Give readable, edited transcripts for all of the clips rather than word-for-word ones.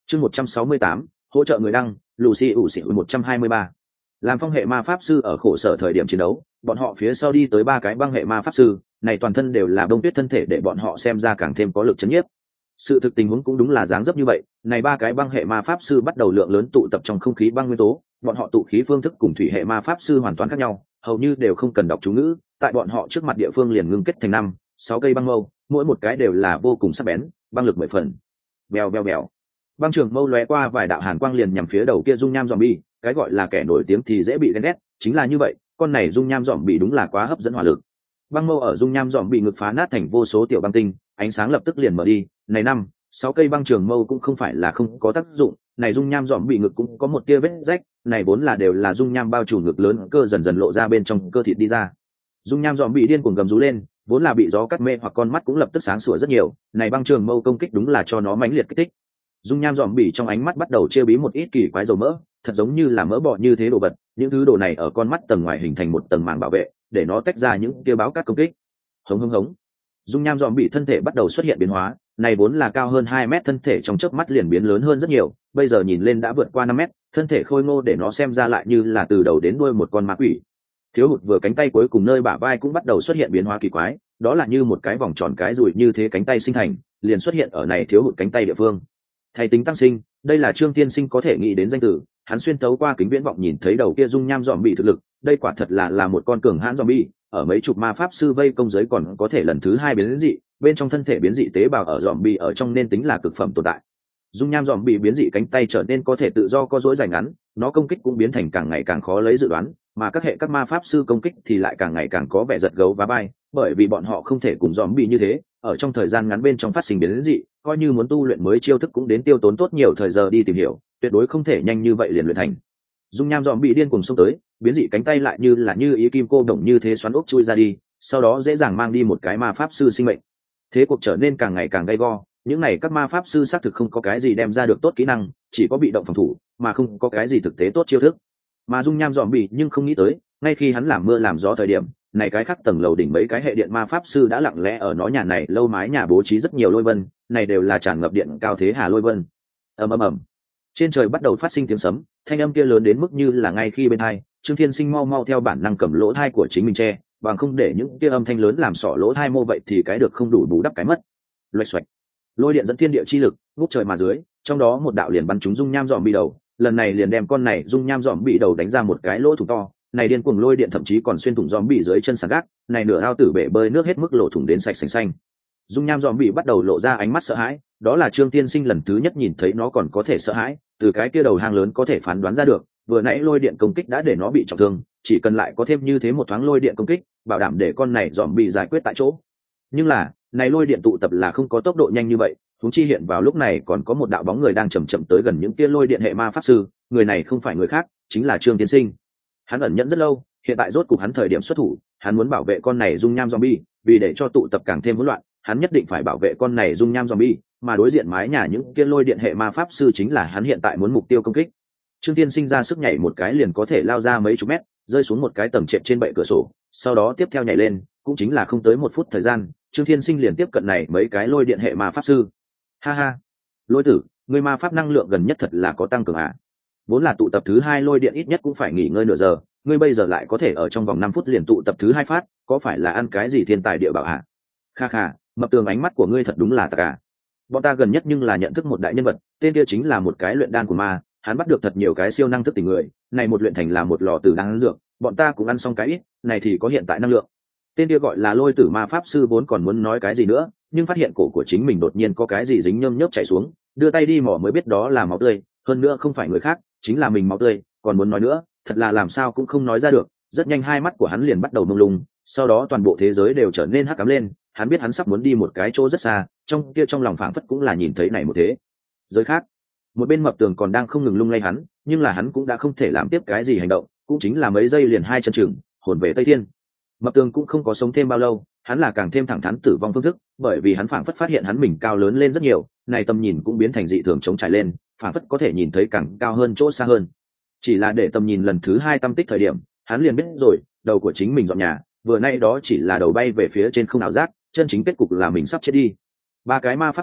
Chương 168, hỗ trợ người đăng, Lucy ủ xỉn 123. Làm phong hệ ma pháp sư ở khổ sở thời điểm chiến đấu, bọn họ phía sau đi tới ba cái băng hệ ma pháp sư, này toàn thân đều là đông tuyết thân thể để bọn họ xem ra càng thêm có lực chấn nhiếp. Sự thực tình huống cũng đúng là dáng dấp như vậy, này ba cái băng hệ ma pháp sư bắt đầu lượng lớn tụ tập trong không khí băng nguyên tố, bọn họ tụ khí phương thức cùng thủy hệ ma pháp sư hoàn toàn khác nhau, hầu như đều không cần đọc chú ngữ, tại bọn họ trước mặt địa phương liền ngưng kết thành 5-6 cây băng mâu, mỗi một cái đều là vô cùng sắc bén, băng lực 10 phần. Bèo bèo bèo. Băng trường mâu lóe qua vài đạo hàn quang liền nhằm phía đầu kia dung nham zombie, cái gọi là kẻ nổi tiếng thì dễ bị ghen ghét, chính là như vậy, con này dung nham zombie đúng là quá hấp dẫn hỏa lực. Băng mâu ở dung nham zombie ngực phá nát thành vô số tiểu băng tinh, ánh sáng lập tức liền mở đi, này 5-6 cây băng trường mâu cũng không phải là không có tác dụng, này dung nham zombie ngực cũng có một tia vết rách, này vốn là đều là dung nham bao trùm ngực lớn cơ dần dần lộ ra bên trong cơ thịt đi ra. Dung nham zombie điên cuồng gầm rú lên, vốn là bị gió cắt mê hoặc con mắt cũng lập tức sáng sủa rất nhiều, này băng trường mâu công kích đúng là cho nó mãnh liệt kích thích. Dung nham dòm bỉ trong ánh mắt bắt đầu chia bí một ít kỳ quái dầu mỡ, thật giống như là mỡ bò như thế đồ vật, những thứ đồ này ở con mắt tầng ngoài hình thành một tầng màng bảo vệ, để nó tách ra những tia báo cắt công kích. Hống hống hống. Dung nham dòm bỉ thân thể bắt đầu xuất hiện biến hóa, này vốn là cao hơn 2 mét thân thể trong chớp mắt liền biến lớn hơn rất nhiều, bây giờ nhìn lên đã vượt qua 5 mét, thân thể khôi ngô để nó xem ra lại như là từ đầu đến đuôi một con ma quỷ. Thiếu hụt vừa cánh tay cuối cùng nơi bả vai cũng bắt đầu xuất hiện biến hóa kỳ quái, đó là như một cái vòng tròn cái rùi như thế cánh tay sinh thành, liền xuất hiện ở này thiếu hụt cánh tay địa phương. Thầy tính tăng sinh, đây là Trương Tiên Sinh có thể nghĩ đến danh từ, hắn xuyên tấu qua kính viễn vọng nhìn thấy đầu kia dung nham zombie thực lực, đây quả thật là một con cường hãn zombie, ở mấy chục ma pháp sư vây công giới còn có thể lần thứ 2 biến dị, bên trong thân thể biến dị tế bào ở zombie ở trong nên tính là cực phẩm tồn tại. Dung nham zombie biến dị cánh tay trở nên có thể tự do co duỗi dài ngắn, nó công kích cũng biến thành càng ngày càng khó lấy dự đoán, mà các ma pháp sư công kích thì lại càng ngày càng có vẻ giật gấu và bay, bởi vì bọn họ không thể cùng zombie như thế, ở trong thời gian ngắn bên trong phát sinh biến dị, coi như muốn tu luyện mới chiêu thức cũng đến tiêu tốn tốt nhiều thời giờ đi tìm hiểu, tuyệt đối không thể nhanh như vậy liền luyện thành. Dung nham zombie điên cuồng xông tới, biến dị cánh tay lại như ý kim cô đồng như thế xoắn ốc chui ra đi, sau đó dễ dàng mang đi một cái ma pháp sư sinh mệnh. Thế cuộc trở nên càng ngày càng gay go, những này các ma pháp sư xác thực không có cái gì đem ra được tốt kỹ năng, chỉ có bị động phòng thủ, mà không có cái gì thực tế tốt chiêu thức. Mà dung nham zombie nhưng không nghĩ tới, ngay khi hắn làm mưa làm gió thời điểm, này cái khác tầng lầu đỉnh mấy cái hệ điện ma pháp sư đã lặng lẽ ở nó nhà này lâu mái nhà bố trí rất nhiều lôi vân, này đều là tràn ngập điện cao thế hà lôi vân. Ầm ầm ầm. Trên trời bắt đầu phát sinh tiếng sấm, thanh âm kia lớn đến mức như là ngay khi bên tai, Trương Thiên Sinh mau theo bản năng cầm lỗ tai của chính mình che, bằng không để những kia âm thanh lớn làm sọ lỗ tai mô vậy thì cái được không đủ bù đắp cái mất. Loạch xoạch. Lôi điện dẫn thiên địa chi lực, ngút trời mà dưới, trong đó một đạo liền bắn trúng dung nham zombie đầu, lần này liền đem con này dung nham zombie đầu đánh ra một cái lỗ thủng to, này điên cuồng lôi điện thậm chí còn xuyên thủng zombie dưới chân sàn gác, này nửa ao tử bể bơi nước hết mức lộ thủng đến sạch sành xanh. Dung nham zombie bắt đầu lộ ra ánh mắt sợ hãi, đó là Trương Tiên Sinh lần thứ nhất nhìn thấy nó còn có thể sợ hãi, từ cái kia đầu hang lớn có thể phán đoán ra được, vừa nãy lôi điện công kích đã để nó bị trọng thương, chỉ cần lại có thêm như thế một thoáng lôi điện công kích, bảo đảm để con này zombie giải quyết tại chỗ. Nhưng là, này lôi điện tụ tập là không có tốc độ nhanh như vậy, huống chi hiện vào lúc này còn có một đạo bóng người đang chậm chậm tới gần những kia lôi điện hệ ma pháp sư, người này không phải người khác, chính là Trương Tiên Sinh. Hắn ẩn nhẫn rất lâu, hiện tại rốt cục hắn thời điểm xuất thủ, hắn muốn bảo vệ con này dung nham zombie, vì để cho tụ tập càng thêm hỗn loạn, hắn nhất định phải bảo vệ con này dung nham zombie, mà đối diện mái nhà những kia lôi điện hệ ma pháp sư chính là hắn hiện tại muốn mục tiêu công kích. Trương Tiên Sinh ra sức nhảy một cái liền có thể lao ra mấy chục mét, rơi xuống một cái tầng trệt trên bệ cửa sổ, sau đó tiếp theo nhảy lên, cũng chính là không tới 1 phút thời gian, Trương Thiên Sinh liền tiếp cận này mấy cái lôi điện hệ ma pháp sư. Ha ha, Lôi tử, người ma pháp năng lượng gần nhất thật là có tăng cường à? Vốn là tụ tập thứ 2 lôi điện ít nhất cũng phải nghỉ ngơi nửa giờ, ngươi bây giờ lại có thể ở trong vòng 5 phút liền tụ tập thứ 2 phát, có phải là ăn cái gì thiên tài địa bảo à? Kha kha, mập tường ánh mắt của ngươi thật đúng là tà. Bọn ta gần nhất nhưng là nhận thức một đại nhân vật, tên kia chính là một cái luyện đan của ma, hắn bắt được thật nhiều cái siêu năng thức tỉnh người, này một luyện thành là một lò tử đan dược, bọn ta cũng ăn xong cái ít, này thì có hiện tại năng lượng. Tên kia gọi là Lôi tử ma pháp sư vốn còn muốn nói cái gì nữa, nhưng phát hiện cổ của chính mình đột nhiên có cái gì dính nhơm nhớp chảy xuống, đưa tay đi mò mới biết đó là máu tươi, hơn nữa không phải người khác, chính là mình máu tươi, còn muốn nói nữa, thật là làm sao cũng không nói ra được. Rất nhanh hai mắt của hắn liền bắt đầu mông lung, sau đó toàn bộ thế giới đều trở nên hắc ám lên, hắn biết hắn sắp muốn đi một cái chỗ rất xa, trong lòng phảng phất cũng là nhìn thấy này một thế giới khác. Một bên mập tường còn đang không ngừng lung lay hắn, nhưng là hắn cũng đã không thể làm tiếp cái gì hành động, cũng chính là mấy giây liền hai chân chừng, hồn về Tây Thiên. Mập tường cũng không có sống thêm bao lâu, hắn là càng thêm thẳng thắn tử vong phương thức, bởi vì hắn phảng phất phát hiện hắn mình cao lớn lên rất nhiều, này tầm nhìn cũng biến thành dị thường trống trải lên, phảng phất có thể nhìn thấy càng cao hơn chỗ xa hơn. Chỉ là để tầm nhìn lần thứ 2 tâm tích thời điểm, hắn liền biết rồi, đầu của chính mình dọn nhà, vừa nay đó chỉ là đầu bay về phía trên không ảo giác, chân chính kết cục là mình sắp chết đi. 3 cái ma pháp sư,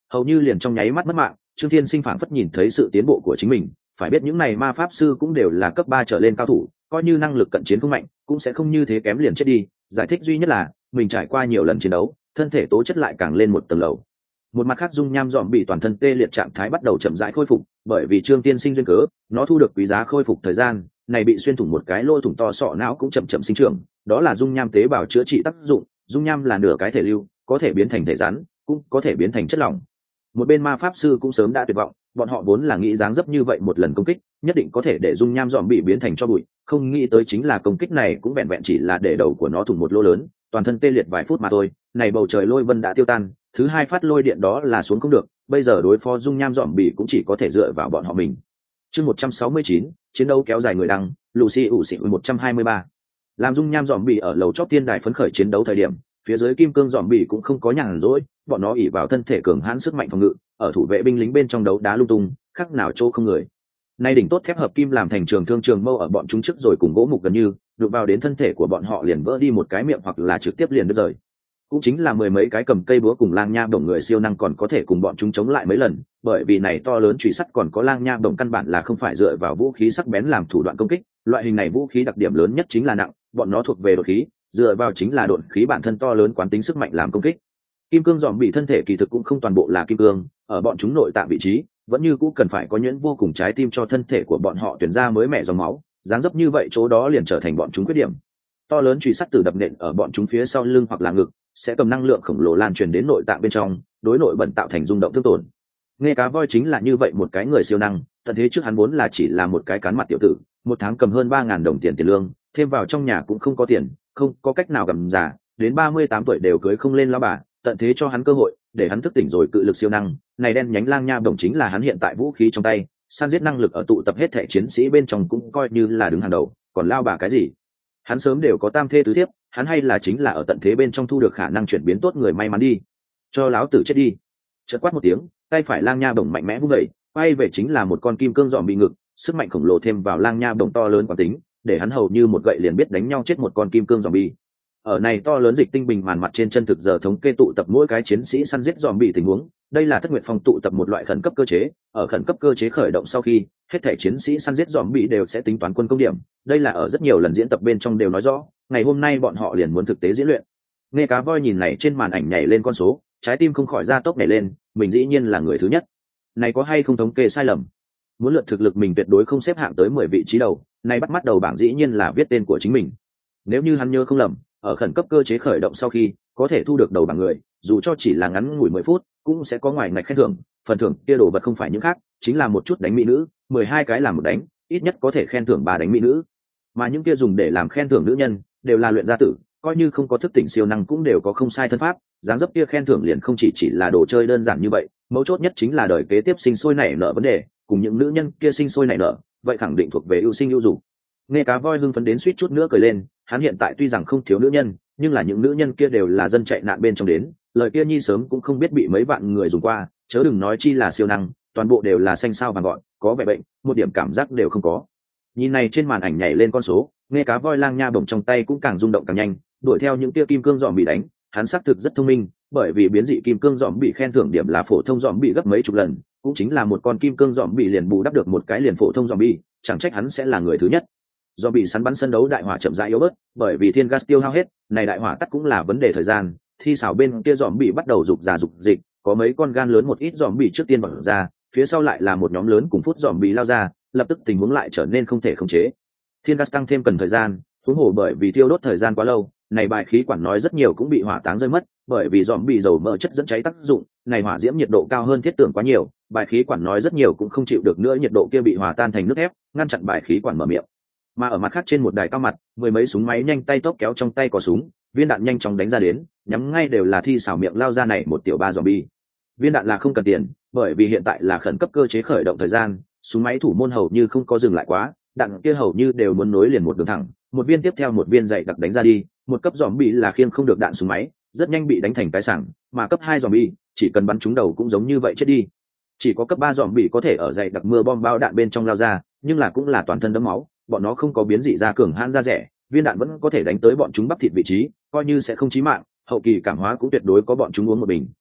hầu như liền trong nháy mắt mất mạng. Trương Thiên Sinh phảng phất nhìn thấy sự tiến bộ của chính mình, phải biết những này ma pháp sư cũng đều là cấp 3 trở lên cao thủ, coi như năng lực cận chiến không mạnh cũng sẽ không như thế kém liền chết đi. Giải thích duy nhất là mình trải qua nhiều lần chiến đấu, thân thể tố chất lại càng lên một tầng lầu. Một mặt khác, dung nham dòm bị toàn thân tê liệt trạng thái bắt đầu chậm rãi khôi phục, bởi vì Trương Tiên Sinh duyên cớ, nó thu được quý giá khôi phục thời gian này, bị xuyên thủng một cái lỗ thủng to, sọ não cũng chậm chậm sinh trưởng, đó là dung nham tế bào chữa trị tác dụng. Dung nham là nửa cái thể lưu, có thể biến thành thể rắn, cũng có thể biến thành chất lỏng. Một bên ma pháp sư cũng sớm đã tuyệt vọng, bọn họ vốn là nghĩ dáng dấp như vậy một lần công kích nhất định có thể để dung nham dòm bị biến thành cho bụi, không nghĩ tới chính là công kích này cũng vẹn vẹn chỉ là để đầu của nó thủng một lỗ lớn, toàn thân tê liệt vài phút mà thôi. Này bầu trời lôi vân đã tiêu tan, thứ hai phát lôi điện đó là xuống không được, bây giờ đối phó dung nham dòm bị cũng chỉ có thể dựa vào bọn họ mình. Chương 169, chiến đấu kéo dài người đăng, Lucy ủ xị 123. Làm dung nham dòm bị ở lầu chót tiên đài phấn khởi chiến đấu thời điểm, phía dưới kim cương dòm bị cũng không có nhàn rỗi, bọn nó ỉ vào thân thể cường hãn sức mạnh phòng ngự, ở thủ vệ binh lính bên trong đấu đá lung tung, khác nào chỗ không người. Nay đỉnh tốt thép hợp kim làm thành trường thương trường mâu ở bọn chúng trước rồi cùng gỗ mục gần như đụng vào đến thân thể của bọn họ liền vỡ đi một cái miệng hoặc là trực tiếp liền đứt rời. Cũng chính là mười mấy cái cầm cây búa cùng lang nha bổng người siêu năng còn có thể cùng bọn chúng chống lại mấy lần, bởi vì này to lớn chùy sắt còn có lang nha bổng căn bản là không phải dựa vào vũ khí sắc bén làm thủ đoạn công kích, loại hình này vũ khí đặc điểm lớn nhất chính là nặng, bọn nó thuộc về đột khí, dựa vào chính là đột khí bản thân to lớn quán tính sức mạnh làm công kích. Kim cương dòm bị thân thể kỳ thực cũng không toàn bộ là kim cương, ở bọn chúng nội tạng vị trí vẫn như cũ cần phải có nhuyễn vô cùng trái tim cho thân thể của bọn họ tuyển ra mới mẻ dòng máu, dáng dấp như vậy chỗ đó liền trở thành bọn chúng khuyết điểm. To lớn chùy sắt từ đập nện ở bọn chúng phía sau lưng hoặc là ngực, sẽ cầm năng lượng khổng lồ lan truyền đến nội tạng bên trong, đối nội bẩn tạo thành rung động thương tổn. Nghe cá voi chính là như vậy một cái người siêu năng, tận thế trước hắn vốn là chỉ là một cái cán mặt tiểu tử, một tháng cầm hơn 3.000 đồng tiền lương, thêm vào trong nhà cũng không có tiền, không có cách nào gặm già, đến 38 tuổi đều cưới không lên lão bà, tận thế cho hắn cơ hội để hắn thức tỉnh rồi cự lực siêu năng này. Đen nhánh lang nha đồng chính là hắn hiện tại vũ khí trong tay, săn giết năng lực ở tụ tập hết thể chiến sĩ bên trong cũng coi như là đứng hàng đầu, còn lao bà cái gì, hắn sớm đều có tam thê tứ thiếp, hắn hay là chính là ở tận thế bên trong thu được khả năng chuyển biến tốt người may mắn đi, cho láo tử chết đi. Chợt quát một tiếng, tay phải lang nha đồng mạnh mẽ vung đẩy, quay về chính là một con kim cương dòm bị ngực, sức mạnh khổng lồ thêm vào lang nha đồng to lớn quán tính, để hắn hầu như một gậy liền biết đánh nhau chết một con kim cương dòm bị. Ở này to lớn dịch tinh bình màn mặt trên chân thực giờ thống kê tụ tập mỗi cái chiến sĩ săn giết dòm bị tình huống, đây là Thất Nguyệt Phong tụ tập một loại khẩn cấp cơ chế, ở khẩn cấp cơ chế khởi động sau khi hết thể chiến sĩ săn giết dòm bị đều sẽ tính toán quân công điểm, đây là ở rất nhiều lần diễn tập bên trong đều nói rõ, ngày hôm nay bọn họ liền muốn thực tế diễn luyện. Nghe cá voi nhìn này trên màn ảnh nhảy lên con số, trái tim không khỏi ra tốc nhảy lên, mình dĩ nhiên là người thứ nhất, này có hay không thống kê sai lầm, muốn lượt thực lực mình tuyệt đối không xếp hạng tới 10 vị trí đầu, này bắt mắt đầu bảng dĩ nhiên là viết tên của chính mình. Nếu như hắn nhớ không lầm, ở khẩn cấp cơ chế khởi động sau khi có thể thu được đầu bảng người, dù cho chỉ là ngắn ngủi 10 phút cũng sẽ có ngoài ngạch khen thưởng, phần thưởng kia đồ vật không phải những khác, chính là một chút đánh mỹ nữ, 12 cái làm một đánh, ít nhất có thể khen thưởng 3 đánh mỹ nữ, mà những kia dùng để làm khen thưởng nữ nhân đều là luyện gia tử, coi như không có thức tỉnh siêu năng cũng đều có không sai thân pháp, dáng dấp kia khen thưởng liền không chỉ là đồ chơi đơn giản như vậy, mấu chốt nhất chính là đời kế tiếp sinh sôi nảy nở vấn đề, cùng những nữ nhân kia sinh sôi nảy nở, vậy khẳng định thuộc về ưu sinh ưu dục. Nghe cá voi hưng phấn đến suýt chút nữa cười lên, hắn hiện tại tuy rằng không thiếu nữ nhân, nhưng là những nữ nhân kia đều là dân chạy nạn bên trong đến, lời kia nhi sớm cũng không biết bị mấy vạn người dùng qua, chớ đừng nói chi là siêu năng, toàn bộ đều là xanh sao vàng gọn, có vẻ bệnh, một điểm cảm giác đều không có. Nhìn này trên màn ảnh nhảy lên con số, nghe cá voi lang nha bổng trong tay cũng càng rung động càng nhanh, đuổi theo những kia kim cương dòm bị đánh, hắn xác thực rất thông minh, bởi vì biến dị kim cương dòm bị khen thưởng điểm là phổ thông dòm bị gấp mấy chục lần, cũng chính là một con kim cương dòm bị liền bù đắp được một cái liền phổ thông dòm bị, chẳng trách hắn sẽ là người thứ nhất. Do bị săn bắn sân đấu đại hỏa chậm rãi yếu bớt, bởi vì thiên gas tiêu hao hết, này đại hỏa tắt cũng là vấn đề thời gian, thi xảo bên kia dòm bị bắt đầu rục già rục dịch, có mấy con gan lớn một ít dòm bị trước tiên bật ra, phía sau lại là một nhóm lớn cùng phút dòm bị lao ra, lập tức tình huống lại trở nên không thể khống chế. Thiên gas tăng thêm cần thời gian, huống hồ bởi vì tiêu đốt thời gian quá lâu, này bài khí quản nói rất nhiều cũng bị hỏa táng rơi mất, bởi vì dòm bị dầu mỡ chất dẫn cháy tác dụng, này hỏa diễm nhiệt độ cao hơn thiết tưởng quá nhiều, bài khí quản nói rất nhiều cũng không chịu được nữa nhiệt độ kia bị hòa tan thành nước thép, ngăn chặn bài khí quản mở miệng. Mà ở mặt khác trên một đài cao mặt, mười mấy súng máy nhanh tay tốc kéo trong tay có súng, viên đạn nhanh chóng đánh ra đến, nhắm ngay đều là thi xảo miệng lao ra này một tiểu ba zombie. Viên đạn là không cần tiền, bởi vì hiện tại là khẩn cấp cơ chế khởi động thời gian, súng máy thủ môn hầu như không có dừng lại quá, đạn kia hầu như đều muốn nối liền một đường thẳng, một viên tiếp theo một viên dày đặc đánh ra đi, một cấp zombie là khiêng không được đạn súng máy, rất nhanh bị đánh thành cái sảng, mà cấp 2 zombie chỉ cần bắn trúng đầu cũng giống như vậy chết đi. Chỉ có cấp 3 zombie có thể ở dày đặc mưa bom bao đạn bên trong lao ra, nhưng là cũng là toàn thân đẫm máu, bọn nó không có biến dị ra cường hãn ra rẻ, viên đạn vẫn có thể đánh tới bọn chúng bắp thịt vị trí, coi như sẽ không chí mạng, hậu kỳ cảm hóa cũng tuyệt đối có bọn chúng uống một bình.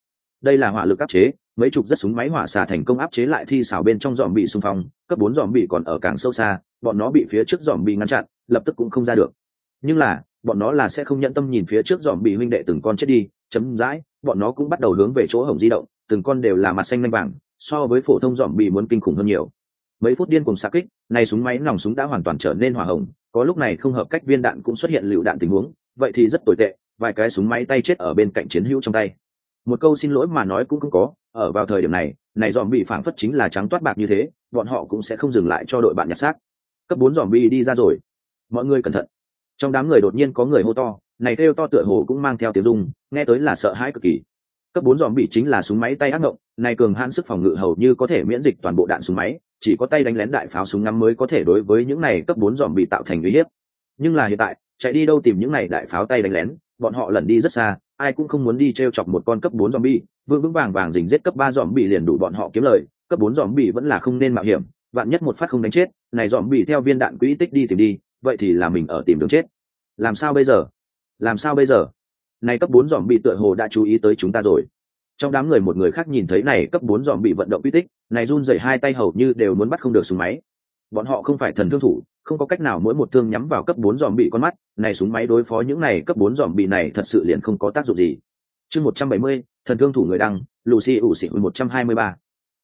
đây là hỏa lực áp chế, mấy chục rất súng máy hỏa xạ thành công áp chế lại thi xảo bên trong dòm bị xung phong, cấp 4 dòm bị còn ở càng sâu xa, bọn nó bị phía trước dòm bị ngăn chặn, lập tức cũng không ra được. Nhưng là bọn nó là sẽ không nhận tâm nhìn phía trước dòm bị huynh đệ từng con chết đi, chấm dãi, bọn nó cũng bắt đầu hướng về chỗ hổng di động, từng con đều là mặt xanh lanh vàng, so với phổ thông dòm bị muốn kinh khủng hơn nhiều. Mấy phút điên cuồng xạ kích, này súng máy nòng súng đã hoàn toàn trở nên hỏa hồng, có lúc này không hợp cách viên đạn cũng xuất hiện lựu đạn tình huống, vậy thì rất tồi tệ, vài cái súng máy tay chết ở bên cạnh chiến hữu trong tay. Một câu xin lỗi mà nói cũng không có, ở vào thời điểm này dòm bị phảng phất chính là trắng toát bạc như thế, bọn họ cũng sẽ không dừng lại cho đội bạn nhặt xác. Cấp 4 dòm bị đi ra rồi, mọi người cẩn thận. Trong đám người đột nhiên có người hô to, này kêu to tựa hồ cũng mang theo tiếng rung, nghe tới là sợ hãi cực kỳ. Cấp 4 dòm bị chính là súng máy tay ác ngộng, này cường hãn sức phòng ngự hầu như có thể miễn dịch toàn bộ đạn súng máy, chỉ có tay đánh lén đại pháo súng ngắm mới có thể đối với những này cấp 4 dòm bị tạo thành uy hiếp. Nhưng là hiện tại, chạy đi đâu tìm những này đại pháo tay đánh lén, bọn họ lẩn đi rất xa, ai cũng không muốn đi trêu chọc một con cấp 4 zombie, vững vững vàng vàng rình giết cấp 3 zombie liền đủ bọn họ kiếm lời, cấp 4 zombie vẫn là không nên mạo hiểm, vạn nhất một phát không đánh chết, này zombie theo viên đạn quỹ tích đi tìm đi, vậy thì là mình ở tìm đường chết. Làm sao bây giờ? Làm sao bây giờ? Này cấp 4 zombie tựa hồ đã chú ý tới chúng ta rồi. Trong đám người một người khác nhìn thấy này cấp 4 zombie vận động quỹ tích, này run rẩy hai tay hầu như đều muốn bắt không được súng máy. Bọn họ không phải thần thương thủ, không có cách nào mỗi một thương nhắm vào cấp 4 zombie con mắt, này súng máy đối phó những này cấp 4 zombie này thật sự liền không có tác dụng gì. Chương 170, thần thương thủ người đăng, Lucy ủ xỉn 123.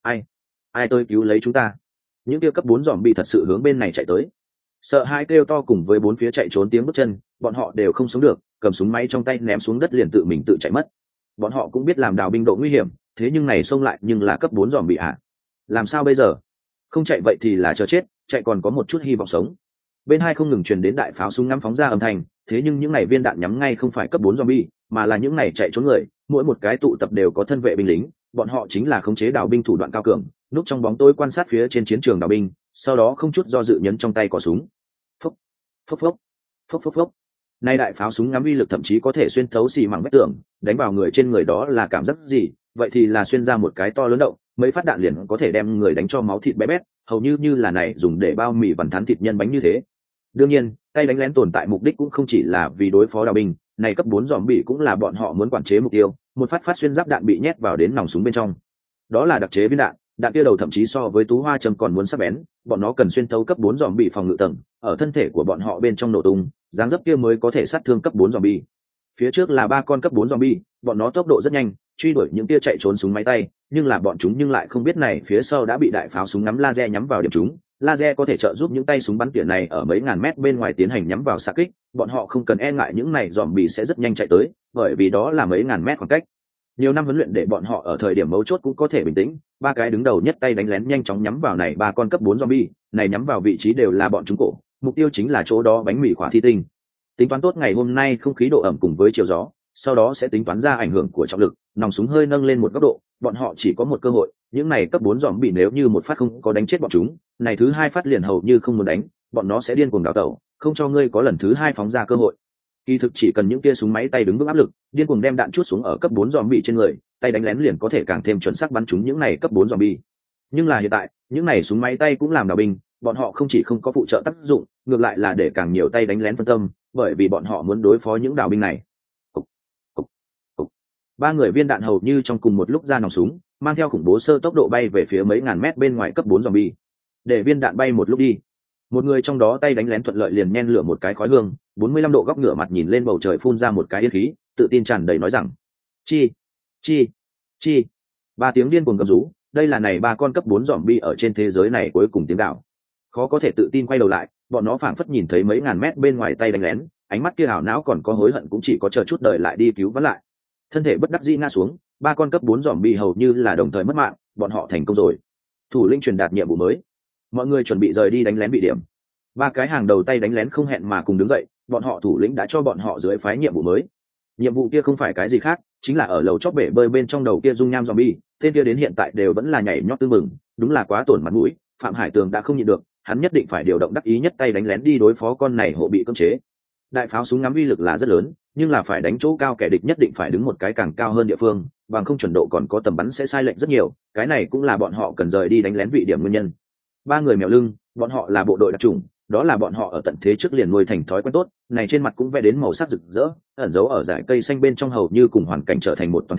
Ai tới cứu lấy chúng ta? Những kia cấp 4 zombie thật sự hướng bên này chạy tới. Sợ hai kêu to cùng với bốn phía chạy trốn tiếng bước chân, bọn họ đều không sống được, cầm súng máy trong tay ném xuống đất liền tự mình tự chạy mất. Bọn họ cũng biết làm đào binh độ nguy hiểm, thế nhưng này xông lại nhưng là cấp 4 zombie à? Làm sao bây giờ? Không chạy vậy thì là chờ chết, chạy còn có một chút hy vọng sống. Bên hai không ngừng truyền đến đại pháo súng ngắm phóng ra âm thanh, thế nhưng những này viên đạn nhắm ngay không phải cấp 4 zombie, mà là những này chạy trốn người, mỗi một cái tụ tập đều có thân vệ binh lính, bọn họ chính là khống chế đào binh thủ đoạn cao cường, núp trong bóng tối quan sát phía trên chiến trường đào binh, sau đó không chút do dự nhấn trong tay cò súng. Phốc, phốc phốc, phốc phốc phốc. Này đại pháo súng ngắm uy lực thậm chí có thể xuyên thấu xì mảng vách tường, đánh vào người trên người đó là cảm giác gì? Vậy thì là xuyên ra một cái to lớn động, mấy phát đạn liền có thể đem người đánh cho máu thịt bé bét, hầu như là này dùng để bao mì vằn thắn thịt nhân bánh như thế. Đương nhiên, tay đánh lén tồn tại mục đích cũng không chỉ là vì đối phó đào binh, này cấp 4 zombie cũng là bọn họ muốn quản chế mục tiêu, một phát phát xuyên giáp đạn bị nhét vào đến nòng súng bên trong. Đó là đặc chế viên đạn, đạn kia đầu thậm chí so với tú hoa châm còn muốn sắc bén, bọn nó cần xuyên thấu cấp 4 zombie phòng ngự tầng, ở thân thể của bọn họ bên trong nổ tung, dáng dấp kia mới có thể sát thương cấp 4 zombie. Phía trước là 3 con cấp 4 zombie, bọn nó tốc độ rất nhanh, truy đuổi những kia chạy trốn súng máy tay, nhưng là bọn chúng lại không biết này phía sau đã bị đại pháo súng ngắm laser nhắm vào điểm chúng. Laser có thể trợ giúp những tay súng bắn tỉa này ở mấy ngàn mét bên ngoài tiến hành nhắm vào xạ kích, bọn họ không cần e ngại những này zombie sẽ rất nhanh chạy tới, bởi vì đó là mấy ngàn mét khoảng cách. Nhiều năm huấn luyện để bọn họ ở thời điểm mấu chốt cũng có thể bình tĩnh, ba cái đứng đầu nhất tay đánh lén nhanh chóng nhắm vào này 3 con cấp 4 zombie, này nhắm vào vị trí đều là bọn chúng cổ, mục tiêu chính là chỗ đó bánh mì khỏa thi tinh. Tính toán tốt ngày hôm nay không khí độ ẩm cùng với chiều gió, sau đó sẽ tính toán ra ảnh hưởng của trọng lực, nòng súng hơi nâng lên một góc độ, bọn họ chỉ có một cơ hội, những này cấp 4 zombie nếu như một phát không có đánh chết bọn chúng, này thứ hai phát liền hầu như không muốn đánh, bọn nó sẽ điên cuồng đảo tẩu, không cho ngươi có lần thứ hai phóng ra cơ hội. Kỳ thực chỉ cần những kia súng máy tay đứng vững áp lực, điên cuồng đem đạn chuốt xuống ở cấp 4 zombie trên người, tay đánh lén liền có thể càng thêm chuẩn xác bắn trúng những này cấp 4 zombie. Nhưng là hiện tại, những này súng máy tay cũng làm đào binh, bọn họ không chỉ không có phụ trợ tác dụng, ngược lại là để càng nhiều tay đánh lén phân tâm, bởi vì bọn họ muốn đối phó những đào binh này. Cục, cục, cục. 3 người viên đạn hầu như trong cùng một lúc ra nòng súng, mang theo khủng bố sơ tốc độ bay về phía mấy ngàn mét bên ngoài cấp 4 zombie. Để viên đạn bay một lúc đi, một người trong đó tay đánh lén thuận lợi liền nhen lửa một cái khói hương, 45 độ góc ngửa mặt nhìn lên bầu trời phun ra một cái yên khí, tự tin tràn đầy nói rằng: chi chi chi. 3 tiếng điên cuồng gầm rú, đây là này 3 con cấp 4 zombie ở trên thế giới này cuối cùng tiếng gào. Khó có thể tự tin quay đầu lại, bọn nó phảng phất nhìn thấy mấy ngàn mét bên ngoài tay đánh lén, ánh mắt kia ảo não còn có hối hận cũng chỉ có chờ chút đợi lại đi cứu vãn lại. Thân thể bất đắc dĩ ngã xuống, 3 con cấp 4 zombie hầu như là đồng thời mất mạng, bọn họ thành công rồi. Thủ lĩnh truyền đạt nhiệm vụ mới, mọi người chuẩn bị rời đi đánh lén bị điểm. 3 cái hàng đầu tay đánh lén không hẹn mà cùng đứng dậy, bọn họ thủ lĩnh đã cho bọn họ dưới phái nhiệm vụ mới. Nhiệm vụ kia không phải cái gì khác, chính là ở lầu chóp bể bơi bên trong đầu kia dung nham zombie, tên kia đến hiện tại đều vẫn là nhảy nhót tương mừng, đúng là quá tổn mặt mũi. Phạm Hải Tường đã không nhịn được, hắn nhất định phải điều động đắc ý nhất tay đánh lén đi đối phó con này hộ bị cưỡng chế. Đại pháo súng ngắm uy lực là rất lớn, nhưng là phải đánh chỗ cao kẻ địch nhất định phải đứng một cái càng cao hơn địa phương, bằng không chuẩn độ còn có tầm bắn sẽ sai lệch rất nhiều, cái này cũng là bọn họ cần rời đi đánh lén vị điểm nguyên nhân. 3 người mèo lưng, bọn họ là bộ đội đặc chủng, đó là bọn họ ở tận thế trước liền nuôi thành thói quen tốt, này trên mặt cũng vẽ đến màu sắc rực rỡ, ẩn giấu ở dải cây xanh bên trong hầu như cùng hoàn cảnh trở thành một toàn thể,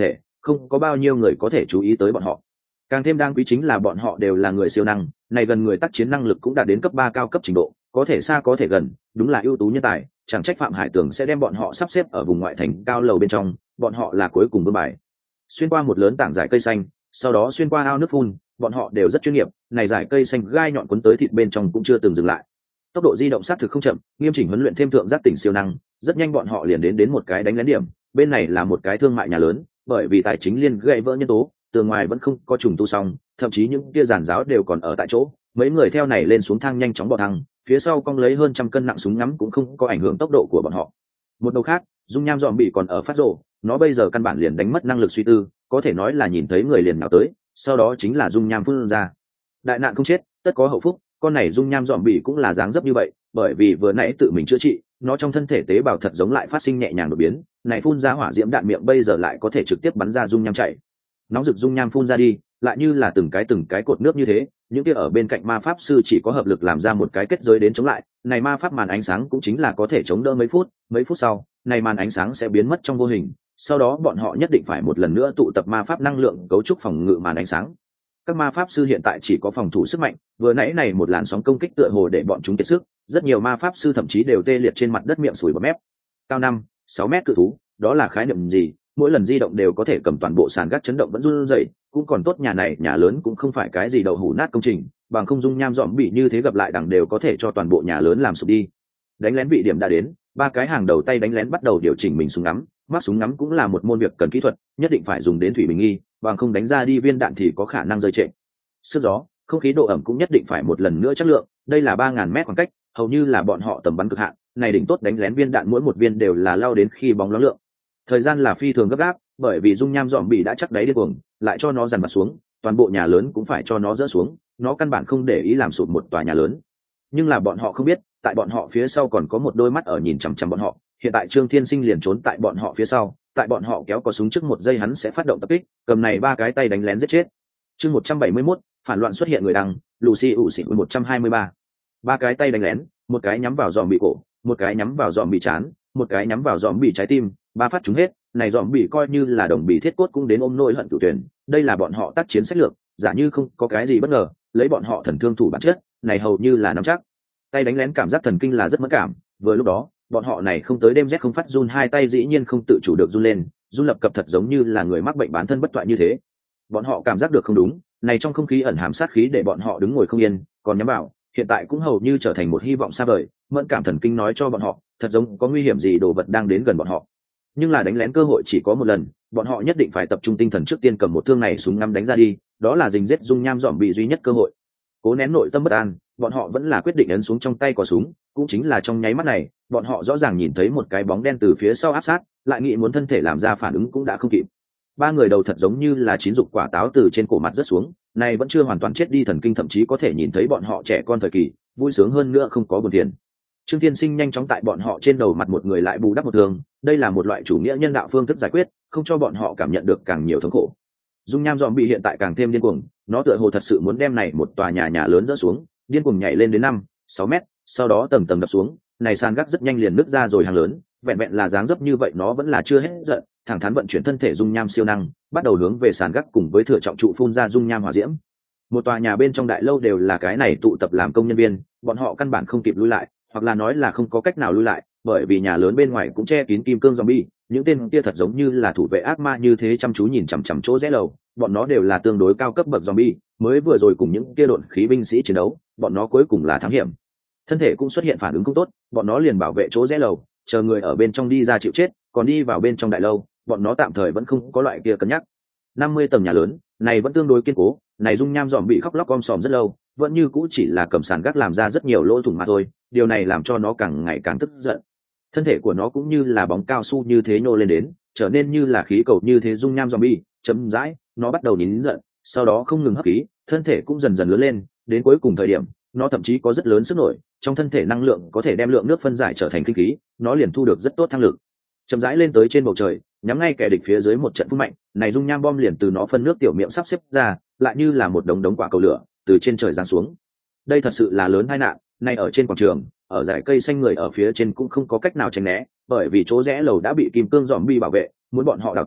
không có bao nhiêu người có thể chú ý tới bọn họ. Càng thêm đáng quý chính là bọn họ đều là người siêu năng, này gần người tác chiến năng lực cũng đạt đến cấp 3 cao cấp trình độ, có thể xa có thể gần, đúng là ưu tú nhân tài, chẳng trách Phạm Hải Tường sẽ đem bọn họ sắp xếp ở vùng ngoại thành cao lầu bên trong, bọn họ là cuối cùng vương bài. Xuyên qua một lớn tảng dải cây xanh, sau đó xuyên qua ao nước phun, bọn họ đều rất chuyên nghiệp, này dải cây xanh gai nhọn cuốn tới thịt bên trong cũng chưa từng dừng lại. Tốc độ di động sát thực không chậm, nghiêm chỉnh huấn luyện thêm thượng giác tỉnh siêu năng, rất nhanh bọn họ liền đến một cái đánh lén điểm, bên này là một cái thương mại nhà lớn, bởi vì tài chính liên gãy vỡ nhân tố, tường ngoài vẫn không có trùng tu xong, thậm chí những kia giàn giáo đều còn ở tại chỗ, mấy người theo này lên xuống thang nhanh chóng bò thang, phía sau cong lấy hơn 100 cân nặng súng ngắm cũng không có ảnh hưởng tốc độ của bọn họ. Một đầu khác, dung nham dòm bị còn ở phát rồ, nó bây giờ căn bản liền đánh mất năng lực suy tư, có thể nói là nhìn thấy người liền nào tới, sau đó chính là dung nham phun ra. Đại nạn không chết, tất có hậu phúc, con này dung nham dòm bị cũng là dáng dấp như vậy, bởi vì vừa nãy tự mình chữa trị, nó trong thân thể tế bào thật giống lại phát sinh nhẹ nhàng đột biến, này phun ra hỏa diễm đạn miệng bây giờ lại có thể trực tiếp bắn ra dung nham chảy. Nóng rực dung nham phun ra đi, lại như là từng cái cột nước như thế, những kia ở bên cạnh ma pháp sư chỉ có hợp lực làm ra một cái kết giới đến chống lại, này ma pháp màn ánh sáng cũng chính là có thể chống đỡ mấy phút sau, này màn ánh sáng sẽ biến mất trong vô hình, sau đó bọn họ nhất định phải một lần nữa tụ tập ma pháp năng lượng cấu trúc phòng ngự màn ánh sáng. Các ma pháp sư hiện tại chỉ có phòng thủ sức mạnh, vừa nãy này một làn sóng công kích tựa hồ để bọn chúng kiệt sức, rất nhiều ma pháp sư thậm chí đều tê liệt trên mặt đất miệng sùi bọt mép. Cao 5-6 mét cự thú, đó là khái niệm gì? Mỗi lần di động đều có thể cầm toàn bộ sàn gác chấn động vẫn run rẩy, cũng còn tốt nhà này nhà lớn cũng không phải cái gì đậu hủ nát công trình, bằng không dung nham dọm bị như thế gặp lại đằng đều có thể cho toàn bộ nhà lớn làm sụp đi. Đánh lén vị điểm đã đến, ba cái hàng đầu tay đánh lén bắt đầu điều chỉnh mình súng ngắm, mắc súng ngắm cũng là một môn việc cần kỹ thuật, nhất định phải dùng đến thủy bình nghi, bằng không đánh ra đi viên đạn thì có khả năng rơi trệ. Sức gió, không khí độ ẩm cũng nhất định phải một lần nữa chất lượng, đây là 3000 mét khoảng cách, hầu như là bọn họ tầm bắn cực hạn, này đỉnh tốt đánh lén viên đạn mỗi một viên đều là lao đến khi bóng ló lượng. Thời gian là phi thường gấp gáp, bởi vì dung nham dòm bị đã chắc đáy điên cuồng, lại cho nó dằn vặt xuống, toàn bộ nhà lớn cũng phải cho nó dỡ xuống, nó căn bản không để ý làm sụp một tòa nhà lớn. Nhưng là bọn họ không biết, tại bọn họ phía sau còn có một đôi mắt ở nhìn chằm chằm bọn họ, hiện tại Trương Thiên Sinh liền trốn tại bọn họ phía sau, tại bọn họ kéo có súng trước một giây hắn sẽ phát động tập kích, cầm này ba cái tay đánh lén giết chết. Chương 171, phản loạn xuất hiện người đăng, Lucy ủ xỉn 123. Ba cái tay đánh lén, một cái nhắm vào dòm bị cổ, một cái nhắm vào dòm bị chán, một cái nhắm vào dòm bị trái tim, ba phát chúng hết, này dòm bị coi như là đồng bị thiết cốt cũng đến ôm nỗi hận cửu tuyển, đây là bọn họ tác chiến sách lược, giả như không có cái gì bất ngờ, lấy bọn họ thần thương thủ bản chất, này hầu như là nắm chắc. Tay đánh lén cảm giác thần kinh là rất mẫn cảm, vừa lúc đó, bọn họ này không tới đêm rét không phát run hai tay dĩ nhiên không tự chủ được run lên, run lập cập thật giống như là người mắc bệnh bán thân bất toại như thế. Bọn họ cảm giác được không đúng, này trong không khí ẩn hàm sát khí để bọn họ đứng ngồi không yên, còn nhắm vào, hiện tại cũng hầu như trở thành một hy vọng xa vời, mẫn cảm thần kinh nói cho bọn họ, thật giống có nguy hiểm gì đồ vật đang đến gần bọn họ. Nhưng là đánh lén cơ hội chỉ có một lần, bọn họ nhất định phải tập trung tinh thần trước tiên cầm một thương này súng ngắm đánh ra đi, đó là rình rết dung nham dòm bị duy nhất cơ hội. Cố nén nội tâm bất an, bọn họ vẫn là quyết định ấn xuống trong tay có súng, cũng chính là trong nháy mắt này, bọn họ rõ ràng nhìn thấy một cái bóng đen từ phía sau áp sát, lại nghĩ muốn thân thể làm ra phản ứng cũng đã không kịp. Ba người đầu thật giống như là chín dục quả táo từ trên cổ mặt rớt xuống, này vẫn chưa hoàn toàn chết đi thần kinh thậm chí có thể nhìn thấy bọn họ trẻ con thời kỳ, vui sướng hơn nữa không có buồn phiền. Trương Thiên Sinh nhanh chóng tại bọn họ trên đầu mặt một người lại bù đắp một thương, đây là một loại chủ nghĩa nhân đạo phương thức giải quyết, không cho bọn họ cảm nhận được càng nhiều thống khổ. Dung nham dòm bị hiện tại càng thêm điên cuồng, nó tựa hồ thật sự muốn đem này một tòa nhà lớn rỡ xuống, điên cuồng nhảy lên đến 5-6 mét, sau đó tầng tầng đập xuống, này sàn gác rất nhanh liền nứt ra rồi hàng lớn, vẹn vẹn là dáng dấp như vậy nó vẫn là chưa hết giận, thẳng thắn vận chuyển thân thể dung nham siêu năng, bắt đầu hướng về sàn gác cùng với thừa trọng trụ phun ra dung nham hỏa diễm. Một tòa nhà bên trong đại lâu đều là cái này tụ tập làm công nhân viên, bọn họ căn bản không kịp lui lại, hoặc là nói là không có cách nào lui lại, bởi vì nhà lớn bên ngoài cũng che kín kim cương zombie, những tên kia thật giống như là thủ vệ ác ma như thế chăm chú nhìn chằm chằm chỗ rẽ lầu, bọn nó đều là tương đối cao cấp bậc zombie, mới vừa rồi cùng những kia độn khí binh sĩ chiến đấu, bọn nó cuối cùng là thắng hiểm. Thân thể cũng xuất hiện phản ứng không tốt, bọn nó liền bảo vệ chỗ rẽ lầu, chờ người ở bên trong đi ra chịu chết, còn đi vào bên trong đại lâu, bọn nó tạm thời vẫn không có loại kia cân nhắc. 50 tầng nhà lớn, này vẫn tương đối kiên cố, này dung nham dòm bị khóc lóc om sòm rất lâu, vẫn như cũ chỉ là cầm sàn gác làm ra rất nhiều lỗ thủng mà thôi, điều này làm cho nó càng ngày càng tức giận. Thân thể của nó cũng như là bóng cao su như thế nhô lên đến, trở nên như là khí cầu như thế dung nham zombie, chấm dãi, nó bắt đầu nín giận, sau đó không ngừng hấp khí, thân thể cũng dần dần lớn lên, đến cuối cùng thời điểm, nó thậm chí có rất lớn sức nổi, trong thân thể năng lượng có thể đem lượng nước phân giải trở thành kinh khí, nó liền thu được rất tốt thăng lực. Chậm rãi lên tới trên bầu trời, nhắm ngay kẻ địch phía dưới một trận phun mạnh, này dung nham bom liền từ nó phân nước tiểu miệng sắp xếp ra, lại như là một đống quả cầu lửa từ trên trời giáng xuống. Đây thật sự là lớn tai nạn, này ở trên quảng trường, ở dải cây xanh người ở phía trên cũng không có cách nào tránh né, bởi vì chỗ rẽ lầu đã bị kim cương zombie bảo vệ, muốn bọn họ đào tẩu,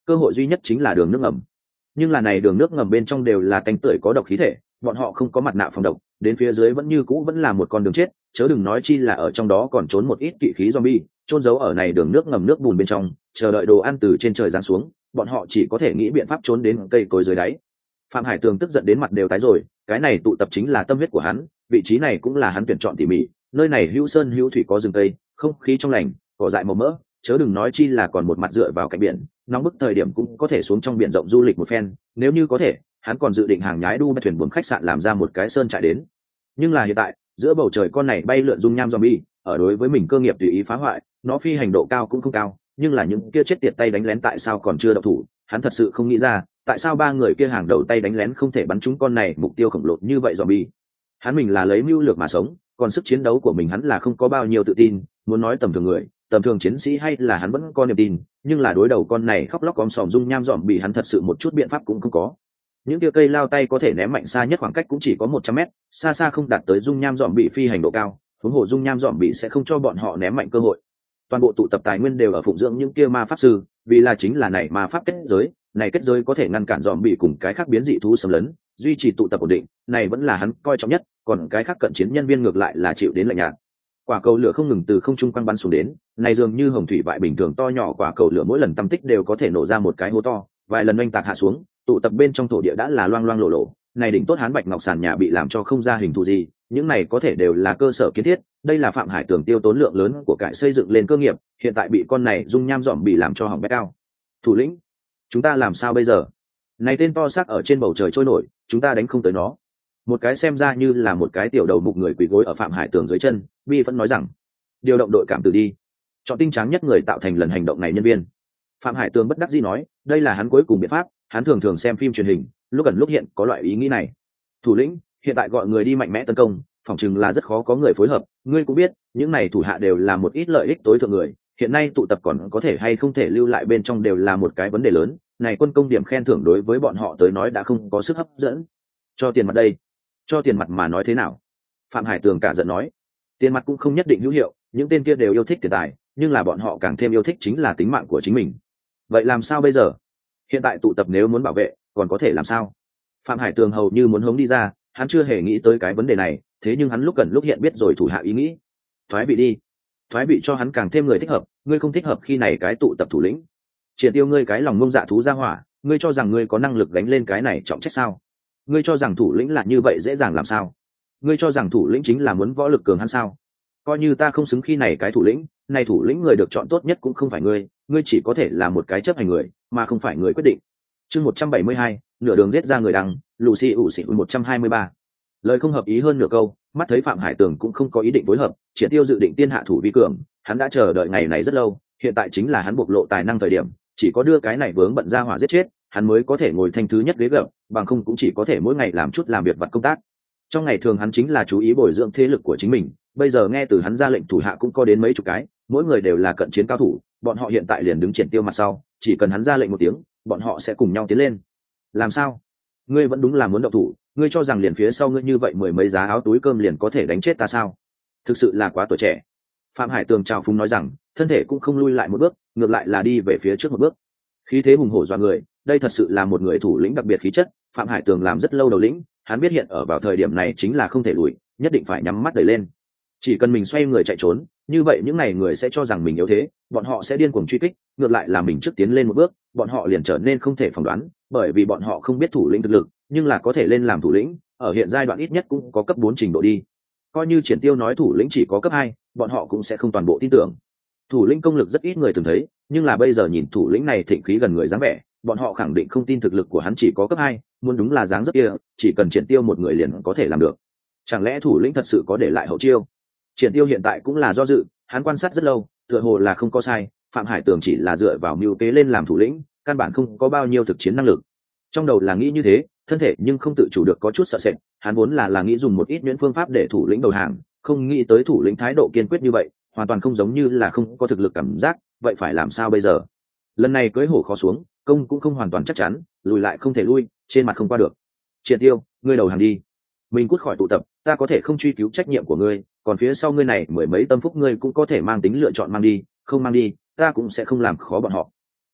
cơ hội duy nhất chính là đường nước ngầm. Nhưng là này đường nước ngầm bên trong đều là canh tưởi có độc khí thể, bọn họ không có mặt nạ phòng độc, đến phía dưới vẫn như cũ vẫn là một con đường chết, chớ đừng nói chi là ở trong đó còn trốn một ít kỵ khí zombie, trôn giấu ở này đường nước ngầm nước bùn bên trong, chờ đợi đồ ăn từ trên trời giáng xuống, bọn họ chỉ có thể nghĩ biện pháp trốn đến cây cối dưới đáy. Phạm Hải Tường tức giận đến mặt đều tái rồi, cái này tụ tập chính là tâm huyết của hắn, vị trí này cũng là hắn tuyển chọn tỉ mỉ, nơi này hữu sơn hữu thủy có rừng tây, không khí trong lành, cỏ dại màu mỡ, chớ đừng nói chi là còn một mặt dựa vào cạnh biển, nóng bức thời điểm cũng có thể xuống trong biển rộng du lịch một phen, nếu như có thể, hắn còn dự định hàng nhái đu thuyền buồm khách sạn làm ra một cái sơn trại đến. Nhưng là hiện tại, giữa bầu trời con này bay lượn dung nham zombie, ở đối với mình cơ nghiệp tùy ý phá hoại, nó phi hành độ cao cũng không cao, nhưng là những kia chết tiệt tay đánh lén tại sao còn chưa động thủ, hắn thật sự không nghĩ ra, tại sao ba người kia hàng đầu tay đánh lén không thể bắn trúng con này mục tiêu khổng lồ như vậy zombie. Hắn mình là lấy mưu lược mà sống, còn sức chiến đấu của mình hắn là không có bao nhiêu tự tin, muốn nói tầm thường người, tầm thường chiến sĩ hay là hắn vẫn có niềm tin, nhưng là đối đầu con này khóc lóc om sòm dung nham zombie hắn thật sự một chút biện pháp cũng không có. Những kia cây lao tay có thể ném mạnh xa nhất khoảng cách cũng chỉ có 100 mét, xa xa không đạt tới dung nham zombie phi hành độ cao, huống hồ dung nham zombie sẽ không cho bọn họ ném mạnh cơ hội. Toàn bộ tụ tập tài nguyên đều ở phụng dưỡng những kia ma pháp sư, vì là chính là này ma pháp kết giới, này kết giới có thể ngăn cản zombie cùng cái khác biến dị thú xâm lấn, duy trì tụ tập ổn định, này vẫn là hắn coi trọng nhất, còn cái khác cận chiến nhân viên ngược lại là chịu đến lạnh nhạt. Quả cầu lửa không ngừng từ không trung quăng bắn xuống đến, này dường như hồng thủy vại bình thường to nhỏ, quả cầu lửa mỗi lần tâm tích đều có thể nổ ra một cái hố to, vài lần oanh tạc hạ xuống, tụ tập bên trong thổ địa đã là loang loang lổ lổ, này đỉnh tốt hán bạch ngọc sàn nhà bị làm cho không ra hình thù gì, những này có thể đều là cơ sở kiến thiết, đây là Phạm Hải Tường tiêu tốn lượng lớn của cải xây dựng lên cơ nghiệp, hiện tại bị con này dung nham dòm bị làm cho hỏng bét cao. Thủ lĩnh, chúng ta làm sao bây giờ? Này tên to xác ở trên bầu trời trôi nổi, chúng ta đánh không tới nó. Một cái xem ra như là một cái tiểu đầu mục người quỳ gối ở Phạm Hải Tường dưới chân, Bi vẫn nói rằng, điều động đội cảm tử đi, chọn tinh tráng nhất người tạo thành lần hành động này nhân viên. Phạm Hải Tường bất đắc dĩ nói, đây là hắn cuối cùng biện pháp, hắn thường thường xem phim truyền hình, lúc gần lúc hiện có loại ý nghĩ này. Thủ lĩnh, hiện tại gọi người đi mạnh mẽ tấn công, phỏng chừng là rất khó có người phối hợp, ngươi cũng biết, những này thủ hạ đều là một ít lợi ích tối thượng người, hiện nay tụ tập còn có thể hay không thể lưu lại bên trong đều là một cái vấn đề lớn, này quân công điểm khen thưởng đối với bọn họ tới nói đã không có sức hấp dẫn. Cho tiền mặt đây, cho tiền mặt mà nói thế nào? Phạm Hải Tường cả giận nói, tiền mặt cũng không nhất định hữu hiệu, những tên kia đều yêu thích tiền tài, nhưng là bọn họ càng thêm yêu thích chính là tính mạng của chính mình. Vậy làm sao bây giờ? Hiện tại tụ tập nếu muốn bảo vệ, còn có thể làm sao? Phạm Hải Tường hầu như muốn hống đi ra, hắn chưa hề nghĩ tới cái vấn đề này, thế nhưng hắn lúc gần lúc hiện biết rồi thủ hạ ý nghĩ. Thoái vị đi, thoái vị cho hắn càng thêm người thích hợp, ngươi không thích hợp khi này cái tụ tập thủ lĩnh. Triển Tiêu, ngươi cái lòng ngông dạ thú ra hỏa, ngươi cho rằng ngươi có năng lực đánh lên cái này trọng trách sao? Ngươi cho rằng thủ lĩnh là như vậy dễ dàng làm sao? Ngươi cho rằng thủ lĩnh chính là muốn võ lực cường hắn sao? Coi như ta không xứng khi này cái thủ lĩnh, này thủ lĩnh người được chọn tốt nhất cũng không phải ngươi, ngươi chỉ có thể là một cái chấp hành người, mà không phải người quyết định. Chương 172, nửa đường giết ra người đăng, Lucy ủ xỉ 123. Lời không hợp ý hơn nửa câu, mắt thấy Phạm Hải Tường cũng không có ý định phối hợp, Triển Tiêu dự định tiên hạ thủ vi cường, hắn đã chờ đợi ngày này rất lâu, hiện tại chính là hắn bộc lộ tài năng thời điểm, chỉ có đưa cái này vướng bận ra hỏa giết chết, hắn mới có thể ngồi thanh thứ nhất ghế gập, bằng không cũng chỉ có thể mỗi ngày làm chút làm việc vặt công tác. Trong ngày thường hắn chính là chú ý bồi dưỡng thế lực của chính mình, bây giờ nghe từ hắn ra lệnh thủ hạ cũng có đến mấy chục cái, mỗi người đều là cận chiến cao thủ, bọn họ hiện tại liền đứng Triển Tiêu mặt sau, chỉ cần hắn ra lệnh một tiếng, bọn họ sẽ cùng nhau tiến lên. Làm sao? Ngươi vẫn đúng là muốn động thủ, ngươi cho rằng liền phía sau ngươi như vậy mười mấy giá áo túi cơm liền có thể đánh chết ta sao? Thực sự là quá tuổi trẻ. Phạm Hải Tường chào phúng nói rằng, thân thể cũng không lui lại một bước, ngược lại là đi về phía trước một bước. Khí thế hùng hổ dọa người, đây thật sự là một người thủ lĩnh đặc biệt khí chất. Phạm Hải Tường làm rất lâu đầu lĩnh, hắn biết hiện ở vào thời điểm này chính là không thể lùi, nhất định phải nhắm mắt đẩy lên. Chỉ cần mình xoay người chạy trốn, như vậy những này người sẽ cho rằng mình yếu thế, bọn họ sẽ điên cuồng truy kích, ngược lại là mình trước tiến lên một bước, bọn họ liền trở nên không thể phỏng đoán, bởi vì bọn họ không biết thủ lĩnh thực lực, nhưng là có thể lên làm thủ lĩnh, ở hiện giai đoạn ít nhất cũng có cấp 4 trình độ đi. Coi như Triển Tiêu nói thủ lĩnh chỉ có cấp 2, bọn họ cũng sẽ không toàn bộ tin tưởng. Thủ lĩnh công lực rất ít người từng thấy, nhưng là bây giờ nhìn thủ lĩnh này thịnh khí gần người dáng vẻ, bọn họ khẳng định không tin thực lực của hắn chỉ có cấp 2, muốn đúng là dáng dấp kia, chỉ cần Triển Tiêu một người liền có thể làm được. Chẳng lẽ thủ lĩnh thật sự có để lại hậu chiêu? Triển Tiêu hiện tại cũng là do dự, hắn quan sát rất lâu, tựa hồ là không có sai, Phạm Hải Tường chỉ là dựa vào mưu kế lên làm thủ lĩnh, căn bản không có bao nhiêu thực chiến năng lực. Trong đầu là nghĩ như thế, thân thể nhưng không tự chủ được có chút sợ sệt, hắn vốn là nghĩ dùng một ít nhuyễn phương pháp để thủ lĩnh đầu hàng, không nghĩ tới thủ lĩnh thái độ kiên quyết như vậy, hoàn toàn không giống như là không có thực lực cảm giác, vậy phải làm sao bây giờ? Lần này cưỡi hổ khó xuống, công cũng không hoàn toàn chắc chắn, lùi lại không thể lui, trên mặt không qua được. Triển Tiêu, ngươi đầu hàng đi, mình cút khỏi tụ tập, ta có thể không truy cứu trách nhiệm của ngươi, còn phía sau ngươi này mười mấy tâm phúc ngươi cũng có thể mang tính lựa chọn mang đi, không mang đi, ta cũng sẽ không làm khó bọn họ.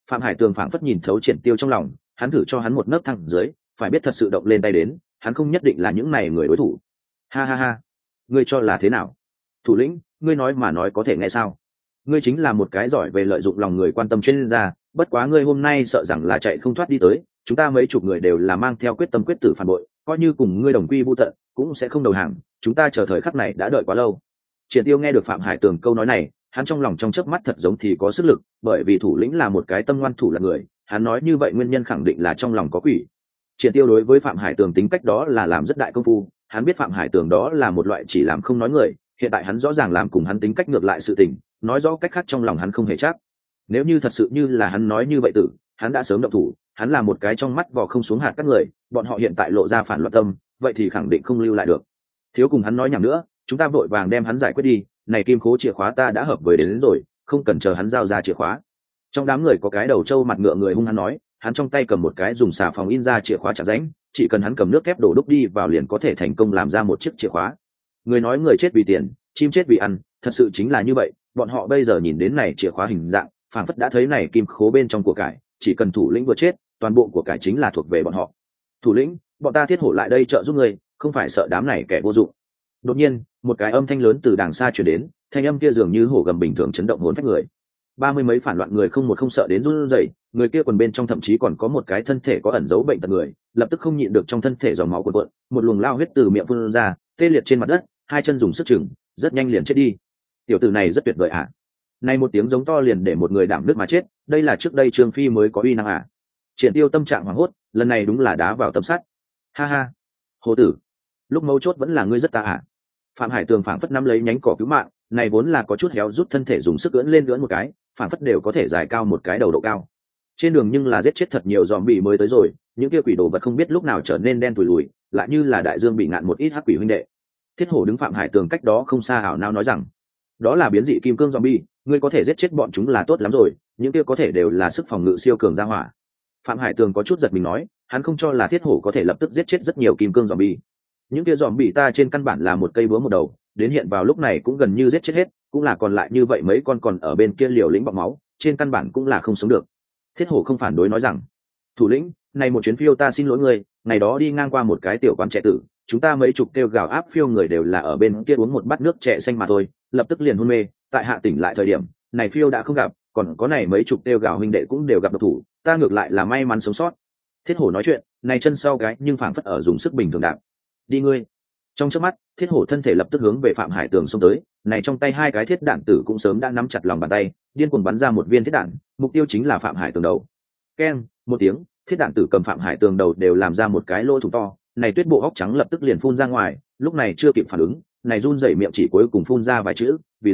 Phạm Hải Tường phảng phất nhìn thấu Triển Tiêu trong lòng, hắn thử cho hắn một nấc thẳng dưới, phải biết thật sự động lên tay đến, hắn không nhất định là những này người đối thủ. Ha ha ha, ngươi cho là thế nào? Thủ lĩnh, ngươi nói mà nói có thể nghe sao? Ngươi chính là một cái giỏi về lợi dụng lòng người quan tâm chuyên gia, bất quá ngươi hôm nay sợ rằng là chạy không thoát đi tới, chúng ta mấy chục người đều là mang theo quyết tâm quyết tử phản bội, coi như cùng ngươi đồng quy vu tận, cũng sẽ không đầu hàng, chúng ta chờ thời khắc này đã đợi quá lâu. Triển Tiêu nghe được Phạm Hải Tường câu nói này, hắn trong lòng trong chớp mắt thật giống thì có sức lực, bởi vì thủ lĩnh là một cái tâm ngoan thủ là người, hắn nói như vậy nguyên nhân khẳng định là trong lòng có quỷ. Triển Tiêu đối với Phạm Hải Tường tính cách đó là làm rất đại công phu, hắn biết Phạm Hải Tường đó là một loại chỉ làm không nói người, hiện tại hắn rõ ràng làm cùng hắn tính cách ngược lại sự tình, nói rõ cách khác trong lòng hắn không hề chắc. Nếu như thật sự như là hắn nói như vậy tử, hắn đã sớm động thủ, hắn là một cái trong mắt vò không xuống hạt các người, bọn họ hiện tại lộ ra phản loạn tâm, vậy thì khẳng định không lưu lại được. Thiếu cùng hắn nói nhảm nữa, chúng ta vội vàng đem hắn giải quyết đi, này kim khố chìa khóa ta đã hợp với đến rồi, không cần chờ hắn giao ra chìa khóa. Trong đám người có cái đầu trâu mặt ngựa người hung hắn nói, hắn trong tay cầm một cái dùng xà phòng in ra chìa khóa chặt rãnh, chỉ cần hắn cầm nước thép đổ đúc đi vào liền có thể thành công làm ra một chiếc chìa khóa. Người nói người chết vì tiền, chim chết vì ăn, thật sự chính là như vậy, bọn họ bây giờ nhìn đến này chìa khóa hình dạng, phảng phất đã thấy này kim khố bên trong của cải, chỉ cần thủ lĩnh vừa chết, toàn bộ của cải chính là thuộc về bọn họ. Thủ lĩnh, bọn ta thiết hổ lại đây trợ giúp người, không phải sợ đám này kẻ vô dụng. Đột nhiên, một cái âm thanh lớn từ đàng xa truyền đến, thanh âm kia dường như hổ gầm bình thường chấn động hồn phách người. 30 mấy phản loạn người không một không sợ đến run rẩy, người kia quần bên trong thậm chí còn có một cái thân thể có ẩn dấu bệnh tật người, lập tức không nhịn được trong thân thể dòng máu cuộn cuộn, một luồng lao huyết từ miệng phun ra, tê liệt trên mặt đất, hai chân dùng sức chừng, rất nhanh liền chết đi. Tiểu tử này rất tuyệt vời à? Nay một tiếng giống to liền để một người đảm nước mà chết, đây là trước đây Trương Phi mới có uy năng à? Triển Tiêu tâm trạng hoảng hốt, lần này đúng là đá vào tấm sắt. Ha ha, Hồ tử, lúc mấu chốt vẫn là ngươi rất ta à? Phạm Hải Tường phảng phất nắm lấy nhánh cỏ cứu mạng, này vốn là có chút héo rút thân thể dùng sức ưỡn lên ưỡn một cái, phảng phất đều có thể dài cao một cái đầu độ cao. Trên đường nhưng là giết chết thật nhiều zombie mới tới rồi, những kia quỷ đồ vật không biết lúc nào trở nên đen tủi lùi, lại như là đại dương bị ngạn một ít hắc quỷ huynh đệ. Thiết Hổ đứng Phạm Hải Tường cách đó không xa ảo nao nói rằng, đó là biến dị kim cương zombie, ngươi có thể giết chết bọn chúng là tốt lắm rồi, những kia có thể đều là sức phòng ngự siêu cường ra hỏa. Phạm Hải Tường có chút giật mình nói, hắn không cho là Thiết Hổ có thể lập tức giết chết rất nhiều kim cương zombie. Những kia zombie ta trên căn bản là một cây búa một đầu, đến hiện vào lúc này cũng gần như giết chết hết, cũng là còn lại như vậy mấy con còn ở bên kia liều lĩnh bọc máu, trên căn bản cũng là không sống được. Thiết Hổ không phản đối nói rằng, thủ lĩnh, này một chuyến phiêu ta xin lỗi ngươi, ngày đó đi ngang qua một cái tiểu quán trẻ tử, chúng ta mấy chục kêu gào áp phiêu người đều là ở bên kia uống một bát nước trẻ xanh mà thôi, lập tức liền hôn mê, tại hạ tỉnh lại thời điểm này phiêu đã không gặp, còn có này mấy chục kêu gào huynh đệ cũng đều gặp độc thủ, ta ngược lại là may mắn sống sót. Thiết Hổ nói chuyện, này chân sau cái nhưng phảng phất ở dùng sức bình thường đạp. Đi ngươi. Trong chớp mắt, Thiết Hổ thân thể lập tức hướng về Phạm Hải Tường xông tới, này trong tay hai cái thiết đạn tử cũng sớm đã nắm chặt lòng bàn tay, điên cuồng bắn ra một viên thiết đạn, mục tiêu chính là Phạm Hải Tường đầu. Keng, một tiếng, thiết đạn tử cầm Phạm Hải Tường đầu đều làm ra một cái lỗ thủng to, này tuyết bộ óc trắng lập tức liền phun ra ngoài, lúc này chưa kịp phản ứng, này run rẩy miệng chỉ cuối cùng phun ra vài chữ, vì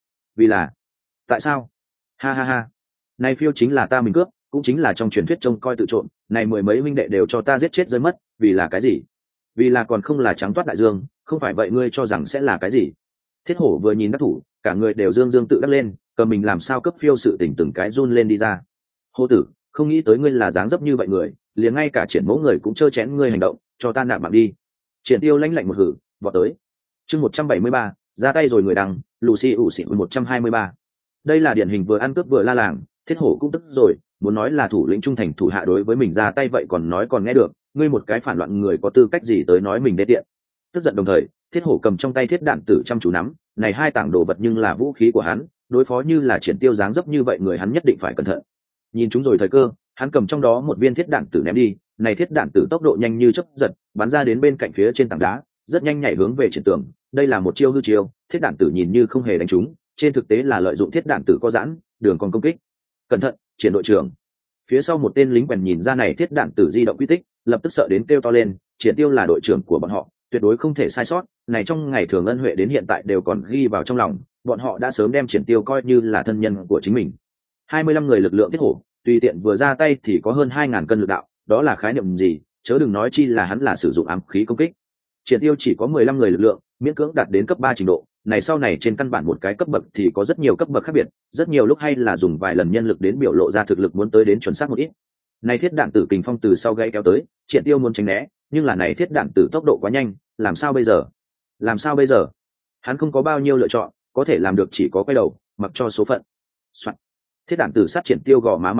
là, tại sao? Ha ha ha, này phiêu chính là ta mình cướp, cũng chính là trong truyền thuyết trông coi tự trộm, này mười mấy huynh đệ đều cho ta giết chết rơi mất, vì là cái gì? Vì là còn không là trắng toát đại dương, không phải vậy ngươi cho rằng sẽ là cái gì? Thiết Hổ vừa nhìn đắc thủ, cả người đều dương dương tự đắc lên, cầm mình làm sao cấp phiêu sự tỉnh từng cái run lên đi ra. Hồ tử, không nghĩ tới ngươi là dáng dấp như vậy người, liền ngay cả Triển Mẫu người cũng trơ chén ngươi hành động, cho ta nạp mạng đi. Triển Tiêu lãnh lạnh một hử, vọt tới. Chương 173, ra tay rồi người đằng, Lucy ủ xỉn 123. Đây là điển hình vừa ăn cướp vừa la làng, Thiết Hổ cũng tức rồi, muốn nói là thủ lĩnh trung thành thủ hạ đối với mình ra tay vậy còn nói còn nghe được, ngươi một cái phản loạn người có tư cách gì tới nói mình đê tiện. Tức giận đồng thời, Thiết Hổ cầm trong tay thiết đạn tử chăm chú nắm, này hai tảng đồ vật nhưng là vũ khí của hắn, đối phó như là Triển Tiêu dáng dấp như vậy người hắn nhất định phải cẩn thận. Nhìn chúng rồi thời cơ, hắn cầm trong đó một viên thiết đạn tử ném đi, này thiết đạn tử tốc độ nhanh như chớp giật, bắn ra đến bên cạnh phía trên tảng đá, rất nhanh nhảy hướng về Triển Tường. Đây là một chiêu hư chiêu, thiết đạn tử nhìn như không hề đánh trúng, trên thực tế là lợi dụng thiết đạn tử có giãn, đường còn công kích. Cẩn thận, Triển đội trưởng. Phía sau một tên lính quèn nhìn ra này thiết đạn tử di động quy tích, lập tức sợ đến kêu to lên, Triển Tiêu là đội trưởng của bọn họ, tuyệt đối không thể sai sót, này trong ngày thường ân huệ đến hiện tại đều còn ghi vào trong lòng, bọn họ đã sớm đem Triển Tiêu coi như là thân nhân của chính mình. 25 người lực lượng Thiết Hổ, tùy tiện vừa ra tay thì có hơn 2000 cân lực đạo, đó là khái niệm gì, chớ đừng nói chi là hắn là sử dụng ám khí công kích. Triển Tiêu chỉ có 15 người lực lượng, miễn cưỡng đạt đến cấp 3 trình độ, này sau này trên căn bản một cái cấp bậc thì có rất nhiều cấp bậc khác biệt, rất nhiều lúc hay là dùng vài lần nhân lực đến biểu lộ ra thực lực muốn tới đến chuẩn xác một ít. Này thiết đạn tử kình phong từ sau gãy kéo tới, Triển Tiêu muốn tránh né, nhưng là này thiết đạn tử tốc độ quá nhanh, làm sao bây giờ? Làm sao bây giờ? Hắn không có bao nhiêu lựa chọn, có thể làm được chỉ có quay đầu, mặc cho số phận. Soạn. Thiết đạn tử sát Triển Tiêu gò má mà qua,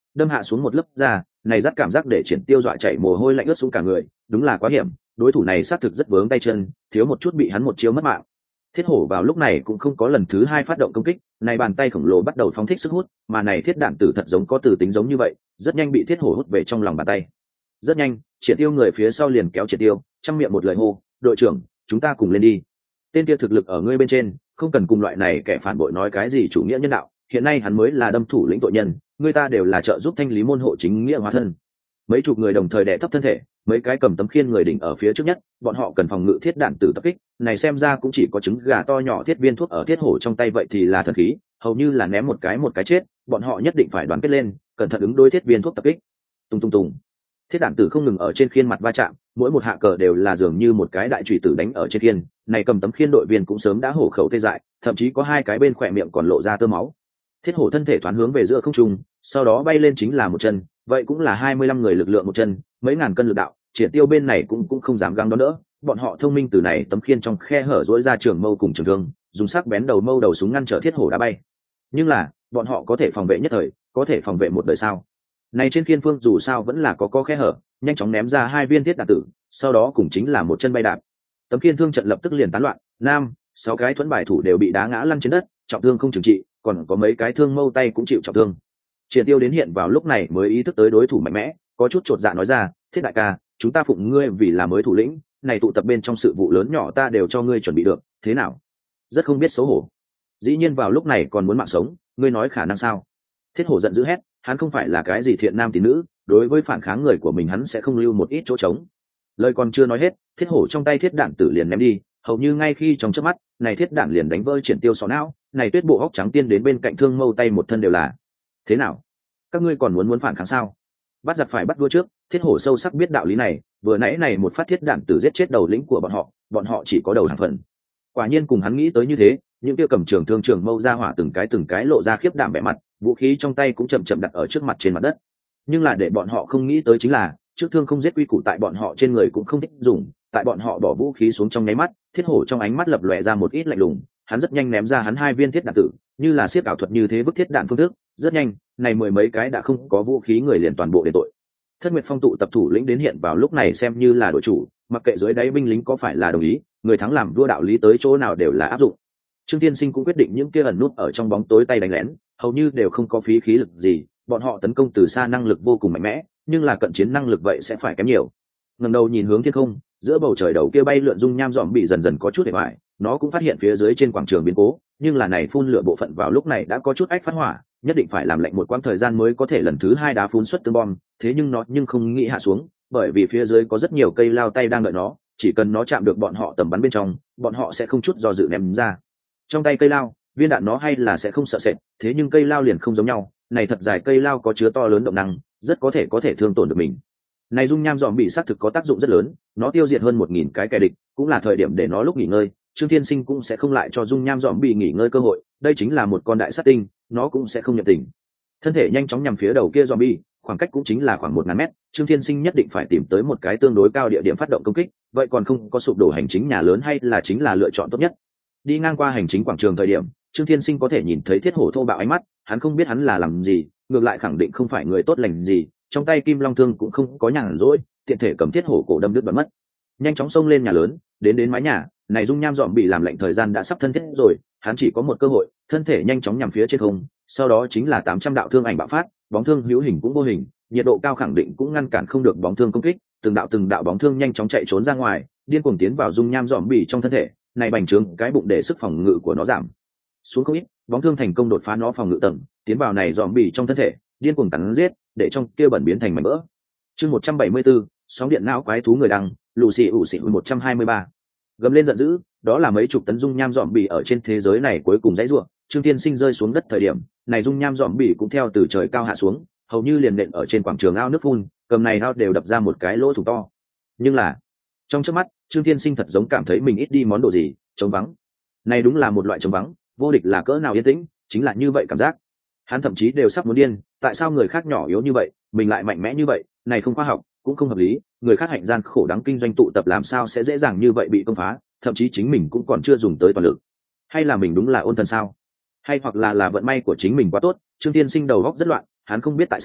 đâm hạ xuống một lớp da, này rất cảm giác để Triển Tiêu dọa chảy mồ hôi lạnh ướt xuống cả người, đúng là quá hiểm, đối thủ này xác thực rất vướng tay chân, thiếu một chút bị hắn một chiêu mất mạng. Thiết hổ vào lúc này cũng không có lần thứ hai phát động công kích, này bàn tay khổng lồ bắt đầu phóng thích sức hút, mà này thiết đạn tử thật giống có từ tính giống như vậy, rất nhanh bị thiết hổ hút về trong lòng bàn tay. Rất nhanh, Triển Tiêu người phía sau liền kéo Triển Tiêu, trong miệng một lời hô, đội trưởng, chúng ta cùng lên đi. Tên kia thực lực ở ngươi bên trên, không cần cùng loại này kẻ phản bội nói cái gì chủ nghĩa nhân đạo, hiện nay hắn mới là đâm thủ lĩnh tội nhân, người ta đều là trợ giúp thanh lý môn hộ chính nghĩa hóa thân. Mấy chục người đồng thời đè thấp thân thể, mấy cái cầm tấm khiên người đỉnh ở phía trước nhất, bọn họ cần phòng ngự thiết đạn tử tập kích, này xem ra cũng chỉ có trứng gà to nhỏ thiết viên thuốc ở thiết hổ trong tay vậy thì là thần khí, hầu như là ném một cái chết, bọn họ nhất định phải đoàn kết lên, cẩn thận ứng đối thiết viên thuốc tập kích. Tung tung tung. Thiết đạn tử không ngừng ở trên khiên mặt va chạm, mỗi một hạ cờ đều là dường như một cái đại chùy tử đánh ở trên khiên, này cầm tấm khiên đội viên cũng sớm đã hổ khẩu tê dại, thậm chí có hai cái bên khỏe miệng còn lộ ra tơ máu. Thiết hổ thân thể thoáng hướng về giữa không trung, sau đó bay lên chính là một chân, vậy cũng là 25 người lực lượng một chân, mấy ngàn cân lực đạo, Triển Tiêu bên này cũng không dám găng đón đỡ, bọn họ thông minh từ này tấm khiên trong khe hở rỗi ra trường mâu cùng trường thương, dùng sắc bén đầu mâu đầu súng ngăn trở thiết hổ đá bay. Nhưng là, bọn họ có thể phòng vệ nhất thời, có thể phòng vệ một đời sao? Này trên khiên phương dù sao vẫn là có khe hở, nhanh chóng ném ra hai viên thiết đạn tử, sau đó cùng chính là một chân bay đạp. Tấm khiên thương trận lập tức liền tán loạn, nam, 6 cái thuẫn bài thủ đều bị đá ngã lăn trên đất, trọng thương không chừng trị, còn có mấy cái thương mâu tay cũng chịu trọng thương. Triển Tiêu đến hiện vào lúc này mới ý thức tới đối thủ mạnh mẽ, có chút chột dạ nói ra, thiết đại ca, chúng ta phụng ngươi vì là mới thủ lĩnh, này tụ tập bên trong sự vụ lớn nhỏ ta đều cho ngươi chuẩn bị được, thế nào? Rất không biết xấu hổ. Dĩ nhiên vào lúc này còn muốn mạng sống, ngươi nói khả năng sao? Thiết hổ giận dữ hét, hắn không phải là cái gì thiện nam tín nữ, đối với phản kháng người của mình hắn sẽ không lưu một ít chỗ trống. Lời còn chưa nói hết, thiết hổ trong tay thiết đạn tử liền ném đi, hầu như ngay khi trong chớp mắt, này thiết đạn liền đánh vỡ Triển Tiêu sọ não, này tuyết bộ óc trắng tiên đến bên cạnh thương mâu tay một thân đều là. Thế nào? Các ngươi còn muốn phản kháng sao? Bắt giặc phải bắt vua trước, thiết hổ sâu sắc biết đạo lý này, vừa nãy này một phát thiết đạn tử giết chết đầu lĩnh của bọn họ chỉ có đầu hàng phần. Quả nhiên cùng hắn nghĩ tới như thế, những kia cầm trường thương trường mâu ra hỏa từng cái lộ ra khiếp đảm vẻ mặt, vũ khí trong tay cũng chậm chậm đặt ở trước mặt trên mặt đất. Nhưng là để bọn họ không nghĩ tới chính là, trước thương không giết quy củ tại bọn họ trên người cũng không thích dùng, tại bọn họ bỏ vũ khí xuống trong nháy mắt, thiết hổ trong ánh mắt lập lòe ra một ít lạnh lùng, hắn rất nhanh ném ra hắn hai viên thiết đạn tử, như là siết ảo thuật như thế vứt thiết đạn phương thức, rất nhanh, này mười mấy cái đã không có vũ khí người liền toàn bộ đền tội. Thất Nguyệt Phong tụ tập thủ lĩnh đến hiện vào lúc này xem như là đội chủ, mặc kệ dưới đáy binh lính có phải là đồng ý, người thắng làm vua đạo lý tới chỗ nào đều là áp dụng. Trương Tiên Sinh cũng quyết định những kia ẩn nút ở trong bóng tối tay đánh lén, hầu như đều không có phí khí lực gì, bọn họ tấn công từ xa năng lực vô cùng mạnh mẽ, nhưng là cận chiến năng lực vậy sẽ phải kém nhiều. Ngẩng đầu nhìn hướng thiên không, giữa bầu trời đầu kia bay lượn dung nham dòm bị dần dần có chút hề bại, nó cũng phát hiện phía dưới trên quảng trường biến cố, nhưng là này phun lửa bộ phận vào lúc này đã có chút ách phát hỏa, nhất định phải làm lệnh một quãng thời gian mới có thể lần thứ hai đá phun xuất tương bom, thế nhưng nó không nghĩ hạ xuống, bởi vì phía dưới có rất nhiều cây lao tay đang đợi nó, chỉ cần nó chạm được bọn họ tầm bắn bên trong, bọn họ sẽ không chút do dự ném ra. Trong tay cây lao, viên đạn nó hay là sẽ không sợ sệt, thế nhưng cây lao liền không giống nhau, này thật dài cây lao có chứa to lớn động năng, rất có thể thương tổn được mình. Này dung nham dòm bị xác thực có tác dụng rất lớn, nó tiêu diệt hơn 1000 cái kẻ địch, cũng là thời điểm để nó lúc nghỉ ngơi. Trương Thiên Sinh cũng sẽ không lại cho dung nham dòm bị nghỉ ngơi cơ hội, đây chính là một con đại sát tinh, nó cũng sẽ không nhận tình. Thân thể nhanh chóng nhằm phía đầu kia zombie, khoảng cách cũng chính là khoảng 1000 mét, Trương Thiên Sinh nhất định phải tìm tới một cái tương đối cao địa điểm phát động công kích, vậy còn không có sụp đổ hành chính nhà lớn hay là chính là lựa chọn tốt nhất. Đi ngang qua hành chính quảng trường thời điểm, Trương Thiên Sinh có thể nhìn thấy thiết hổ thô bạo ánh mắt, hắn không biết hắn là làm gì, ngược lại khẳng định không phải người tốt lành gì, trong tay kim long thương cũng không có nhàn rỗi, tiện thể cầm thiết hổ cổ đâm đứt đoạn mất. Nhanh chóng xông lên nhà lớn, đến mái nhà, này dung nham dọn bị làm lạnh thời gian đã sắp thân thiết rồi, hắn chỉ có một cơ hội, thân thể nhanh chóng nhằm phía trên không, sau đó chính là 800 đạo thương ảnh bạo phát, bóng thương hữu hình cũng vô hình, nhiệt độ cao khẳng định cũng ngăn cản không được bóng thương công kích, từng đạo bóng thương nhanh chóng chạy trốn ra ngoài, điên cuồng tiến vào dung nham dọn bị trong thân thể, này bành trướng cái bụng để sức phòng ngự của nó giảm xuống không ít, bóng thương thành công đột phá nó phòng ngự tầng, tiến vào này dọn bị trong thân thể, điên cuồng cắn giết, để trong kia bẩn biến thành mảnh vỡ. Chương 174, sóng điện não quái thú người đăng, lù xì ủ xì 123. Gầm lên giận dữ, đó là mấy chục tấn dung nham dọn bì ở trên thế giới này cuối cùng dãy rủa. Trương Thiên Sinh rơi xuống đất thời điểm, này dung nham dọn bì cũng theo từ trời cao hạ xuống, hầu như liền nện ở trên quảng trường ao nước phun, cầm này ao đều đập ra một cái lỗ thủng to. Nhưng là, trong chớp mắt, Trương Thiên Sinh thật giống cảm thấy mình ít đi món đồ gì, trống vắng. Này đúng là một loại trống vắng, vô địch là cỡ nào yên tĩnh, chính là như vậy cảm giác. Hắn thậm chí đều sắp muốn điên, tại sao người khác nhỏ yếu như vậy, mình lại mạnh mẽ như vậy, này không khoa học, cũng không hợp lý, người khác hạnh gian khổ đắng kinh doanh tụ tập làm sao sẽ dễ dàng như vậy bị công phá, thậm chí chính mình cũng còn chưa dùng tới toàn lực. Hay là mình đúng là ôn thần sao? Hay hoặc là vận may của chính mình quá tốt? Trương Tiên Sinh đầu óc rất loạn, hắn không biết tại sao,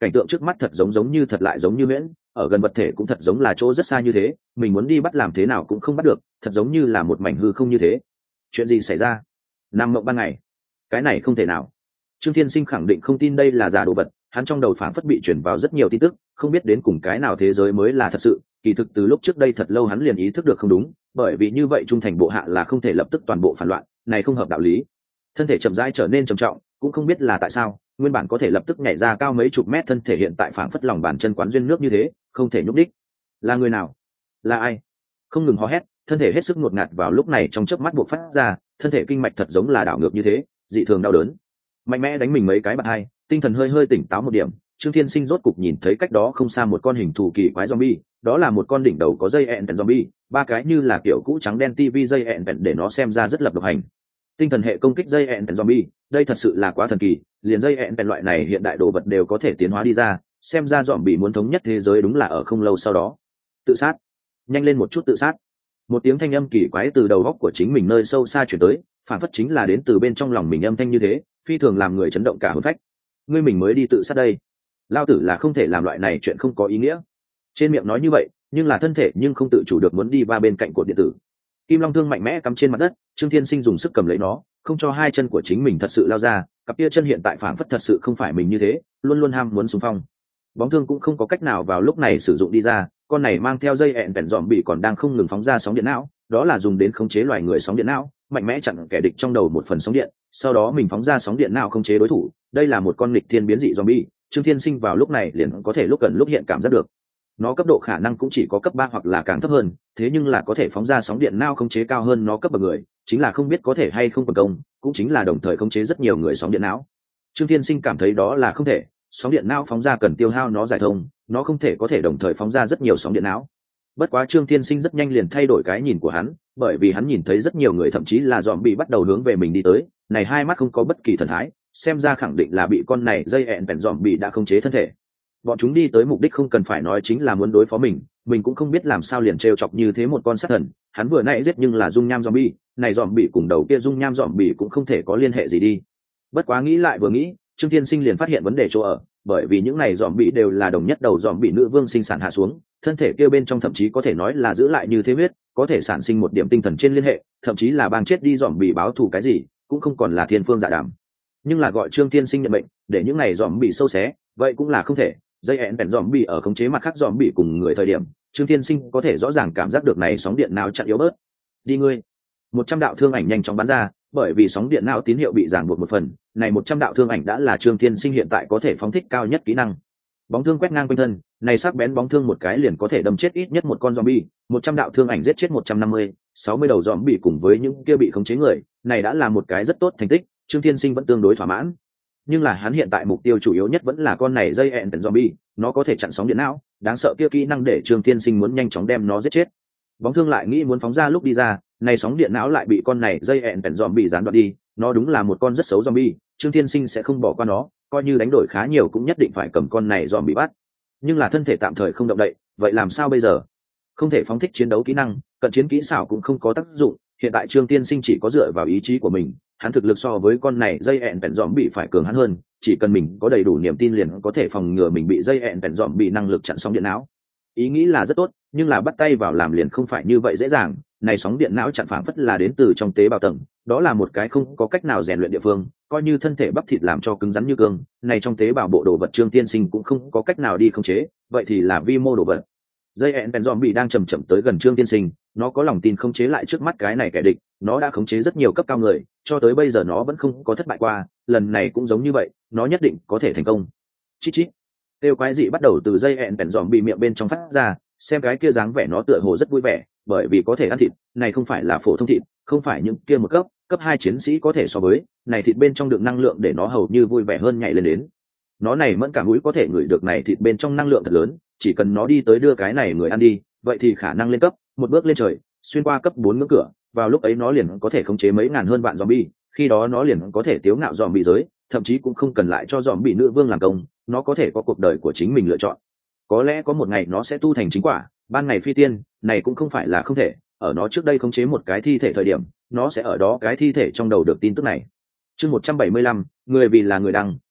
cảnh tượng trước mắt thật giống như thật lại giống như miễn, ở gần vật thể cũng thật giống là chỗ rất xa như thế, mình muốn đi bắt làm thế nào cũng không bắt được, thật giống như là một mảnh hư không như thế. Chuyện gì xảy ra? Nam mộng ban ngày? Cái này không thể nào. Trương Thiên Sinh khẳng định không tin đây là giả đồ vật, hắn trong đầu phảng phất bị chuyển vào rất nhiều tin tức, không biết đến cùng cái nào thế giới mới là thật sự. Kỳ thực từ lúc trước đây thật lâu hắn liền ý thức được không đúng, bởi vì như vậy trung thành bộ hạ là không thể lập tức toàn bộ phản loạn, này không hợp đạo lý. Thân thể chậm rãi trở nên trầm trọng, cũng không biết là tại sao, nguyên bản có thể lập tức nhảy ra cao mấy chục mét thân thể hiện tại phảng phất lòng bàn chân quán duyên nước như thế, không thể nhúc đích. Là người nào? Là ai? Không ngừng hò hét, thân thể hết sức ngột ngạt vào lúc này trong chớp mắt buộc phát ra, thân thể kinh mạch thật giống là đảo ngược như thế, dị thường đau đớn. Mạnh mẽ đánh mình mấy cái bạt hai, tinh thần hơi hơi tỉnh táo một điểm. Trương Thiên Sinh rốt cục nhìn thấy cách đó không xa một con hình thù kỳ quái zombie, đó là một con đỉnh đầu có dây ẹn zombie, ba cái như là kiểu cũ trắng đen TV dây ẹn để nó xem ra rất lập độc hành. Tinh thần hệ công kích dây ẹn zombie, đây thật sự là quá thần kỳ, liền dây ẹn loại này hiện đại đồ vật đều có thể tiến hóa đi ra, xem ra zombie muốn thống nhất thế giới đúng là ở không lâu sau đó. Tự sát, nhanh lên một chút tự sát. Một tiếng thanh âm kỳ quái từ đầu góc của chính mình nơi sâu xa chuyển tới, phản phất chính là đến từ bên trong lòng mình âm thanh như thế, phi thường làm người chấn động cả hồn phách. Ngươi mình mới đi tự sát đây, lao tử là không thể làm loại này chuyện không có ý nghĩa. Trên miệng nói như vậy, nhưng là thân thể nhưng không tự chủ được muốn đi va bên cạnh cột điện tử. Kim long thương mạnh mẽ cắm trên mặt đất, Trương Thiên Sinh dùng sức cầm lấy nó, không cho hai chân của chính mình thật sự lao ra, cặp kia chân hiện tại phản phất thật sự không phải mình như thế, luôn luôn ham muốn xung phong. Bóng thương cũng không có cách nào vào lúc này sử dụng đi ra, con này mang theo dây ẹn vẹn dòm bị còn đang không ngừng phóng ra sóng điện não, đó là dùng đến khống chế loài người sóng điện não, mạnh mẽ chặn kẻ địch trong đầu một phần sóng điện, sau đó mình phóng ra sóng điện não khống chế đối thủ. Đây là một con nghịch thiên biến dị zombie, Trương Thiên Sinh vào lúc này liền có thể lúc gần lúc hiện cảm giác được. Nó cấp độ khả năng cũng chỉ có cấp 3 hoặc là càng thấp hơn, thế nhưng là có thể phóng ra sóng điện não khống chế cao hơn nó cấp bậc người, chính là không biết có thể hay không quần công, cũng chính là đồng thời khống chế rất nhiều người sóng điện não. Trương Thiên Sinh cảm thấy đó là không thể, sóng điện não phóng ra cần tiêu hao nó giải thông, nó không thể có thể đồng thời phóng ra rất nhiều sóng điện não. Bất quá Trương Thiên Sinh rất nhanh liền thay đổi cái nhìn của hắn, bởi vì hắn nhìn thấy rất nhiều người thậm chí là zombie bắt đầu hướng về mình đi tới, này hai mắt không có bất kỳ thần thái, xem ra khẳng định là bị con này dây ẹn bèn zombie đã khống chế thân thể. Bọn chúng đi tới mục đích không cần phải nói chính là muốn đối phó mình cũng không biết làm sao liền trêu chọc như thế một con sát thần, hắn vừa nãy giết nhưng là dung nham zombie, này zombie cùng đầu kia dung nham zombie cũng không thể có liên hệ gì đi. Bất quá nghĩ lại vừa nghĩ, Trương Thiên Sinh liền phát hiện vấn đề chỗ ở, bởi vì những này zombie đều là đồng nhất đầu zombie nữ vương sinh sản hạ xuống, thân thể kia bên trong thậm chí có thể nói là giữ lại như thế huyết, có thể sản sinh một điểm tinh thần trên liên hệ, thậm chí là bang chết đi zombie báo thù cái gì, cũng không còn là thiên phương dạ đàm. Nhưng là gọi Trương Thiên Sinh nhận bệnh, để những này zombie sâu xé, vậy cũng là không thể. Dây ẹn bèn zombie ở khống chế mặt khác zombie cùng người thời điểm, Trương Thiên Sinh có thể rõ ràng cảm giác được này sóng điện não chặn yếu bớt. Đi ngươi. 100 đạo thương ảnh nhanh chóng bắn ra, bởi vì sóng điện não tín hiệu bị ràng buộc một phần, này 100 đạo thương ảnh đã là Trương Thiên Sinh hiện tại có thể phóng thích cao nhất kỹ năng. Bóng thương quét ngang quanh thân, này sắc bén bóng thương một cái liền có thể đâm chết ít nhất một con zombie, 100 đạo thương ảnh giết chết 150, 60 đầu zombie cùng với những kia bị khống chế người, này đã là một cái rất tốt thành tích, Trương Thiên Sinh vẫn tương đối thỏa mãn. Nhưng là hắn hiện tại mục tiêu chủ yếu nhất vẫn là con này dây ẹn zombie, nó có thể chặn sóng điện não, đáng sợ kia kỹ năng để Trương Thiên Sinh muốn nhanh chóng đem nó giết chết. Bóng thương lại nghĩ muốn phóng ra lúc đi ra, này sóng điện não lại bị con này dây ẹn zombie gián đoạn đi, nó đúng là một con rất xấu zombie, Trương Thiên Sinh sẽ không bỏ qua nó, coi như đánh đổi khá nhiều cũng nhất định phải cầm con này zombie bắt. Nhưng là thân thể tạm thời không động đậy, vậy làm sao bây giờ? Không thể phóng thích chiến đấu kỹ năng, cận chiến kỹ xảo cũng không có tác dụng, hiện tại Trương Thiên Sinh chỉ có dựa vào ý chí của mình, hắn thực lực so với con này dây ẹn zombie phải cường hắn hơn, chỉ cần mình có đầy đủ niềm tin liền có thể phòng ngừa mình bị dây ẹn zombie năng lực chặn sóng điện não. Ý nghĩ là rất tốt, nhưng là bắt tay vào làm liền không phải như vậy dễ dàng, này sóng điện não chặn phảng phất là đến từ trong tế bào tầng, đó là một cái không có cách nào rèn luyện địa phương, coi như thân thể bắp thịt làm cho cứng rắn như cương, này trong tế bào bộ đồ vật Trương Tiên Sinh cũng không có cách nào đi khống chế, vậy thì là vi mô đồ vật. Dây ẹn zombie đang chậm chậm tới gần Trương Tiên Sinh, nó có lòng tin khống chế lại trước mắt cái này kẻ địch, nó đã khống chế rất nhiều cấp cao người, cho tới bây giờ nó vẫn không có thất bại qua, lần này cũng giống như vậy, nó nhất định có thể thành công. Chít chít. Kêu quái dị bắt đầu từ dây ẹn zombie miệng bên trong phát ra, xem cái kia dáng vẻ nó tựa hồ rất vui vẻ, bởi vì có thể ăn thịt, này không phải là phổ thông thịt, không phải những kia một cấp 2 chiến sĩ có thể so với, này thịt bên trong được năng lượng để nó hầu như vui vẻ hơn nhảy lên đến. Nó này mẫn cảm mũi có thể ngửi được này thịt bên trong năng lượng thật lớn, chỉ cần nó đi tới đưa cái này người ăn đi, vậy thì khả năng lên cấp, một bước lên trời, xuyên qua cấp 4 ngưỡng cửa, vào lúc ấy nó liền có thể khống chế mấy ngàn hơn vạn zombie, khi đó nó liền có thể tiếu ngạo zombie giới, thậm chí cũng không cần lại cho zombie nữ vương làm công, nó có thể có cuộc đời của chính mình lựa chọn. Có lẽ có một ngày nó sẽ tu thành chính quả, ban ngày phi tiên, này cũng không phải là không thể, ở nó trước đây khống chế một cái thi thể thời điểm, nó sẽ ở đó cái thi thể trong đầu được tin tức này. Chương 175, người vì là người đăng,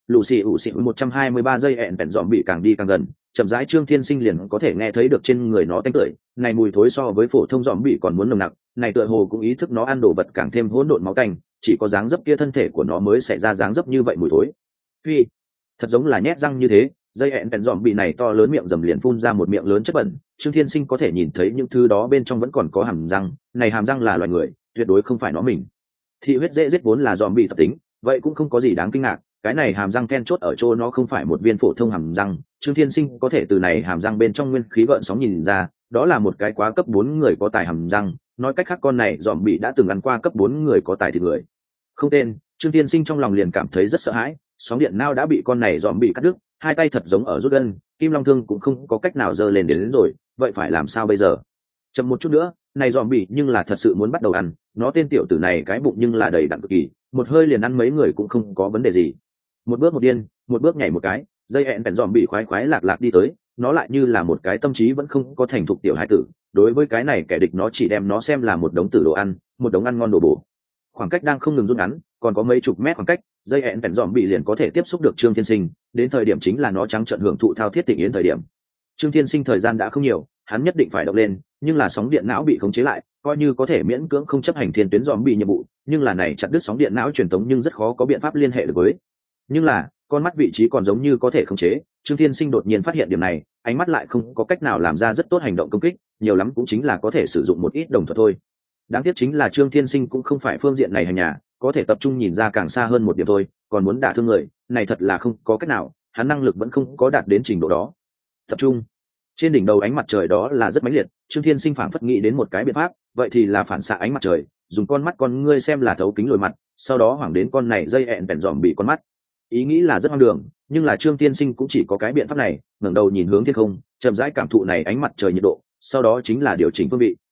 Lucy ủ xịu 123 giây ẹn bèn dòm bị càng đi càng gần, chậm rãi Trương Thiên Sinh liền có thể nghe thấy được trên người nó tanh tưởi, này mùi thối so với phổ thông dòm bị còn muốn nồng nặc, này tựa hồ cũng ý thức nó ăn đồ vật càng thêm hỗn độn máu tanh, chỉ có dáng dấp kia thân thể của nó mới sẽ ra dáng dấp như vậy mùi thối. Phi, thật giống là nhét răng như thế, dây ẹn bèn dòm bị này to lớn miệng rầm liền phun ra một miệng lớn chất bẩn, Trương Thiên Sinh có thể nhìn thấy những thứ đó bên trong vẫn còn có hàm răng, này hàm răng là loài người, tuyệt đối không phải nó mình. Thị huyết dễ giết vốn là dòm bị tập tính, vậy cũng không có gì đáng kinh ngạc, cái này hàm răng then chốt ở chỗ nó không phải một viên phổ thông hàm răng, Trương Thiên Sinh có thể từ này hàm răng bên trong nguyên khí gợn sóng nhìn ra, đó là một cái quá cấp 4 người có tài hàm răng, nói cách khác con này dòm bị đã từng ăn qua cấp 4 người có tài thịt người. Không tên, Trương Thiên Sinh trong lòng liền cảm thấy rất sợ hãi, sóng điện não đã bị con này dòm bị cắt đứt, hai tay thật giống ở rút gân, kim long thương cũng không có cách nào giơ lên đến rồi, vậy phải làm sao bây giờ? Chậm một chút nữa, này dòm bị nhưng là thật sự muốn bắt đầu ăn, nó tên tiểu tử này cái bụng nhưng là đầy đặn cực kỳ, một hơi liền ăn mấy người cũng không có vấn đề gì. Một bước một điên, một bước nhảy một cái, dây hẹn bèn dòm bị khoái khoái lạc lạc đi tới, nó lại như là một cái tâm trí vẫn không có thành thục tiểu hải tử, đối với cái này kẻ địch nó chỉ đem nó xem là một đống tử đồ ăn, một đống ăn ngon đồ bổ. Khoảng cách đang không ngừng rút ngắn, còn có mấy chục mét khoảng cách, dây hẹn bèn dòm bị liền có thể tiếp xúc được Trương Thiên Sinh, đến thời điểm chính là nó trắng trợn hưởng thụ thao thiết thịnh yến thời điểm. Trương Thiên Sinh thời gian đã không nhiều, hắn nhất định phải động lên, nhưng là sóng điện não bị khống chế lại, coi như có thể miễn cưỡng không chấp hành thiên tuyến dòm bị nhiệm vụ, nhưng là này chặt đứt sóng điện não truyền tống nhưng rất khó có biện pháp liên hệ được với. Nhưng là con mắt vị trí còn giống như có thể khống chế, Trương Thiên Sinh đột nhiên phát hiện điểm này, ánh mắt lại không có cách nào làm ra rất tốt hành động công kích, nhiều lắm cũng chính là có thể sử dụng một ít đồng thuật thôi. Đáng tiếc chính là Trương Thiên Sinh cũng không phải phương diện này hành nhà, có thể tập trung nhìn ra càng xa hơn một điểm thôi, còn muốn đả thương người, này thật là không có cách nào, hắn năng lực vẫn không có đạt đến trình độ đó. Tập trung. Trên đỉnh đầu ánh mặt trời đó là rất mãnh liệt, Trương Thiên Sinh phảng phất nghĩ đến một cái biện pháp, vậy thì là phản xạ ánh mặt trời, dùng con mắt con ngươi xem là thấu kính lồi mặt, sau đó hoảng đến con này dây ẹn bèn dòm bị con mắt. Ý nghĩ là rất hoang đường, nhưng là Trương Thiên Sinh cũng chỉ có cái biện pháp này, ngẩng đầu nhìn hướng thiên không, chậm rãi cảm thụ này ánh mặt trời nhiệt độ, sau đó chính là điều chỉnh phương vị.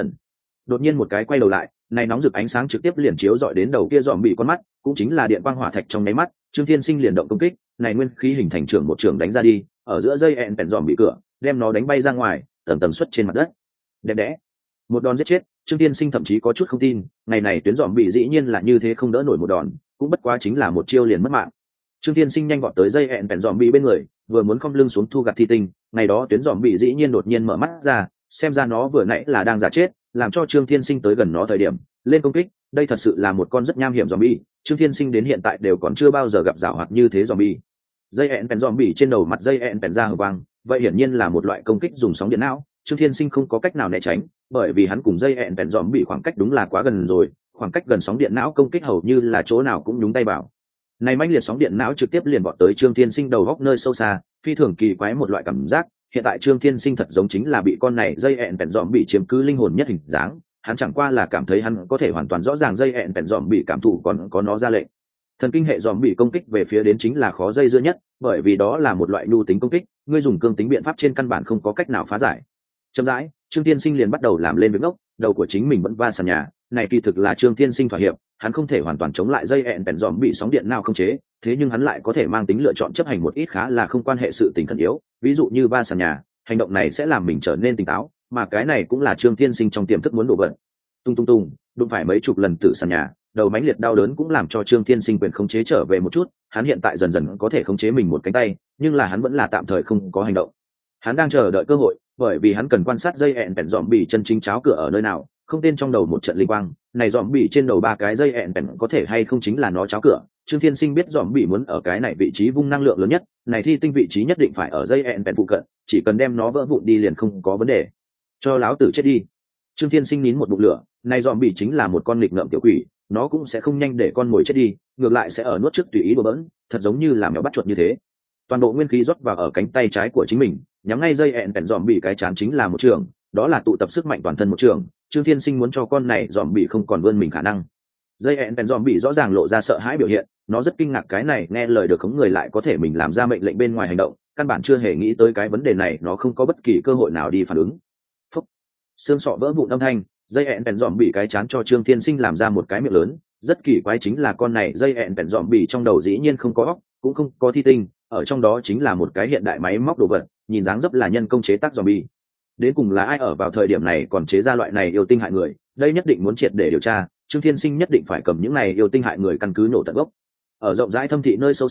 Đột nhiên một cái quay đầu lại, này nóng rực ánh sáng trực tiếp liền chiếu dọi đến đầu kia dòm bị con mắt, cũng chính là điện quang hỏa thạch trong nháy mắt, Trương Thiên Sinh liền động công kích, này nguyên khí hình thành trưởng một trường đánh ra đi, ở giữa dây ẹn bèn dòm bị cửa, đem nó đánh bay ra ngoài, tầng tầng xuất trên mặt đất. Đẹp đẽ, một đòn giết chết. Trương Thiên Sinh thậm chí có chút không tin, ngày này tuyến dòm bị dĩ nhiên là như thế không đỡ nổi một đòn, cũng bất quá chính là một chiêu liền mất mạng. Trương Thiên Sinh nhanh vọt tới dây ẹn bèn dòm bị bên người, vừa muốn cong lưng xuống thu gặt thi tinh, ngày đó tuyến dòm bị dĩ nhiên đột nhiên mở mắt ra, xem ra nó vừa nãy là đang giả chết, làm cho Trương Thiên Sinh tới gần nó thời điểm lên công kích, đây thật sự là một con rất nham hiểm zombie, Trương Thiên Sinh đến hiện tại đều còn chưa bao giờ gặp giảo hoạt như thế zombie. Dây ẹn bèn zombie trên đầu mặt dây ẹn bèn ra hờ vang, vậy hiển nhiên là một loại công kích dùng sóng điện não, Trương Thiên Sinh không có cách nào né tránh, bởi vì hắn cùng dây ẹn bèn zombie khoảng cách đúng là quá gần rồi, khoảng cách gần sóng điện não công kích hầu như là chỗ nào cũng nhúng tay vào. Này mãnh liệt sóng điện não trực tiếp liền vọt tới Trương Thiên Sinh đầu góc nơi sâu xa, phi thường kỳ quái một loại cảm giác, hiện tại Trương Thiên Sinh thật giống chính là bị con này dây ẹn bèn dòm bị chiếm cứ linh hồn nhất hình dáng, hắn chẳng qua là cảm thấy hắn có thể hoàn toàn rõ ràng dây ẹn bèn dòm bị cảm thụ còn có nó ra lệnh. Thần kinh hệ dòm bị công kích về phía đến chính là khó dây dưa nhất, bởi vì đó là một loại nhu tính công kích, ngươi dùng cương tính biện pháp trên căn bản không có cách nào phá giải. Chậm rãi, Trương Thiên Sinh liền bắt đầu làm lên việc ngốc, đầu của chính mình vẫn va sàn nhà, này kỳ thực là Trương Thiên Sinh thỏa hiệp, hắn không thể hoàn toàn chống lại dây ẹn bèn dòm bị sóng điện nào không chế, thế nhưng hắn lại có thể mang tính lựa chọn chấp hành một ít khá là không quan hệ sự tình khẩn yếu, ví dụ như va sàn nhà, hành động này sẽ làm mình trở nên tỉnh táo, mà cái này cũng là Trương Thiên Sinh trong tiềm thức muốn đổ vận. Tung tung tung, đụng phải mấy chục lần tự sàn nhà, đầu mãnh liệt đau đớn cũng làm cho Trương Thiên Sinh quyền khống chế trở về một chút, hắn hiện tại dần dần có thể khống chế mình một cánh tay, nhưng là hắn vẫn là tạm thời không có hành động. Hắn đang chờ đợi cơ hội, bởi vì hắn cần quan sát dây ẹn bèn dòm bị chân chính cháo cửa ở nơi nào, không tên trong đầu một trận linh quang, này dòm bị trên đầu ba cái dây ẹn bèn có thể hay không chính là nó cháo cửa. Trương Thiên Sinh biết dòm bị muốn ở cái này vị trí vung năng lượng lớn nhất, này thi tinh vị trí nhất định phải ở dây ẹn bèn phụ cận, chỉ cần đem nó vỡ vụn đi liền không có vấn đề. Cho láo tử chết đi. Trương Thiên Sinh nín một bụng lửa, này dòm bị chính là một con nghịch ngợm tiểu quỷ, nó cũng sẽ không nhanh để con mồi chết đi, ngược lại sẽ ở nuốt trước tùy ý đùa bỡn, thật giống như là mèo bắt chuột như thế. Toàn bộ nguyên khí rót vào ở cánh tay trái của chính mình, nhắm ngay dây ẹn bèn dòm bị cái chán chính là một trường, đó là tụ tập sức mạnh toàn thân một trường. Trương Thiên Sinh muốn cho con này dòm bị không còn vươn mình khả năng. Dây ẹn bèn dòm bị rõ ràng lộ ra sợ hãi biểu hiện, nó rất kinh ngạc cái này nghe lời được khống người lại có thể mình làm ra mệnh lệnh bên ngoài hành động, căn bản chưa hề nghĩ tới cái vấn đề này, nó không có bất kỳ cơ hội nào đi phản ứng. Phúc, xương sọ vỡ vụn âm thanh, dây ẹn bèn dòm bị cái chán cho Trương Thiên Sinh làm ra một cái miệng lớn. Rất kỳ quái chính là con này dây ẹn bèn dòm bị trong đầu dĩ nhiên không có óc, cũng không có thi tinh, ở trong đó chính là một cái hiện đại máy móc đồ vật, nhìn dáng dấp là nhân công chế tác zombie. Đến cùng là ai ở vào thời điểm này còn chế ra loại này yêu tinh hại người, đây nhất định muốn triệt để điều tra, Trương Thiên Sinh nhất định phải cầm những này yêu tinh hại người căn cứ nổ tận gốc. Ở rộng rãi thâm thị nơi sâu xa,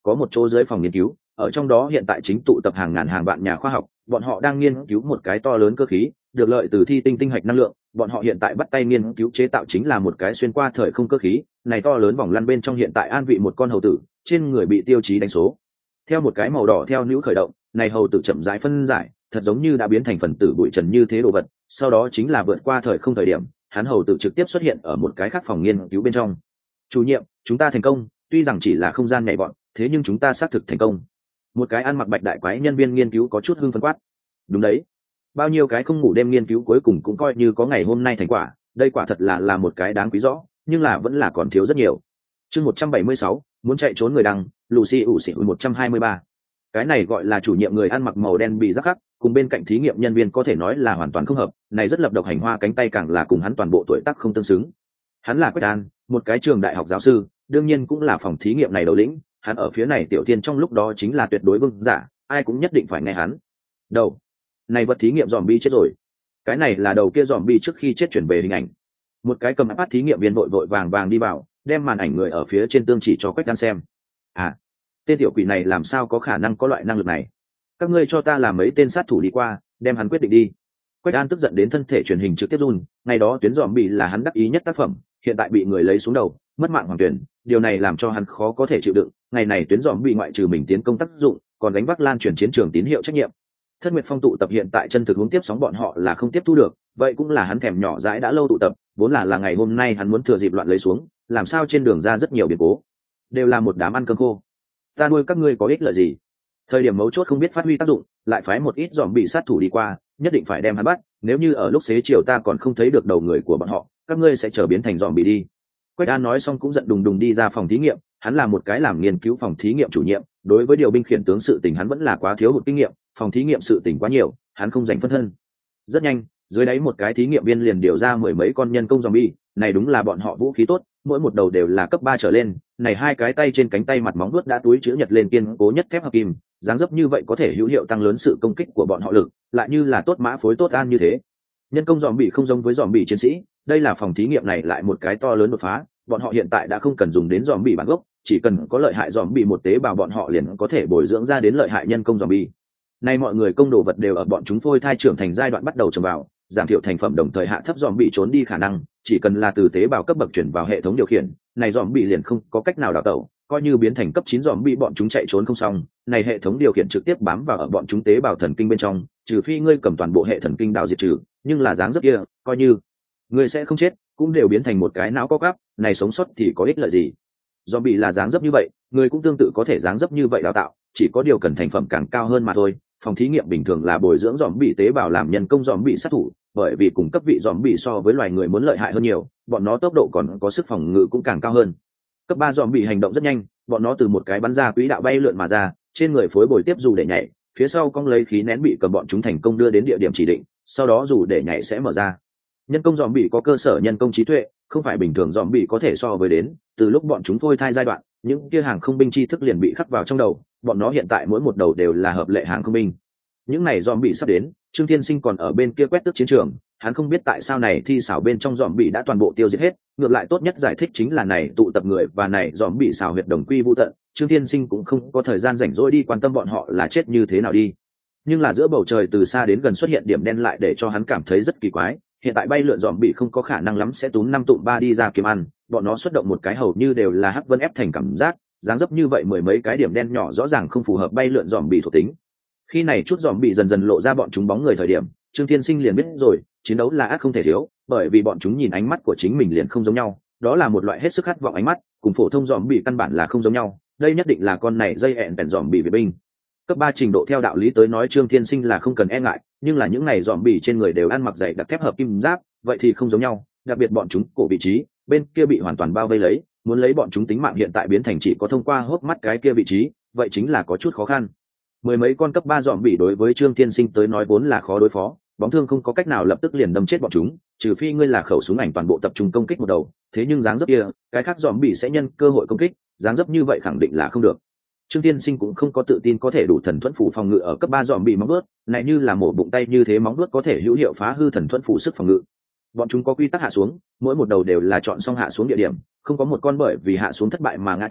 có một chỗ dưới phòng nghiên cứu, ở trong đó hiện tại chính tụ tập hàng ngàn hàng vạn nhà khoa học, bọn họ đang nghiên cứu một cái to lớn cơ khí, được lợi từ thi tinh tinh hạch năng lượng, bọn họ hiện tại bắt tay nghiên cứu chế tạo chính là một cái xuyên qua thời không cơ khí, này to lớn vòng lăn bên trong hiện tại an vị một con hầu tử, trên người bị tiêu chí đánh số. Theo một cái màu đỏ theo nữ khởi động, này hầu tử chậm rãi phân giải, thật giống như đã biến thành phần tử bụi trần như thế đồ vật, sau đó chính là vượt qua thời không thời điểm, hắn hầu tử trực tiếp xuất hiện ở một cái khác phòng nghiên cứu bên trong. Chủ nhiệm, chúng ta thành công, tuy rằng chỉ là không gian nhảy vọt, thế nhưng chúng ta xác thực thành công. Một cái ăn mặc bạch đại quái nhân viên nghiên cứu có chút hưng phấn quát. Đúng đấy, bao nhiêu cái không ngủ đêm nghiên cứu cuối cùng cũng coi như có ngày hôm nay thành quả, đây quả thật là một cái đáng quý rõ, nhưng là vẫn là còn thiếu rất nhiều. Chương 176, muốn chạy trốn người đăng, Lucy ủ xỉ 123. Cái này gọi là chủ nhiệm người ăn mặc màu đen bị rắc khắc, cùng bên cạnh thí nghiệm nhân viên có thể nói là hoàn toàn không hợp, này rất lập độc hành hoa cánh tay càng là cùng hắn toàn bộ tuổi tác không tương xứng. Hắn là Quách An, một cái trường đại học giáo sư, đương nhiên cũng là phòng thí nghiệm này đầu lĩnh, hắn ở phía này tiểu tiên trong lúc đó chính là tuyệt đối vương giả, ai cũng nhất định phải nghe hắn. Đầu này vật thí nghiệm zombie chết rồi. Cái này là đầu kia zombie trước khi chết chuyển về hình ảnh. Một cái cầm iPad thí nghiệm viên vội vội vàng vàng đi vào, đem màn ảnh người ở phía trên tương chỉ cho Quách An xem. À, tên tiểu quỷ này làm sao có khả năng có loại năng lực này? Các ngươi cho ta làm mấy tên sát thủ đi qua, đem hắn quyết định đi. Quách An tức giận đến thân thể truyền hình trực tiếp run, ngày đó tuyến zombie là hắn đắc ý nhất tác phẩm, hiện tại bị người lấy xuống đầu, mất mạng hoàng tuyển, điều này làm cho hắn khó có thể chịu đựng. Ngày này tuyến zombie ngoại trừ mình tiến công tác dụng, còn gánh vác lan truyền chiến trường tín hiệu trách nhiệm. Thất Nguyệt Phong tụ tập hiện tại chân thực hướng tiếp sóng bọn họ là không tiếp thu được, vậy cũng là hắn thèm nhỏ dãi đã lâu tụ tập, vốn là ngày hôm nay hắn muốn thừa dịp loạn lấy xuống, làm sao trên đường ra rất nhiều biến cố, đều là một đám ăn cơm khô. Ta nuôi các ngươi có ích lợi gì? Thời điểm mấu chốt không biết phát huy tác dụng, lại phái một ít zombie sát thủ đi qua, nhất định phải đem hắn bắt, nếu như ở lúc xế chiều ta còn không thấy được đầu người của bọn họ, các ngươi sẽ trở biến thành zombie đi. Quách An nói xong cũng giận đùng đùng đi ra phòng thí nghiệm, hắn là một cái làm nghiên cứu phòng thí nghiệm chủ nhiệm, đối với điều binh khiển tướng sự tình hắn vẫn là quá thiếu hụt kinh nghiệm, phòng thí nghiệm sự tình quá nhiều, hắn không dành phân thân. Rất nhanh, dưới đáy một cái thí nghiệm viên liền điều ra 10 mấy con nhân công zombie, này đúng là bọn họ vũ khí tốt, mỗi một đầu đều là cấp 3 trở lên, này hai cái tay trên cánh tay mặt móng vuốt đã túi chữ nhật lên kiên cố nhất thép hợp kim, dáng dấp như vậy có thể hữu hiệu tăng lớn sự công kích của bọn họ lực, lại như là tốt mã phối tốt an như thế. Nhân công zombie không giống với zombie chiến sĩ, đây là phòng thí nghiệm này lại một cái to lớn đột phá, bọn họ hiện tại đã không cần dùng đến zombie bản gốc, chỉ cần có lợi hại zombie một tế bào bọn họ liền có thể bồi dưỡng ra đến lợi hại nhân công zombie. Nay mọi người công đồ vật đều ở bọn chúng phôi thai trưởng thành giai đoạn bắt đầu trồng vào, giảm thiểu thành phẩm đồng thời hạ thấp zombie trốn đi khả năng, chỉ cần là từ tế bào cấp bậc chuyển vào hệ thống điều khiển, này zombie liền không có cách nào đào tẩu, coi như biến thành cấp 9 zombie bọn chúng chạy trốn không xong, này hệ thống điều khiển trực tiếp bám vào ở bọn chúng tế bào thần kinh bên trong, trừ phi ngươi cầm toàn bộ hệ thần kinh đào diệt trừ, nhưng là dáng dấp kia, coi như ngươi sẽ không chết, cũng đều biến thành một cái não có cắp, này sống sót thì có ích lợi gì? Zombie là dáng dấp như vậy, người cũng tương tự có thể dáng dấp như vậy đào tạo, chỉ có điều cần thành phẩm càng cao hơn mà thôi. Phòng thí nghiệm bình thường là bồi dưỡng zombie tế bào làm nhân công zombie sát thủ, bởi vì cùng cấp vị zombie so với loài người muốn lợi hại hơn nhiều, bọn nó tốc độ còn có sức phòng ngự cũng càng cao hơn. Cấp 3 zombie hành động rất nhanh, bọn nó từ một cái bắn ra quỹ đạo bay lượn mà ra, trên người phối bồi tiếp dù để nhảy, phía sau cong lấy khí nén bị cầm bọn chúng thành công đưa đến địa điểm chỉ định, sau đó dù để nhảy sẽ mở ra. Nhân công zombie có cơ sở nhân công trí tuệ, không phải bình thường zombie có thể so với đến, từ lúc bọn chúng phôi thai giai đoạn, những kia hàng không binh tri thức liền bị khắc vào trong đầu, bọn nó hiện tại mỗi một đầu đều là hợp lệ hàng không binh. Những này zombie sắp đến, Trương Thiên Sinh còn ở bên kia quét tước chiến trường, hắn không biết tại sao này thi xảo bên trong zombie đã toàn bộ tiêu diệt hết, ngược lại tốt nhất giải thích chính là này tụ tập người và này zombie xảo huyệt đồng quy vu tận, Trương Thiên Sinh cũng không có thời gian rảnh rỗi đi quan tâm bọn họ là chết như thế nào đi. Nhưng là giữa bầu trời từ xa đến gần xuất hiện điểm đen lại để cho hắn cảm thấy rất kỳ quái, hiện tại bay lượn zombie không có khả năng lắm sẽ túm 5 tụm 3 đi ra kiếm ăn, bọn nó xuất động một cái hầu như đều là hắc vân ép thành cảm giác, dáng dấp như vậy mười mấy cái điểm đen nhỏ rõ ràng không phù hợp bay lượn zombie thuộc tính. Khi này chút zombie dần dần lộ ra bọn chúng bóng người thời điểm, Trương Thiên Sinh liền biết rồi, chiến đấu là ác không thể thiếu, bởi vì bọn chúng nhìn ánh mắt của chính mình liền không giống nhau, đó là một loại hết sức khát vọng ánh mắt, cùng phổ thông zombie căn bản là không giống nhau, đây nhất định là con này dây ẹn bèn zombie vệ binh. Cấp 3 trình độ theo đạo lý tới nói Trương Thiên Sinh là không cần e ngại, nhưng là những này zombie trên người đều ăn mặc dày đặc thép hợp kim giáp, vậy thì không giống nhau, đặc biệt bọn chúng cổ vị trí, bên kia bị hoàn toàn bao vây lấy, muốn lấy bọn chúng tính mạng hiện tại biến thành chỉ có thông qua hốc mắt cái kia vị trí, vậy chính là có chút khó khăn. Mười mấy con cấp 3 zombie đối với Trương Thiên Sinh tới nói vốn là khó đối phó, bóng thương không có cách nào lập tức liền đâm chết bọn chúng, trừ phi ngươi là khẩu súng ảnh toàn bộ tập trung công kích một đầu, thế nhưng dáng dấp kia, cái khác zombie sẽ nhân cơ hội công kích, dáng dấp như vậy khẳng định là không được. Trương Thiên Sinh cũng không có tự tin có thể đủ thần thuẫn phủ phòng ngự ở cấp 3 zombie móng vuốt, này như là mổ bụng tay như thế móng vuốt có thể hữu hiệu phá hư thần thuẫn phủ sức phòng ngự. Bọn chúng có quy tắc hạ xuống, mỗi một đầu đều là chọn xong hạ xuống địa điểm, không có một con bởi vì hạ xuống thất bại mà ngã chết,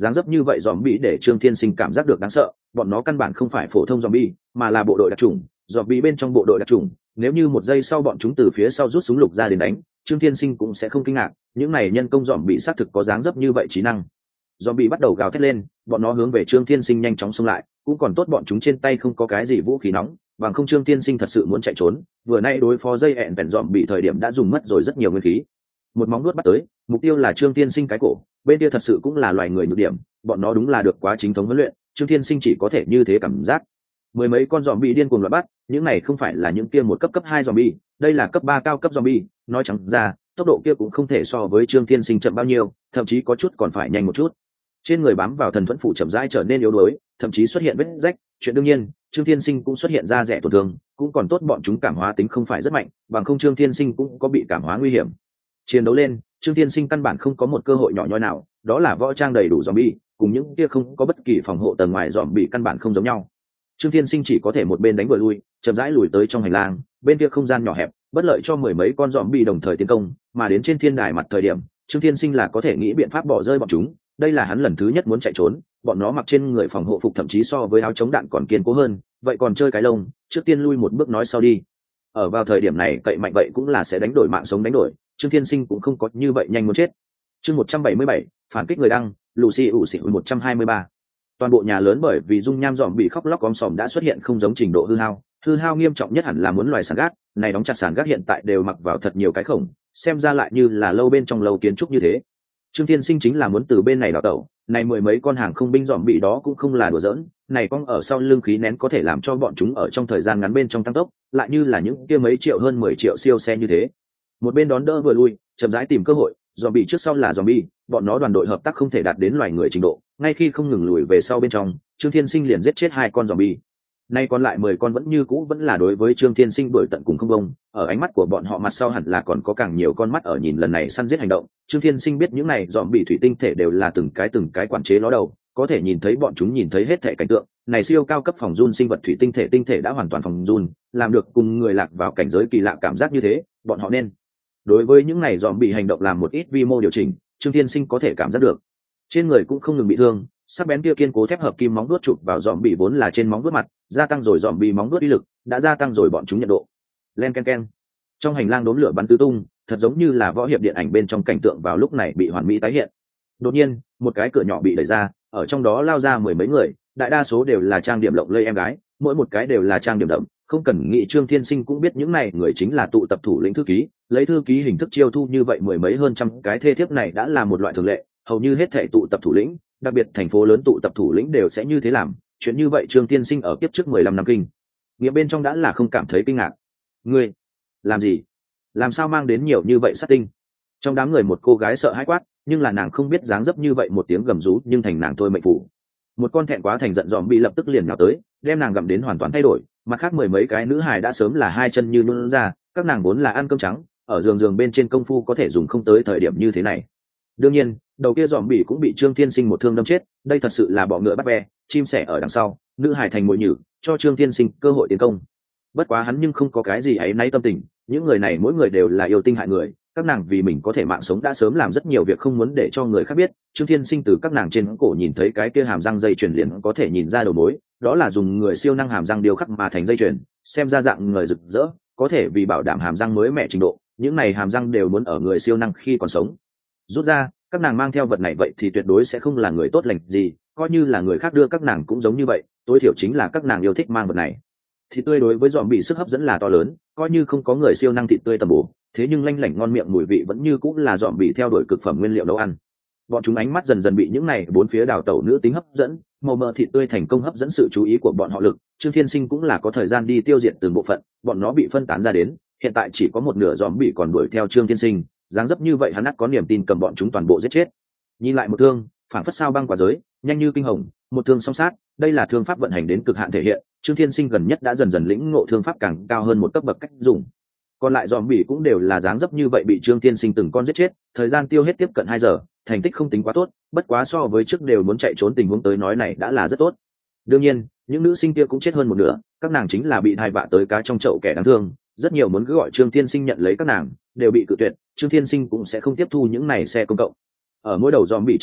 dáng dấp như vậy zombie để Trương Thiên Sinh cảm giác được đáng sợ, bọn nó căn bản không phải phổ thông zombie, mà là bộ đội đặc chủng, zombie bên trong bộ đội đặc chủng. Nếu như một giây sau bọn chúng từ phía sau rút súng lục ra đến đánh, Trương Thiên Sinh cũng sẽ không kinh ngạc, những này nhân công zombie xác thực có dáng dấp như vậy trí năng. Zombie bắt đầu gào thét lên, bọn nó hướng về Trương Thiên Sinh nhanh chóng xông lại, cũng còn tốt bọn chúng trên tay không có cái gì vũ khí nóng, bằng không Trương Thiên Sinh thật sự muốn chạy trốn, vừa nay đối phó dây ẹn bèn zombie thời điểm đã dùng mất rồi rất nhiều nguyên khí. Một móng nuốt bắt tới, mục tiêu là Trương Thiên Sinh cái cổ, bên kia thật sự cũng là loài người nhược điểm, bọn nó đúng là được quá chính thống huấn luyện, Trương Thiên Sinh chỉ có thể như thế cảm giác. Mười mấy con zombie điên cuồng loạn bắt, những này không phải là những kia một cấp 2 zombie, đây là cấp 3 cao cấp zombie, nói chẳng ra, tốc độ kia cũng không thể so với Trương Thiên Sinh chậm bao nhiêu, thậm chí có chút còn phải nhanh một chút. Trên người bám vào thần thuẫn phủ chậm rãi trở nên yếu đuối, thậm chí xuất hiện vết rách, chuyện đương nhiên, Trương Thiên Sinh cũng xuất hiện ra rẻ tổn thương, cũng còn tốt bọn chúng cảm hóa tính không phải rất mạnh, bằng không Trương Thiên Sinh cũng có bị cảm hóa nguy hiểm. Chiến đấu lên, Trương Thiên Sinh căn bản không có một cơ hội nhỏ nhoi nào, đó là võ trang đầy đủ zombie, cùng những kia không có bất kỳ phòng hộ tầng ngoài zombie căn bản không giống nhau. Trương Thiên Sinh chỉ có thể một bên đánh vừa lui, chậm rãi lùi tới trong hành lang, bên kia không gian nhỏ hẹp, bất lợi cho mười mấy con zombie đồng thời tiến công, mà đến trên thiên đài mặt thời điểm, Trương Thiên Sinh là có thể nghĩ biện pháp bỏ rơi bọn chúng, đây là hắn lần thứ nhất muốn chạy trốn, bọn nó mặc trên người phòng hộ phục thậm chí so với áo chống đạn còn kiên cố hơn, vậy còn chơi cái lông, trước tiên lui một bước nói sau đi. Ở vào thời điểm này cậy mạnh vậy cũng là sẽ đánh đổi mạng sống đánh đổi, Trương Thiên Sinh cũng không có như vậy nhanh muốn chết. Chương 177, phản kích người đăng, Lucy ủ xỉ 123. Toàn bộ nhà lớn bởi vì dung nham dòm bị khóc lóc om sòm đã xuất hiện không giống trình độ hư hao nghiêm trọng nhất hẳn là muốn loài sàn gác, này đóng chặt sàn gác hiện tại đều mặc vào thật nhiều cái khổng, xem ra lại như là lâu bên trong lâu kiến trúc như thế. Trương Thiên Sinh chính là muốn từ bên này đào tẩu, này mười mấy con hàng không binh dòm bị đó cũng không là đùa giỡn, này cong ở sau lưng khí nén có thể làm cho bọn chúng ở trong thời gian ngắn bên trong tăng tốc, lại như là những kia mấy triệu hơn 10 triệu siêu xe như thế. Một bên đón đỡ vừa lui, chậm rãi tìm cơ hội, zombie trước sau là zombie, bọn nó đoàn đội hợp tác không thể đạt đến loài người trình độ, ngay khi không ngừng lùi về sau bên trong, Trương Thiên Sinh liền giết chết 2 con zombie. Nay còn lại 10 con vẫn như cũ vẫn là đối với Trương Thiên Sinh đuổi tận cùng không bông, ở ánh mắt của bọn họ mặt sau hẳn là còn có càng nhiều con mắt ở nhìn lần này săn giết hành động. Trương Thiên Sinh biết những này zombie thủy tinh thể đều là từng cái quản chế ló đầu, có thể nhìn thấy bọn chúng nhìn thấy hết thể cảnh tượng, này siêu cao cấp phòng run sinh vật thủy tinh thể đã hoàn toàn phòng run, làm được cùng người lạc vào cảnh giới kỳ lạ cảm giác như thế, bọn họ nên đối với những này dòm bị hành động làm một ít vi mô điều chỉnh. Trương Thiên Sinh có thể cảm giác được trên người cũng không ngừng bị thương, sắc bén kia kiên cố thép hợp kim móng vuốt chụp vào dòm bị vốn là trên móng vuốt mặt, gia tăng rồi dòm bị móng vuốt uy lực đã gia tăng rồi bọn chúng nhiệt độ. Len ken ken, trong hành lang đốm lửa bắn tứ tung, thật giống như là võ hiệp điện ảnh bên trong cảnh tượng vào lúc này bị hoàn mỹ tái hiện. Đột nhiên một cái cửa nhỏ bị đẩy ra, ở trong đó lao ra mười mấy người, đại đa số đều là trang điểm lộng lẫy em gái, mỗi một cái đều là trang điểm đậm, không cần nghĩ Trương Thiên Sinh cũng biết những này người chính là tụ tập thủ lĩnh thư ký, lấy thư ký hình thức chiêu thu như vậy mười mấy hơn trăm cái thê thiếp này đã là một loại thường lệ, hầu như hết thảy tụ tập thủ lĩnh, đặc biệt thành phố lớn tụ tập thủ lĩnh đều sẽ như thế làm, chuyện như vậy Trương Thiên Sinh ở kiếp trước 15 năm kinh nghĩa bên trong đã là không cảm thấy kinh ngạc. Ngươi làm gì? Làm sao mang đến nhiều như vậy sát tinh? Trong đám người một cô gái sợ hãi quát, nhưng là nàng không biết dáng dấp như vậy một tiếng gầm rú nhưng thành nàng thôi mệnh phủ. Một con thẹn quá thành giận dòm bị lập tức liền nhào tới, đem nàng gặm đến hoàn toàn thay đổi, mặt khác mười mấy cái nữ hài đã sớm là hai chân như nhũn ra, các nàng vốn là ăn cơm trắng, ở giường bên trên công phu có thể dùng không tới thời điểm như thế này. Đương nhiên, đầu kia dòm bị cũng bị Trương Thiên Sinh một thương đâm chết, đây thật sự là bọ ngựa bắt ve, chim sẻ ở đằng sau, nữ hài thành mồi nhử, cho Trương Thiên Sinh cơ hội tiến công. Bất quá hắn nhưng không có cái gì ấy náy tâm tình, những người này mỗi người đều là yêu tinh hại người, các nàng vì mình có thể mạng sống đã sớm làm rất nhiều việc không muốn để cho người khác biết. Trương Thiên Sinh từ các nàng trên cổ nhìn thấy cái kia hàm răng dây chuyền liền có thể nhìn ra đầu mối, đó là dùng người siêu năng hàm răng điêu khắc mà thành dây chuyền, xem ra dạng người rực rỡ, có thể vì bảo đảm hàm răng mới mẻ trình độ, những này hàm răng đều muốn ở người siêu năng khi còn sống rút ra. Các nàng mang theo vật này vậy thì tuyệt đối sẽ không là người tốt lành gì, coi như là người khác đưa các nàng cũng giống như vậy, tối thiểu chính là các nàng yêu thích mang vật này. Thịt tươi đối với dòm bị sức hấp dẫn là to lớn, coi như không có người siêu năng thịt tươi tầm bổ, thế nhưng lanh lảnh ngon miệng mùi vị vẫn như cũng là dòm bị theo đuổi cực phẩm nguyên liệu nấu ăn. Bọn chúng ánh mắt dần dần bị những này bốn phía đào tẩu nữ tính hấp dẫn, màu mỡ thịt tươi thành công hấp dẫn sự chú ý của bọn họ lực. Trương Thiên Sinh cũng là có thời gian đi tiêu diệt từng bộ phận, bọn nó bị phân tán ra đến, hiện tại chỉ có một nửa dòm bị còn đuổi theo Trương Thiên Sinh, dáng dấp như vậy hắn ắt có niềm tin cầm bọn chúng toàn bộ giết chết. Nhìn lại một thương, phản phất sao băng quả giới, nhanh như kinh hồng, một thương song sát, đây là thương pháp vận hành đến cực hạn thể hiện. Trương Thiên Sinh gần nhất đã dần dần lĩnh ngộ thương pháp càng cao hơn một cấp bậc cách dùng. Còn lại dòm bỉ cũng đều là dáng dấp như vậy bị Trương Thiên Sinh từng con giết chết, thời gian tiêu hết tiếp cận 2 giờ, thành tích không tính quá tốt, bất quá so với trước đều muốn chạy trốn tình huống tới nói này đã là rất tốt. Đương nhiên, những nữ sinh kia cũng chết hơn một nửa, các nàng chính là bị thai vạ tới cá trong chậu kẻ đáng thương, rất nhiều muốn cứ gọi Trương Thiên Sinh nhận lấy các nàng, đều bị cự tuyệt, Trương Thiên Sinh cũng sẽ không tiếp thu những này xe công cộng. Ở mỗi đầu dòm bỉ trong đầu,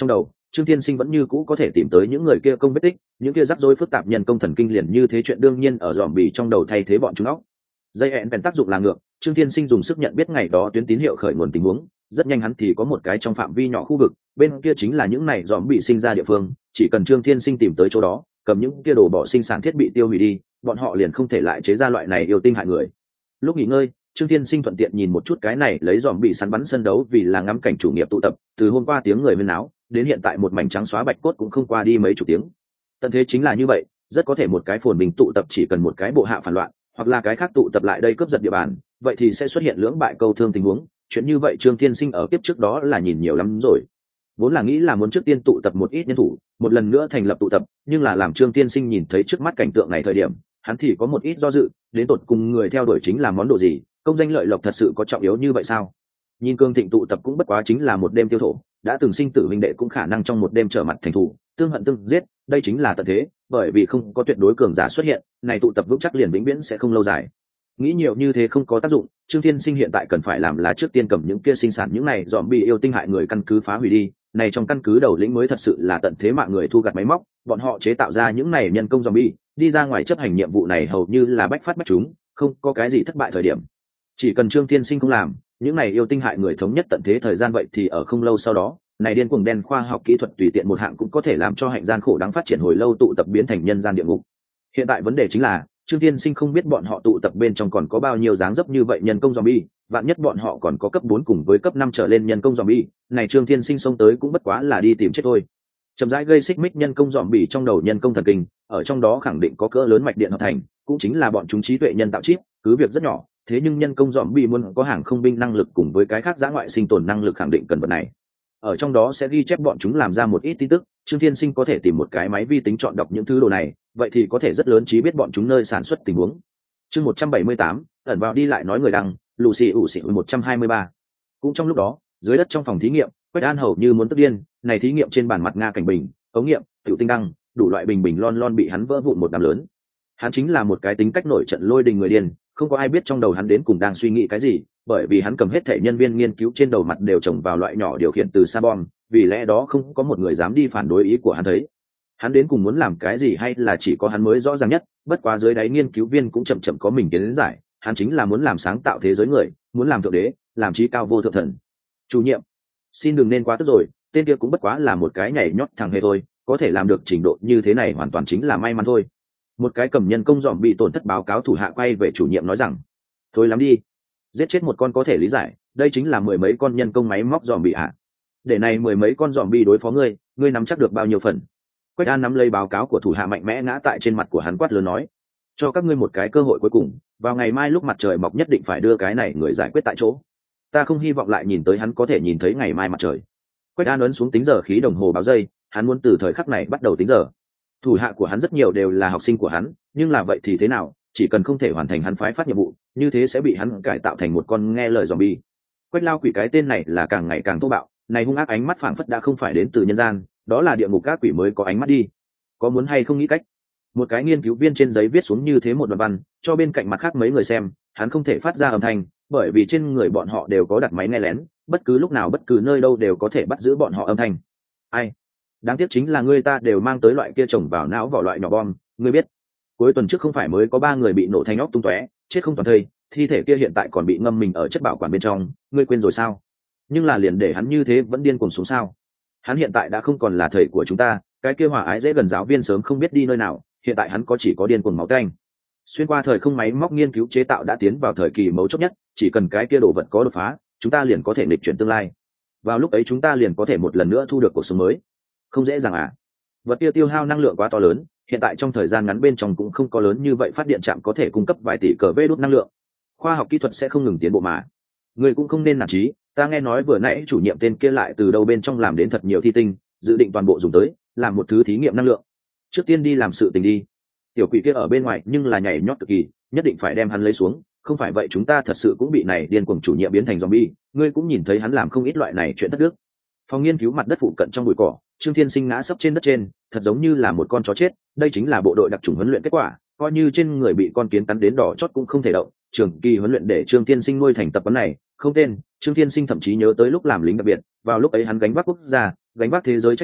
Trương Thiên Sinh vẫn như cũ có thể tìm tới những người kia công vết tích, những kia rắc rối phức tạp nhân công thần kinh liền như thế chuyện đương nhiên ở dòm bì trong đầu thay thế bọn chúng óc. Dây hẹn bèn tác dụng là ngược, Trương Thiên Sinh dùng sức nhận biết ngày đó tuyến tín hiệu khởi nguồn tình huống, rất nhanh hắn thì có một cái trong phạm vi nhỏ khu vực, bên kia chính là những này dòm bị sinh ra địa phương, chỉ cần Trương Thiên Sinh tìm tới chỗ đó, cầm những kia đồ bỏ sinh sản thiết bị tiêu hủy đi, bọn họ liền không thể lại chế ra loại này yêu tinh hại người. Lúc nghỉ ngơi, Trương Thiên Sinh thuận tiện nhìn một chút cái này lấy dòm bị săn bắn sân đấu vì là ngắm cảnh chủ nghiệp tụ tập, từ hôm qua tiếng người huyên náo, đến hiện tại một mảnh trắng xóa bạch cốt cũng không qua đi mấy chục tiếng. Tận thế chính là như vậy, rất có thể một cái phồn bình tụ tập chỉ cần một cái bộ hạ phản loạn, hoặc là cái khác tụ tập lại đây cướp giật địa bàn, vậy thì sẽ xuất hiện lưỡng bại câu thương tình huống. Chuyện như vậy Trương Thiên Sinh ở kiếp trước đó là nhìn nhiều lắm rồi. Vốn là nghĩ là muốn trước tiên tụ tập một ít nhân thủ, một lần nữa thành lập tụ tập, nhưng là làm Trương Thiên Sinh nhìn thấy trước mắt cảnh tượng này thời điểm, hắn thì có một ít do dự, đến tột cùng người theo đuổi chính là món đồ gì, công danh lợi lộc thật sự có trọng yếu như vậy sao? Nhìn Cương Thịnh tụ tập cũng bất quá chính là một đêm tiêu thổ, đã từng sinh tử huynh đệ cũng khả năng trong một đêm trở mặt thành thù, tương hận tương giết, đây chính là tận thế, bởi vì không có tuyệt đối cường giả xuất hiện, này tụ tập vững chắc liền vĩnh viễn sẽ không lâu dài. Nghĩ nhiều như thế không có tác dụng, Trương Thiên Sinh hiện tại cần phải làm là trước tiên cầm những kia sinh sản những này dòm bị yêu tinh hại người căn cứ phá hủy đi, này trong căn cứ đầu lĩnh mới thật sự là tận thế mạng người thu gặt máy móc, bọn họ chế tạo ra những này nhân công dòm bị, đi ra ngoài chấp hành nhiệm vụ này hầu như là bách phát bách trúng, không có cái gì thất bại thời điểm. Chỉ cần Trương Thiên Sinh không làm, những này yêu tinh hại người thống nhất tận thế thời gian vậy thì ở không lâu sau đó, này điên cuồng đen khoa học kỹ thuật tùy tiện một hạng cũng có thể làm cho hạnh gian khổ đáng phát triển hồi lâu tụ tập biến thành nhân gian địa ngục. Hiện tại vấn đề chính là Trương Thiên Sinh không biết bọn họ tụ tập bên trong còn có bao nhiêu dáng dấp như vậy nhân công zombie, vạn nhất bọn họ còn có cấp 4 cùng với cấp 5 trở lên nhân công zombie, này Trương Thiên Sinh xông tới cũng bất quá là đi tìm chết thôi. Chậm rãi gây xích mích nhân công zombie trong đầu nhân công thần kinh, ở trong đó khẳng định có cỡ lớn mạch điện hợp thành, cũng chính là bọn chúng trí tuệ nhân tạo chip, cứ việc rất nhỏ, thế nhưng nhân công zombie muốn có hàng không binh năng lực cùng với cái khác dã ngoại sinh tồn năng lực khẳng định cần vật này. Ở trong đó sẽ ghi chép bọn chúng làm ra một ít tin tức, Trương Thiên Sinh có thể tìm một cái máy vi tính chọn đọc những thứ đồ này, vậy thì có thể rất lớn trí biết bọn chúng nơi sản xuất tình huống. Chương 178, ẩn vào đi lại nói người đăng, Lucy ủ xị 123. Cũng trong lúc đó, dưới đất trong phòng thí nghiệm, Quách An hầu như muốn tức điên, này thí nghiệm trên bàn mặt nga cảnh bình, ống nghiệm, tiểu tinh đăng, đủ loại bình bình lon lon bị hắn vỡ vụn một đám lớn. Hắn chính là một cái tính cách nổi trận lôi đình người điên, không có ai biết trong đầu hắn đến cùng đang suy nghĩ cái gì, bởi vì hắn cầm hết thể nhân viên nghiên cứu trên đầu mặt đều trồng vào loại nhỏ điều khiển từ sa bom, vì lẽ đó không có một người dám đi phản đối ý của hắn thấy. Hắn đến cùng muốn làm cái gì hay là chỉ có hắn mới rõ ràng nhất, bất quá dưới đáy nghiên cứu viên cũng chậm chậm có mình kiến giải, hắn chính là muốn làm sáng tạo thế giới người, muốn làm thượng đế, làm chí cao vô thượng thần. Chủ nhiệm, xin đừng nên quá tức rồi, tên kia cũng bất quá là một cái nhảy nhót thằng hề thôi, có thể làm được trình độ như thế này hoàn toàn chính là may mắn thôi. Một cái cầm nhân công dòm bị tổn thất báo cáo thủ hạ quay về chủ nhiệm nói rằng, thôi lắm đi, giết chết một con có thể lý giải, đây chính là mười mấy con nhân công máy móc dòm bị hạ, để này mười mấy con dòm bị đối phó ngươi nắm chắc được bao nhiêu phần? Quách An nắm lấy báo cáo của thủ hạ mạnh mẽ ngã tại trên mặt của hắn quát lớn nói, cho các ngươi một cái cơ hội cuối cùng, vào ngày mai lúc mặt trời mọc nhất định phải đưa cái này người giải quyết tại chỗ, ta không hy vọng lại nhìn tới hắn có thể nhìn thấy ngày mai mặt trời. Quách An ấn xuống tính giờ khí đồng hồ báo giây, hắn muốn từ thời khắc này bắt đầu tính giờ. Thủ hạ của hắn rất nhiều đều là học sinh của hắn, nhưng là vậy thì thế nào, chỉ cần không thể hoàn thành hắn phái phát nhiệm vụ, như thế sẽ bị hắn cải tạo thành một con nghe lời zombie. Quách Lao Quỷ cái tên này là càng ngày càng thô bạo, này hung ác ánh mắt phảng phất đã không phải đến từ nhân gian, đó là địa ngục các quỷ mới có ánh mắt đi. Có muốn hay không nghĩ cách? Một cái nghiên cứu viên trên giấy viết xuống như thế một đoạn văn, cho bên cạnh mặt khác mấy người xem, hắn không thể phát ra âm thanh, bởi vì trên người bọn họ đều có đặt máy nghe lén, bất cứ lúc nào bất cứ nơi đâu đều có thể bắt giữ bọn họ âm thanh. Ai? Đáng tiếc chính là người ta đều mang tới loại kia trồng vào não vỏ loại nhỏ bom, ngươi biết. Cuối tuần trước không phải mới có 3 người bị nổ thành óc tung tóe, chết không toàn thây, thi thể kia hiện tại còn bị ngâm mình ở chất bảo quản bên trong, ngươi quên rồi sao? Nhưng là liền để hắn như thế vẫn điên cuồng xuống sao? Hắn hiện tại đã không còn là thầy của chúng ta, cái kia hòa ái dễ gần giáo viên sớm không biết đi nơi nào, hiện tại hắn chỉ có điên cuồng máu tanh. Xuyên qua thời không máy móc nghiên cứu chế tạo đã tiến vào thời kỳ mấu chốt nhất, chỉ cần cái kia đồ vật có đột phá, chúng ta liền có thể nghịch chuyển tương lai. Vào lúc ấy chúng ta liền có thể một lần nữa thu được cuộc sống mới. Không dễ dàng à? Vật kia tiêu hao năng lượng quá to lớn, hiện tại trong thời gian ngắn bên trong cũng không có lớn như vậy phát điện trạm có thể cung cấp vài tỷ cờ vê đốt năng lượng. Khoa học kỹ thuật sẽ không ngừng tiến bộ mà. Người cũng không nên nản chí, ta nghe nói vừa nãy chủ nhiệm tên kia lại từ đâu bên trong làm đến thật nhiều thi tinh, dự định toàn bộ dùng tới làm một thứ thí nghiệm năng lượng. Trước tiên đi làm sự tình đi. Tiểu quỷ kia ở bên ngoài nhưng là nhảy nhót cực kỳ, nhất định phải đem hắn lấy xuống, không phải vậy chúng ta thật sự cũng bị này điên cuồng chủ nhiệm biến thành zombie. Ngươi cũng nhìn thấy hắn làm không ít loại này chuyện thất đức. Phòng nghiên cứu mặt đất phụ cận trong bụi cỏ, Trương Thiên Sinh ngã sấp trên đất trên, thật giống như là một con chó chết, đây chính là bộ đội đặc chủng huấn luyện kết quả, coi như trên người bị con kiến cắn đến đỏ chót cũng không thể động. Trường kỳ huấn luyện để Trương Thiên Sinh nuôi thành tập quán này, không tên. Trương Thiên Sinh thậm chí nhớ tới lúc làm lính đặc biệt, vào lúc ấy hắn gánh vác quốc gia, gánh vác thế giới trách nhiệm,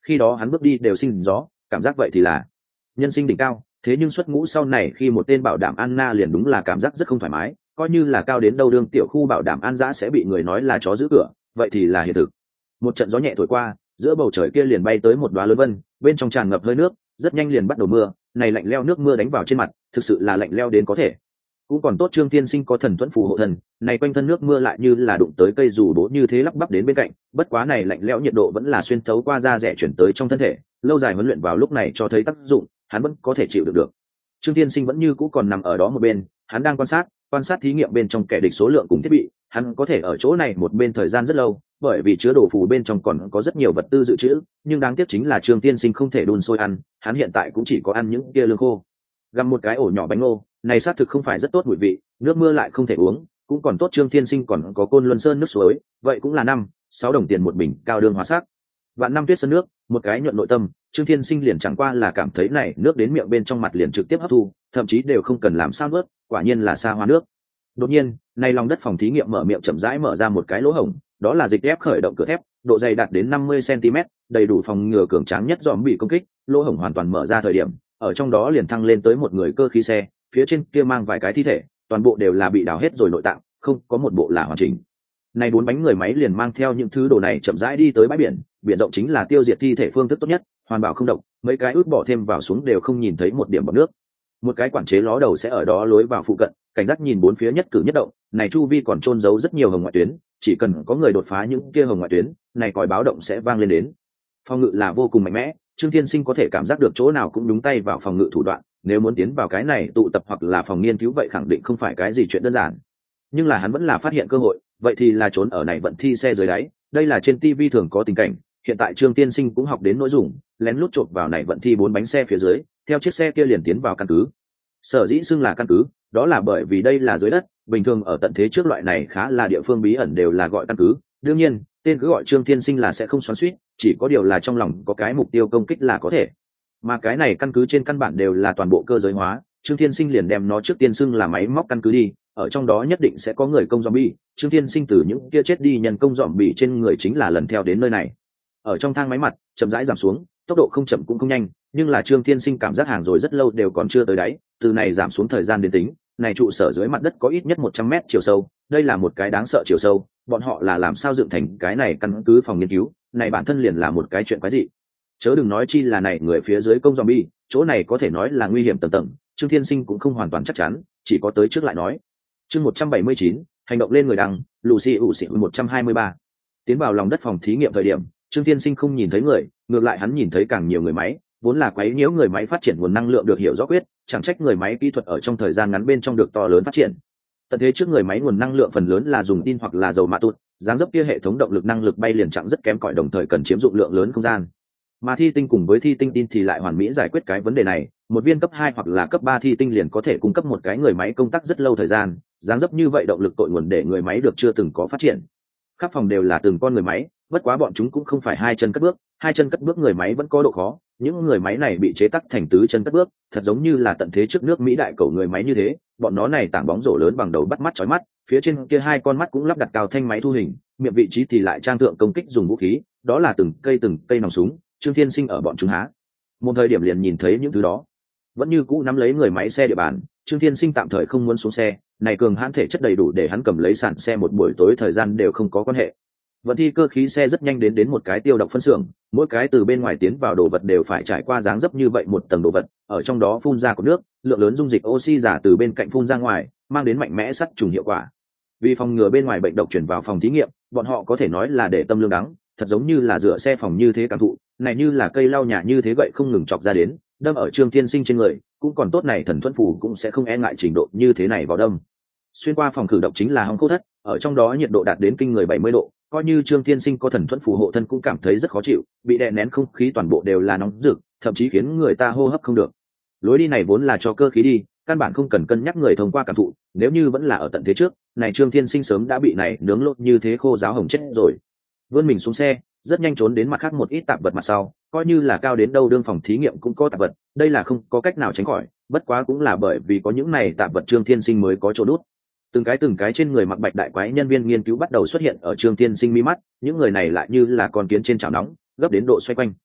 khi đó hắn bước đi đều sinh gió, cảm giác vậy thì là nhân sinh đỉnh cao. Thế nhưng xuất ngũ sau này khi một tên bảo đảm Anna liền đúng là cảm giác rất không thoải mái, coi như là cao đến đâu đương tiểu khu bảo đảm An Dã sẽ bị người nói là chó giữ cửa, vậy thì là hiện thực. Một trận gió nhẹ thổi qua, giữa bầu trời kia liền bay tới một đóa lớn vân, bên trong tràn ngập hơi nước, rất nhanh liền bắt đầu mưa, này lạnh leo nước mưa đánh vào trên mặt, thực sự là lạnh leo đến có thể. Cũng còn tốt Trương Tiên Sinh có thần thuẫn phù hộ thần, này quanh thân nước mưa lại như là đụng tới cây dù đố như thế lắp bắp đến bên cạnh, bất quá này lạnh lẽo nhiệt độ vẫn là xuyên thấu qua da rẻ chuyển tới trong thân thể, lâu dài huấn luyện vào lúc này cho thấy tác dụng, hắn vẫn có thể chịu được. Trương Tiên Sinh vẫn như cũ còn nằm ở đó một bên, hắn đang quan sát thí nghiệm bên trong kẻ địch số lượng cùng thiết bị, hắn có thể ở chỗ này một bên thời gian rất lâu, bởi vì chứa đồ phù bên trong còn có rất nhiều vật tư dự trữ, nhưng đáng tiếc chính là Trương Tiên Sinh không thể đun sôi ăn, hắn hiện tại cũng chỉ có ăn những kia lương khô. Gặm một cái ổ nhỏ bánh ngô, này xác thực không phải rất tốt mùi vị, nước mưa lại không thể uống, cũng còn tốt Trương Tiên Sinh còn có Côn Luân Sơn nước suối, vậy cũng là 5-6 đồng tiền một bình, cao đương hóa sắc. Vạn năm tuyết sơn nước, một cái nhuận nội tâm, Trương Thiên Sinh liền chẳng qua là cảm thấy này nước đến miệng bên trong mặt liền trực tiếp hấp thu, thậm chí đều không cần làm sao nuốt, quả nhiên là xa hoa nước. Đột nhiên, này lòng đất phòng thí nghiệm mở miệng chậm rãi mở ra một cái lỗ hổng, đó là dịch ép khởi động cửa thép, độ dày đạt đến 50 cm, đầy đủ phòng ngừa cường tráng nhất dòm bị công kích. Lỗ hổng hoàn toàn mở ra thời điểm, ở trong đó liền thăng lên tới một người cơ khí xe, phía trên kia mang vài cái thi thể, toàn bộ đều là bị đào hết rồi nội tạng, không có một bộ là hoàn chỉnh. Này 4 bánh người máy liền mang theo những thứ đồ này chậm rãi đi tới bãi biển, biển rộng chính là tiêu diệt thi thể phương thức tốt nhất, hoàn bảo không độc, mấy cái ướt bỏ thêm vào xuống đều không nhìn thấy một điểm bọt nước. Một cái quản chế ló đầu sẽ ở đó lối vào phụ cận, cảnh giác nhìn bốn phía nhất cử nhất động, này chu vi còn trôn giấu rất nhiều hồng ngoại tuyến, chỉ cần có người đột phá những kia hồng ngoại tuyến, này còi báo động sẽ vang lên đến. Phòng ngự là vô cùng mạnh mẽ, Trương Thiên Sinh có thể cảm giác được chỗ nào cũng đúng tay vào phòng ngự thủ đoạn, nếu muốn tiến vào cái này tụ tập hoặc là phòng nghiên cứu vậy khẳng định không phải cái gì chuyện đơn giản. Nhưng là hắn vẫn là phát hiện cơ hội, vậy thì là trốn ở này vận thi xe dưới đáy, đây là trên TV thường có tình cảnh, hiện tại Trương Tiên Sinh cũng học đến nội dung, lén lút chộp vào này vận thi 4 bánh xe phía dưới, theo chiếc xe kia liền tiến vào căn cứ. Sở dĩ xưng là căn cứ, đó là bởi vì đây là dưới đất, bình thường ở tận thế trước loại này khá là địa phương bí ẩn đều là gọi căn cứ, đương nhiên, tên cứ gọi Trương Tiên Sinh là sẽ không xoắn xuýt, chỉ có điều là trong lòng có cái mục tiêu công kích là có thể. Mà cái này căn cứ trên căn bản đều là toàn bộ cơ giới hóa, Trương Thiên Sinh liền đem nó trước tiên xưng là máy móc căn cứ đi, ở trong đó nhất định sẽ có người công zombie, Trương Thiên Sinh từ những kia chết đi nhân công zombie trên người chính là lần theo đến nơi này. Ở trong thang máy mặt, chậm rãi giảm xuống, tốc độ không chậm cũng không nhanh, nhưng là Trương Thiên Sinh cảm giác hàng rồi rất lâu đều còn chưa tới đáy, từ này giảm xuống thời gian đến tính, này trụ sở dưới mặt đất có ít nhất 100 mét chiều sâu, đây là một cái đáng sợ chiều sâu, bọn họ là làm sao dựng thành cái này căn cứ phòng nghiên cứu, này bản thân liền là một cái chuyện quái dị. Chớ đừng nói chi là này người phía dưới công zombie, chỗ này có thể nói là nguy hiểm tầng tầng, Trương Thiên Sinh cũng không hoàn toàn chắc chắn, chỉ có tới trước lại nói. Chương 179, hành động lên người đăng, Lucy ủ xị 123. Tiến vào lòng đất phòng thí nghiệm thời điểm, Trương Thiên Sinh không nhìn thấy người, ngược lại hắn nhìn thấy càng nhiều người máy, vốn là quấy nhiễu người máy phát triển nguồn năng lượng được hiểu rõ quyết, chẳng trách người máy kỹ thuật ở trong thời gian ngắn bên trong được to lớn phát triển. Tận thế trước người máy nguồn năng lượng phần lớn là dùng tin hoặc là dầu mạ tụt, dáng dấp kia hệ thống động lực năng lực bay liền chẳng rất kém cỏi, đồng thời cần chiếm dụng lượng lớn không gian. Mà thi tinh cùng với thi tinh tin thì lại hoàn mỹ giải quyết cái vấn đề này, một viên cấp 2 hoặc là cấp 3 thi tinh liền có thể cung cấp một cái người máy công tác rất lâu thời gian, dáng dấp như vậy động lực tội nguồn để người máy được chưa từng có phát triển. Khắp phòng đều là từng con người máy, bất quá bọn chúng cũng không phải hai chân cất bước, hai chân cất bước người máy vẫn có độ khó, những người máy này bị chế tác thành tứ chân cất bước, thật giống như là tận thế trước nước Mỹ đại cầu người máy như thế, bọn nó này tảng bóng rổ lớn bằng đầu bắt mắt chói mắt, phía trên kia hai con mắt cũng lắp đặt cao thanh máy thu hình, miệng vị trí thì lại trang thượng công kích dùng vũ khí, đó là từng cây nòng súng. Trương Thiên Sinh ở bọn chúng há một thời điểm liền nhìn thấy những thứ đó, vẫn như cũ nắm lấy người máy xe địa bàn. Trương Thiên Sinh tạm thời không muốn xuống xe, này cường hãn thể chất đầy đủ để hắn cầm lấy sàn xe một buổi tối thời gian đều không có quan hệ. Vận thi cơ khí xe rất nhanh đến một cái tiêu độc phân xưởng, mỗi cái từ bên ngoài tiến vào đồ vật đều phải trải qua dáng dấp như vậy một tầng đồ vật, ở trong đó phun ra của nước, lượng lớn dung dịch oxy giả từ bên cạnh phun ra ngoài, mang đến mạnh mẽ sát trùng hiệu quả. Vì phòng ngừa bên ngoài bệnh độc chuyển vào phòng thí nghiệm, bọn họ có thể nói là để tâm lương đắng, thật giống như là rửa xe phòng như thế cảm thụ, này như là cây lau nhà như thế vậy không ngừng chọc ra đến, đâm ở Trương Thiên Sinh trên người, cũng còn tốt này thần thuẫn phù cũng sẽ không e ngại trình độ như thế này vào đâm. Xuyên qua phòng khử độc chính là hong khô thất, ở trong đó nhiệt độ đạt đến kinh người 70 độ, coi như Trương Thiên Sinh có thần thuẫn phù hộ thân cũng cảm thấy rất khó chịu, bị đè nén không khí toàn bộ đều là nóng rực, thậm chí khiến người ta hô hấp không được. Lối đi này vốn là cho cơ khí đi, căn bản không cần cân nhắc người thông qua cảm thụ, nếu như vẫn là ở tận thế trước, này Trương Thiên Sinh sớm đã bị này nướng lốt như thế khô giáo hồng chết rồi. Vươn mình xuống xe, rất nhanh trốn đến mặt khác một ít tạp vật mặt sau, coi như là cao đến đâu đương phòng thí nghiệm cũng có tạp vật, đây là không có cách nào tránh khỏi, bất quá cũng là bởi vì có những này tạp vật Trương Thiên Sinh mới có chỗ đút. Từng cái trên người mặc bạch đại quái nhân viên nghiên cứu bắt đầu xuất hiện ở Trương Thiên Sinh mi mắt, những người này lại như là con kiến trên chảo nóng, gấp đến độ xoay quanh.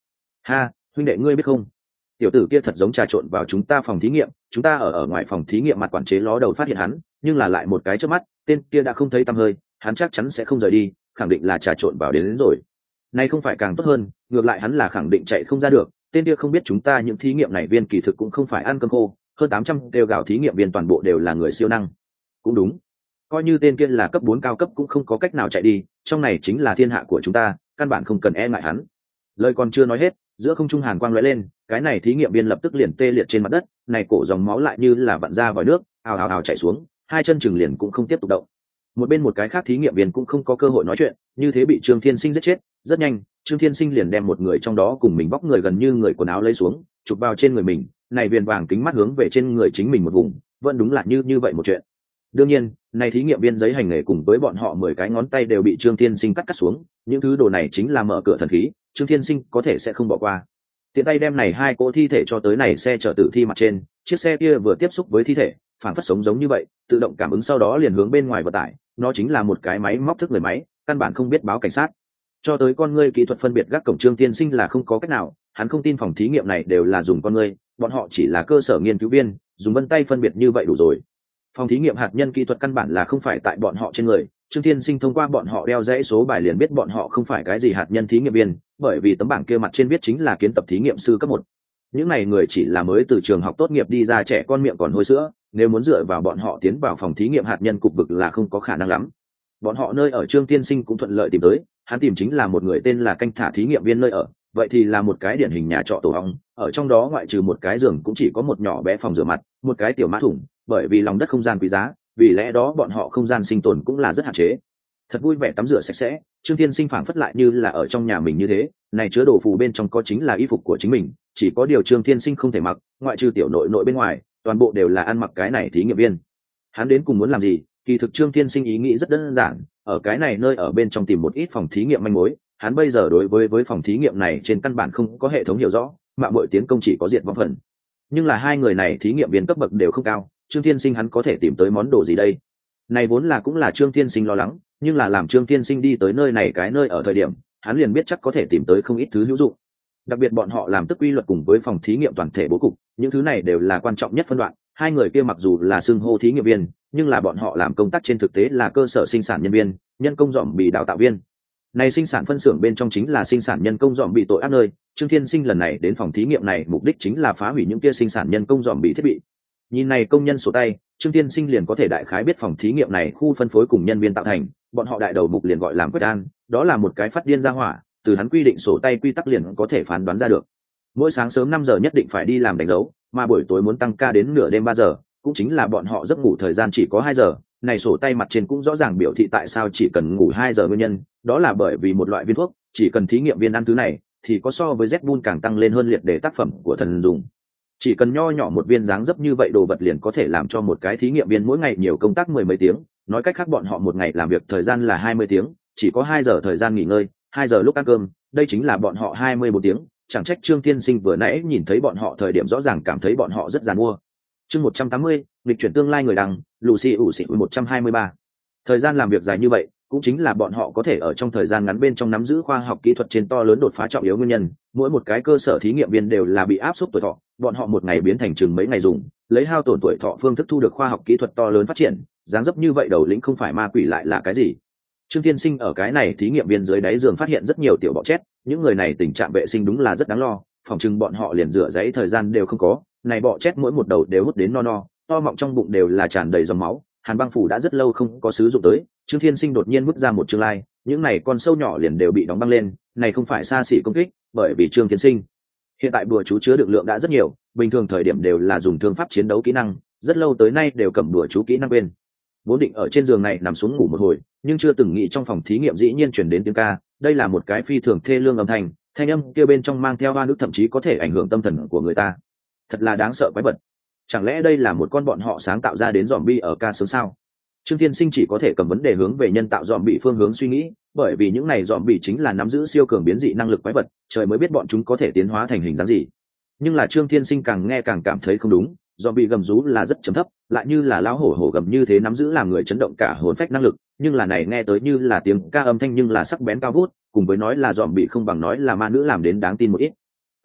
Ha, huynh đệ ngươi biết không, tiểu tử kia thật giống trà trộn vào chúng ta phòng thí nghiệm, chúng ta ở ngoài phòng thí nghiệm mặt quản chế ló đầu phát hiện hắn, nhưng là lại một cái chớp mắt tên kia đã không thấy tăm hơi, hắn chắc chắn sẽ không rời đi, khẳng định là trà trộn vào đến rồi. Này không phải càng tốt hơn, ngược lại hắn là khẳng định chạy không ra được, tên kia không biết chúng ta những thí nghiệm này viên kỳ thực cũng không phải ăn cơm khô, hơn 800 đều gạo thí nghiệm viên toàn bộ đều là người siêu năng. Cũng đúng, coi như tên kia là cấp 4 cao cấp cũng không có cách nào chạy đi, trong này chính là thiên hạ của chúng ta, căn bản không cần e ngại hắn. Lời còn chưa nói hết, giữa không trung hàn quang lóe lên, cái này thí nghiệm viên lập tức liền tê liệt trên mặt đất, này cổ dòng máu lại như là vặn ra vòi nước, ào ào ào chảy xuống, hai chân chừng liền cũng không tiếp tục động. Một bên một cái khác thí nghiệm viên cũng không có cơ hội nói chuyện, như thế bị Trương Thiên Sinh giết chết. Rất nhanh, Trương Thiên Sinh liền đem một người trong đó cùng mình bóc người gần như người quần áo lấy xuống, chụp vào trên người mình, này viền vàng kính mắt hướng về trên người chính mình một vùng, vẫn đúng là như vậy một chuyện. Đương nhiên, này thí nghiệm viên giấy hành nghề cùng với bọn họ 10 cái ngón tay đều bị Trương Thiên Sinh cắt xuống, những thứ đồ này chính là mở cửa thần khí, Trương Thiên Sinh có thể sẽ không bỏ qua. Tiện tay đem này hai cỗ thi thể cho tới này xe chở tử thi mặt trên, chiếc xe kia vừa tiếp xúc với thi thể, phản phất sống giống như vậy, tự động cảm ứng sau đó liền hướng bên ngoài vận tải, nó chính là một cái máy móc thức người máy, căn bản không biết báo cảnh sát. Cho tới con ngươi kỹ thuật phân biệt gác cổng Trương Thiên Sinh là không có cách nào, hắn không tin phòng thí nghiệm này đều là dùng con ngươi, bọn họ chỉ là cơ sở nghiên cứu viên, dùng vân tay phân biệt như vậy đủ rồi. Phòng thí nghiệm hạt nhân kỹ thuật căn bản là không phải tại bọn họ trên người, Trương Thiên Sinh thông qua bọn họ đeo dãy số bài liền biết bọn họ không phải cái gì hạt nhân thí nghiệm viên, bởi vì tấm bảng kia mặt trên viết chính là kiến tập thí nghiệm sư cấp 1. Những này người chỉ là mới từ trường học tốt nghiệp đi ra trẻ con miệng còn hôi sữa, nếu muốn dựa vào bọn họ tiến vào phòng thí nghiệm hạt nhân cục vực là không có khả năng lắm. Bọn họ nơi ở Trương Thiên Sinh cũng thuận lợi tìm tới, hắn tìm chính là một người tên là canh thả thí nghiệm viên nơi ở, vậy thì là một cái điển hình nhà trọ tổ ong, ở trong đó ngoại trừ một cái giường cũng chỉ có một nhỏ bé phòng rửa mặt, một cái tiểu mã thủng, bởi vì lòng đất không gian quý giá, vì lẽ đó bọn họ không gian sinh tồn cũng là rất hạn chế. Thật vui vẻ tắm rửa sạch sẽ, Trương Thiên Sinh phảng phất lại như là ở trong nhà mình như thế, này chứa đồ phù bên trong có chính là y phục của chính mình, chỉ có điều Trương Thiên Sinh không thể mặc, ngoại trừ tiểu nội nội bên ngoài, toàn bộ đều là ăn mặc cái này thí nghiệm viên. Hắn đến cùng muốn làm gì? Kỳ thực Trương Thiên Sinh ý nghĩ rất đơn giản, ở cái này nơi ở bên trong tìm một ít phòng thí nghiệm manh mối, hắn bây giờ đối với phòng thí nghiệm này trên căn bản không có hệ thống hiểu rõ, mạo muội tiến công chỉ có diệt vong phần. Nhưng là hai người này thí nghiệm viên cấp bậc đều không cao, Trương Thiên Sinh hắn có thể tìm tới món đồ gì đây? Này vốn là cũng là Trương Thiên Sinh lo lắng, nhưng là làm Trương Thiên Sinh đi tới nơi này cái nơi ở thời điểm, hắn liền biết chắc có thể tìm tới không ít thứ hữu dụng. Đặc biệt bọn họ làm tức quy luật cùng với phòng thí nghiệm toàn thể bố cục, những thứ này đều là quan trọng nhất phân đoạn. Hai người kia mặc dù là xưng hô thí nghiệm viên, nhưng là bọn họ làm công tác trên thực tế là cơ sở sinh sản nhân viên, nhân công dòm bị đào tạo viên. Này sinh sản phân xưởng bên trong chính là sinh sản nhân công dòm bị tội ác nơi. Trương Thiên Sinh lần này đến phòng thí nghiệm này mục đích chính là phá hủy những kia sinh sản nhân công dòm bị thiết bị. Nhìn này công nhân sổ tay, Trương Thiên Sinh liền có thể đại khái biết phòng thí nghiệm này khu phân phối cùng nhân viên tạo thành, bọn họ đại đầu mục liền gọi làm Quách An, đó là một cái phát điên ra hỏa, từ hắn quy định sổ tay quy tắc liền có thể phán đoán ra được. Mỗi sáng sớm 5 giờ nhất định phải đi làm đánh dấu, mà buổi tối muốn tăng ca đến nửa đêm 3 giờ, cũng chính là bọn họ giấc ngủ thời gian chỉ có 2 giờ, này sổ tay mặt trên cũng rõ ràng biểu thị tại sao chỉ cần ngủ 2 giờ nguyên nhân, đó là bởi vì một loại viên thuốc, chỉ cần thí nghiệm viên ăn thứ này thì có so với Red Bull càng tăng lên hơn liệt để tác phẩm của thần dùng. Chỉ cần nho nhỏ một viên dáng dấp như vậy đồ vật liền có thể làm cho một cái thí nghiệm viên mỗi ngày nhiều công tác 10 mấy tiếng, nói cách khác bọn họ một ngày làm việc thời gian là 20 tiếng, chỉ có 2 giờ thời gian nghỉ ngơi, 2 giờ lúc ăn cơm, đây chính là bọn họ 24 tiếng, chẳng trách Trương Thiên Sinh vừa nãy nhìn thấy bọn họ thời điểm rõ ràng cảm thấy bọn họ rất giàn mua. Chương 180, lịch chuyển tương lai người đăng, Lucy ủ xị 123. Thời gian làm việc dài như vậy, cũng chính là bọn họ có thể ở trong thời gian ngắn bên trong nắm giữ khoa học kỹ thuật trên to lớn đột phá trọng yếu nguyên nhân, mỗi một cái cơ sở thí nghiệm viên đều là bị áp suất tuổi thọ, bọn họ một ngày biến thành chừng mấy ngày dùng, lấy hao tổn tuổi thọ phương thức thu được khoa học kỹ thuật to lớn phát triển, dáng dấp như vậy đầu lĩnh không phải ma quỷ lại là cái gì? Trương Thiên Sinh ở cái này thí nghiệm viên dưới đáy giường phát hiện rất nhiều tiểu bọ chết, những người này tình trạng vệ sinh đúng là rất đáng lo, phòng chừng bọn họ liền rửa giấy thời gian đều không có, này bọ chết mỗi một đầu đều hút đến no no, to mọng trong bụng đều là tràn đầy dòng máu, Hàn Băng phủ đã rất lâu không có sử dụng tới, Trương Thiên Sinh đột nhiên bước ra một chương lai, những này con sâu nhỏ liền đều bị đóng băng lên, này không phải xa xỉ công kích, bởi vì Trương Thiên Sinh hiện tại bùa chú chứa được lượng đã rất nhiều, bình thường thời điểm đều là dùng thương pháp chiến đấu kỹ năng, rất lâu tới nay đều cầm đùa chú kỹ năng bên. Vốn định ở trên giường này nằm xuống ngủ một hồi, nhưng chưa từng nghĩ trong phòng thí nghiệm dĩ nhiên chuyển đến tiếng ca, đây là một cái phi thường thê lương âm thanh, thanh âm kia bên trong mang theo hoa nước thậm chí có thể ảnh hưởng tâm thần của người ta. Thật là đáng sợ quái vật. Chẳng lẽ đây là một con bọn họ sáng tạo ra đến zombie ở ca sướng sao? Trương Thiên Sinh chỉ có thể cầm vấn đề hướng về nhân tạo zombie phương hướng suy nghĩ, bởi vì những này zombie chính là nắm giữ siêu cường biến dị năng lực quái vật, trời mới biết bọn chúng có thể tiến hóa thành hình dáng gì. Nhưng là Trương Thiên Sinh càng nghe càng cảm thấy không đúng, zombie gầm rú là rất trầm thấp, lại như là lão hổ hổ gầm như thế nắm giữ làm người chấn động cả hồn phách năng lực, nhưng là này nghe tới như là tiếng ca âm thanh nhưng là sắc bén cao vút, cùng với nói là zombie không bằng nói là ma nữ làm đến đáng tin một ít.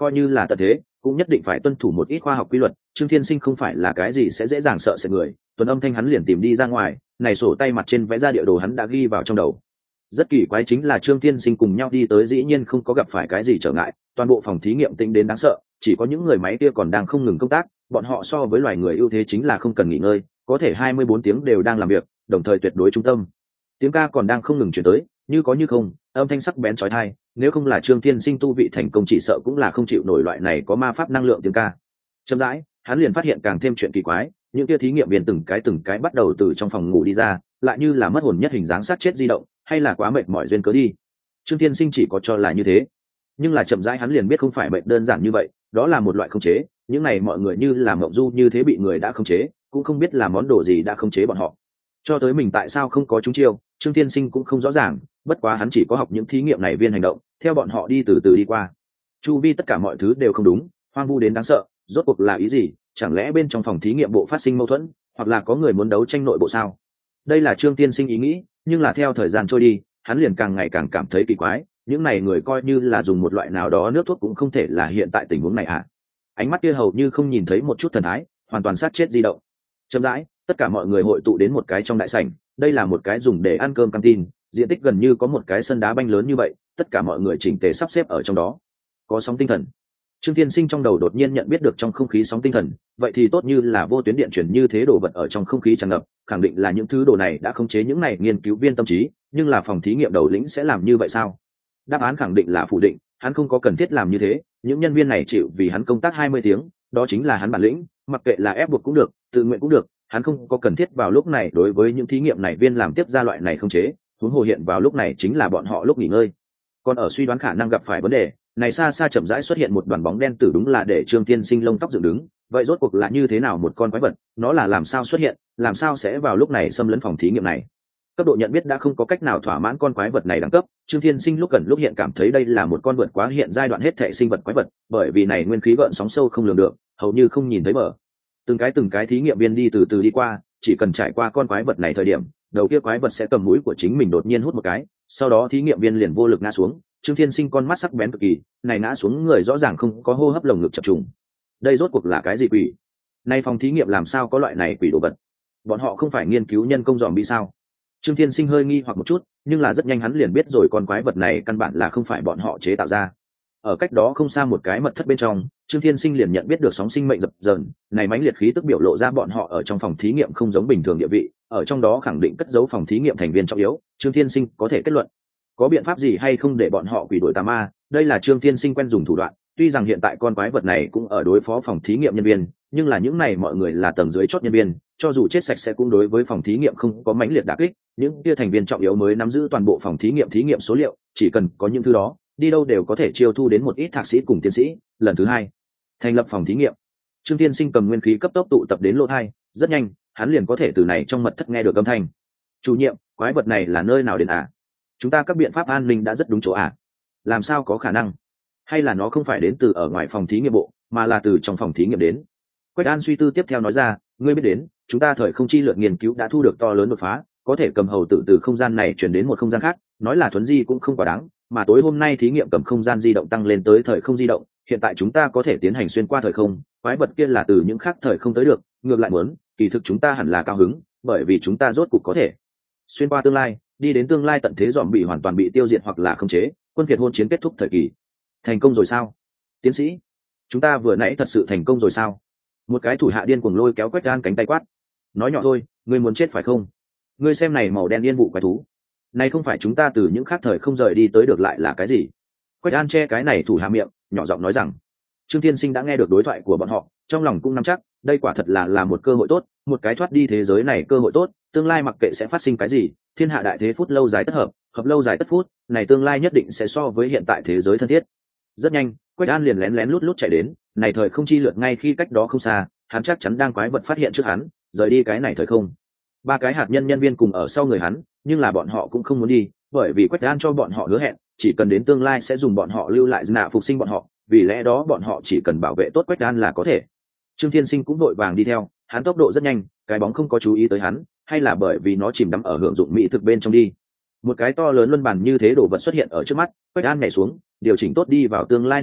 coi như là tận thế cũng nhất định phải tuân thủ một ít khoa học quy luật. Trương Thiên Sinh không phải là cái gì sẽ dễ dàng sợ sệt người. Tuần âm thanh hắn liền tìm đi ra ngoài, này sổ tay mặt trên vẽ ra địa đồ hắn đã ghi vào trong đầu. Rất kỳ quái chính là Trương Thiên Sinh cùng nhau đi tới dĩ nhiên không có gặp phải cái gì trở ngại, toàn bộ phòng thí nghiệm tĩnh đến đáng sợ, chỉ có những người máy kia còn đang không ngừng công tác. Bọn họ so với loài người ưu thế chính là không cần nghỉ ngơi, có thể 24 tiếng đều đang làm việc, đồng thời tuyệt đối trung tâm. Tiếng ca còn đang không ngừng chuyển tới, như có như không, âm thanh sắc bén chói tai, nếu không là Trương Thiên Sinh tu vị thành công chỉ sợ cũng là không chịu nổi loại này có ma pháp năng lượng tiếng ca. Chậm rãi, hắn liền phát hiện càng thêm chuyện kỳ quái, những kia thí nghiệm viên từng cái bắt đầu từ trong phòng ngủ đi ra, lại như là mất hồn nhất hình dáng sát chết di động, hay là quá mệt mỏi duyên cớ đi. Trương Thiên Sinh chỉ có cho là như thế, nhưng là chậm rãi hắn liền biết không phải bệnh đơn giản như vậy, đó là một loại khống chế, những này mọi người như là mộng du như thế bị người đã khống chế, cũng không biết là món đồ gì đã khống chế bọn họ. Cho tới mình tại sao không có trúng chiêu, Trương Thiên Sinh cũng không rõ ràng, bất quá hắn chỉ có học những thí nghiệm này viên hành động, theo bọn họ đi từ từ đi qua. Chu vi tất cả mọi thứ đều không đúng, hoang vu đến đáng sợ, rốt cuộc là ý gì? Chẳng lẽ bên trong phòng thí nghiệm bộ phát sinh mâu thuẫn, hoặc là có người muốn đấu tranh nội bộ sao? Đây là Trương Thiên Sinh ý nghĩ, nhưng là theo thời gian trôi đi, hắn liền càng ngày càng cảm thấy kỳ quái, những này người coi như là dùng một loại nào đó nước thuốc cũng không thể là hiện tại tình huống này à? Ánh mắt kia hầu như không nhìn thấy một chút thần thái, hoàn toàn sát chết di động. Chậm rãi, tất cả mọi người hội tụ đến một cái trong đại sảnh, đây là một cái dùng để ăn cơm canteen, diện tích gần như có một cái sân đá banh lớn như vậy, tất cả mọi người chỉnh tề sắp xếp ở trong đó. Có sóng tinh thần. Trương Thiên Sinh trong đầu đột nhiên nhận biết được trong không khí sóng tinh thần, vậy thì tốt như là vô tuyến điện chuyển như thế đồ vật ở trong không khí tràn ngập, khẳng định là những thứ đồ này đã khống chế những này nghiên cứu viên tâm trí, nhưng là phòng thí nghiệm đầu lĩnh sẽ làm như vậy sao? Đáp án khẳng định là phủ định, hắn không có cần thiết làm như thế, những nhân viên này chịu vì hắn công tác 20 tiếng, đó chính là hắn bản lĩnh, mặc kệ là ép buộc cũng được, tự nguyện cũng được, hắn không có cần thiết vào lúc này đối với những thí nghiệm này viên làm tiếp ra loại này không chế, huống hồ hiện vào lúc này chính là bọn họ lúc nghỉ ngơi. Còn ở suy đoán khả năng gặp phải vấn đề, này xa xa chậm rãi xuất hiện một đoàn bóng đen tử, đúng là để Trương Thiên Sinh lông tóc dựng đứng, vậy rốt cuộc là như thế nào một con quái vật, nó là làm sao xuất hiện, làm sao sẽ vào lúc này xâm lấn phòng thí nghiệm này? Cấp độ nhận biết đã không có cách nào thỏa mãn con quái vật này đẳng cấp, Trương Thiên Sinh lúc gần lúc hiện cảm thấy đây là một con vượt quá hiện giai đoạn hết thảy sinh vật quái vật, bởi vì này nguyên khí gợn sóng sâu không lường được, hầu như không nhìn thấy bờ. Từng cái thí nghiệm viên đi từ từ đi qua, chỉ cần trải qua con quái vật này thời điểm, đầu kia quái vật sẽ cầm mũi của chính mình đột nhiên hút một cái, sau đó thí nghiệm viên liền vô lực ngã xuống. Trương Thiên Sinh con mắt sắc bén cực kỳ, này ngã xuống người rõ ràng không có hô hấp, lồng ngực chập trùng. Đây rốt cuộc là cái gì quỷ? Nay phòng thí nghiệm làm sao có loại này quỷ đồ vật? Bọn họ không phải nghiên cứu nhân công dòm bị sao? Trương Thiên Sinh hơi nghi hoặc một chút, nhưng là rất nhanh hắn liền biết rồi con quái vật này căn bản là không phải bọn họ chế tạo ra. Ở cách đó không xa một cái mật thất bên trong, Trương Thiên Sinh liền nhận biết được sóng sinh mệnh dập dờn, này mãnh liệt khí tức biểu lộ ra bọn họ ở trong phòng thí nghiệm không giống bình thường địa vị, ở trong đó khẳng định cất giấu phòng thí nghiệm thành viên trọng yếu. Trương Thiên Sinh có thể kết luận, có biện pháp gì hay không để bọn họ quỷ đuổi tà ma, đây là Trương Thiên Sinh quen dùng thủ đoạn. Tuy rằng hiện tại con quái vật này cũng ở đối phó phòng thí nghiệm nhân viên, nhưng là những này mọi người là tầng dưới chót nhân viên, cho dù chết sạch sẽ cũng đối với phòng thí nghiệm không có mãnh liệt đả kích. Những kia thành viên trọng yếu mới nắm giữ toàn bộ phòng thí nghiệm số liệu, chỉ cần có những thứ đó, đi đâu đều có thể chiêu thu đến một ít thạc sĩ cùng tiến sĩ. Lần thứ hai thành lập phòng thí nghiệm, Trương Thiên Sinh cầm nguyên khí cấp tốc tụ tập đến lỗ tai, rất nhanh hắn liền có thể từ này trong mật thất nghe được âm thanh. Chủ nhiệm, quái vật này là nơi nào đến à? Chúng ta các biện pháp an ninh đã rất đúng chỗ à? Làm sao có khả năng? Hay là nó không phải đến từ ở ngoài phòng thí nghiệm bộ, mà là từ trong phòng thí nghiệm đến? Quách An suy tư tiếp theo nói ra, ngươi biết đến, chúng ta thời không chi lượt nghiên cứu đã thu được to lớn đột phá, có thể cầm hầu tử từ không gian này chuyển đến một không gian khác, nói là thuấn di cũng không quá đáng, mà tối hôm nay thí nghiệm cầm không gian di động tăng lên tới thời không di động, hiện tại chúng ta có thể tiến hành xuyên qua thời không, quái vật kia là từ những khác thời không tới được, ngược lại muốn, kỳ thực chúng ta hẳn là cao hứng, bởi vì chúng ta rốt cục có thể xuyên qua tương lai, đi đến tương lai tận thế dòm bị hoàn toàn bị tiêu diệt hoặc là khống chế, quân phiệt hôn chiến kết thúc thời kỳ. Thành công rồi sao? Tiến sĩ, chúng ta vừa nãy thật sự thành công rồi sao? Một cái thủ hạ điên cuồng lôi kéo Quách An cánh tay quát, nói nhỏ thôi, ngươi muốn chết phải không? Ngươi xem này màu đen yên vụ quái thú, này không phải chúng ta từ những khác thời không rời đi tới được lại là cái gì? Quách An che cái này thủ hạ miệng, nhỏ giọng nói rằng. Trương Thiên Sinh đã nghe được đối thoại của bọn họ, trong lòng cũng nắm chắc, đây quả thật là một cơ hội tốt, một cái thoát đi thế giới này cơ hội tốt, tương lai mặc kệ sẽ phát sinh cái gì, thiên hạ đại thế phút lâu dài tất hợp, hợp lâu dài tất phút, này tương lai nhất định sẽ so với hiện tại thế giới thân thiết. Rất nhanh, Quách An liền lén lén lút lút chạy đến, này thời không chi lượt ngay khi cách đó không xa, hắn chắc chắn đang quái vật phát hiện trước hắn, rời đi cái này thời không. Ba cái hạt nhân nhân viên cùng ở sau người hắn, nhưng là bọn họ cũng không muốn đi, bởi vì Quách An cho bọn họ hứa hẹn, chỉ cần đến tương lai sẽ dùng bọn họ lưu lại nạ phục sinh bọn họ, vì lẽ đó bọn họ chỉ cần bảo vệ tốt Quách An là có thể. Trương Thiên Sinh cũng vội vàng đi theo, hắn tốc độ rất nhanh, cái bóng không có chú ý tới hắn, hay là bởi vì nó chìm đắm ở hưởng dụng mỹ thực bên trong đi. Một cái to lớn luân bàn như thế đồ vật xuất hiện ở trước mắt, Quách An nhảy xuống, điều chỉnh tốt đi vào tương lai niên hạn,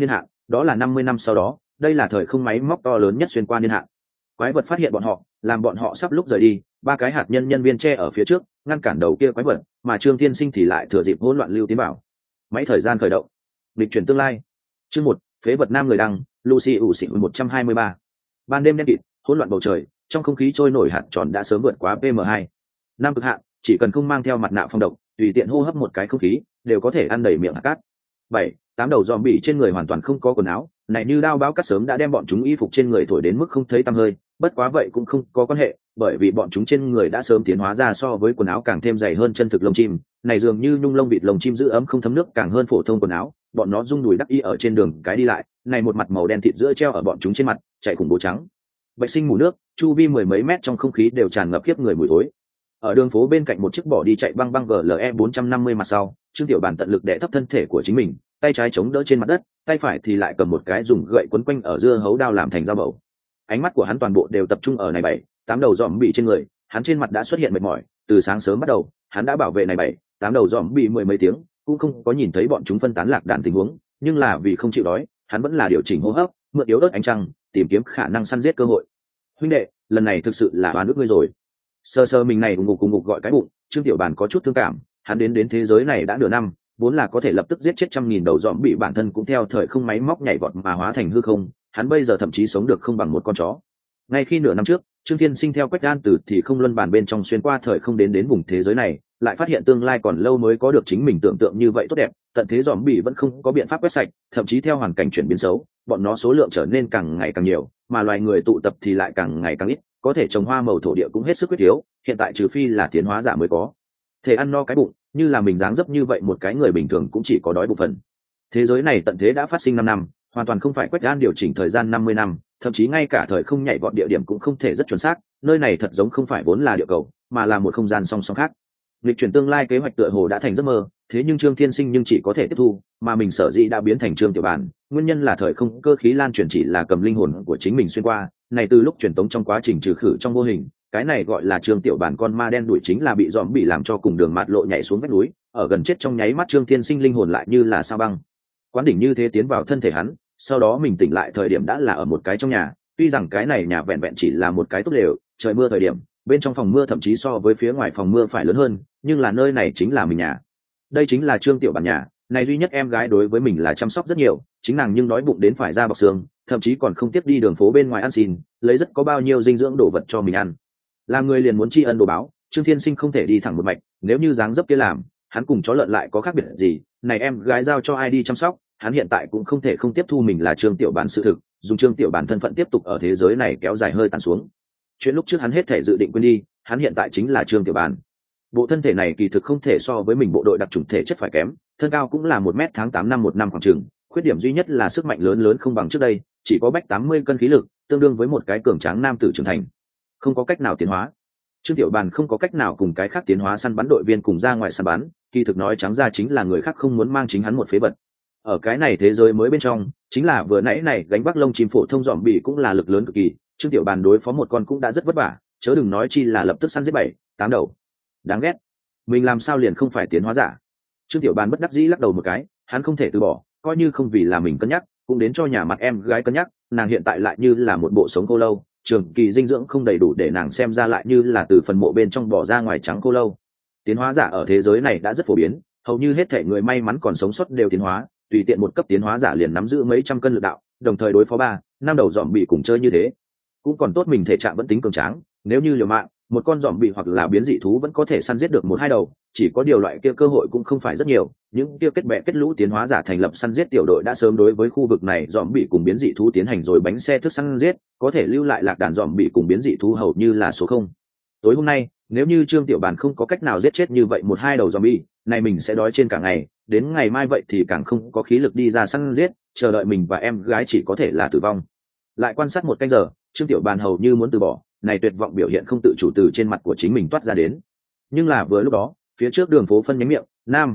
đó là 50 năm sau đó, đây là thời không máy móc to lớn nhất xuyên qua niên hạn. Quái vật phát hiện bọn họ, làm bọn họ sắp lúc rời đi, ba cái hạt nhân nhân viên che ở phía trước, ngăn cản đầu kia quái vật, mà Trương Thiên Sinh thì lại thừa dịp hỗn loạn lưu tiến vào. Máy thời gian khởi động, lịch chuyển tương lai. Chương 1, phế vật nam người đăng, Lucy ủ xỉn 123. Ban đêm đen kịt, hỗn loạn bầu trời, trong không khí trôi nổi hạt tròn đã sớm vượt quá PM2. Năm cực hạn, chỉ cần không mang theo mặt nạ phong độc, tùy tiện hô hấp một cái không khí, đều có thể ăn đầy miệng hạt cát. 7, 8 đầu zombie trên người hoàn toàn không có quần áo, này như đao bão cắt sớm đã đem bọn chúng y phục trên người thổi đến mức không thấy tăm hơi, bất quá vậy cũng không có quan hệ, bởi vì bọn chúng trên người đã sớm tiến hóa ra so với quần áo càng thêm dày hơn chân thực lông chim, này dường như nhung lông vịt lông chim giữ ấm không thấm nước càng hơn phổ thông quần áo, bọn nó rung đùi đắc y ở trên đường cái đi lại, này một mặt màu đen thịt giữa treo ở bọn chúng trên mặt, chạy khủng bố trắng. Bạch sinh mù nước, chu vi mười mấy mét trong không khí đều tràn ngập khiếp người mùi thối. Ở đường phố bên cạnh một chiếc bỏ đi chạy băng băng GLE 450 mặt sau, Trương Tiểu Bản tận lực đè thấp thân thể của chính mình, tay trái chống đỡ trên mặt đất, tay phải thì lại cầm một cái dùng gậy quấn quanh ở dưa hấu đao làm thành dao bầu. Ánh mắt của hắn toàn bộ đều tập trung ở này 7, 8 đầu dòm bị trên người, hắn trên mặt đã xuất hiện mệt mỏi, từ sáng sớm bắt đầu, hắn đã bảo vệ này 7, 8 đầu dòm bị mười mấy tiếng, cũng không có nhìn thấy bọn chúng phân tán lạc đàn tình huống, nhưng là vì không chịu đói, hắn vẫn là điều chỉnh hô hấp, mượn yếu ớt ánh trăng, tìm kiếm khả năng săn giết cơ hội. Huynh đệ, lần này thực sự là oan ức ngươi rồi. Sơ sơ mình này cùng ngục gọi cái bụng, Trương Tiểu Bản có chút thương cảm, hắn đến thế giới này đã nửa năm, vốn là có thể lập tức giết chết 100.000 đầu dòm bị bản thân cũng theo thời không máy móc nhảy vọt mà hóa thành hư không, hắn bây giờ thậm chí sống được không bằng một con chó. Ngay khi nửa năm trước, Trương Thiên Sinh theo Quách An Tử thì không luân bàn bên trong xuyên qua thời không đến vùng thế giới này, lại phát hiện tương lai còn lâu mới có được chính mình tưởng tượng như vậy tốt đẹp, tận thế dòm bị vẫn không có biện pháp quét sạch, thậm chí theo hoàn cảnh chuyển biến xấu, bọn nó số lượng trở nên càng ngày càng nhiều, mà loài người tụ tập thì lại càng ngày càng ít, có thể trồng hoa màu thổ địa cũng hết sức quyết thiếu, hiện tại trừ phi là tiến hóa giả mới có thể ăn no cái bụng, như là mình dáng dấp như vậy một cái người bình thường cũng chỉ có đói bụng phần. Thế giới này tận thế đã phát sinh 5 năm, hoàn toàn không phải Quách An điều chỉnh thời gian 50 năm, thậm chí ngay cả thời không nhảy vọt địa điểm cũng không thể rất chuẩn xác, nơi này thật giống không phải vốn là địa cầu, mà là một không gian song song khác. Lịch chuyển tương lai kế hoạch tựa hồ đã thành giấc mơ, thế nhưng Trương Thiên Sinh nhưng chỉ có thể tiếp thu, mà mình sở dĩ đã biến thành Trương Tiểu Bản, nguyên nhân là thời không cơ khí lan truyền chỉ là cầm linh hồn của chính mình xuyên qua, này từ lúc truyền tống trong quá trình trừ khử trong vô hình, cái này gọi là Trương Tiểu Bản con ma đen đuổi chính là bị dòm bị làm cho cùng đường mạt lộ nhảy xuống vách núi, ở gần chết trong nháy mắt Trương Thiên Sinh linh hồn lại như là sao băng quán đỉnh như thế tiến vào thân thể hắn, sau đó mình tỉnh lại thời điểm đã là ở một cái trong nhà, tuy rằng cái này nhà vẹn vẹn chỉ là một cái tốt lều, trời mưa thời điểm bên trong phòng mưa thậm chí so với phía ngoài phòng mưa phải lớn hơn, nhưng là nơi này chính là mình nhà. Đây chính là Trương Tiểu Bản nhà, này duy nhất em gái đối với mình là chăm sóc rất nhiều, chính nàng nhưng đói bụng đến phải ra bọc xương, thậm chí còn không tiếp đi đường phố bên ngoài ăn xin, lấy rất có bao nhiêu dinh dưỡng đồ vật cho mình ăn. Làm người liền muốn tri ân đồ báo, Trương Thiên Sinh không thể đi thẳng một mạch, nếu như dáng dấp kia làm, hắn cùng chó lợn lại có khác biệt gì, này em gái giao cho ai đi chăm sóc, hắn hiện tại cũng không thể không tiếp thu mình là Trương Tiểu Bản sự thực, dùng Trương Tiểu Bản thân phận tiếp tục ở thế giới này kéo dài hơi tàn xuống. Chuyện lúc trước hắn hết thể dự định quên đi, hắn hiện tại chính là Trương Tiểu Bản. Bộ thân thể này kỳ thực không thể so với mình bộ đội đặc chủng thể chất phải kém, thân cao cũng là 1m8 một năm khoảng chừng, khuyết điểm duy nhất là sức mạnh lớn không bằng trước đây, chỉ có bách 80 cân khí lực, tương đương với một cái cường tráng nam tử trưởng thành. Không có cách nào tiến hóa. Trương Tiểu Bản không có cách nào cùng cái khác tiến hóa săn bắn đội viên cùng ra ngoài săn bắn, kỳ thực nói trắng ra chính là người khác không muốn mang chính hắn một phế vật. Ở cái này thế giới mới bên trong, chính là vừa nãy này gánh vác lông chim phổ thông dòm bị cũng là lực lớn cực kỳ, Trương Tiểu Bản đối phó một con cũng đã rất vất vả, chớ đừng nói chi là lập tức săn giết 7, 8 đầu. Đáng ghét, mình làm sao liền không phải tiến hóa giả. Trương Tiểu Bản bất đắc dĩ lắc đầu một cái, hắn không thể từ bỏ, coi như không vì là mình cân nhắc, cũng đến cho nhà mặt em gái cân nhắc, nàng hiện tại lại như là một bộ sống khô lâu, trường kỳ dinh dưỡng không đầy đủ để nàng xem ra lại như là từ phần mộ bên trong bỏ ra ngoài trắng khô lâu. Tiến hóa giả ở thế giới này đã rất phổ biến, hầu như hết thể người may mắn còn sống sót đều tiến hóa, tùy tiện một cấp tiến hóa giả liền nắm giữ mấy trăm cân lực đạo, đồng thời đối phó 3, 5 đầu dòm bị cùng chơi như thế, cũng còn tốt mình thể trạng vẫn tính cường tráng, nếu như liều mạng, một con dòm bị hoặc là biến dị thú vẫn có thể săn giết được 1-2 đầu, chỉ có điều loại kia cơ hội cũng không phải rất nhiều, những kia kết bè kết lũ tiến hóa giả thành lập săn giết tiểu đội đã sớm đối với khu vực này dòm bị cùng biến dị thú tiến hành rồi bánh xe thức săn giết, có thể lưu lại lạc đàn dòm bị cùng biến dị thú hầu như là số 0. Tối hôm nay, nếu như Trương Tiểu Bản không có cách nào giết chết như vậy 1-2 đầu dòm bị, này mình sẽ đói trên cả ngày, đến ngày mai vậy thì càng không có khí lực đi ra săn giết, chờ đợi mình và em gái chỉ có thể là tử vong. Lại quan sát một canh giờ, Trương Tiểu Bản hầu như muốn từ bỏ, này tuyệt vọng biểu hiện không tự chủ từ trên mặt của chính mình toát ra đến. Nhưng là vừa lúc đó, phía trước đường phố phân nhánh miệng,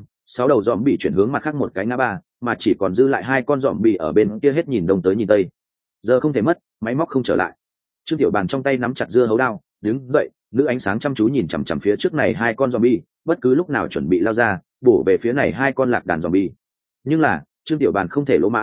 6 đầu dòm bị chuyển hướng mặt khác một cái ngã ba, mà chỉ còn dư lại 2 con dòm bị ở bên kia hết nhìn đông tới nhìn tây. Giờ không thể mất, máy móc không trở lại. Trương Tiểu Bản trong tay nắm chặt dưa hấu đao, đứng dậy, nữ ánh sáng chăm chú nhìn chằm chằm phía trước này 2 con zombie, bất cứ lúc nào chuẩn bị lao ra, bổ về phía này 2 con lạc đàn zombie. Nhưng là, Trương Tiểu Bản không thể lỗ mãng,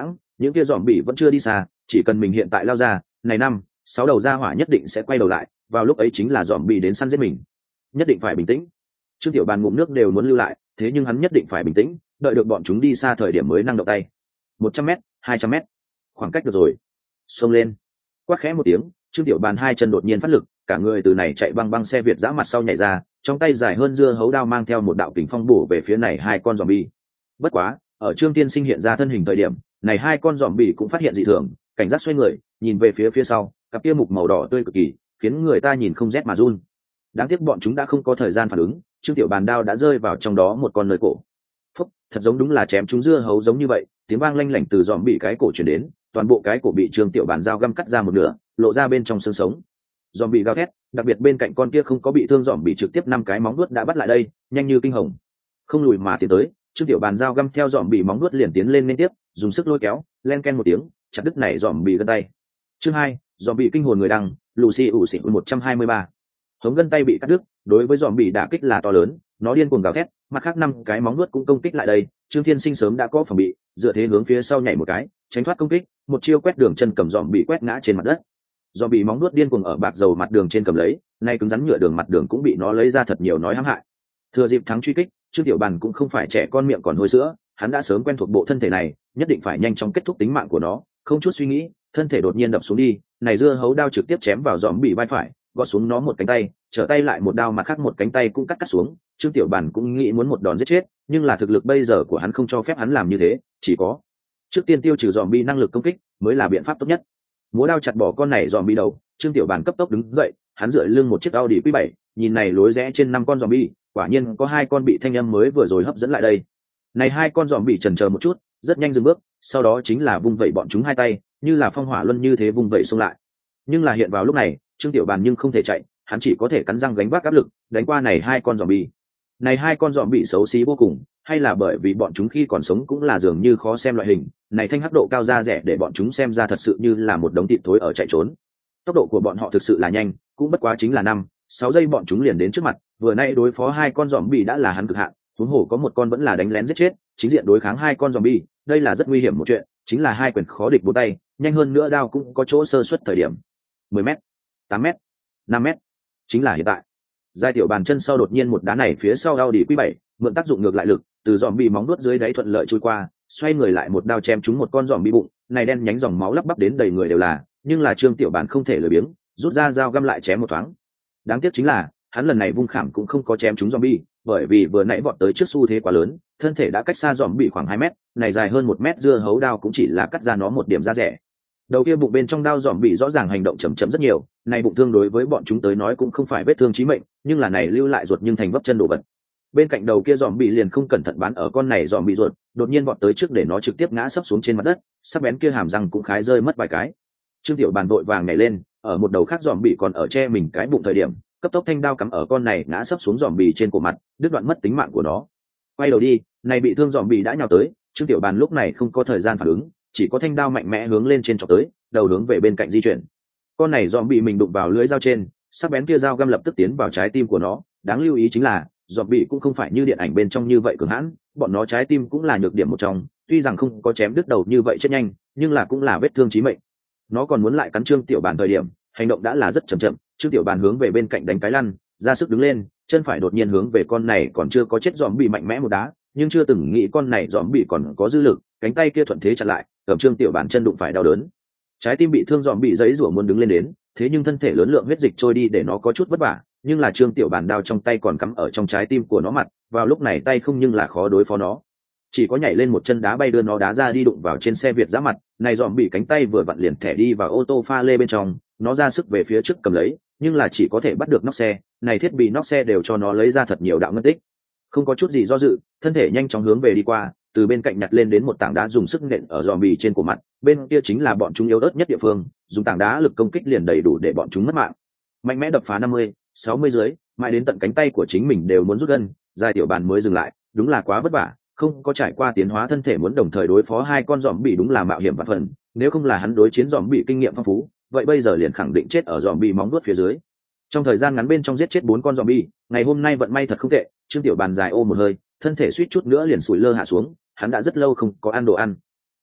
những kia dòm bị vẫn chưa đi xa, chỉ cần mình hiện tại lao ra, này 5, 6 đầu ra hỏa nhất định sẽ quay đầu lại, vào lúc ấy chính là dòm bị đến săn giết mình. Nhất định phải bình tĩnh. Trương Tiểu Bàn ngụm nước đều muốn lưu lại, thế nhưng hắn nhất định phải bình tĩnh, đợi được bọn chúng đi xa thời điểm mới năng động tay. 100m, 200m, khoảng cách được rồi. Xông lên. Quát khẽ một tiếng, Trương Tiểu Bàn hai chân đột nhiên phát lực, cả người từ này chạy băng băng xe Việt giã mặt sau nhảy ra, trong tay dài hơn dưa hấu đao mang theo một đạo kình phong bổ về phía này hai con zombie. Bất quá, ở Trương Tiên Sinh hiện ra thân hình thời điểm, này hai con zombie cũng phát hiện dị thường, cảnh giác xoay người, nhìn về phía sau, cặp kia mục màu đỏ tươi cực kỳ, khiến người ta nhìn không rét mà run. Đáng tiếc bọn chúng đã không có thời gian phản ứng, Trương Tiểu Bàn đao đã rơi vào trong đó một con nơi cổ. Phúc, thật giống đúng là chém trúng dưa hấu giống như vậy, tiếng vang lanh lảnh từ zombie cái cổ truyền đến, toàn bộ cái cổ bị Trương Tiểu Bàn dao găm cắt ra một nửa, lộ ra bên trong xương sống. Zombie gào thét, đặc biệt bên cạnh con kia không có bị thương zombie trực tiếp 5 cái móng vuốt đã bắt lại đây, nhanh như kinh hồng. Không lùi mà tiến tới, Trương Tiểu Bàn dao găm theo zombie móng vuốt liền tiến lên liên tiếp, dùng sức lôi kéo, len ken một tiếng, chặt đứt này zombie gân tay. Chương 2, zombie kinh hồn người đăng, Lucy ủ xỉn 123. Hống gân tay bị cắt đứt, đối với zombie đả kích là to lớn, nó điên cuồng gào thét, mặt khác 5 cái móng vuốt cũng công kích lại đây, Trương Thiên Sinh sớm đã có phòng bị, dựa thế hướng phía sau nhảy một cái, tránh thoát công kích, một chiêu quét đường chân cầm zombie quét ngã trên mặt đất. Zombie móng vuốt điên cuồng ở bạc dầu mặt đường trên cầm lấy, nay cứng rắn nhựa đường mặt đường cũng bị nó lấy ra thật nhiều nói hãm hại. Thừa dịp thắng truy kích, Trương Tiểu Bàn cũng không phải trẻ con miệng còn hôi sữa, hắn đã sớm quen thuộc bộ thân thể này, nhất định phải nhanh chóng kết thúc tính mạng của nó, không chút suy nghĩ, thân thể đột nhiên đập xuống đi, này dưa hấu đao trực tiếp chém vào zombie vai phải, gọt xuống nó một cánh tay, trở tay lại một đao, mặt khác một cánh tay cũng cắt xuống. Trương Tiểu Bàn cũng nghĩ muốn một đòn giết chết, nhưng là thực lực bây giờ của hắn không cho phép hắn làm như thế, chỉ có trước tiên tiêu trừ zombie năng lực công kích mới là biện pháp tốt nhất. Múa đao chặt bỏ con này zombie đầu, Trương Tiểu Bàn cấp tốc đứng dậy, hắn dựa lưng một chiếc Audi Q7, nhìn này lối rẽ trên 5 con zombie, quả nhiên có 2 con bị thanh âm mới vừa rồi hấp dẫn lại đây. Này 2 con zombie chần chờ một chút, rất nhanh dừng bước, sau đó chính là vung vẩy bọn chúng hai tay, như là phong hỏa luân như thế vung vẩy xông lại. Nhưng là hiện vào lúc này, Trương Tiểu Bàn nhưng không thể chạy, hắn chỉ có thể cắn răng gánh vác áp lực, đánh qua này 2 con zombie. Này 2 con zombie xấu xí vô cùng, hay là bởi vì bọn chúng khi còn sống cũng là dường như khó xem loại hình, này thanh hắc độ cao da rẻ để bọn chúng xem ra thật sự như là một đống thịt thối ở chạy trốn. Tốc độ của bọn họ thực sự là nhanh, cũng bất quá chính là 5, 6 giây bọn chúng liền đến trước mặt, vừa nay đối phó 2 con zombie đã là hắn cực hạn, huống hồ có một con vẫn là đánh lén giết chết, chính diện đối kháng 2 con zombie, đây là rất nguy hiểm một chuyện, chính là 2 quyền khó địch bốn tay, nhanh hơn nữa đao cũng có chỗ sơ suất thời điểm. 10m, 8m, 5m, chính là hiện tại. Giai Tiểu Bàn chân sau đột nhiên một đá này phía sau Audi Q7, mượn tác dụng ngược lại lực, từ zombie móng vuốt dưới đáy thuận lợi chui qua, xoay người lại một đao chém trúng một con zombie bụng, này đen nhánh dòng máu lắp bắp đến đầy người đều là, nhưng là Trương Tiểu Bàn không thể lười biếng, rút ra dao găm lại chém một thoáng. Đáng tiếc chính là, hắn lần này vung khảm cũng không có chém trúng zombie, bởi vì vừa nãy vọt tới trước xu thế quá lớn, thân thể đã cách xa zombie khoảng 2 mét, này dài hơn 1 mét dưa hấu đao cũng chỉ là cắt ra nó một điểm da rẻ. Đầu kia bụng bên trong đao zombie rõ ràng hành động chậm chậm rất nhiều, này bụng thương đối với bọn chúng tới nói cũng không phải vết thương chí mệnh, nhưng là này lưu lại ruột nhưng thành vấp chân đổ vật. Bên cạnh đầu kia zombie liền không cẩn thận bắn ở con này zombie ruột, đột nhiên vọt tới trước để nó trực tiếp ngã sấp xuống trên mặt đất, sắc bén kia hàm răng cũng khái rơi mất vài cái. Trương Tiểu Bàn vội vàng nhảy lên, ở một đầu khác zombie còn ở che mình cái bụng thời điểm, cấp tốc thanh đao cắm ở con này ngã sấp xuống zombie trên cổ mặt, đứt đoạn mất tính mạng của nó. Quay đầu đi, này bị thương zombie đã nhào tới, Trương Tiểu Bàn lúc này không có thời gian phản ứng, chỉ có thanh đao mạnh mẽ hướng lên trên chọc tới, đầu hướng về bên cạnh di chuyển. Con này zombie mình đụng vào lưỡi dao trên, sắc bén kia dao găm lập tức tiến vào trái tim của nó, đáng lưu ý chính là zombie cũng không phải như điện ảnh bên trong như vậy cường hãn, bọn nó trái tim cũng là nhược điểm một trong, tuy rằng không có chém đứt đầu như vậy chết nhanh, nhưng là cũng là vết thương chí mệnh. Nó còn muốn lại cắn Trương Tiểu Bàn thời điểm, hành động đã là rất chậm chậm, Trương Tiểu Bàn hướng về bên cạnh đánh cái lăn, ra sức đứng lên, chân phải đột nhiên hướng về con này còn chưa có chết zombie mạnh mẽ một đá, nhưng chưa từng nghĩ con này zombie còn có dư lực, cánh tay kia thuận thế chặn lại, cầm Trương Tiểu Bàn chân đụng phải đau đớn. Trái tim bị thương zombie giấy rủa muốn đứng lên đến, thế nhưng thân thể lớn lượng huyết dịch trôi đi để nó có chút vất vả, nhưng là Trương Tiểu Bàn đao trong tay còn cắm ở trong trái tim của nó mặt, vào lúc này tay không nhưng là khó đối phó nó. Chỉ có nhảy lên một chân đá bay đưa nó đá ra đi đụng vào trên xe Việt giã mặt, này zombie cánh tay vừa vặn liền thẻ đi vào ô tô pha lê bên trong, nó ra sức về phía trước cầm lấy, nhưng là chỉ có thể bắt được nóc xe, này thiết bị nóc xe đều cho nó lấy ra thật nhiều đạo ngân tích. Không có chút gì do dự, thân thể nhanh chóng hướng về đi qua, từ bên cạnh nhặt lên đến một tảng đá dùng sức nện ở zombie trên cổ mặt, bên kia chính là bọn chúng yếu ớt nhất địa phương, dùng tảng đá lực công kích liền đầy đủ để bọn chúng mất mạng. Mạnh mẽ đập phá 50, 60 dưới, mãi đến tận cánh tay của chính mình đều muốn rút gân, Giai Tiểu Bàn mới dừng lại, đúng là quá vất vả, không có trải qua tiến hóa thân thể muốn đồng thời đối phó 2 con zombie đúng là mạo hiểm vạn phần, nếu không là hắn đối chiến zombie kinh nghiệm phong phú, vậy bây giờ liền khẳng định chết ở zombie móng vuốt phía dưới. Trong thời gian ngắn bên trong giết chết 4 con zombie, ngày hôm nay vận may thật không tệ, Trương Tiểu Bàn dài ô một hơi, thân thể suýt chút nữa liền sủi lơ hạ xuống, hắn đã rất lâu không có ăn đồ ăn.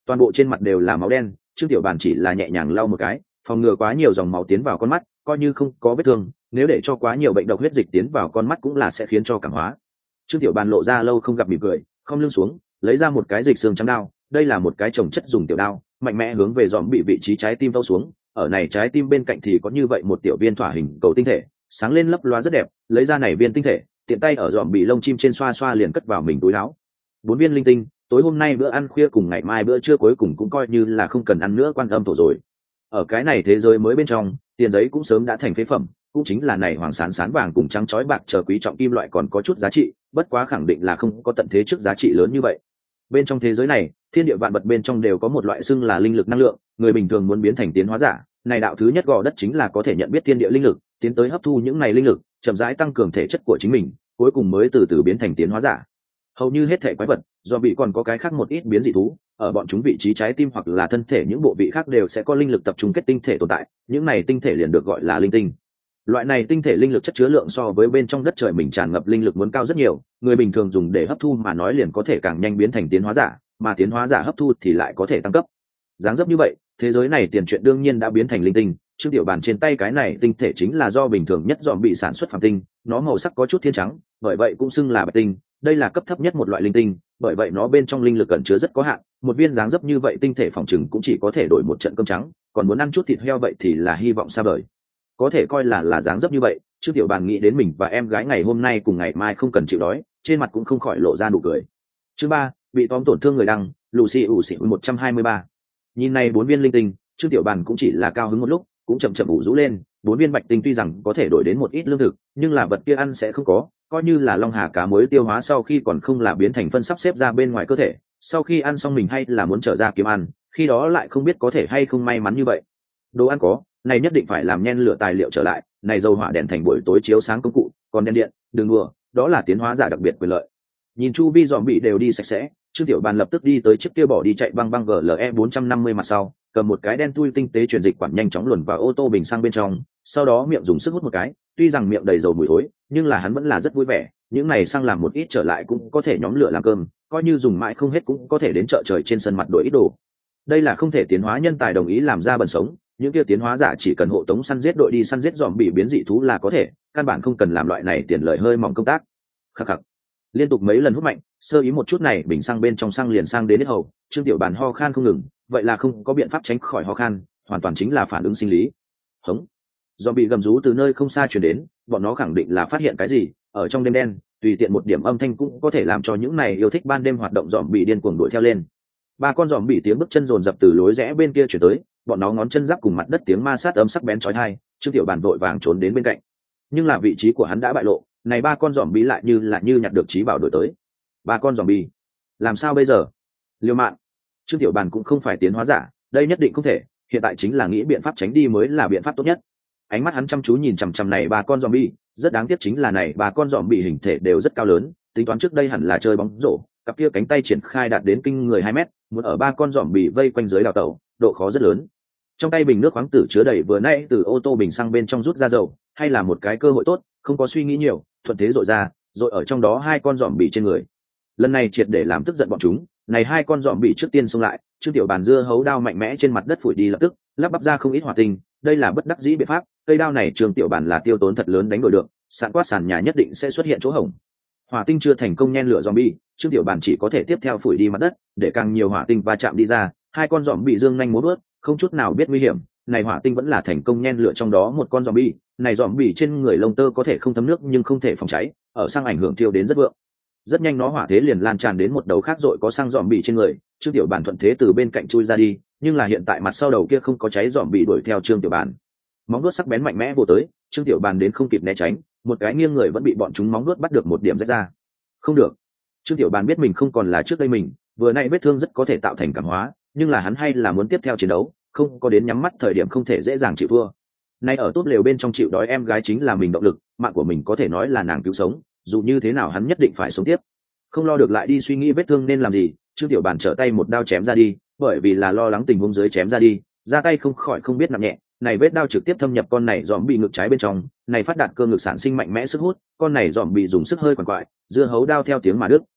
toàn bộ trên mặt đều là máu đen. Trương Tiểu Bàn chỉ là nhẹ nhàng lau một cái, phòng ngừa quá nhiều dòng máu tiến vào con mắt, coi như không có vết thương, nếu để cho quá nhiều bệnh độc huyết dịch tiến vào con mắt cũng là sẽ khiến cho cảm hóa. Trương Tiểu Bàn lộ ra lâu không gặp mỉm cười, không lưng xuống, lấy ra một cái dịch xương trắng đao, đây là một cái trồng chất dùng tiểu đao, mạnh mẽ hướng về dòm bị vị trí trái tim vâu xuống. Ở này trái tim bên cạnh thì có như vậy một tiểu viên thỏa hình cầu tinh thể, sáng lên lấp loa rất đẹp, lấy ra này viên tinh thể, tiện tay ở dòm bị lông chim trên xoa xoa liền cất vào mình túi áo. 4 viên linh tinh, tối hôm nay bữa ăn khuya cùng ngày mai bữa trưa cuối cùng cũng coi như là không cần ăn nữa quan âm tổ rồi. Ở cái này thế giới mới bên trong, tiền giấy cũng sớm đã thành phế phẩm, cũng chính là này hoàng sán sán vàng cùng trắng chói bạc chờ quý trọng kim loại còn có chút giá trị, bất quá khẳng định là không có tận thế trước giá trị lớn như vậy. Bên trong thế giới này, thiên địa vạn vật bên trong đều có một loại xưng là linh lực năng lượng, người bình thường muốn biến thành tiến hóa giả, này đạo thứ nhất gò đất chính là có thể nhận biết thiên địa linh lực, tiến tới hấp thu những này linh lực, chậm rãi tăng cường thể chất của chính mình, cuối cùng mới từ từ biến thành tiến hóa giả. Hầu như hết thể quái vật, do bị còn có cái khác một ít biến dị thú, ở bọn chúng vị trí trái tim hoặc là thân thể những bộ vị khác đều sẽ có linh lực tập trung kết tinh thể tồn tại, những này tinh thể liền được gọi là linh tinh. Loại này tinh thể linh lực chất chứa lượng so với bên trong đất trời mình tràn ngập linh lực muốn cao rất nhiều, người bình thường dùng để hấp thu mà nói liền có thể càng nhanh biến thành tiến hóa giả, mà tiến hóa giả hấp thu thì lại có thể tăng cấp. Dáng dấp như vậy, thế giới này tiền truyện đương nhiên đã biến thành linh tinh. Trương Tiểu Bàn trên tay cái này tinh thể chính là do bình thường nhất dòm bị sản xuất phàm tinh, nó màu sắc có chút thiên trắng, bởi vậy cũng xưng là bạch tinh, đây là cấp thấp nhất một loại linh tinh, bởi vậy nó bên trong linh lực ẩn chứa rất có hạn, một viên dáng dấp như vậy tinh thể phòng chừng cũng chỉ có thể đổi một trận cơm trắng, còn muốn ăn chút thịt heo vậy thì là hy vọng xa vời. Có thể coi là dáng dấp như vậy, Trương Tiểu Bàn nghĩ đến mình và em gái ngày hôm nay cùng ngày mai không cần chịu đói, trên mặt cũng không khỏi lộ ra nụ cười. Chương 3, bị tóm tổn thương người đăng, Lucy ủ xỉ 123. Nhìn này 4 viên linh tinh, Trương Tiểu Bàn cũng chỉ là cao hứng một lúc, cũng chậm chậm ủ rũ lên. 4 viên bạch tinh tuy rằng có thể đổi đến một ít lương thực, nhưng là vật kia ăn sẽ không có, coi như là long hà cá muối tiêu hóa sau khi còn không là biến thành phân sắp xếp ra bên ngoài cơ thể, sau khi ăn xong mình hay là muốn trở ra kiếm ăn, khi đó lại không biết có thể hay không may mắn như vậy. Đồ ăn có, này nhất định phải làm nhen lửa tài liệu trở lại, này dầu hỏa đèn thành buổi tối chiếu sáng công cụ, còn đèn điện, đừng đùa, đó là tiến hóa giả đặc biệt quyền lợi. Nhìn chu vi dòm bị đều đi sạch sẽ, Trương Tiểu Bàn lập tức đi tới chiếc kia bỏ đi chạy băng băng GLE 450 mặt sau, cầm một cái đen thui tinh tế truyền dịch quản nhanh chóng luồn vào ô tô bình xăng bên trong, sau đó miệng dùng sức hút một cái, tuy rằng miệng đầy dầu mùi thối, nhưng là hắn vẫn là rất vui vẻ, những này xăng làm một ít trở lại cũng có thể nhóm lửa làm cơm, coi như dùng mãi không hết cũng có thể đến chợ trời trên sân mặt đổi ít đồ. Đây là không thể tiến hóa nhân tài đồng ý làm ra bần sống, những kia tiến hóa giả chỉ cần hộ tống săn giết đội đi săn giết dòm bị biến dị thú là có thể, căn bản không cần làm loại này tiền lời hơi mỏng công tác. Khắc khắc. Liên tục mấy lần hút mạnh, sơ ý một chút này bình xăng bên trong xăng liền sang đến hết hầu, Trương Tiểu Bàn ho khan không ngừng, vậy là không có biện pháp tránh khỏi ho khan, hoàn toàn chính là phản ứng sinh lý. Hống. Do bị gầm rú từ nơi không xa truyền đến, bọn nó khẳng định là phát hiện cái gì, ở trong đêm đen, tùy tiện một điểm âm thanh cũng có thể làm cho những này yêu thích ban đêm hoạt động dòm bị điên cuồng đuổi theo lên. 3 con dòm bị tiếng bước chân dồn dập từ lối rẽ bên kia chuyển tới, bọn nó ngón chân giáp cùng mặt đất tiếng ma sát âm sắc bén chói tai, Trương Tiểu Bàn vội vàng trốn đến bên cạnh. Nhưng là vị trí của hắn đã bại lộ, này 3 con dòm bị lại như nhặt được trí bảo đuổi tới. 3 con dòm bị, làm sao bây giờ? Liêu mạng. Trương Tiểu Bàn cũng không phải tiến hóa giả, đây nhất định không thể, hiện tại chính là nghĩ biện pháp tránh đi mới là biện pháp tốt nhất. Ánh mắt hắn chăm chú nhìn chằm chằm này 3 con dòm bị, rất đáng tiếc chính là này 3 con dòm bị hình thể đều rất cao lớn, tính toán trước đây hẳn là chơi bóng rổ, cặp kia cánh tay triển khai đạt đến kinh người 2 mét, muốn ở 3 con dòm bị vây quanh dưới đào tẩu, độ khó rất lớn. Trong tay bình nước khoáng tử chứa đầy vừa nãy từ ô tô bình xăng bên trong rút ra dầu, hay là một cái cơ hội tốt, không có suy nghĩ nhiều, thuận thế dội ra, rồi ở trong đó 2 con dòm bị trên người. Lần này triệt để làm tức giận bọn chúng, này 2 con dòm bị trước tiên xông lại, Trương Tiểu Bàn dưa hấu đao mạnh mẽ trên mặt đất phủi đi lập tức, lắp bắp ra không ít hỏa tinh, đây là bất đắc dĩ biện pháp, cây đao này Trương Tiểu Bàn là tiêu tốn thật lớn đánh đổi được, sạn quát sàn nhà nhất định sẽ xuất hiện chỗ hổng. Hỏa tinh chưa thành công nhen lửa zombie, Trương Tiểu Bàn chỉ có thể tiếp theo phủi đi mặt đất, để càng nhiều hỏa tinh va chạm đi ra, 2 con dòm bị dương nhanh múa vớt, không chút nào biết nguy hiểm, này hỏa tinh vẫn là thành công nhen lửa trong đó một con zombie, này zombie trên người lông tơ có thể không thấm nước nhưng không thể phòng cháy, ở sang ảnh hưởng thiêu đến rất vượng. Rất nhanh nó hỏa thế liền lan tràn đến một đầu khác rồi có xăng zombie trên người, Trương Tiểu Bàn thuận thế từ bên cạnh chui ra đi, nhưng là hiện tại mặt sau đầu kia không có cháy zombie đuổi theo Trương Tiểu Bàn. Móng vuốt sắc bén mạnh mẽ vồ tới, Trương Tiểu Bàn đến không kịp né tránh, một cái nghiêng người vẫn bị bọn chúng móng vuốt bắt được một điểm rách ra. Không được. Trương Tiểu Bàn biết mình không còn là trước đây mình, vừa nay vết thương rất có thể tạo thành cảm hóa, nhưng là hắn hay là muốn tiếp theo chiến đấu, không có đến nhắm mắt thời điểm không thể dễ dàng chịu thua. Nay ở tốt lều bên trong chịu đói em gái chính là mình động lực, mạng của mình có thể nói là nàng cứu sống, dù như thế nào hắn nhất định phải sống tiếp. Không lo được lại đi suy nghĩ vết thương nên làm gì, Trương Tiểu Bàn trở tay một đao chém ra đi, bởi vì là lo lắng tình huống dưới chém ra đi, ra tay không khỏi không biết nặng nhẹ, này vết đao trực tiếp thâm nhập con này dòm bị ngực trái bên trong, này phát đạt cơ ngực sản sinh mạnh mẽ sức hút, con này dòm bị dùng sức hơi quằn quại, dưa hấu đao theo tiếng mà đứt.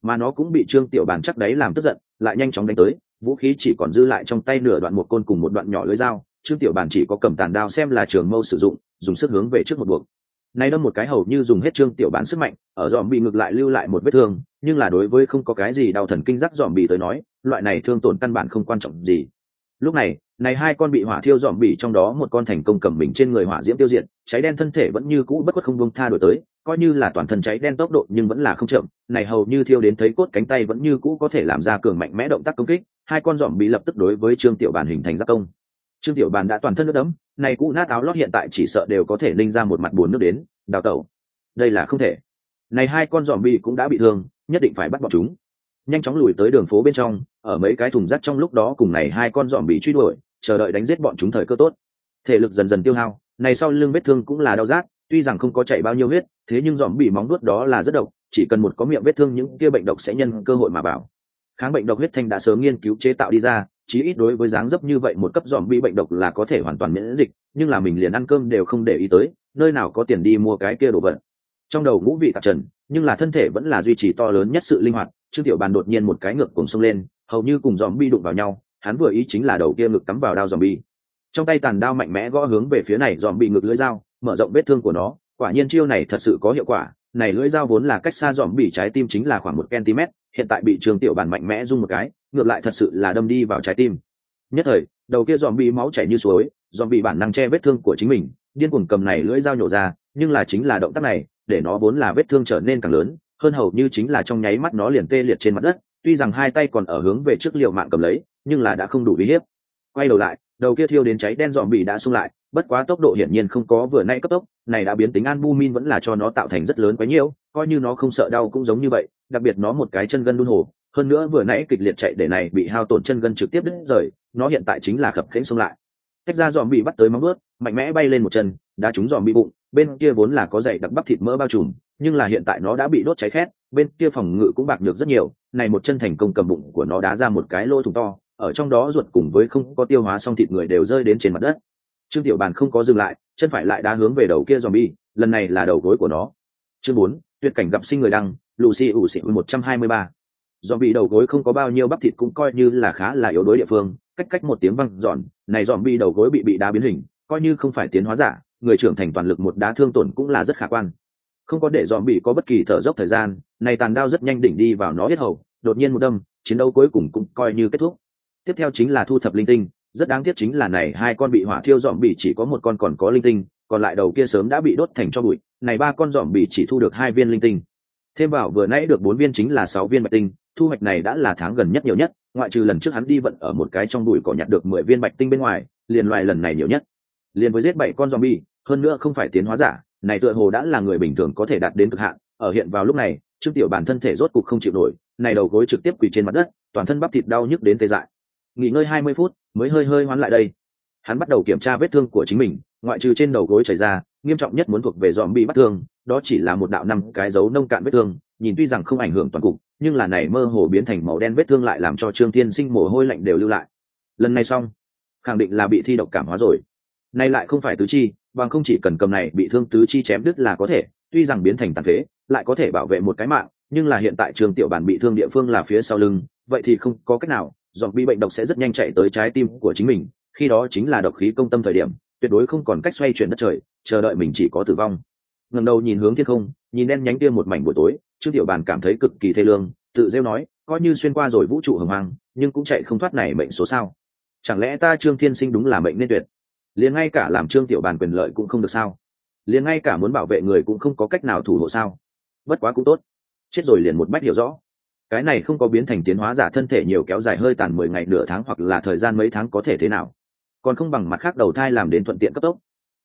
mà nó cũng bị Trương Tiểu Bàn chắc đấy làm tức giận, lại nhanh chóng đánh tới, vũ khí chỉ còn dư lại trong tay nửa đoạn một côn cùng một đoạn nhỏ lưỡi dao. Trương Tiểu Bàn chỉ có cầm tàn đao xem là trường mâu sử dụng, dùng sức hướng về trước một buộc. Này đâm một cái hầu như dùng hết Trương Tiểu Bàn sức mạnh, ở dòm bị ngược lại lưu lại một vết thương, nhưng là đối với không có cái gì đau thần kinh giác dòm bị tới nói, loại này thương tổn căn bản không quan trọng gì. Lúc này, hai con bị hỏa thiêu dòm bị trong đó một con thành công cầm mình trên người hỏa diễm tiêu diệt, cháy đen thân thể vẫn như cũ bất khuất không buông tha đuổi tới, coi như là toàn thân cháy đen tốc độ nhưng vẫn là không chậm, này hầu như thiêu đến thấy cốt cánh tay vẫn như cũ có thể làm ra cường mạnh mẽ động tác công kích, hai con dòm bị lập tức đối với Trương Tiểu Bàn hình thành giáp công. Trương Tiểu Bàn đã toàn thân nước đẫm, này cũ nát áo lót hiện tại chỉ sợ đều có thể linh ra một mặt buồn nước đến, đào tẩu. Đây là không thể. Này hai con dòm bị cũng đã bị thương, nhất định phải bắt bọn chúng. Nhanh chóng lùi tới đường phố bên trong, ở mấy cái thùng rác trong lúc đó cùng này hai con dòm bị truy đuổi, chờ đợi đánh giết bọn chúng thời cơ tốt. Thể lực dần dần tiêu hao, này sau lưng vết thương cũng là đau rát, tuy rằng không có chảy bao nhiêu huyết, thế nhưng dòm bị móng vuốt đó là rất độc, chỉ cần một có miệng vết thương những kia bệnh độc sẽ nhân cơ hội mà bảo. Kháng bệnh độc huyết thanh đã sớm nghiên cứu chế tạo đi ra, chí ít đối với dáng dấp như vậy một cấp dòm bị bệnh độc là có thể hoàn toàn miễn dịch, nhưng là mình liền ăn cơm đều không để ý tới, nơi nào có tiền đi mua cái kia đồ vật. Trong đầu ngũ vị tạp trần, nhưng là thân thể vẫn là duy trì to lớn nhất sự linh hoạt. Trương Tiểu Bàn đột nhiên một cái ngược cùng xông lên, hầu như cùng dòm bi đụng vào nhau, hắn vừa ý chính là đầu kia ngực cắm vào đao dòm bi, trong tay tàn đao mạnh mẽ gõ hướng về phía này dòm bị ngực lưỡi dao, mở rộng vết thương của nó. Quả nhiên chiêu này thật sự có hiệu quả, này lưỡi dao vốn là cách xa dòm bị trái tim chính là khoảng 1 cm, hiện tại bị Trương Tiểu Bàn mạnh mẽ rung một cái, ngược lại thật sự là đâm đi vào trái tim. Nhất thời, đầu kia dòm bị máu chảy như suối, dòm bị bản năng che vết thương của chính mình, điên cuồng cầm này lưỡi dao nhổ ra, nhưng là chính là động tác này, để nó vốn là vết thương trở nên càng lớn, hơn hầu như chính là trong nháy mắt nó liền tê liệt trên mặt đất, tuy rằng hai tay còn ở hướng về trước liều mạng cầm lấy, nhưng là đã không đủ uy hiếp. Quay đầu lại, đầu kia thiêu đến cháy đen dòm bị đã xung lại, bất quá tốc độ hiển nhiên không có vừa nãy cấp tốc, này đã biến tính albumin vẫn là cho nó tạo thành rất lớn quá nhiều, coi như nó không sợ đau cũng giống như vậy, đặc biệt nó một cái chân gân đun hồ, hơn nữa vừa nãy kịch liệt chạy để này bị hao tổn chân gân trực tiếp đứt rời, nó hiện tại chính là khập khiễng xung lại. Tách ra dòm bị bắt tới móng vuốt, mạnh mẽ bay lên một chân, đá trúng dòm bị bụng, bên kia vốn là có dày đặc bắp thịt mỡ bao trùm, nhưng là hiện tại nó đã bị đốt cháy khét, bên kia phòng ngự cũng bạc được rất nhiều, này một chân thành công cầm bụng của nó đá ra một cái lỗ thủng to, ở trong đó ruột cùng với không có tiêu hóa xong thịt người đều rơi đến trên mặt đất. Trương Tiểu Bàn không có dừng lại, chân phải lại đá hướng về đầu kia zombie, lần này là đầu gối của nó. Chương 4, tuyệt cảnh gặp sinh người đăng, Lucy ủ xỉu 123. Zombie đầu gối không có bao nhiêu bắp thịt cũng coi như là khá là yếu đối địa phương, cách một tiếng vang dọn, này zombie đầu gối bị đá biến hình, coi như không phải tiến hóa giả, người trưởng thành toàn lực một đá thương tổn cũng là rất khả quan. Không có để zombie có bất kỳ thở dốc thời gian, này tàn đao rất nhanh đỉnh đi vào nó yết hầu, đột nhiên một đâm, chiến đấu cuối cùng cũng coi như kết thúc. Tiếp theo chính là thu thập linh tinh, rất đáng tiếc chính là này hai con bị hỏa thiêu dòm bỉ chỉ có một con còn có linh tinh, còn lại đầu kia sớm đã bị đốt thành tro bụi, này ba con dòm bỉ chỉ thu được 2 viên linh tinh. Thêm vào vừa nãy được 4 viên chính là 6 viên bạch tinh, thu hoạch này đã là tháng gần nhất nhiều nhất, ngoại trừ lần trước hắn đi vận ở một cái trong bụi cỏ nhặt được 10 viên bạch tinh bên ngoài, liền loại lần này nhiều nhất. Liền với giết 7 con zombie, hơn nữa không phải tiến hóa giả, này tựa hồ đã là người bình thường có thể đạt đến cực hạn, ở hiện vào lúc này, Trương Tiểu Bàn thân thể rốt cục không chịu nổi, này đầu gối trực tiếp quỳ trên mặt đất, toàn thân bắp thịt đau nhức đến tê dại. Nghỉ ngơi 20 phút, mới hơi hoán lại đây. Hắn bắt đầu kiểm tra vết thương của chính mình, ngoại trừ trên đầu gối chảy ra, nghiêm trọng nhất muốn thuộc về zombie bắt thương, đó chỉ là một đạo 5 cái dấu nông cạn vết thương, nhìn tuy rằng không ảnh hưởng toàn cục, nhưng là này mơ hồ biến thành màu đen vết thương lại làm cho Trương Thiên Sinh mồ hôi lạnh đều lưu lại. Lần này xong, khẳng định là bị thi độc cảm hóa rồi. Này lại không phải tứ chi, bằng không chỉ cần cầm này bị thương tứ chi chém đứt là có thể, tuy rằng biến thành tàn phế, lại có thể bảo vệ một cái mạng, nhưng là hiện tại Trương Tiểu Bàn bị thương địa phương là phía sau lưng, vậy thì không có cách nào, zombie bệnh độc sẽ rất nhanh chạy tới trái tim của chính mình, khi đó chính là độc khí công tâm thời điểm, tuyệt đối không còn cách xoay chuyển đất trời, chờ đợi mình chỉ có tử vong. Ngẩng đầu nhìn hướng thiên không, nhìn đen nhánh kia một mảnh buổi tối, Trương Tiểu Bàn cảm thấy cực kỳ thê lương, tự rêu nói, coi như xuyên qua rồi vũ trụ hồng hoang, nhưng cũng chạy không thoát này mệnh số sao? Chẳng lẽ ta Trương Thiên Sinh đúng là mệnh nên tuyệt? Liền ngay cả làm Trương Tiểu Bàn quyền lợi cũng không được sao? Liền ngay cả muốn bảo vệ người cũng không có cách nào thủ hộ sao? Bất quá cũng tốt, chết rồi liền một bách hiểu rõ. Cái này không có biến thành tiến hóa giả thân thể nhiều kéo dài hơi tàn 10 ngày nửa tháng hoặc là thời gian mấy tháng có thể thế nào? Còn không bằng mặt khác đầu thai làm đến thuận tiện cấp tốc.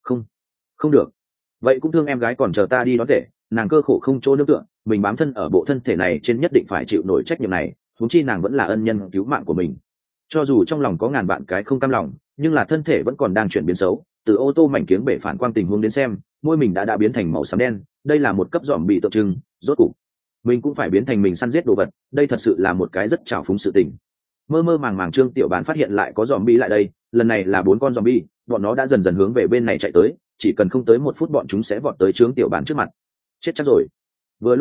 Không được. Vậy cũng thương em gái còn chờ ta đi đón thể, nàng cơ khổ không chỗ nương tựa, mình bám thân ở bộ thân thể này trên nhất định phải chịu nổi trách nhiệm này, huống chi nàng vẫn là ân nhân cứu mạng của mình. Cho dù trong lòng có ngàn vạn cái không cam lòng, nhưng là thân thể vẫn còn đang chuyển biến xấu, từ ô tô mảnh kiếng bể phản quang tình huống đến xem, môi mình đã biến thành màu xám đen, đây là một cấp dòm bị tượng trưng, rốt cục mình cũng phải biến thành mình săn giết đồ vật, đây thật sự là một cái rất trào phúng sự tình. Mơ màng Trương Tiểu Bàn phát hiện lại có dòm bi lại đây, lần này là 4 con dòm bi, bọn nó đã dần dần hướng về bên này chạy tới, chỉ cần không tới 1 phút bọn chúng sẽ vọt tới Trương Tiểu Bàn trước mặt. Chết chắc rồi. Vừa lúc đó,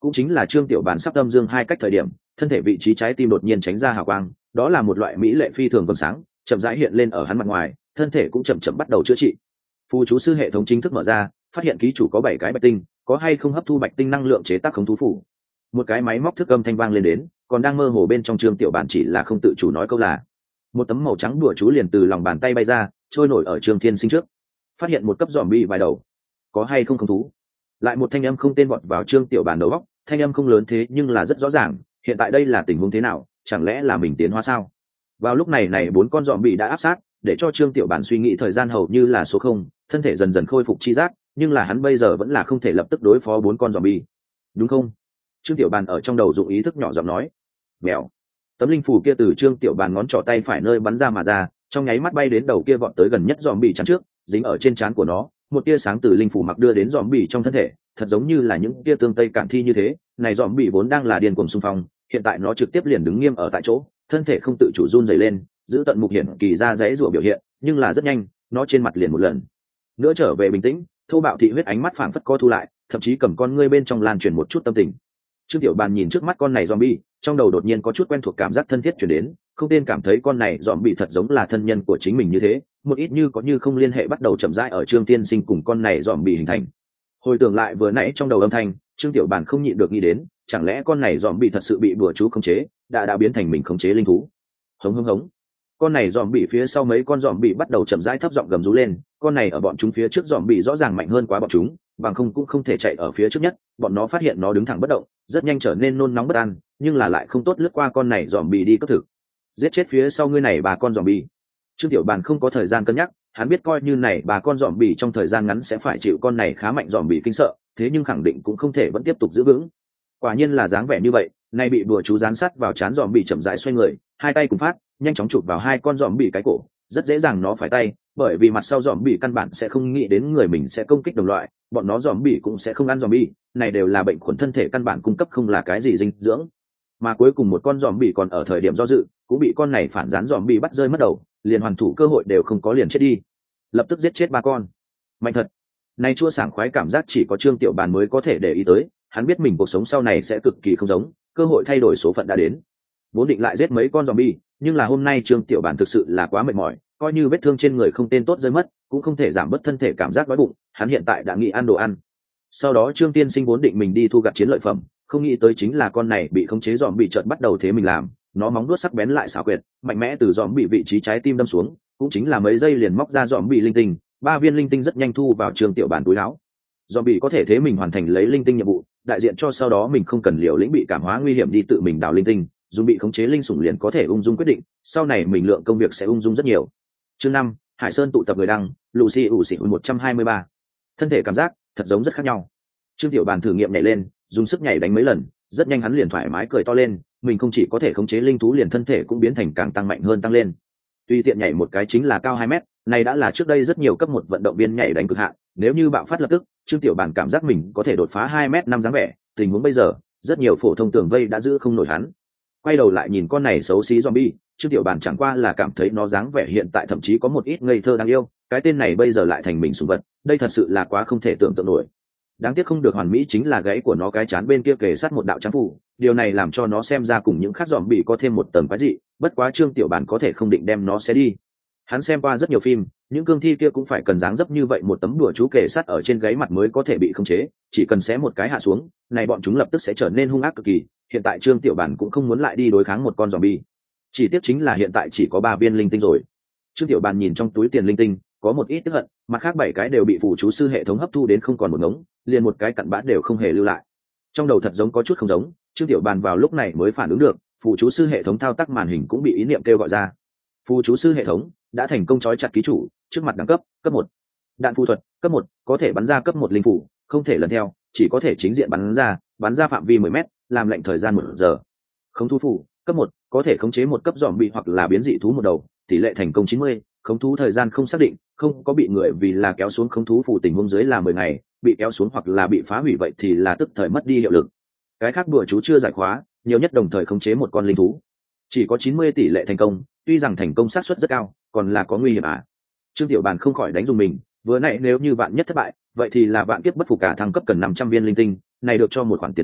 cũng chính là Trương Tiểu Bàn sắp âm dương hai cách thời điểm, thân thể vị trí trái tim đột nhiên tránh ra hào quang, đó là một loại mỹ lệ phi thường vầng sáng chậm rãi hiện lên ở hắn mặt ngoài, thân thể cũng chậm chậm bắt đầu chữa trị. Phù chú sư hệ thống chính thức mở ra, phát hiện ký chủ có 7 cái bạch tinh, có hay không hấp thu bạch tinh năng lượng chế tác khống thú phủ. Một cái máy móc thức âm thanh vang lên đến, còn đang mơ hồ bên trong Trương Tiểu Bàn chỉ là không tự chủ nói câu là. Một tấm màu trắng đùa chú liền từ lòng bàn tay bay ra, trôi nổi ở Trương Thiên Sinh trước. Phát hiện một cấp zombie vài đầu, có hay không khống thú. Lại một thanh âm không tên vọt vào Trương Tiểu Bàn đầu óc, thanh âm không lớn thế nhưng là rất rõ ràng, hiện tại đây là tình huống thế nào, chẳng lẽ là mình tiến hóa sao? Vào lúc này 4 con zombie đã áp sát, để cho Trương Tiểu Bản suy nghĩ thời gian hầu như là số 0, thân thể dần dần khôi phục chi giác, nhưng là hắn bây giờ vẫn là không thể lập tức đối phó 4 con zombie. Đúng không? Trương Tiểu Bản ở trong đầu dụng ý thức nhỏ giọng nói. Mèo. Tấm linh phù kia từ Trương Tiểu Bản ngón trỏ tay phải nơi bắn ra mà ra, trong nháy mắt bay đến đầu kia vọt tới gần nhất zombie chắn trước, dính ở trên trán của nó, một tia sáng từ linh phù mặc đưa đến zombie trong thân thể, thật giống như là những tia tương tây cản thi như thế, này zombie vốn đang là điên cuồng xung phong, hiện tại nó trực tiếp liền đứng nghiêm ở tại chỗ, thân thể không tự chủ run rẩy lên, giữ tận mục hiển kỳ ra dãy rủa biểu hiện, nhưng là rất nhanh, nó trên mặt liền một lần nữa trở về bình tĩnh, thô bạo thị huyết ánh mắt phảng phất co thu lại, thậm chí cầm con ngươi bên trong lan truyền một chút tâm tình. Trương Tiểu Bàn nhìn trước mắt con này zombie, trong đầu đột nhiên có chút quen thuộc cảm giác thân thiết truyền đến, không tên cảm thấy con này zombie thật giống là thân nhân của chính mình như thế, một ít như có như không liên hệ bắt đầu chậm rãi ở Trương Tiên Sinh cùng con này zombie hình thành. Hồi tưởng lại vừa nãy trong đầu âm thanh, Trương Tiểu Bàn không nhịn được nghĩ đến, chẳng lẽ con này zombie thật sự bị bùa chú khống chế, đã biến thành mình khống chế linh thú. Hống hống hống. Con này zombie phía sau mấy con zombie bắt đầu chậm rãi thấp giọng gầm rú lên, con này ở bọn chúng phía trước zombie rõ ràng mạnh hơn quá bọn chúng, bằng không cũng không thể chạy ở phía trước nhất, bọn nó phát hiện nó đứng thẳng bất động, rất nhanh trở nên nôn nóng bất an, nhưng là lại không tốt lướt qua con này zombie đi cấp thực. Giết chết phía sau ngươi này 3 con zombie. Trương Tiểu Bàn không có thời gian cân nhắc, hắn biết coi như này 3 con zombie trong thời gian ngắn sẽ phải chịu con này khá mạnh zombie kinh sợ, thế nhưng khẳng định cũng không thể vẫn tiếp tục giữ vững. Quả nhiên là dáng vẻ như vậy, nay bị bùa chú gián sát vào trán zombie chậm rãi xoay người, hai tay cùng phát, nhanh chóng chụp vào 2 con zombie cái cổ, rất dễ dàng nó phải tay, bởi vì mặt sau zombie căn bản sẽ không nghĩ đến người mình sẽ công kích đồng loại, bọn nó zombie cũng sẽ không ăn zombie, này đều là bệnh khuẩn thân thể căn bản cung cấp không là cái gì dinh dưỡng. Mà cuối cùng một con zombie còn ở thời điểm do dự, cũng bị con này phản gián zombie bắt rơi mất đầu, liền hoàn thủ cơ hội đều không có liền chết đi. Lập tức giết chết 3 con. Mạnh thật. Này chua sảng khoái cảm giác chỉ có Trương Tiểu Bàn mới có thể để ý tới, hắn biết mình cuộc sống sau này sẽ cực kỳ không giống, cơ hội thay đổi số phận đã đến. Vốn định lại giết mấy con zombie, nhưng là hôm nay Trương Tiểu Bàn thực sự là quá mệt mỏi, coi như vết thương trên người không tên tốt rơi mất, cũng không thể giảm bớt thân thể cảm giác đói bụng, hắn hiện tại đã nghĩ ăn đồ ăn. Sau đó Trương Tiên Sinh vốn định mình đi thu gặt chiến lợi phẩm, không nghĩ tới chính là con này bị khống chế zombie chợt bắt đầu thế mình làm, nó móng vuốt sắc bén lại xảo quyệt, mạnh mẽ từ zombie vị trí trái tim đâm xuống, cũng chính là mấy giây liền móc ra zombie linh tinh, 3 viên linh tinh rất nhanh thu vào Trương Tiểu Bàn túi áo. Zombie có thể thế mình hoàn thành lấy linh tinh nhiệm vụ, đại diện cho sau đó mình không cần liều lĩnh bị cảm hóa nguy hiểm đi tự mình đào linh tinh, dùng bị khống chế linh sủng liền có thể ung dung quyết định, sau này mình lượng công việc sẽ ung dung rất nhiều. Chương 5, Hải Sơn tụ tập người đăng, Lucy ủ xỉn 123. Thân thể cảm giác thật giống rất khác nhau. Trương Tiểu Bàn thử nghiệm nhảy lên, dùng sức nhảy đánh mấy lần, rất nhanh hắn liền thoải mái cười to lên, mình không chỉ có thể khống chế linh thú liền thân thể cũng biến thành càng tăng mạnh hơn tăng lên. Tùy tiện nhảy một cái chính là cao 2 mét, này đã là trước đây rất nhiều cấp 1 vận động viên nhảy đánh cực hạn, nếu như bạo phát lập tức, Trương Tiểu Bàn cảm giác mình có thể đột phá 2m5 dáng vẻ, tình huống bây giờ, rất nhiều phổ thông tường vây đã giữ không nổi hắn. Quay đầu lại nhìn con này xấu xí zombie, Trương Tiểu Bàn chẳng qua là cảm thấy nó dáng vẻ hiện tại thậm chí có một ít ngây thơ đáng yêu, cái tên này bây giờ lại thành mình sủng vật, đây thật sự là quá không thể tưởng tượng nổi. Đáng tiếc không được hoàn mỹ chính là gáy của nó cái chán bên kia kề sát một đạo trắng phủ, điều này làm cho nó xem ra cùng những khác zombie có thêm một tầng quái dị, bất quá Trương Tiểu Bàn có thể không định đem nó xé đi. Hắn xem qua rất nhiều phim, những cương thi kia cũng phải cần dáng dấp như vậy một tấm đùa chú kề sát ở trên gáy mặt mới có thể bị khống chế, chỉ cần xé một cái hạ xuống, này bọn chúng lập tức sẽ trở nên hung ác cực kỳ. Hiện tại Trương Tiểu Bàn cũng không muốn lại đi đối kháng một con zombie. Chỉ tiếc chính là hiện tại chỉ có 3 viên linh tinh rồi. Trương Tiểu Bàn nhìn trong túi tiền linh tinh, có một ít tức hận, mặt khác 7 cái đều bị phù chú sư hệ thống hấp thu đến không còn một ngống, liền một cái cặn bã đều không hề lưu lại. Trong đầu thật giống có chút không giống, Trương Tiểu Bàn vào lúc này mới phản ứng được, phù chú sư hệ thống thao tác màn hình cũng bị ý niệm kêu gọi ra. Phù chú sư hệ thống đã thành công trói chặt ký chủ, trước mặt đẳng cấp, cấp 1. Đạn phù thuật, cấp 1, có thể bắn ra cấp 1 linh phủ, không thể lần theo, chỉ có thể chính diện bắn ra phạm vi 10m, làm lệnh thời gian 1 giờ. Khống thú phủ, cấp 1, có thể khống chế một cấp zombie hoặc là biến dị thú một đầu, tỷ lệ thành công 90, khống thú thời gian không xác định, không có bị người vì là kéo xuống khống thú phủ tình huống dưới là 10 ngày, bị kéo xuống hoặc là bị phá hủy vậy thì là tức thời mất đi hiệu lực. Cái khác đùa chú chưa giải khóa, nhiều nhất đồng thời khống chế một con linh thú. Chỉ có 90 tỷ lệ thành công, tuy rằng thành công xác suất rất cao, còn là có nguy hiểm à. Trương Tiểu Bàn không khỏi đánh dùng mình, vừa nãy nếu như vạn nhất thất bại, vậy thì là vạn kiếp bất phục cả thăng cấp cần 500 viên linh tinh, này được cho một khoản tiền lớn,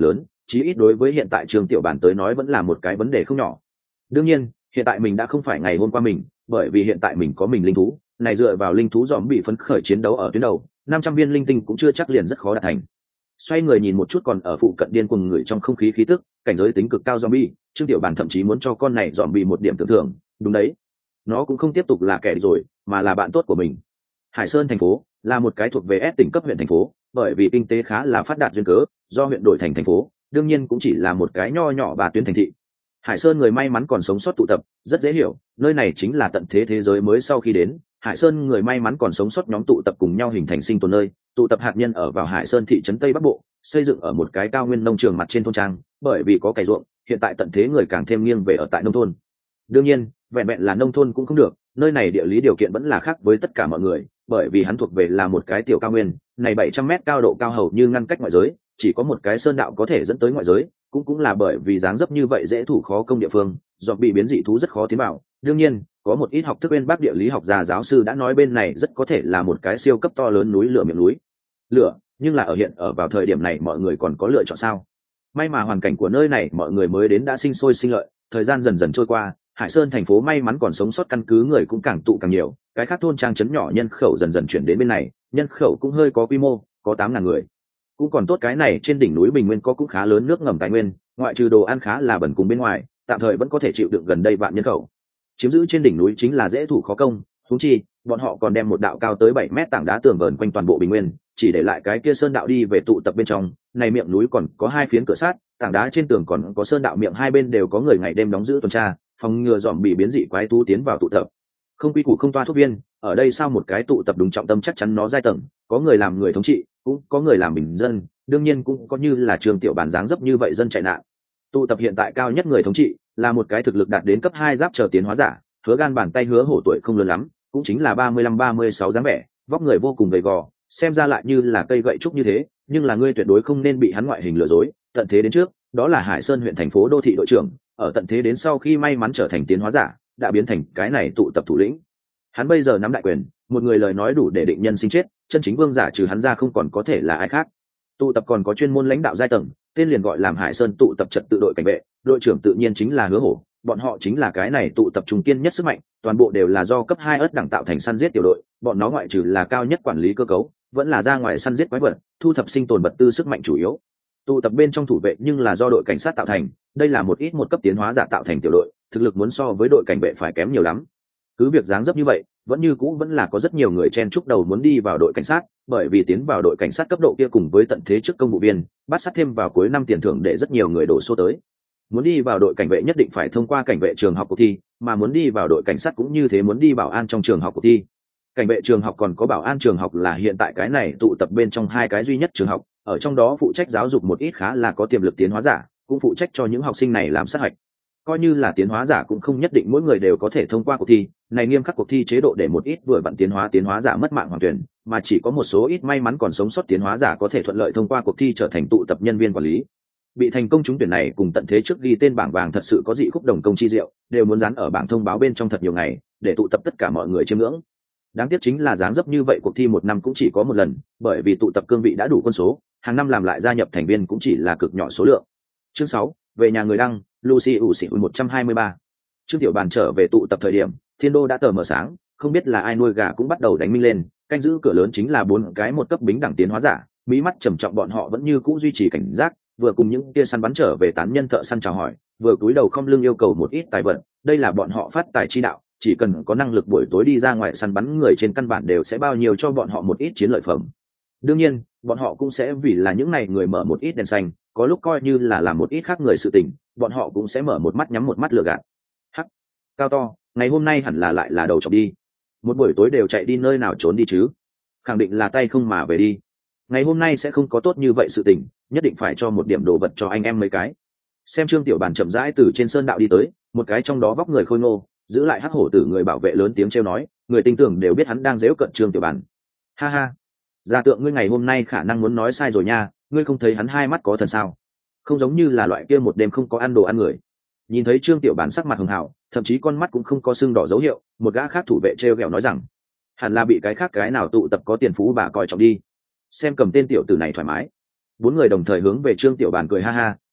chí ít đối với hiện tại Trương Tiểu Bản tới nói vẫn là một cái vấn đề không nhỏ. Đương nhiên hiện tại mình đã không phải ngày hôm qua mình, bởi vì hiện tại mình có mình linh thú này, dựa vào linh thú dòm bị phấn khởi chiến đấu ở tuyến đầu, 500 viên linh tinh cũng chưa chắc liền rất khó đạt thành. Xoay người nhìn một chút còn ở phụ cận điên cuồng người trong không khí khí tức, cảnh giới tính cực cao zombie, Trương Tiểu Bản thậm chí muốn cho con này zombie một điểm tưởng thưởng, đúng đấy, nó cũng không tiếp tục là kẻ địch rồi, mà là bạn tốt của mình. Hải Sơn thành phố là một cái thuộc về S tỉnh cấp huyện thành phố, bởi vì kinh tế khá là phát đạt duyên cớ, do huyện đổi thành thành phố, đương nhiên cũng chỉ là một cái nho nhỏ bà tuyến thành thị. Hải Sơn người may mắn còn sống sót tụ tập, rất dễ hiểu, nơi này chính là tận thế thế giới mới sau khi đến, Hải Sơn người may mắn còn sống sót nhóm tụ tập cùng nhau hình thành sinh tồn nơi, tụ tập hạt nhân ở vào Hải Sơn thị trấn Tây Bắc Bộ, xây dựng ở một cái cao nguyên nông trường mặt trên thôn trang, bởi vì có cày ruộng, hiện tại tận thế người càng thêm nghiêng về ở tại nông thôn. Đương nhiên, vẹn vẹn là nông thôn cũng không được, nơi này địa lý điều kiện vẫn là khác với tất cả mọi người, bởi vì hắn thuộc về là một cái tiểu cao nguyên, này 700 mét cao độ cao hầu như ngăn cách ngoại giới, chỉ có một cái sơn đạo có thể dẫn tới ngoại giới, cũng là bởi vì dáng dấp như vậy dễ thủ khó công địa phương, do bị biến dị thú rất khó tiến vào. Đương nhiên, có một ít học thức bên Bắc địa lý học gia giáo sư đã nói bên này rất có thể là một cái siêu cấp to lớn núi lửa miệng núi lửa, nhưng là ở vào thời điểm này mọi người còn có lựa chọn sao? May mà hoàn cảnh của nơi này mọi người mới đến đã sinh sôi sinh lợi, thời gian dần dần trôi qua, Hải Sơn thành phố may mắn còn sống sót căn cứ người cũng càng tụ càng nhiều, cái khác thôn trang trấn nhỏ nhân khẩu dần dần chuyển đến bên này, nhân khẩu cũng hơi có quy mô, có 8.000 người. Cũng còn tốt, cái này trên đỉnh núi Bình Nguyên có cũng khá lớn nước ngầm tài nguyên, ngoại trừ đồ ăn khá là bẩn cùng bên ngoài, tạm thời vẫn có thể chịu đựng gần đây vạn nhân khẩu. Chiếm giữ trên đỉnh núi chính là dễ thủ khó công, huống chi bọn họ còn đem một đạo cao tới 7 mét tảng đá tường vờn quanh toàn bộ Bình Nguyên, chỉ để lại cái kia sơn đạo đi về tụ tập bên trong. Này miệng núi còn có 2 phiến cửa sắt, tảng đá trên tường còn có sơn đạo miệng hai bên đều có người ngày đêm đóng giữ tuần tra, phòng ngừa dòm bị biến dị quái thú tiến vào tụ tập. Không quy củ không toa thuốc viên, ở đây sao một cái tụ tập đúng trọng tâm chắc chắn nó giai tầng, có người làm người thống trị, cũng có người làm bình dân, đương nhiên cũng có như là Trường Tiểu Bản dáng dấp như vậy dân chạy nạn. Tụ tập hiện tại cao nhất người thống trị là một cái thực lực đạt đến cấp 2 giáp chờ tiến hóa giả, hứa gan bàn tay hứa hổ tuổi không lớn lắm, cũng chính là 35-36 dáng vẻ, vóc người vô cùng gầy gò, xem ra lại như là cây gậy trúc như thế, nhưng là ngươi tuyệt đối không nên bị hắn ngoại hình lừa dối. Tận thế đến trước, đó là Hải Sơn huyện thành phố đô thị đội trưởng, ở tận thế đến sau khi may mắn trở thành tiến hóa giả, đã biến thành cái này tụ tập thủ lĩnh. Hắn bây giờ nắm đại quyền, một người lời nói đủ để định nhân sinh chết, chân chính vương giả trừ hắn ra không còn có thể là ai khác. Tụ tập còn có chuyên môn lãnh đạo giai tầng, tên liền gọi làm Hải Sơn tụ tập trật tự đội cảnh vệ, đội trưởng tự nhiên chính là Hứa Hổ, bọn họ chính là cái này tụ tập trung kiên nhất sức mạnh, toàn bộ đều là do cấp 2 ớt đẳng tạo thành săn giết tiểu đội, bọn nó ngoại trừ là cao nhất quản lý cơ cấu, vẫn là ra ngoài săn giết quái vật, thu thập sinh tồn vật tư sức mạnh chủ yếu. Tụ tập bên trong thủ vệ nhưng là do đội cảnh sát tạo thành, đây là một ít một cấp tiến hóa giả tạo thành tiểu đội, thực lực muốn so với đội cảnh vệ phải kém nhiều lắm. Cứ việc dáng dấp như vậy, vẫn như cũ vẫn là có rất nhiều người chen chúc đầu muốn đi vào đội cảnh sát, bởi vì tiến vào đội cảnh sát cấp độ kia cùng với tận thế trước công vụ viên, bắt sát thêm vào cuối năm tiền thưởng để rất nhiều người đổ xô tới. Muốn đi vào đội cảnh vệ nhất định phải thông qua cảnh vệ trường học cuộc thi, mà muốn đi vào đội cảnh sát cũng như thế, muốn đi bảo an trong trường học cuộc thi. Cảnh vệ trường học còn có bảo an trường học là hiện tại cái này tụ tập bên trong hai cái duy nhất trường học, ở trong đó phụ trách giáo dục một ít khá là có tiềm lực tiến hóa giả, cũng phụ trách cho những học sinh này làm sát hạch. Coi như là tiến hóa giả cũng không nhất định mỗi người đều có thể thông qua cuộc thi này, nghiêm khắc cuộc thi chế độ để một ít vừa vặn tiến hóa giả mất mạng hoàn tuyển, mà chỉ có một số ít may mắn còn sống sót tiến hóa giả có thể thuận lợi thông qua cuộc thi trở thành tụ tập nhân viên quản lý. Bị thành công trúng tuyển này cùng tận thế trước ghi tên bảng vàng thật sự có dị khúc đồng công chi diệu, đều muốn dán ở bảng thông báo bên trong thật nhiều ngày để tụ tập tất cả mọi người chiêm ngưỡng. Đáng tiếc chính là dáng dấp như vậy cuộc thi một năm cũng chỉ có một lần, bởi vì tụ tập cương vị đã đủ quân số, hàng năm làm lại gia nhập thành viên cũng chỉ là cực nhỏ số lượng. Chương 6, về nhà người đăng, Lucy ủ xỉ 123. Trương Tiểu Bàn trở về tụ tập thời điểm, thiên đô đã tờ mờ sáng, không biết là ai nuôi gà cũng bắt đầu đánh minh lên, canh giữ cửa lớn chính là 4 cái một cấp bính đẳng tiến hóa giả, mí mắt trầm trọng bọn họ vẫn như cũ duy trì cảnh giác, vừa cùng những kia săn bắn trở về tán nhân thợ săn chào hỏi, vừa cúi đầu không lưng yêu cầu một ít tài vật, đây là bọn họ phát tài chi đạo, chỉ cần có năng lực buổi tối đi ra ngoài săn bắn người trên căn bản đều sẽ bao nhiêu cho bọn họ một ít chiến lợi phẩm. Đương nhiên, bọn họ cũng sẽ vì là những này người mở một ít đèn xanh, có lúc coi như là làm một ít khác người sự tình, bọn họ cũng sẽ mở một mắt nhắm một mắt lừa gạt. Hắc, cao to, ngày hôm nay hẳn là lại là đầu chọc đi. Một buổi tối đều chạy đi nơi nào trốn đi chứ? Khẳng định là tay không mà về đi. Ngày hôm nay sẽ không có tốt như vậy sự tình, nhất định phải cho một điểm đồ vật cho anh em mấy cái. Xem Trương Tiểu Bàn chậm rãi từ trên sơn đạo đi tới, một cái trong đó vóc người khôi ngô, giữ lại hắc hổ tử người bảo vệ lớn tiếng trêu nói, người tin tưởng đều biết hắn đang giễu cợt Trương Tiểu Bàn. Ha ha, gia tượng ngươi ngày hôm nay khả năng muốn nói sai rồi nha, ngươi không thấy hắn hai mắt có thần sao? Không giống như là loại kia một đêm không có ăn đồ ăn người. Nhìn thấy Trương Tiểu Bản sắc mặt hường hào, thậm chí con mắt cũng không có sưng đỏ dấu hiệu, một gã khác thủ vệ trêu ghẹo nói rằng, hẳn là bị cái khác cái nào tụ tập có tiền phú bà coi trọng đi. Xem cầm tên tiểu tử này thoải mái. 4 người đồng thời hướng về Trương Tiểu Bản cười ha ha,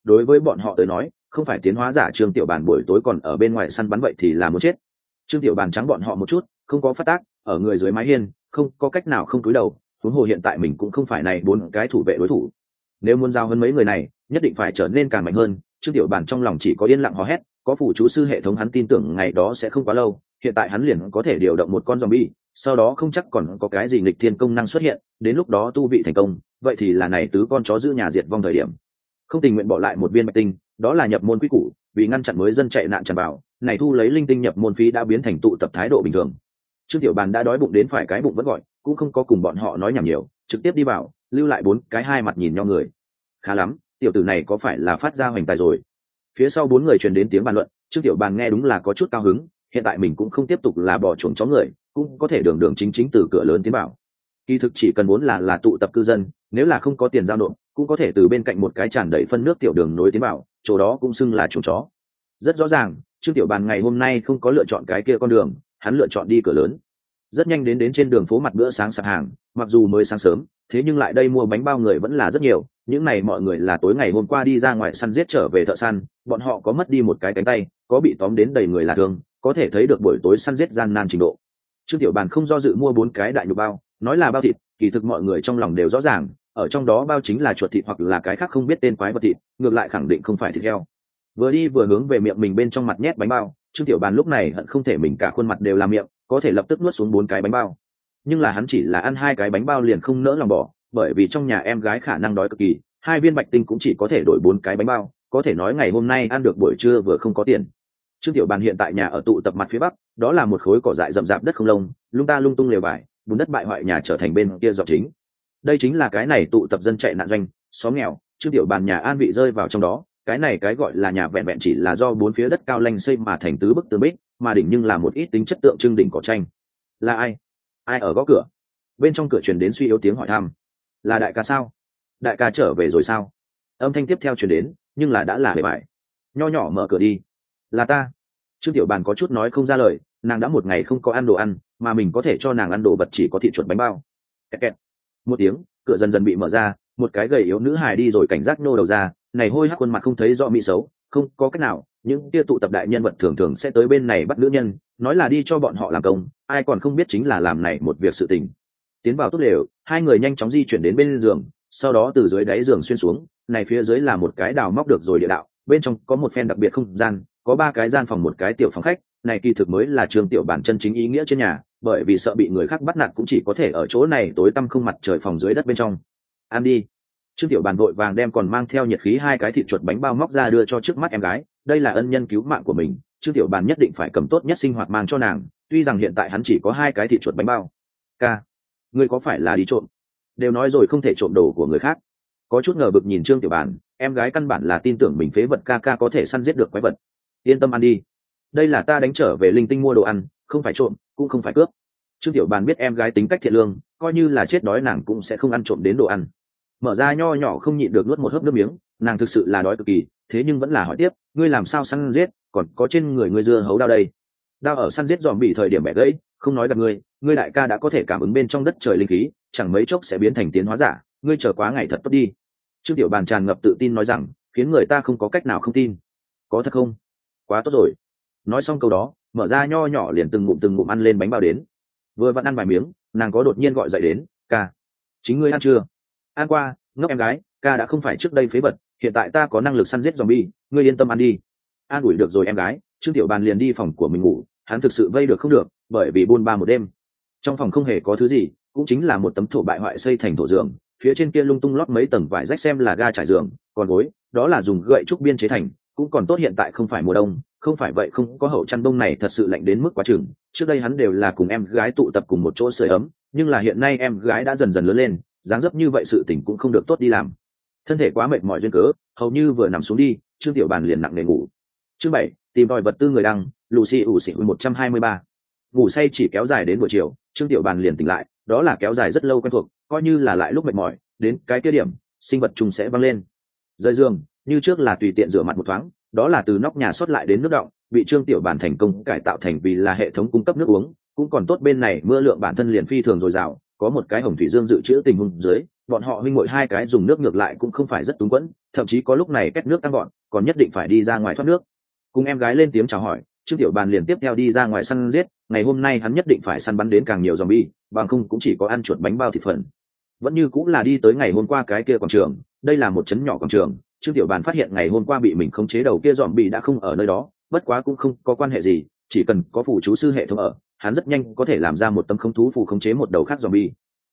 đối với bọn họ tới nói không phải tiến hóa giả Trương Tiểu Bàn buổi tối còn ở bên ngoài săn bắn vậy thì là muốn chết. Trương Tiểu Bàn trắng bọn họ một chút, không có phát tác, ở người dưới mái hiên không có cách nào không cúi đầu, huống hồ hiện tại mình cũng không phải này 4 cái thủ vệ đối thủ. Nếu muốn giao hơn mấy người này nhất định phải trở nên càng mạnh hơn. Trương Tiểu Bàn trong lòng chỉ có yên lặng hò hét, có phụ chú sư hệ thống hắn tin tưởng ngày đó sẽ không quá lâu, hiện tại hắn liền có thể điều động một con zombie, sau đó không chắc còn có cái gì nghịch thiên công năng xuất hiện, đến lúc đó tu vị thành công, vậy thì là này tứ con chó giữ nhà diệt vong thời điểm. Không tình nguyện bỏ lại một viên bạch tinh, đó là nhập môn quy củ, vì ngăn chặn mới dân chạy nạn tràn vào, này thu lấy linh tinh nhập môn phí đã biến thành tụ tập thái độ bình thường. Trương Tiểu Bàn đã đói bụng đến phải cái bụng vẫn gọi, cũng không có cùng bọn họ nói nhảm nhiều, trực tiếp đi vào, lưu lại 4 cái hai mặt nhìn nhau người. Khá lắm, tiểu tử này có phải là phát ra hoành tài rồi? Phía sau 4 người truyền đến tiếng bàn luận. Trương Tiểu Bàn nghe đúng là có chút cao hứng, hiện tại mình cũng không tiếp tục là bỏ chuồng chó người, cũng có thể đường đường chính chính từ cửa lớn tiến vào. Kỳ thực chỉ cần muốn là tụ tập cư dân, nếu là không có tiền giao nộp, cũng có thể từ bên cạnh một cái tràn đầy phân nước tiểu đường nối tiến vào, chỗ đó cũng xưng là chuồng chó. Rất rõ ràng, Trương Tiểu Bàn ngày hôm nay không có lựa chọn cái kia con đường, hắn lựa chọn đi cửa lớn. Rất nhanh đến trên đường phố mặt bữa sáng sạp hàng, mặc dù mới sáng sớm, thế nhưng lại đây mua bánh bao người vẫn là rất nhiều. Những này mọi người là tối ngày hôm qua đi ra ngoài săn giết trở về thợ săn, bọn họ có mất đi một cái cánh tay, có bị tóm đến đầy người là thương, có thể thấy được buổi tối săn giết gian nan trình độ. Trương Tiểu Bàn không do dự mua 4 cái đại nhục bao, nói là bao thịt, kỳ thực mọi người trong lòng đều rõ ràng, ở trong đó bao chính là chuột thịt hoặc là cái khác không biết tên quái vật thịt, ngược lại khẳng định không phải thịt heo. Vừa đi vừa hướng về miệng mình bên trong mặt nhét bánh bao, Trương Tiểu Bàn lúc này hận không thể mình cả khuôn mặt đều là miệng, có thể lập tức nuốt xuống 4 cái bánh bao. Nhưng là hắn chỉ là ăn 2 cái bánh bao liền không nỡ lòng bỏ, bởi vì trong nhà em gái khả năng đói cực kỳ, 2 viên bạch tinh cũng chỉ có thể đổi 4 cái bánh bao, có thể nói ngày hôm nay ăn được buổi trưa vừa không có tiền. Trương Tiểu Bàn hiện tại nhà ở tụ tập mặt phía bắc, đó là một khối cỏ dại rậm rạp đất không lông, lung ta lung tung lều vải, bùn đất bại hoại nhà trở thành bên kia dọc chính. Đây chính là cái này tụ tập dân chạy nạn doanh, xóm nghèo. Trương Tiểu Bàn nhà an vị rơi vào trong đó, cái này cái gọi là nhà vẹn vẹn chỉ là do 4 phía đất cao lanh xây mà thành tứ bức tường bích, mà đỉnh nhưng là một ít tính chất tượng trưng đỉnh cỏ tranh. Là ai? Ai ở gõ cửa? Bên trong cửa truyền đến suy yếu tiếng hỏi thăm. Là đại ca sao? Đại ca trở về rồi sao? Âm thanh tiếp theo truyền đến, nhưng là đã là bề bại. Nho nhỏ mở cửa đi. Là ta. Trương Tiểu Bàn có chút nói không ra lời, nàng đã một ngày không có ăn đồ ăn, mà mình có thể cho nàng ăn đồ vật chỉ có thịt chuột bánh bao. Kẹt kẹt. Một tiếng, cửa dần dần bị mở ra, một cái gầy yếu nữ hài đi rồi cảnh giác nô đầu ra, này hôi hắc khuôn mặt không thấy rõ mỹ xấu, không có cách nào, những kia tụ tập đại nhân vật thường thường sẽ tới bên này bắt nữ nhân, nói là đi cho bọn họ làm công, ai còn không biết chính là làm này một việc sự tình. Tiến vào tốt lều, 2 người nhanh chóng di chuyển đến bên giường, sau đó từ dưới đáy giường xuyên xuống, này phía dưới là một cái đào móc được rồi địa đạo, bên trong có một phen đặc biệt không gian, có 3 cái gian phòng một cái tiểu phòng khách, này kỳ thực mới là Trương Tiểu Bản chân chính ý nghĩa trên nhà, bởi vì sợ bị người khác bắt nạt cũng chỉ có thể ở chỗ này tối tăm không mặt trời phòng dưới đất bên trong. Ăn đi. Trương Tiểu Bàn vội vàng đem còn mang theo nhiệt khí 2 cái thịt chuột bánh bao móc ra đưa cho trước mắt em gái, đây là ân nhân cứu mạng của mình, Trương Tiểu Bàn nhất định phải cầm tốt nhất sinh hoạt mang cho nàng, tuy rằng hiện tại hắn chỉ có 2 cái thịt chuột bánh bao. Ca, ngươi có phải là đi trộm? Đều nói rồi không thể trộm đồ của người khác. Có chút ngờ vực nhìn Trương Tiểu Bàn, em gái căn bản là tin tưởng mình phế vật ca ca có thể săn giết được quái vật. Yên tâm ăn đi, đây là ta đánh trở về linh tinh mua đồ ăn, không phải trộm, cũng không phải cướp. Trương Tiểu Bàn biết em gái tính cách thiện lương, coi như là chết đói nàng cũng sẽ không ăn trộm đến đồ ăn. Mở ra nho nhỏ không nhịn được nuốt một hớp nước miếng, nàng thực sự là đói cực kỳ, thế nhưng vẫn là hỏi tiếp, ngươi làm sao săn giết, còn có trên người ngươi dưa hấu đao đây? Đao ở săn giết dòm bị thời điểm bẻ gãy, không nói gặp ngươi đại ca đã có thể cảm ứng bên trong đất trời linh khí, chẳng mấy chốc sẽ biến thành tiến hóa giả, ngươi chờ quá ngày thật tốt đi. Trương Tiểu Bàn tràn ngập tự tin nói rằng, khiến người ta không có cách nào không tin. Có thật không? Quá tốt rồi. Nói xong câu đó, mở ra nho nhỏ liền từng ngụm ăn lên bánh bao đến. Vừa vặn ăn vài miếng, nàng có đột nhiên gọi dậy đến, ca, chính ngươi ăn chưa? Ăn qua, ngốc em gái, ca đã không phải trước đây phế vật, hiện tại ta có năng lực săn giết zombie, ngươi yên tâm ăn đi. An ủi được rồi em gái, Trương Tiểu Bàn liền đi phòng của mình ngủ, hắn thực sự vây được không được, bởi vì buôn ba một đêm. Trong phòng không hề có thứ gì, cũng chính là một tấm thổ bại hoại xây thành thổ giường, phía trên kia lung tung lót mấy tầng vải rách xem là ga trải giường, còn gối, đó là dùng gậy trúc biên chế thành, cũng còn tốt hiện tại không phải mùa đông, không phải vậy không có hậu chăn đông này thật sự lạnh đến mức quá chừng. Trước đây hắn đều là cùng em gái tụ tập cùng một chỗ sưởi ấm, nhưng là hiện nay em gái đã dần dần lớn lên, dáng dấp như vậy sự tình cũng không được tốt đi làm. Thân thể quá mệt mỏi duyên cớ, hầu như vừa nằm xuống đi, Trương Tiểu Bàn liền nặng nề ngủ. Chương 7, tìm tòi vật tư người đăng, Lucy ủ xỉu 123. Ngủ say chỉ kéo dài đến buổi chiều, Trương Tiểu Bàn liền tỉnh lại, đó là kéo dài rất lâu quen thuộc, coi như là lại lúc mệt mỏi, đến cái kia điểm, sinh vật trùng sẽ văng lên. Rời giường, như trước là tùy tiện rửa mặt một thoáng, đó là từ nóc nhà xuất lại đến nước động, bị Trương Tiểu Bàn thành công cải tạo thành vì là hệ thống cung cấp nước uống, cũng còn tốt bên này mưa lượng bản thân liền phi thường dồi dào, có một cái hồng thủy dương dự trữ tình huống dưới, bọn họ huynh muội hai cái dùng nước ngược lại cũng không phải rất túng quẫn, thậm chí có lúc này két nước tăng gọn, còn nhất định phải đi ra ngoài thoát nước. Cùng em gái lên tiếng chào hỏi, Trương Tiểu Bàn liền tiếp theo đi ra ngoài săn giết, ngày hôm nay hắn nhất định phải săn bắn đến càng nhiều zombie, bằng không cũng chỉ có ăn chuột bánh bao thịt phần. Vẫn như cũng là đi tới ngày hôm qua cái kia quảng trường, đây là một trấn nhỏ quảng trường, Trương Tiểu Bàn phát hiện ngày hôm qua bị mình khống chế đầu kia zombie đã không ở nơi đó, bất quá cũng không có quan hệ gì, chỉ cần có phù chú sư hệ thống ở, hắn rất nhanh có thể làm ra một tấm không thú phù khống chế một đầu khác zombie.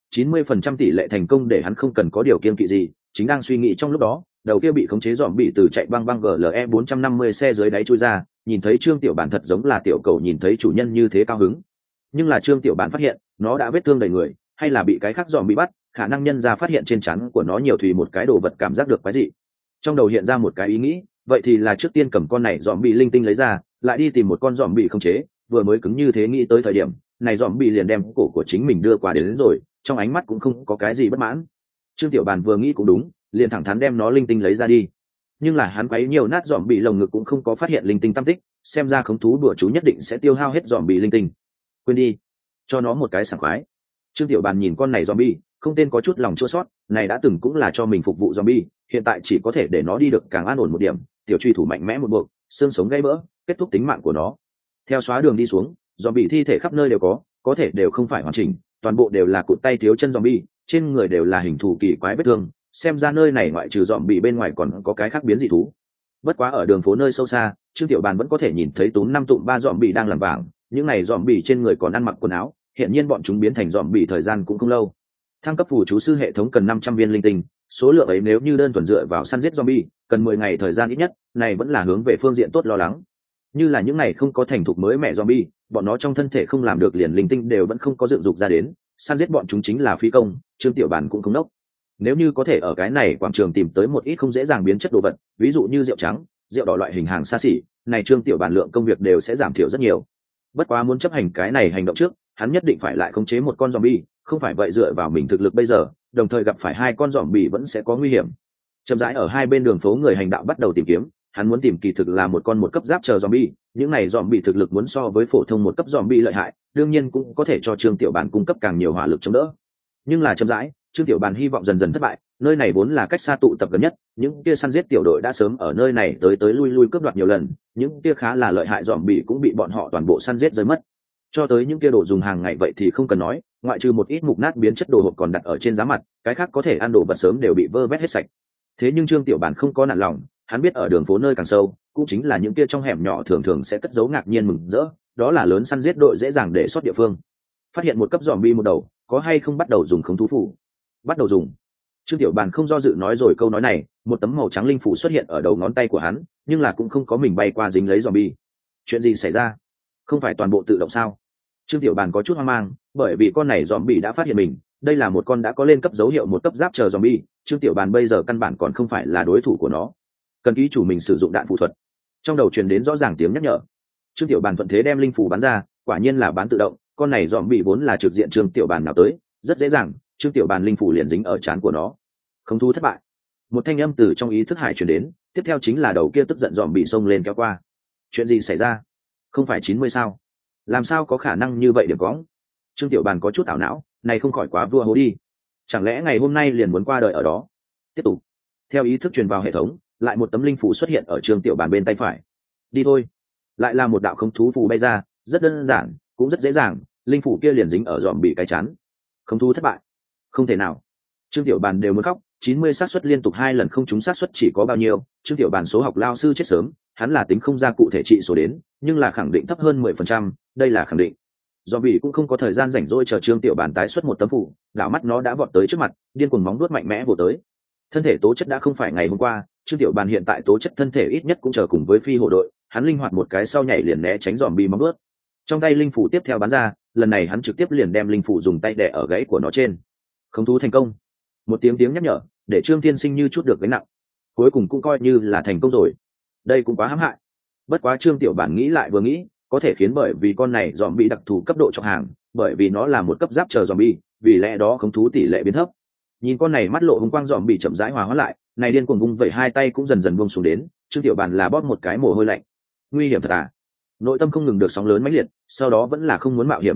90% tỷ lệ thành công để hắn không cần có điều kiêng kỵ gì, chính đang suy nghĩ trong lúc đó, đầu kia bị khống chế zombie từ chạy băng băng GLE 450 xe dưới đáy chui ra, nhìn thấy Trương Tiểu Bản thật giống là tiểu cầu nhìn thấy chủ nhân như thế cao hứng. Nhưng là Trương Tiểu Bản phát hiện, nó đã vết thương đầy người, hay là bị cái khác zombie bắt, khả năng nhân ra phát hiện trên trán của nó nhiều thùy một cái đồ vật cảm giác được quái dị. Trong đầu hiện ra một cái ý nghĩ, vậy thì là trước tiên cầm con này zombie linh tinh lấy ra, lại đi tìm một con zombie khống chế, vừa mới cứng như thế nghĩ tới thời điểm, này zombie liền đem cổ của chính mình đưa qua đến rồi, trong ánh mắt cũng không có cái gì bất mãn. Trương Tiểu Bàn vừa nghĩ cũng đúng, liền thẳng thắn đem nó linh tinh lấy ra đi. Nhưng là hắn quấy nhiều nát zombie lồng ngực cũng không có phát hiện linh tinh tâm tích, xem ra khống thú đùa chú nhất định sẽ tiêu hao hết zombie linh tinh. Quên đi, cho nó một cái sảng khoái. Trương Tiểu Bàn nhìn con này zombie, không tên có chút lòng chua xót, này đã từng cũng là cho mình phục vụ zombie, hiện tại chỉ có thể để nó đi được càng an ổn một điểm, tiểu truy thủ mạnh mẽ một buộc, xương sống gãy vỡ, kết thúc tính mạng của nó. Theo xóa đường đi xuống, zombie thi thể khắp nơi đều có thể đều không phải hoàn chỉnh, toàn bộ đều là cụt tay thiếu chân zombie, trên người đều là hình thù kỳ quái vết thương, xem ra nơi này ngoại trừ zombie bên ngoài còn có cái khác biến dị thú. Bất quá ở đường phố nơi sâu xa, Trương Tiểu Bàn vẫn có thể nhìn thấy túm năm tụm ba zombie đang làm vàng, những này zombie trên người còn ăn mặc quần áo, hiện nhiên bọn chúng biến thành zombie thời gian cũng không lâu. Thăng cấp phù chú sư hệ thống cần 500 viên linh tinh, số lượng ấy nếu như đơn thuần dựa vào săn giết zombie, cần 10 ngày thời gian ít nhất, này vẫn là hướng về phương diện tốt lo lắng. Như là những này không có thành thục mới mẹ zombie, bọn nó trong thân thể không làm được liền linh tinh đều vẫn không có dựng dục ra đến, săn giết bọn chúng chính là phi công, Trương Tiểu Bàn cũng không nốc. Nếu như có thể ở cái này quảng trường tìm tới một ít không dễ dàng biến chất đồ vật, ví dụ như rượu trắng, rượu đỏ loại hình hàng xa xỉ, này Trương Tiểu Bàn lượng công việc đều sẽ giảm thiểu rất nhiều. Bất quá muốn chấp hành cái này hành động trước, hắn nhất định phải lại khống chế một con zombie, không phải vậy dựa vào mình thực lực bây giờ, đồng thời gặp phải hai con zombie vẫn sẽ có nguy hiểm. Chậm rãi ở hai bên đường phố người hành đạo bắt đầu tìm kiếm, hắn muốn tìm kỳ thực là một con một cấp giáp chờ zombie, những này zombie thực lực muốn so với phổ thông một cấp zombie lợi hại, đương nhiên cũng có thể cho Trương Tiểu Bàn cung cấp càng nhiều hỏa lực chống đỡ. Nhưng là chậm rãi, Trương Tiểu Bàn hy vọng dần dần thất bại, nơi này vốn là cách xa tụ tập gần nhất, những kia săn giết tiểu đội đã sớm ở nơi này tới lui lui cướp đoạt nhiều lần, những kia khá là lợi hại zombie cũng bị bọn họ toàn bộ săn giết rơi mất. Cho tới những kia đồ dùng hàng ngày vậy thì không cần nói, ngoại trừ một ít mục nát biến chất đồ hộp còn đặt ở trên giá mặt, cái khác có thể ăn đồ vật sớm đều bị vơ vét hết sạch. Thế nhưng Trương Tiểu Bàn không có nản lòng, hắn biết ở đường phố nơi càng sâu, cũng chính là những kia trong hẻm nhỏ thường thường sẽ cất giấu ngạc nhiên mừng rỡ, đó là lớn săn giết đội dễ dàng để xuất địa phương. Phát hiện một cấp zombie một đầu, có hay không bắt đầu dùng khống thú phủ? Bắt đầu dùng. Trương Tiểu Bàn không do dự nói rồi câu nói này, một tấm màu trắng linh phủ xuất hiện ở đầu ngón tay của hắn, nhưng là cũng không có mình bay qua dính lấy zombie. Chuyện gì xảy ra? Không phải toàn bộ tự động sao? Trương Tiểu Bàn có chút hoang mang, bởi vì con này zombie đã phát hiện mình, đây là một con đã có lên cấp dấu hiệu một cấp giáp chờ zombie, Trương Tiểu Bàn bây giờ căn bản còn không phải là đối thủ của nó. Cần ký chủ mình sử dụng đạn phụ thuật. Trong đầu truyền đến rõ ràng tiếng nhắc nhở. Trương Tiểu Bàn thuận thế đem linh phủ bắn ra, quả nhiên là bán tự động, con này zombie vốn là trực diện Trương Tiểu Bàn nào tới, rất dễ dàng, Trương Tiểu Bàn linh phủ liền dính ở trán của nó. Không thu thất bại. Một thanh âm từ trong ý thức hải truyền đến, tiếp theo chính là đầu kia tức giận zombie xông lên kéo qua. Chuyện gì xảy ra? Không phải 90 sao? Làm sao có khả năng như vậy điểm cóng? Trương Tiểu Bàn có chút ảo não, này không khỏi quá vua hố đi. Chẳng lẽ ngày hôm nay liền muốn qua đời ở đó? Tiếp tục. Theo ý thức truyền vào hệ thống, lại một tấm linh phủ xuất hiện ở Trương Tiểu Bàn bên tay phải. Đi thôi. Lại là một đạo không thú phù bay ra, rất đơn giản, cũng rất dễ dàng, linh phủ kia liền dính ở zombie cái chán. Không thú thất bại. Không thể nào. Trương Tiểu Bàn đều muốn khóc, 90 xác suất liên tục 2 lần không trúng xác suất chỉ có bao nhiêu? Trương Tiểu Bàn số học lao sư chết sớm, hắn là tính không ra cụ thể trị số đến, nhưng là khẳng định thấp hơn 10%, đây là khẳng định. Zombie cũng không có thời gian rảnh rỗi chờ Trương Tiểu Bàn tái xuất một tấm phủ, đảo mắt nó đã vọt tới trước mặt, điên cuồng móng vuốt mạnh mẽ vồ tới. Thân thể tố chất đã không phải ngày hôm qua, Trương Tiểu Bàn hiện tại tố chất thân thể ít nhất cũng chờ cùng với phi hộ đội, hắn linh hoạt một cái sau nhảy liền né tránh zombie móng vuốt. Trong tay linh phủ tiếp theo bắn ra, lần này hắn trực tiếp liền đem linh phủ dùng tay đè ở gáy của nó trên. Không thú thành công. Một tiếng nhắc nhở, để Trương Thiên Sinh như chút được gánh nặng. Cuối cùng cũng coi như là thành công rồi. Đây cũng quá hãm hại. Bất quá Trương Tiểu Bản nghĩ lại vừa nghĩ, có thể khiến bởi vì con này zombie đặc thù cấp độ trọng hàng, bởi vì nó là một cấp giáp chờ zombie, vì lẽ đó không thú tỷ lệ biến thấp. Nhìn con này mắt lộ hung quang zombie chậm rãi hòa hóa lại, này điên cuồng vung vẩy hai tay cũng dần dần buông xuống đến, Trương Tiểu Bản là bóp một cái mồ hôi lạnh. Nguy hiểm thật à? Nội tâm không ngừng được sóng lớn mãnh liệt, sau đó vẫn là không muốn mạo hiểm như vậy,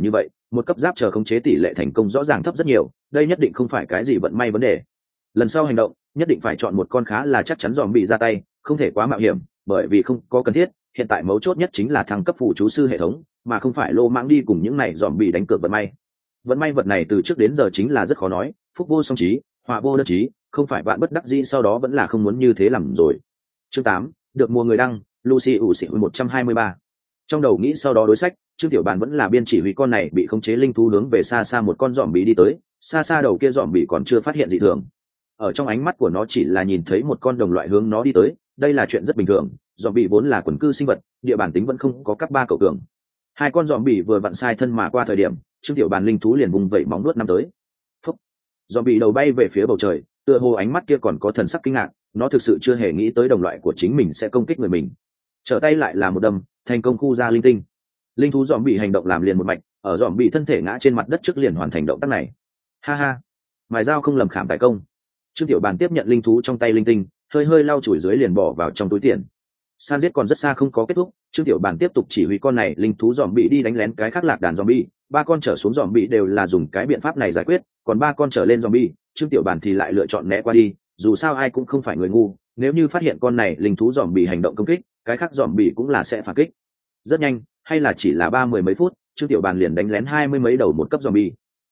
một cấp giáp chờ khống chế tỷ lệ thành công rõ ràng thấp rất nhiều, đây nhất định không phải cái gì vận may vấn đề. Lần sau hành động nhất định phải chọn một con khá là chắc chắn dòm bị ra tay, không thể quá mạo hiểm, bởi vì không có cần thiết. Hiện tại mấu chốt nhất chính là thăng cấp phụ chú sư hệ thống, mà không phải lô mãng đi cùng những này dòm bị đánh cược vận may. Vận may vật này từ trước đến giờ chính là rất khó nói, phúc vô song trí, họa vô đơn trí, không phải bạn bất đắc dĩ sau đó vẫn là không muốn như thế làm rồi. Chương 8, được mùa người đăng, Lucy ủ xỉ 123. Trong đầu nghĩ sau đó đối sách, Trương Tiểu Bàn vẫn là biên chỉ huy con này bị khống chế linh thú hướng về xa xa một con dòm bị đi tới, xa xa đầu kia dòm bị còn chưa phát hiện dị thường. Ở trong ánh mắt của nó chỉ là nhìn thấy một con đồng loại hướng nó đi tới, đây là chuyện rất bình thường, dòm bị vốn là quần cư sinh vật, địa bản tính vẫn không có cấp ba cầu cường. Hai con dòm bị vừa vặn sai thân mà qua thời điểm, Trương Tiểu Bàn linh thú liền vùng vẩy móng vuốt năm tới. Phốc. Dòm bị đầu bay về phía bầu trời, tựa hồ ánh mắt kia còn có thần sắc kinh ngạc, nó thực sự chưa hề nghĩ tới đồng loại của chính mình sẽ công kích người mình. Trở tay lại là một đâm, thành công khu ra linh tinh. Linh thú dòm bị hành động làm liền một mạch, ở dòm bị thân thể ngã trên mặt đất trước liền hoàn thành động tác này. Ha ha, mài dao không lầm khảm tài công. Trương Tiểu Bàn tiếp nhận linh thú trong tay linh tinh, hơi hơi lau chùi dưới liền bỏ vào trong túi tiền. San giết còn rất xa không có kết thúc, Trương Tiểu Bàn tiếp tục chỉ huy con này linh thú dòm bị đi đánh lén cái khác lạc đàn dòm bị, ba con trở xuống dòm bị đều là dùng cái biện pháp này giải quyết, còn ba con trở lên dòm bị, Trương Tiểu Bàn thì lại lựa chọn né qua đi, dù sao ai cũng không phải người ngu, nếu như phát hiện con này linh thú dòm bị hành động công kích, cái khác dòm bị cũng là sẽ phản kích. Rất nhanh, hay là chỉ là 30 mấy phút, Trương Tiểu Bàn liền đánh lén 20 mấy đầu một cấp zombie.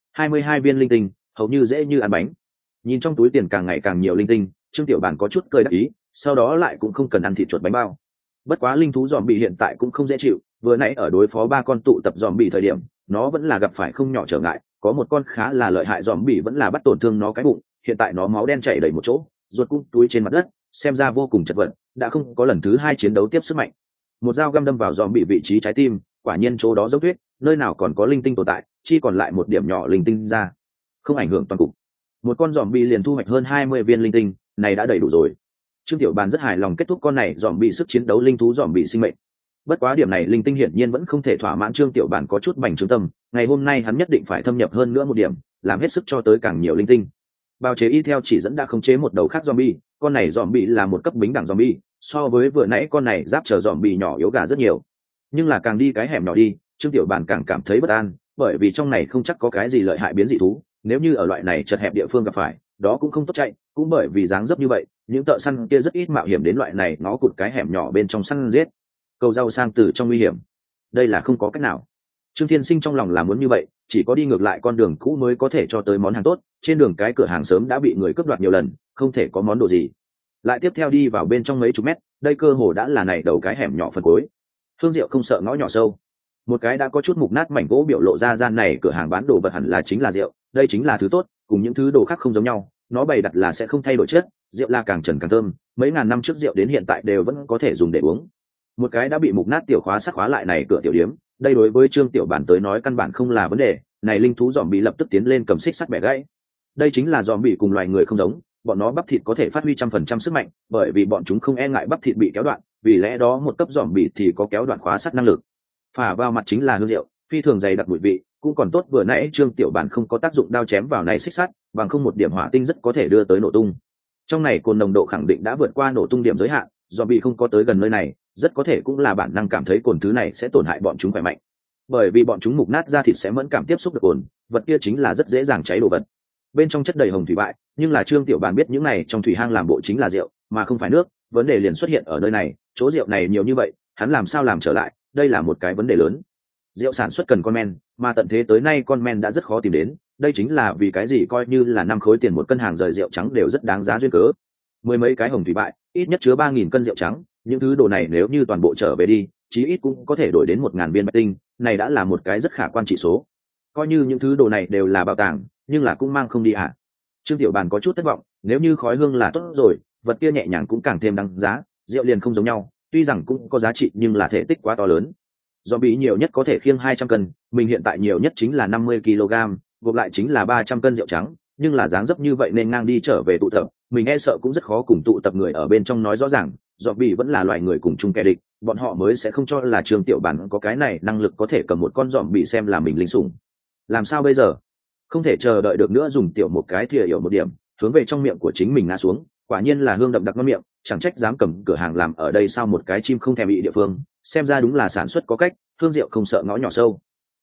22 viên linh tinh, hầu như dễ như ăn bánh. Nhìn trong túi tiền càng ngày càng nhiều linh tinh, Trương Tiểu Bàn có chút cười đắc ý, sau đó lại cũng không cần ăn thịt chuột bánh bao. Bất quá linh thú zombie hiện tại cũng không dễ chịu, vừa nãy ở đối phó ba con tụ tập zombie thời điểm, nó vẫn là gặp phải không nhỏ trở ngại, có một con khá là lợi hại zombie vẫn là bắt tổn thương nó cái bụng, hiện tại nó máu đen chảy đầy một chỗ, ruột cũng túi trên mặt đất, xem ra vô cùng chật vật, đã không có lần thứ hai chiến đấu tiếp sức mạnh. Một dao găm đâm vào dòm bị vị trí trái tim, quả nhiên chỗ đó dốc tuyết, nơi nào còn có linh tinh tồn tại, chỉ còn lại một điểm nhỏ linh tinh ra, không ảnh hưởng toàn cục. Một con dòm bị liền thu hoạch hơn 20 viên linh tinh, này đã đầy đủ rồi. Trương Tiểu Bàn rất hài lòng kết thúc con này dòm bị sức chiến đấu linh thú dòm bị sinh mệnh. Bất quá điểm này linh tinh hiển nhiên vẫn không thể thỏa mãn Trương Tiểu Bàn có chút bành trướng tâm, ngày hôm nay hắn nhất định phải thâm nhập hơn nữa một điểm, làm hết sức cho tới càng nhiều linh tinh. Bào chế y theo chỉ dẫn đã khống chế một đầu khác zombie, con này zombie là một cấp bính đẳng zombie, so với vừa nãy con này giáp chờ zombie nhỏ yếu gà rất nhiều. Nhưng là càng đi cái hẻm nhỏ đi, Trương Tiểu Bàn càng cảm thấy bất an, bởi vì trong này không chắc có cái gì lợi hại biến dị thú, nếu như ở loại này chật hẹp địa phương gặp phải, đó cũng không tốt chạy, cũng bởi vì dáng dấp như vậy, những thợ săn kia rất ít mạo hiểm đến loại này nó cụt cái hẻm nhỏ bên trong săn giết. Cầu rau sang từ trong nguy hiểm, đây là không có cách nào. Trương Thiên Sinh trong lòng là muốn như vậy, chỉ có đi ngược lại con đường cũ mới có thể cho tới món hàng tốt, trên đường cái cửa hàng sớm đã bị người cướp đoạt nhiều lần, không thể có món đồ gì. Lại tiếp theo đi vào bên trong mấy chục mét, đây cơ hồ đã là này đầu cái hẻm nhỏ phần cuối. Hương Diệu không sợ ngõ nhỏ sâu. Một cái đã có chút mục nát mảnh gỗ biểu lộ ra gian này cửa hàng bán đồ vật hẳn là chính là rượu, đây chính là thứ tốt, cùng những thứ đồ khác không giống nhau, nó bày đặt là sẽ không thay đổi chất, rượu là càng trần càng thơm, mấy ngàn năm trước rượu đến hiện tại đều vẫn có thể dùng để uống. Một cái đã bị mục nát tiểu khóa sắt khóa lại này cửa tiểu điếm, đây đối với Trương Tiểu Bản tới nói căn bản không là vấn đề, này linh thú dòm bị lập tức tiến lên cầm xích sắt bẻ gãy. Đây chính là dòm bị cùng loài người không giống, bọn nó bắp thịt có thể phát huy 100% sức mạnh, bởi vì bọn chúng không e ngại bắp thịt bị kéo đoạn, vì lẽ đó một cấp dòm bị thì có kéo đoạn khóa sắt năng lực. Phả vào mặt chính là hương rượu, phi thường dày đặc mùi vị, cũng còn tốt vừa nãy Trương Tiểu Bản không có tác dụng đao chém vào này xích sắt, bằng không một điểm hỏa tinh rất có thể đưa tới nổ tung. Trong này cồn nồng độ khẳng định đã vượt qua nổ tung điểm giới hạn, dòm bị không có tới gần nơi này, rất có thể cũng là bản năng cảm thấy cồn thứ này sẽ tổn hại bọn chúng khỏe mạnh, bởi vì bọn chúng mục nát ra thịt sẽ mẫn cảm tiếp xúc được cồn, vật kia chính là rất dễ dàng cháy đồ vật. Bên trong chất đầy hồng thủy bại, nhưng là Trương Tiểu Bàn biết những này trong thủy hang làm bộ chính là rượu mà không phải nước, vấn đề liền xuất hiện ở nơi này, chỗ rượu này nhiều như vậy, hắn làm sao làm trở lại, đây là một cái vấn đề lớn. Rượu sản xuất cần con men, mà tận thế tới nay con men đã rất khó tìm đến, đây chính là vì cái gì coi như là 5 khối tiền một cân hàng rời rượu trắng đều rất đáng giá duyên cớ. Mười mấy cái hồng thủy bại, ít nhất chứa 3.000 cân rượu trắng, những thứ đồ này nếu như toàn bộ trở về đi, chí ít cũng có thể đổi đến 1.000 viên bạch tinh, này đã là một cái rất khả quan chỉ số. Coi như những thứ đồ này đều là bảo tàng, nhưng là cũng mang không đi à. Trương Tiểu Bàn có chút thất vọng, nếu như khói hương là tốt rồi, vật kia nhẹ nhàng cũng càng thêm đáng giá, rượu liền không giống nhau, tuy rằng cũng có giá trị nhưng là thể tích quá to lớn. Do bị nhiều nhất có thể khiêng 200 cân, mình hiện tại nhiều nhất chính là 50 kg, gộp lại chính là 300 cân rượu trắng, nhưng là dáng dấp như vậy nên ngang đi trở về tụ tập, mình e sợ cũng rất khó cùng tụ tập người ở bên trong nói rõ ràng, do bị vẫn là loại người cùng chung kẻ địch, bọn họ mới sẽ không cho là Trương Tiểu Bản có cái này năng lực có thể cầm một con dòm bị xem là mình linh sủng. Làm sao bây giờ? Không thể chờ đợi được nữa, dùng tiểu một cái thìa hiểu một điểm, hướng về trong miệng của chính mình ngã xuống, quả nhiên là hương đậm đặc ngon miệng, chẳng trách dám cầm cửa hàng làm ở đây sao một cái chim không thèm bị địa phương, xem ra đúng là sản xuất có cách, thương rượu không sợ ngõ nhỏ sâu.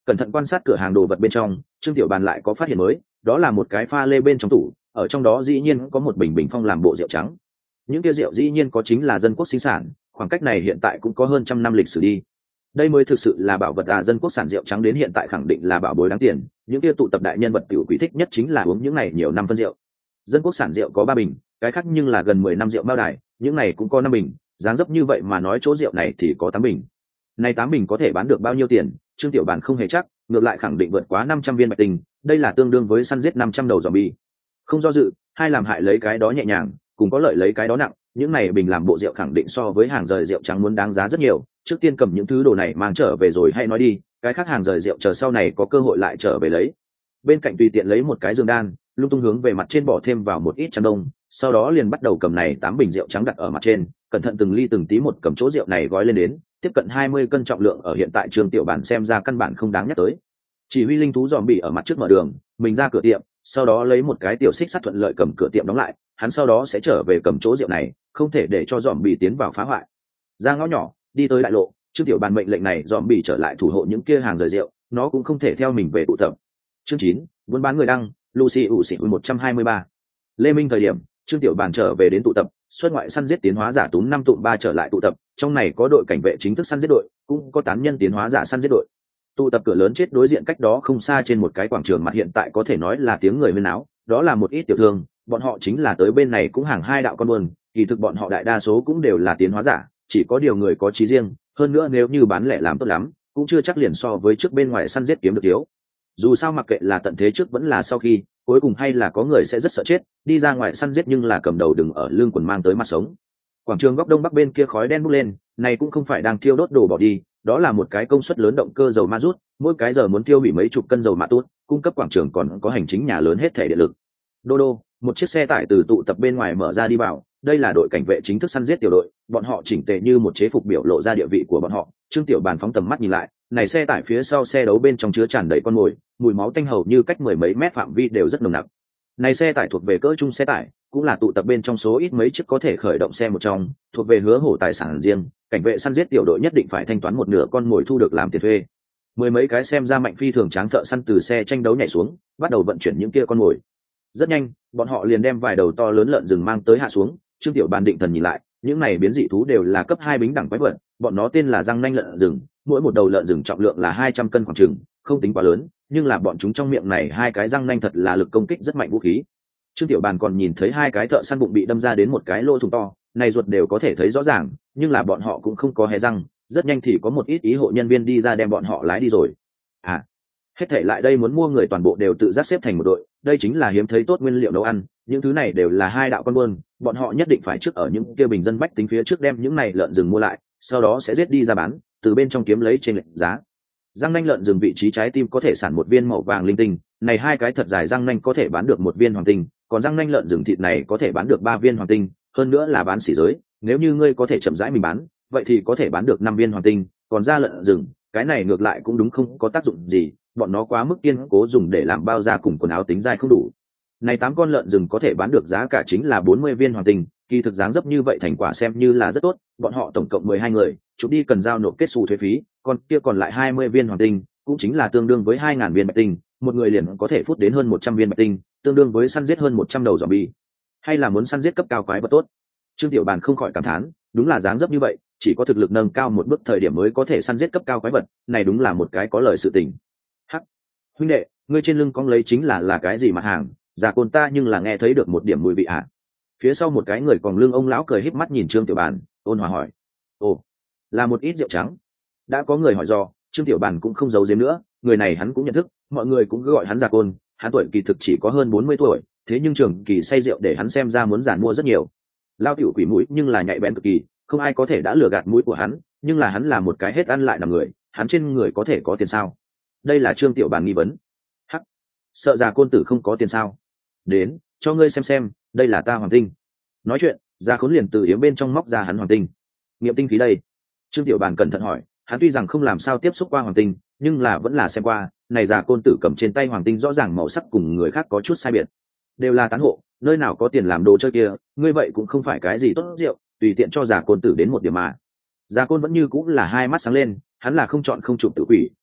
cẩn thận quan sát cửa hàng đồ vật bên trong, Trương Tiểu Bàn lại có phát hiện mới, đó là một cái pha lê bên trong tủ, ở trong đó dĩ nhiên có một bình bình phong làm bộ rượu trắng. Những kia rượu dĩ nhiên có chính là dân quốc sinh sản, khoảng cách này hiện tại cũng có hơn trăm năm lịch sử đi. Đây mới thực sự là bảo vật à, dân quốc sản rượu trắng đến hiện tại khẳng định là bảo bối đáng tiền, những kia tụ tập đại nhân vật tiểu quý thích nhất chính là uống những này nhiều năm phân rượu. Dân quốc sản rượu có 3 bình, cái khác nhưng là gần 10 năm rượu bao đài, những này cũng có 5 bình, dáng dấp như vậy mà nói chỗ rượu này thì có 8 bình. Này 8 bình có thể bán được bao nhiêu tiền, Trương Tiểu Bàn không hề chắc, ngược lại khẳng định vượt quá 500 viên bạch tinh, đây là tương đương với săn giết 500 đầu zombie. Không do dự, hai làm hại lấy cái đó nhẹ nhàng, cùng có lợi lấy cái đó nặng, những này bình làm bộ rượu khẳng định so với hàng rời rượu trắng muốn đáng giá rất nhiều, trước tiên cầm những thứ đồ này mang trở về rồi hay nói đi, cái khác hàng rời rượu chờ sau này có cơ hội lại trở về lấy. Bên cạnh tùy tiện lấy một cái giường đan, lung tung hướng về mặt trên bỏ thêm vào một ít chăn đông, sau đó liền bắt đầu cầm này 8 bình rượu trắng đặt ở mặt trên, cẩn thận từng ly từng tí một cầm chỗ rượu này gói lên đến, tiếp cận 20 cân trọng lượng ở hiện tại Trương Tiểu Bản xem ra căn bản không đáng nhắc tới. Chỉ huy linh thú dòm bị ở mặt trước mở đường, mình ra cửa tiệm, sau đó lấy một cái tiểu xích sắt thuận lợi cầm cửa tiệm đóng lại, hắn sau đó sẽ trở về cầm chỗ rượu này, không thể để cho dòm bị tiến vào phá hoại. Ra ngõ nhỏ, đi tới đại lộ, Trương Tiểu Bàn mệnh lệnh này dòm bị trở lại thủ hộ những kia hàng rời rượu, nó cũng không thể theo mình về tụ tập. Chương 9, buôn bán người đăng, Lucy ủ xỉ 123. Lê Minh thời điểm, Trương Tiểu Bàn trở về đến tụ tập, xuất ngoại săn giết tiến hóa giả túm 5 tụm 3 trở lại tụ tập, trong này có đội cảnh vệ chính thức săn giết đội, cũng có tán nhân tiến hóa giả săn giết đội. Tụ tập cửa lớn chết đối diện cách đó không xa trên một cái quảng trường mặt hiện tại có thể nói là tiếng người huyên náo, đó là một ít tiểu thương, bọn họ chính là tới bên này cũng hàng hai đạo con buôn, kỳ thực bọn họ đại đa số cũng đều là tiến hóa giả, chỉ có điều người có chí riêng, hơn nữa nếu như bán lẻ làm tốt lắm, cũng chưa chắc liền so với trước bên ngoài săn giết kiếm được thiếu. Dù sao mặc kệ là tận thế trước vẫn là sau khi, cuối cùng hay là có người sẽ rất sợ chết, đi ra ngoài săn giết nhưng là cầm đầu đừng ở lưng quần mang tới mặt sống. Quảng trường góc đông bắc bên kia khói đen bốc lên, này cũng không phải đang thiêu đốt đồ bỏ đi, đó là một cái công suất lớn động cơ dầu ma rút, mỗi cái giờ muốn tiêu hủy mấy chục cân dầu ma tốt, cung cấp quảng trường còn có hành chính nhà lớn hết thể điện lực. Đô đô, một chiếc xe tải từ tụ tập bên ngoài mở ra đi vào, đây là đội cảnh vệ chính thức săn giết tiểu đội, bọn họ chỉnh tề như một chế phục biểu lộ ra địa vị của bọn họ. Trương Tiểu Bàn phóng tầm mắt nhìn lại, này xe tải phía sau xe đấu bên trong chứa tràn đầy con mồi, mùi máu tanh hầu như cách 10 mấy mét phạm vi đều rất nồng nặc. Này xe tải thuộc về cỡ trung xe tải, cũng là tụ tập bên trong số ít mấy chiếc có thể khởi động xe một trong, thuộc về hứa hổ tài sản riêng, cảnh vệ săn giết tiểu đội nhất định phải thanh toán một nửa con mồi thu được làm tiền thuê. Mười mấy cái xem ra mạnh phi thường tráng thợ săn từ xe tranh đấu nhảy xuống, bắt đầu vận chuyển những kia con mồi. Rất nhanh, bọn họ liền đem vài đầu to lớn lợn rừng mang tới hạ xuống. Trương Tiểu Bàn định thần nhìn lại, những này biến dị thú đều là cấp 2 bính đẳng quái vật, bọn nó tên là răng nanh lợn rừng, mỗi một đầu lợn rừng trọng lượng là 200 cân khoảng chừng, không tính quá lớn, nhưng là bọn chúng trong miệng này hai cái răng nanh thật là lực công kích rất mạnh vũ khí. Trương Tiểu Bàn còn nhìn thấy hai cái thợ săn bụng bị đâm ra đến một cái lỗ thủng to, này ruột đều có thể thấy rõ ràng, nhưng là bọn họ cũng không có hé răng, rất nhanh thì có một ít ý hộ nhân viên đi ra đem bọn họ lái đi rồi. À, hết thảy lại đây muốn mua người toàn bộ đều tự giác xếp thành một đội, đây chính là hiếm thấy tốt nguyên liệu nấu ăn, những thứ này đều là hai đạo con buôn, bọn họ nhất định phải trước ở những kia bình dân bách tính phía trước đem những này lợn rừng mua lại, sau đó sẽ giết đi ra bán, từ bên trong kiếm lấy trên lệnh giá. Răng nanh lợn rừng vị trí trái tim có thể sản một viên màu vàng linh tinh, này hai cái thật dài răng nanh có thể bán được một viên hoàng tinh, còn răng nanh lợn rừng thịt này có thể bán được 3 viên hoàng tinh, hơn nữa là bán xỉ giới, nếu như ngươi có thể chậm rãi mình bán, vậy thì có thể bán được 5 viên hoàng tinh, còn da lợn rừng, cái này ngược lại cũng đúng không có tác dụng gì, bọn nó quá mức kiên cố dùng để làm bao da cùng quần áo tính dai không đủ. Này 8 con lợn rừng có thể bán được giá cả chính là 40 viên hoàng tinh, kỳ thực dáng dấp như vậy thành quả xem như là rất tốt, bọn họ tổng cộng 12 người, chụp đi cần giao nộp kết xu thuế phí, còn kia còn lại 20 viên hoàng tinh, cũng chính là tương đương với 2000 viên bạch tinh, một người liền có thể phút đến hơn 100 viên bạch tinh, tương đương với săn giết hơn 100 đầu zombie. Hay là muốn săn giết cấp cao quái vật tốt. Trương Tiểu Bàn không khỏi cảm thán, đúng là dáng dấp như vậy, chỉ có thực lực nâng cao một bước thời điểm mới có thể săn giết cấp cao quái vật, này đúng là một cái có lời sự tình. Hắc, huynh đệ, ngươi trên lưng cong lấy chính là cái gì mặt hàng, già côn ta nhưng là nghe thấy được một điểm mùi vị ạ. Phía sau một cái người còn lưng ông lão cười híp mắt nhìn Trương Tiểu Bàn, ôn hòa hỏi: "Ồ, là một ít rượu trắng." Đã có người hỏi do, Trương Tiểu Bàn cũng không giấu giếm nữa, người này hắn cũng nhận thức, mọi người cũng cứ gọi hắn già côn, hắn tuổi kỳ thực chỉ có hơn 40 tuổi, thế nhưng trường kỳ say rượu để hắn xem ra muốn giản mua rất nhiều. Lao tiểu quỷ mũi nhưng là nhạy bén cực kỳ, không ai có thể đã lừa gạt mũi của hắn, nhưng là hắn là một cái hết ăn lại nằm người, hắn trên người có thể có tiền sao? Đây là Trương Tiểu Bàn nghi vấn. Hắc, sợ già côn tử không có tiền sao? Đến, cho ngươi xem, đây là ta hoàng tinh. Nói chuyện, già khốn liền từ yếm bên trong móc ra hắn hoàng tinh. Nghiệm tinh khí đây. Trương Tiểu Bàn cẩn thận hỏi, hắn tuy rằng không làm sao tiếp xúc qua hoàng tinh, nhưng là vẫn là xem qua, này già côn tử cầm trên tay hoàng tinh rõ ràng màu sắc cùng người khác có chút sai biệt. Đều là tán hộ, nơi nào có tiền làm đồ chơi kia, ngươi vậy cũng không phải cái gì tốt rượu, tùy tiện cho già côn tử đến một điểm mà. Già côn vẫn như cũng là hai mắt sáng lên, hắn là không chọn không chụp tự quỷ,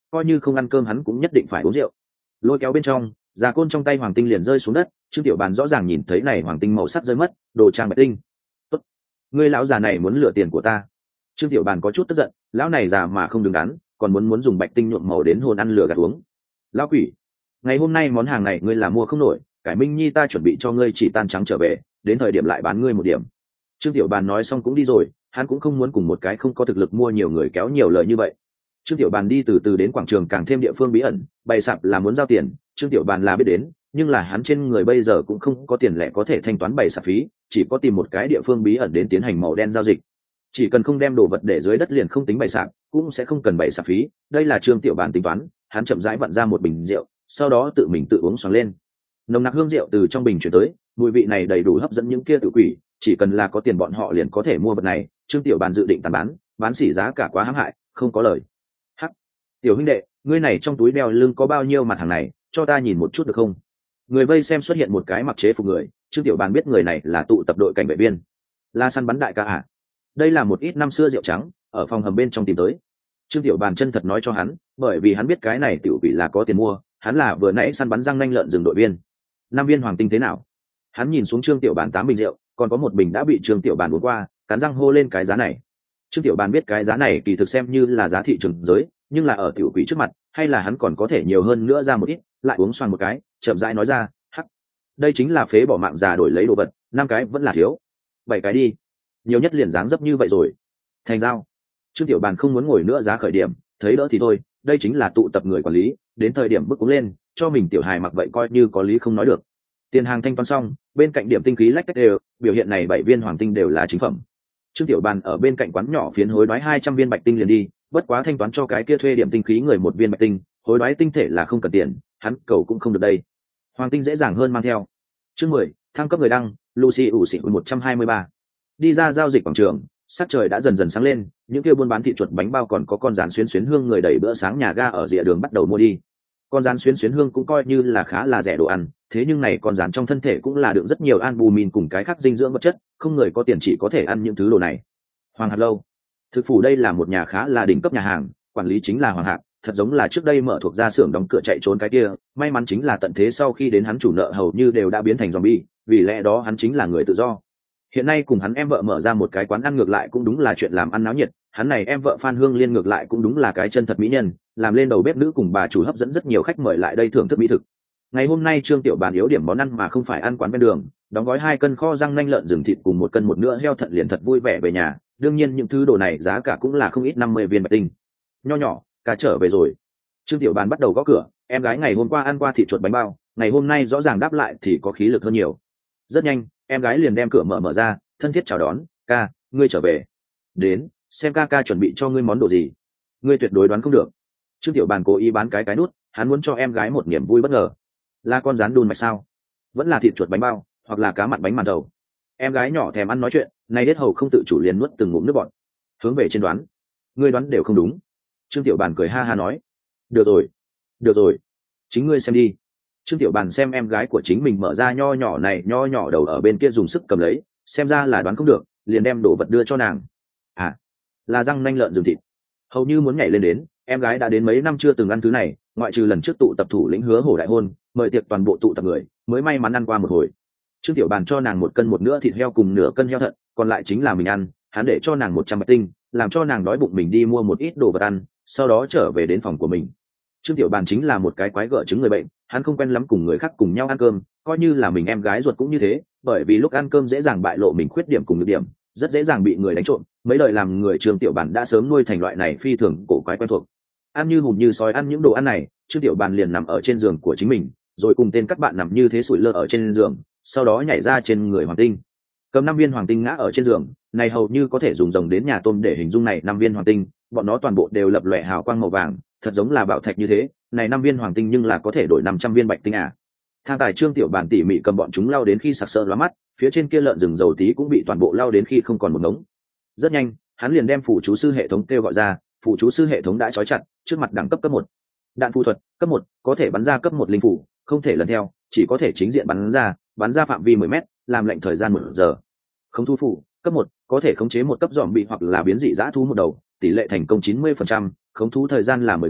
coi như không ăn cơm hắn cũng nhất định phải uống rượu. Lôi kéo bên trong, già côn trong tay hoàng tinh liền rơi xuống đất. Trương Tiểu Bàn rõ ràng nhìn thấy này hoàng tinh màu sắc rơi mất, đồ trang bạch tinh. Tốt, ngươi lão già này muốn lừa tiền của ta. Trương Tiểu Bàn có chút tức giận, lão này già mà không đứng đắn, còn muốn dùng bạch tinh nhuộm màu đến hồn ăn lừa gạt uống. Lão quỷ, ngày hôm nay món hàng này ngươi là mua không nổi, cải Minh Nhi ta chuẩn bị cho ngươi chỉ tan trắng trở về, đến thời điểm lại bán ngươi một điểm. Trương Tiểu Bàn nói xong cũng đi rồi, hắn cũng không muốn cùng một cái không có thực lực mua nhiều người kéo nhiều lời như vậy. Trương Tiểu Bàn đi từ từ đến quảng trường càng thêm địa phương bí ẩn, bày sạp là muốn giao tiền, Trương Tiểu Bàn là biết đến, nhưng là hắn trên người bây giờ cũng không có tiền lẻ có thể thanh toán bày sạp phí, chỉ có tìm một cái địa phương bí ẩn đến tiến hành màu đen giao dịch. Chỉ cần không đem đồ vật để dưới đất liền không tính bày sạp, cũng sẽ không cần bày sạp phí, đây là Trương Tiểu Bàn tính toán. Hắn chậm rãi vặn ra một bình rượu, sau đó tự mình tự uống xoàng lên. Nồng nặc hương rượu từ trong bình chuyển tới, mùi vị này đầy đủ hấp dẫn những kia tự quỷ, chỉ cần là có tiền bọn họ liền có thể mua vật này. Trương Tiểu Bàn dự định tàn bán xỉ giá cả quá hãm hại, không có lời. Hắc, tiểu huynh đệ, ngươi này trong túi đeo lưng có bao nhiêu mặt hàng này, cho ta nhìn một chút được không? Người vây xem xuất hiện một cái mặc chế phục người, Trương Tiểu Bàn biết người này là tụ tập đội cảnh vệ viên, là săn bắn đại ca à? Đây là một ít năm xưa rượu trắng, ở phòng hầm bên trong tìm tới. Trương Tiểu Bàn chân thật nói cho hắn, bởi vì hắn biết cái này tiểu quỷ là có tiền mua, hắn là vừa nãy săn bắn răng nanh lợn rừng đội viên. 5 viên hoàng tinh thế nào? Hắn nhìn xuống Trương Tiểu Bàn 8 bình rượu, còn có một bình đã bị Trương Tiểu Bàn uống qua, cắn răng hô lên cái giá này. Trương Tiểu Bàn biết cái giá này kỳ thực xem như là giá thị trường giới, nhưng là ở tiểu quỷ trước mặt, hay là hắn còn có thể nhiều hơn nữa ra một ít, lại uống xoàng một cái, chậm rãi nói ra, hắc, đây chính là phế bỏ mạng già đổi lấy đồ vật, 5 cái vẫn là thiếu, 7 cái đi, nhiều nhất liền dáng dấp như vậy rồi. Thành giao. Trương Tiểu Bàn không muốn ngồi nữa giá khởi điểm, thấy đỡ thì thôi, đây chính là tụ tập người quản lý, đến thời điểm bước uống lên, cho mình tiểu hài mặc vậy coi như có lý không nói được. Tiền hàng thanh toán xong, bên cạnh điểm tinh khí lách cách đều, biểu hiện này 7 viên hoàng tinh đều là chính phẩm. Trương Tiểu Bàn ở bên cạnh quán nhỏ phiến hối đoái 200 viên bạch tinh liền đi, bất quá thanh toán cho cái kia thuê điểm tinh khí người 1 viên bạch tinh, hối đoái tinh thể là không cần tiền, hắn cầu cũng không được đây. Hoàng tinh dễ dàng hơn mang theo. Chương 10, thăng cấp người đăng, Lucy ủ xỉ 123. Đi ra giao dịch quảng trường, sắc trời đã dần dần sáng lên, những kia buôn bán thịt chuột bánh bao còn có con rán xuyến hương người đẩy bữa sáng nhà ga ở rìa đường bắt đầu mua đi. Con rán xuyến hương cũng coi như là khá là rẻ đồ ăn, thế nhưng này con rán trong thân thể cũng là đựng rất nhiều albumin cùng cái khác dinh dưỡng vật chất, không người có tiền chỉ có thể ăn những thứ đồ này. Hoàng Hạt lâu, thực phủ đây là một nhà khá là đỉnh cấp nhà hàng, quản lý chính là Hoàng Hạt, thật giống là trước đây mở thuộc gia xưởng đóng cửa chạy trốn cái kia, may mắn chính là tận thế sau khi đến hắn chủ nợ hầu như đều đã biến thành zombie, vì lẽ đó hắn chính là người tự do. Hiện nay cùng hắn em vợ mở ra một cái quán ăn ngược lại cũng đúng là chuyện làm ăn náo nhiệt, hắn này em vợ Phan Hương Liên ngược lại cũng đúng là cái chân thật mỹ nhân, làm lên đầu bếp nữ cùng bà chủ hấp dẫn rất nhiều khách mời lại đây thưởng thức mỹ thực. Ngày hôm nay Trương Tiểu Bàn yếu điểm món ăn mà không phải ăn quán bên đường, đóng gói 2 cân kho răng nanh lợn rừng thịt cùng 1 cân một nữa heo thận liền thật vui vẻ về nhà, đương nhiên những thứ đồ này giá cả cũng là không ít 50 viên bạch tinh. Nho nhỏ, cả trở về rồi. Trương Tiểu Bàn bắt đầu gõ cửa, em gái ngày hôm qua ăn qua thịt chuột bánh bao, ngày hôm nay rõ ràng đáp lại thì có khí lực hơn nhiều. Rất nhanh, em gái liền đem cửa mở ra, thân thiết chào đón, ca, ngươi trở về. Đến, xem ca chuẩn bị cho ngươi món đồ gì. Ngươi tuyệt đối đoán không được. Trương Tiểu Bàn cố ý bán cái nút, hắn muốn cho em gái một niềm vui bất ngờ. Là con rán đun mạch sao? Vẫn là thịt chuột bánh bao, hoặc là cá mặn bánh màn thầu. Em gái nhỏ thèm ăn nói chuyện, nay đết hầu không tự chủ liền nuốt từng ngụm nước bọt. Hướng về trên đoán, ngươi đoán đều không đúng. Trương Tiểu Bàn cười ha ha nói, được rồi, chính ngươi xem đi. Trương Tiểu Bàn xem em gái của chính mình mở ra nho nhỏ đầu ở bên kia dùng sức cầm lấy, xem ra là đoán không được, liền đem đồ vật đưa cho nàng. À, là răng nanh lợn rừng thịt. Hầu như muốn nhảy lên đến, em gái đã đến mấy năm chưa từng ăn thứ này, ngoại trừ lần trước tụ tập thủ lĩnh Hứa Hổ đại hôn, mời tiệc toàn bộ tụ tập người, mới may mắn ăn qua một hồi. Trương Tiểu Bàn cho nàng 1 cân một nữa thịt heo cùng nửa cân heo thận, còn lại chính là mình ăn, hắn để cho nàng 100 bạch tinh, làm cho nàng đói bụng mình đi mua một ít đồ vật ăn, sau đó trở về đến phòng của mình. Trương Tiểu Bàn chính là một cái quái gở chứng người bệnh, hắn không quen lắm cùng người khác cùng nhau ăn cơm, coi như là mình em gái ruột cũng như thế, bởi vì lúc ăn cơm dễ dàng bại lộ mình khuyết điểm cùng nhược điểm, rất dễ dàng bị người đánh trộm. Mấy đời làm người Trương Tiểu Bàn đã sớm nuôi thành loại này phi thường cổ quái quen thuộc. Ăn như hùm như sói ăn những đồ ăn này, Trương Tiểu Bàn liền nằm ở trên giường của chính mình, rồi cùng tên các bạn nằm như thế sủi lơ ở trên giường, sau đó nhảy ra trên người hoàng tinh. Cầm 5 viên hoàng tinh ngã ở trên giường, này hầu như có thể dùng rồng đến nhà tôm để hình dung này 5 viên hoàng tinh, bọn nó toàn bộ đều lập lòe hào quang màu vàng, thật giống là bảo thạch như thế, này 5 viên hoàng tinh nhưng là có thể đổi 500 viên bạch tinh à. Thang tài Trương Tiểu Bàn tỉ mỉ cầm bọn chúng lao đến khi sặc sỡ lóa mắt, phía trên kia lợn rừng dầu tí cũng bị toàn bộ lao đến khi không còn một ngống. Rất nhanh, hắn liền đem phụ chú sư hệ thống kêu gọi ra, phụ chú sư hệ thống đã trói chặt, trước mặt đẳng cấp cấp 1. Đạn phù thuật, cấp 1, có thể bắn ra cấp 1 linh phủ, không thể lần theo, chỉ có thể chính diện bắn ra phạm vi 10 mét, làm lệnh thời gian 1 giờ. Không thu phủ, cấp 1, có thể khống chế một cấp zombie hoặc là biến dị dã thú một đầu, tỷ lệ thành công 90%, khống thú thời gian là 10 ngày,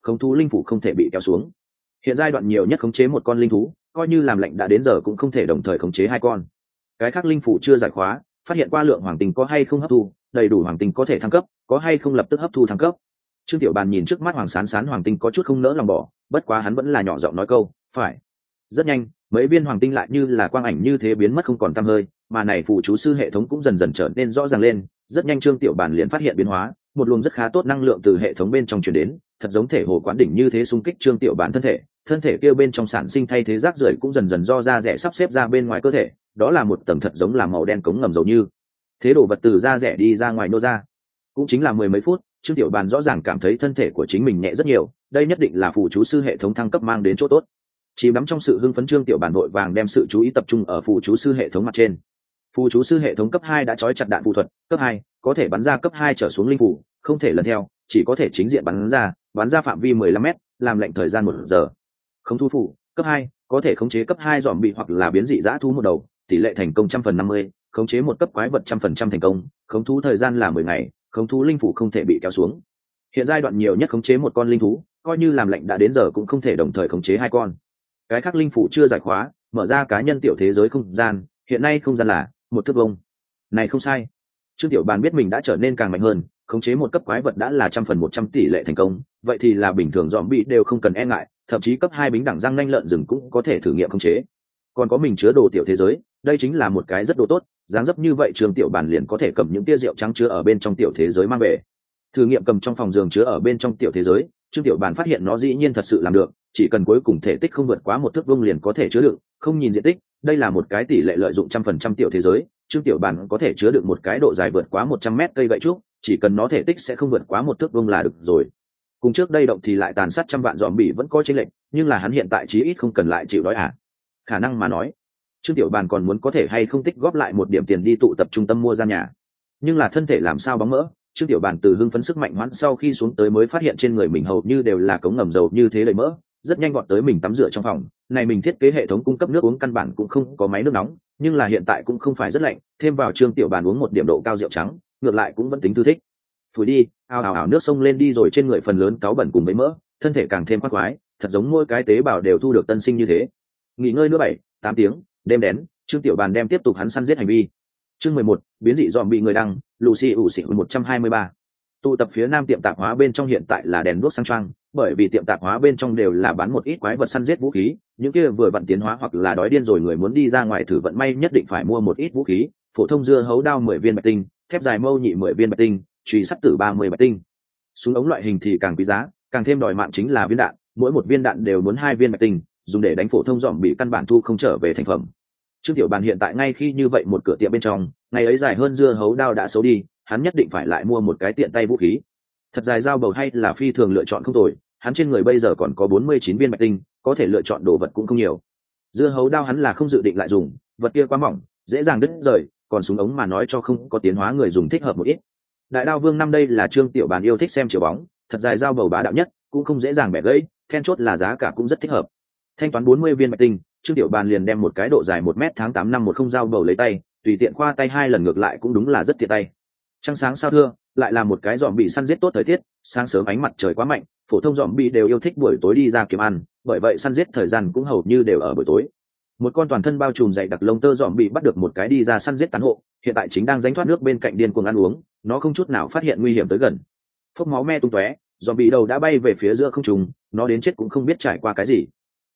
khống thú linh phủ không thể bị kéo xuống. Hiện giai đoạn nhiều nhất khống chế một con linh thú, coi như làm lệnh đã đến giờ cũng không thể đồng thời khống chế hai con. Cái khác linh phủ chưa giải khóa, phát hiện qua lượng hoàng tinh có hay không hấp thu, đầy đủ hoàng tinh có thể thăng cấp, có hay không lập tức hấp thu thăng cấp. Trương Tiểu Bàn nhìn trước mắt Hoàng Sán Sán hoàng tinh có chút không nỡ lòng bỏ, bất quá hắn vẫn là nhỏ giọng nói câu, "Phải." Rất nhanh, mấy viên hoàng tinh lại như là quang ảnh như thế biến mất không còn tăm hơi, mà này phụ chú sư hệ thống cũng dần dần trở nên rõ ràng lên. Rất nhanh Trương Tiểu Bàn liền phát hiện biến hóa, một luồng rất khá tốt năng lượng từ hệ thống bên trong truyền đến, thật giống thể hồ quán đỉnh như thế xung kích Trương Tiểu Bàn thân thể kia bên trong sản sinh thay thế rác rưởi cũng dần dần do da rẻ sắp xếp ra bên ngoài cơ thể, đó là một tầng thật giống là màu đen cống ngầm dầu như. Thế đồ vật từ da rẻ đi ra ngoài nô ra. Cũng chính là mười mấy phút, Trương Tiểu Bàn rõ ràng cảm thấy thân thể của chính mình nhẹ rất nhiều, đây nhất định là phụ chú sư hệ thống thăng cấp mang đến chỗ tốt. Chỉ đắm trong sự hưng phấn, Trương Tiểu Bàn vội vàng đem sự chú ý tập trung ở phụ chú sư hệ thống mặt trên. Phụ chú sư hệ thống cấp 2 đã trói chặt đạn phù thuật, cấp 2 có thể bắn ra cấp 2 trở xuống linh phủ, không thể lần theo, chỉ có thể chính diện bắn ra phạm vi 15m, làm lệnh thời gian 1 giờ. Không thu phủ, cấp 2 có thể khống chế cấp 2 zombie hoặc là biến dị dã thú một đầu, tỷ lệ thành công 100/50, khống chế một cấp quái vật 100% thành công, khống thú thời gian là 10 ngày, khống thú linh phủ không thể bị kéo xuống. Hiện giai đoạn nhiều nhất khống chế một con linh thú, coi như làm lệnh đã đến giờ cũng không thể đồng thời khống chế hai con. Cái khác linh phủ chưa giải khóa, mở ra cá nhân tiểu thế giới không gian, hiện nay không gian là 1 thước vuông. Này không sai. Trương Tiểu Bàn biết mình đã trở nên càng mạnh hơn, khống chế một cấp quái vật đã là 100/100 tỷ lệ thành công, vậy thì là bình thường zombie đều không cần e ngại, thậm chí cấp 2 bính đẳng răng nanh lợn rừng cũng có thể thử nghiệm khống chế. Còn có mình chứa đồ tiểu thế giới, đây chính là một cái rất đồ tốt, dáng dấp như vậy Trương Tiểu Bàn liền có thể cầm những tia rượu trắng chứa ở bên trong tiểu thế giới mang về. Thử nghiệm cầm trong phòng giường chứa ở bên trong tiểu thế giới, Trương Tiểu Bàn phát hiện nó dĩ nhiên thật sự làm được, chỉ cần cuối cùng thể tích không vượt quá 1 thước vuông liền có thể chứa đựng, không nhìn diện tích, đây là một cái tỷ lệ lợi dụng 100% tiểu thế giới, Trương Tiểu Bàn có thể chứa đựng một cái độ dài vượt quá 100m cây gậy trúc, chỉ cần nó thể tích sẽ không vượt quá 1 thước vuông là được rồi. Cùng trước đây động thì lại tàn sát trăm vạn zombie vẫn có chênh lệch, nhưng là hắn hiện tại chí ít không cần lại chịu đói à. Khả năng mà nói, Trương Tiểu Bàn còn muốn có thể hay không tích góp lại một điểm tiền đi tụ tập trung tâm mua gian nhà, nhưng là thân thể làm sao bóng mỡ. Trương Tiểu Bàn từ hưng phấn sức mạnh hoãn sau khi xuống tới mới phát hiện trên người mình hầu như đều là cống ngầm dầu như thế đầy mỡ, rất nhanh gọn tới mình tắm rửa trong phòng. Này mình thiết kế hệ thống cung cấp nước uống căn bản cũng không có máy nước nóng, nhưng là hiện tại cũng không phải rất lạnh, thêm vào Trương Tiểu Bàn uống một điểm độ cao rượu trắng, ngược lại cũng vẫn tính thư thích. Phủi đi, ào nước sông lên đi rồi, trên người phần lớn cáu bẩn cùng mấy mỡ, thân thể càng thêm khoác khoái, thật giống mỗi cái tế bào đều thu được tân sinh như thế. Nghỉ ngơi nữa 7-8 tiếng, đêm đến, Trương Tiểu Bàn đem tiếp tục hắn săn giết hành vi. Chương 11, biến dị dòm bị người đăng, Lucy ủ xỉ 123. Tụ tập phía nam tiệm tạp hóa bên trong hiện tại là đèn đuốc sang trang, bởi vì tiệm tạp hóa bên trong đều là bán một ít quái vật săn giết vũ khí, những kia vừa vặn tiến hóa hoặc là đói điên rồi người muốn đi ra ngoài thử vận may nhất định phải mua một ít vũ khí, phổ thông dưa hấu đao 10 viên bạch tinh, thép dài mâu nhị 10 viên bạch tinh, chùy sắt tử 30 bạch tinh. Súng ống loại hình thì càng quý giá, càng thêm đòi mạng chính là viên đạn, mỗi một viên đạn đều muốn 2 viên bạch tinh, dùng để đánh phổ thông dòm bị căn bản thu không trở về thành phẩm. Trương Tiểu Bàn hiện tại ngay khi như vậy một cửa tiệm bên trong, ngày ấy dài hơn dưa hấu đao đã xấu đi, hắn nhất định phải lại mua một cái tiện tay vũ khí. Thật dài dao bầu hay là phi thường lựa chọn không tồi, hắn trên người bây giờ còn có 49 viên bạch tinh, có thể lựa chọn đồ vật cũng không nhiều. Dưa hấu đao hắn là không dự định lại dùng, vật kia quá mỏng, dễ dàng đứt rời, còn súng ống mà nói cho không có tiến hóa người dùng thích hợp một ít. Đại đao vương năm đây là Trương Tiểu Bàn yêu thích xem chiếu bóng, thật dài dao bầu bá đạo nhất, cũng không dễ dàng bẻ gãy, then chốt là giá cả cũng rất thích hợp. Thanh toán 40 viên bạch tinh, Trương Tiểu Bàn liền đem một cái độ dài 1m tháng 8 năm 10 dao bầu lấy tay, tùy tiện khoa tay 2 lần ngược lại cũng đúng là rất tiện tay. Trăng sáng sao thưa, lại là một cái dòm bị săn giết tốt thời tiết, sáng sớm ánh mặt trời quá mạnh, phổ thông dòm bị đều yêu thích buổi tối đi ra kiếm ăn, bởi vậy săn giết thời gian cũng hầu như đều ở buổi tối. Một con toàn thân bao trùm dày đặc lông tơ dòm bị bắt được một cái đi ra săn giết tán hộ, hiện tại chính đang ránh thoát nước bên cạnh điên cuồng ăn uống, nó không chút nào phát hiện nguy hiểm tới gần. Phốc máu me tung tóe, dòm bị đầu đã bay về phía giữa không trung, nó đến chết cũng không biết trải qua cái gì.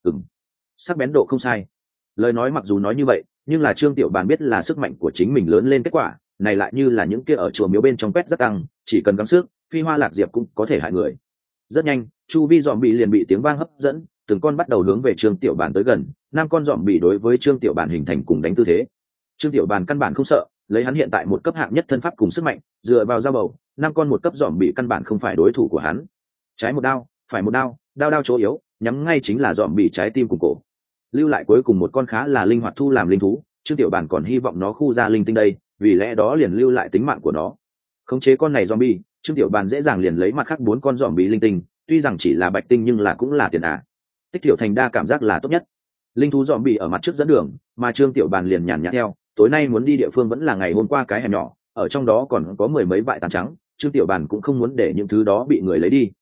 Sắc bén độ không sai. Lời nói mặc dù nói như vậy, nhưng là Trương Tiểu Bàn biết là sức mạnh của chính mình lớn lên kết quả, này lại như là những kia ở chùa miếu bên trong quét rất tăng, chỉ cần gắng sức, phi hoa lạc diệp cũng có thể hại người. Rất nhanh, chu vi dòm bị liền bị tiếng vang hấp dẫn, từng con bắt đầu hướng về Trương Tiểu Bàn tới gần, 5 con dòm bị đối với Trương Tiểu Bàn hình thành cùng đánh tư thế. Trương Tiểu Bàn căn bản không sợ, lấy hắn hiện tại một cấp hạng nhất thân pháp cùng sức mạnh, dựa vào dao bầu, 5 con một cấp dòm bị căn bản không phải đối thủ của hắn. Trái một đao, phải một đao, đao chỗ yếu, nhắm ngay chính là dòm bị trái tim cùng cổ. Lưu lại cuối cùng một con khá là linh hoạt thu làm linh thú, Trương Tiểu Bàn còn hy vọng nó khu ra linh tinh đây, vì lẽ đó liền lưu lại tính mạng của nó. Khống chế con này zombie, Trương Tiểu Bàn dễ dàng liền lấy mặt khác 4 con zombie linh tinh, tuy rằng chỉ là bạch tinh nhưng là cũng là tiền à. Tích tiểu thành đa cảm giác là tốt nhất. Linh thú zombie ở mặt trước dẫn đường, mà Trương Tiểu Bàn liền nhàn nhã theo, tối nay muốn đi địa phương vẫn là ngày hôm qua cái hẻm nhỏ, ở trong đó còn có 10 mấy bại tàn trắng, Trương Tiểu Bàn cũng không muốn để những thứ đó bị người lấy đi.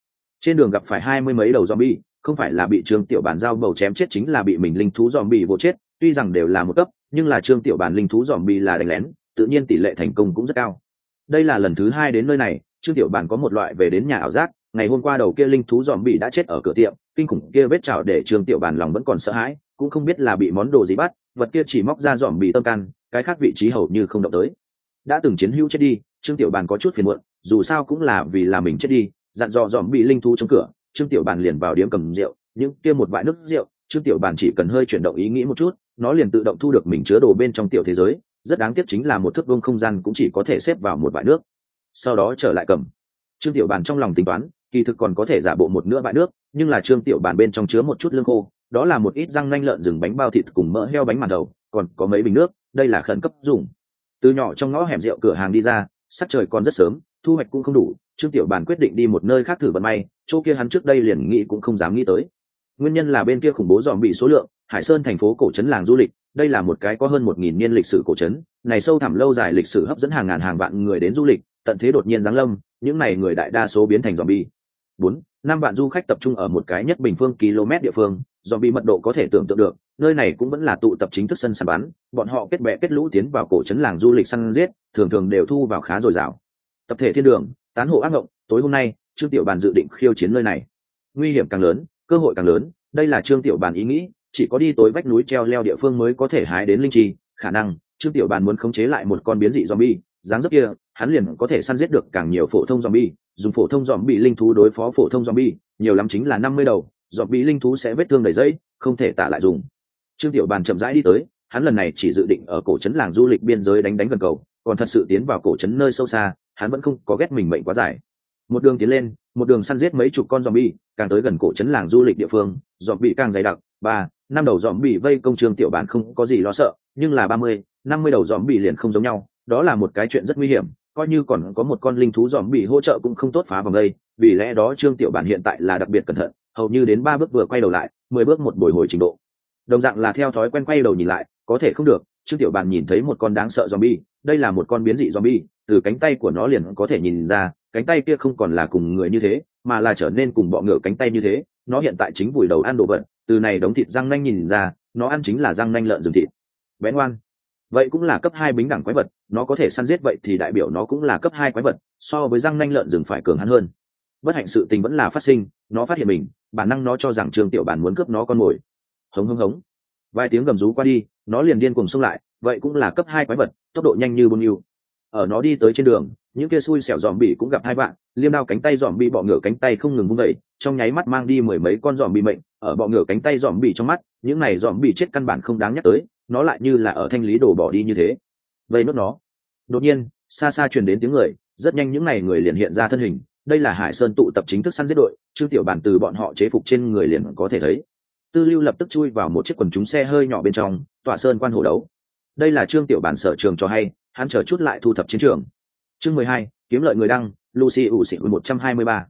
Trên đường gặp phải 20 mấy đầu zombie, không phải là bị Trương Tiểu Bàn dao bầu chém chết chính là bị mình linh thú zombie vô chết, tuy rằng đều là một cấp, nhưng là Trương Tiểu Bàn linh thú zombie là đánh lén, tự nhiên tỷ lệ thành công cũng rất cao. Đây là lần thứ 2 đến nơi này, Trương Tiểu Bàn có một loại về đến nhà ảo giác, ngày hôm qua đầu kia linh thú zombie đã chết ở cửa tiệm, kinh khủng kia vết trảo để Trương Tiểu Bàn lòng vẫn còn sợ hãi, cũng không biết là bị món đồ gì bắt, vật kia chỉ móc ra zombie tâm can, cái khác vị trí hầu như không động tới. Đã từng chiến hữu chết đi, Trương Tiểu Bàn có chút phiền muộn, dù sao cũng là vì là mình chết đi, dặn dò zombie linh thú trong cửa, Trương Tiểu Bàn liền vào điếm cầm rượu, những kia một vại nước rượu, Trương Tiểu Bàn chỉ cần hơi chuyển động ý nghĩ một chút, nó liền tự động thu được mình chứa đồ bên trong tiểu thế giới, rất đáng tiếc chính là một thước vuông không gian cũng chỉ có thể xếp vào một vại nước. Sau đó trở lại cầm. Trương Tiểu Bàn trong lòng tính toán, kỳ thực còn có thể giả bộ một nửa vại nước, nhưng là Trương Tiểu Bàn bên trong chứa một chút lương khô, đó là một ít răng nanh lợn rừng bánh bao thịt cùng mỡ heo bánh màn đầu, còn có mấy bình nước, đây là khẩn cấp dùng. Từ nhỏ trong ngõ hẻm rượu cửa hàng đi ra, sắc trời còn rất sớm, thu hoạch cũng không đủ, Trương Tiểu Bàn quyết định đi một nơi khác thử vận may, chỗ kia hắn trước đây liền nghĩ cũng không dám nghĩ tới. Nguyên nhân là bên kia khủng bố dòm bị số lượng, Hải Sơn thành phố cổ trấn làng du lịch, đây là một cái có hơn 1000 niên lịch sử cổ trấn, này sâu thẳm lâu dài lịch sử hấp dẫn hàng ngàn hàng vạn người đến du lịch, tận thế đột nhiên giáng lâm, những này người đại đa số biến thành zombie. 4-5 vạn du khách tập trung ở một cái nhất bình phương km địa phương, zombie mật độ có thể tưởng tượng được, nơi này cũng vẫn là tụ tập chính thức sân săn bắn, bọn họ kết bè kết lũ tiến vào cổ trấn làng du lịch săn giết, thường thường đều thu vào khá dồi dào. Tập thể thiên đường, tán hộ ác ngộng, tối hôm nay, Trương Tiểu Bàn dự định khiêu chiến nơi này. Nguy hiểm càng lớn, cơ hội càng lớn, đây là Trương Tiểu Bàn ý nghĩ, chỉ có đi tối vách núi treo leo địa phương mới có thể hái đến linh chi, khả năng Trương Tiểu Bàn muốn khống chế lại một con biến dị zombie, dáng dấp kia, hắn liền có thể săn giết được càng nhiều phổ thông zombie, dùng phổ thông zombie linh thú đối phó phổ thông zombie, nhiều lắm chính là 50 đầu, zombie linh thú sẽ vết thương đầy dẫy, không thể tả lại dùng. Trương Tiểu Bàn chậm rãi đi tới, hắn lần này chỉ dự định ở cổ trấn làng du lịch biên giới đánh gần cầu, còn thật sự tiến vào cổ trấn nơi sâu xa, hắn vẫn không có ghét mình mệnh quá dài. Một đường tiến lên, một đường săn giết mấy chục con zombie, càng tới gần cổ trấn làng du lịch địa phương, zombie càng dày đặc, 3-5 đầu zombie vây công Trương Tiểu Bàn không có gì lo sợ, nhưng là 30-50 đầu zombie liền không giống nhau, đó là một cái chuyện rất nguy hiểm, coi như còn có một con linh thú zombie hỗ trợ cũng không tốt phá vòng đây, vì lẽ đó Trương Tiểu Bàn hiện tại là đặc biệt cẩn thận, hầu như đến 3 bước vừa quay đầu lại, 10 bước một bồi hồi trình độ. Đồng dạng là theo thói quen quay đầu nhìn lại, có thể không được, Trương Tiểu Bàn nhìn thấy một con đáng sợ zombie, đây là một con biến dị zombie, từ cánh tay của nó liền có thể nhìn ra, cánh tay kia không còn là cùng người như thế, mà là trở nên cùng bọ ngựa cánh tay như thế, nó hiện tại chính vùi đầu ăn đồ vật, từ này đống thịt răng nanh nhìn ra, nó ăn chính là răng nanh lợn rừng thịt. Bé ngoan. Vậy cũng là cấp 2 bính đẳng quái vật, nó có thể săn giết vậy thì đại biểu nó cũng là cấp 2 quái vật, so với răng nanh lợn rừng phải cường hắn hơn. Bất hạnh sự tình vẫn là phát sinh, nó phát hiện mình, bản năng nó cho rằng Trương Tiểu Bàn muốn cướp nó con mồi. Hống hống hống. Vài tiếng gầm rú qua đi, nó liền điên cuồng xông lại, vậy cũng là cấp 2 quái vật, tốc độ nhanh như bôn yêu. Ở nó đi tới trên đường, những kia xui xẻo zombie cũng gặp hai bạn, liêm đao cánh tay zombie bọ ngựa cánh tay không ngừng vung dậy, trong nháy mắt mang đi 10 mấy con zombie mệnh, ở bọ ngựa cánh tay zombie trong mắt, những này zombie chết căn bản không đáng nhắc tới, nó lại như là ở thanh lý đồ bỏ đi như thế. Vây nốt nó. Đột nhiên, xa xa truyền đến tiếng người, rất nhanh những này người liền hiện ra thân hình, đây là Hải Sơn tụ tập chính thức săn giết đội, Trương Tiểu Bàn từ bọn họ chế phục trên người liền có thể thấy. Tư Lưu lập tức chui vào một chiếc quần chúng xe hơi nhỏ bên trong, tỏa sơn quan hổ đấu. Đây là Trương Tiểu Bàn sở trường cho hay, hắn chờ chút lại thu thập chiến trường. Chương 12, kiếm lợi người đăng, Lucy ủ xịn 123.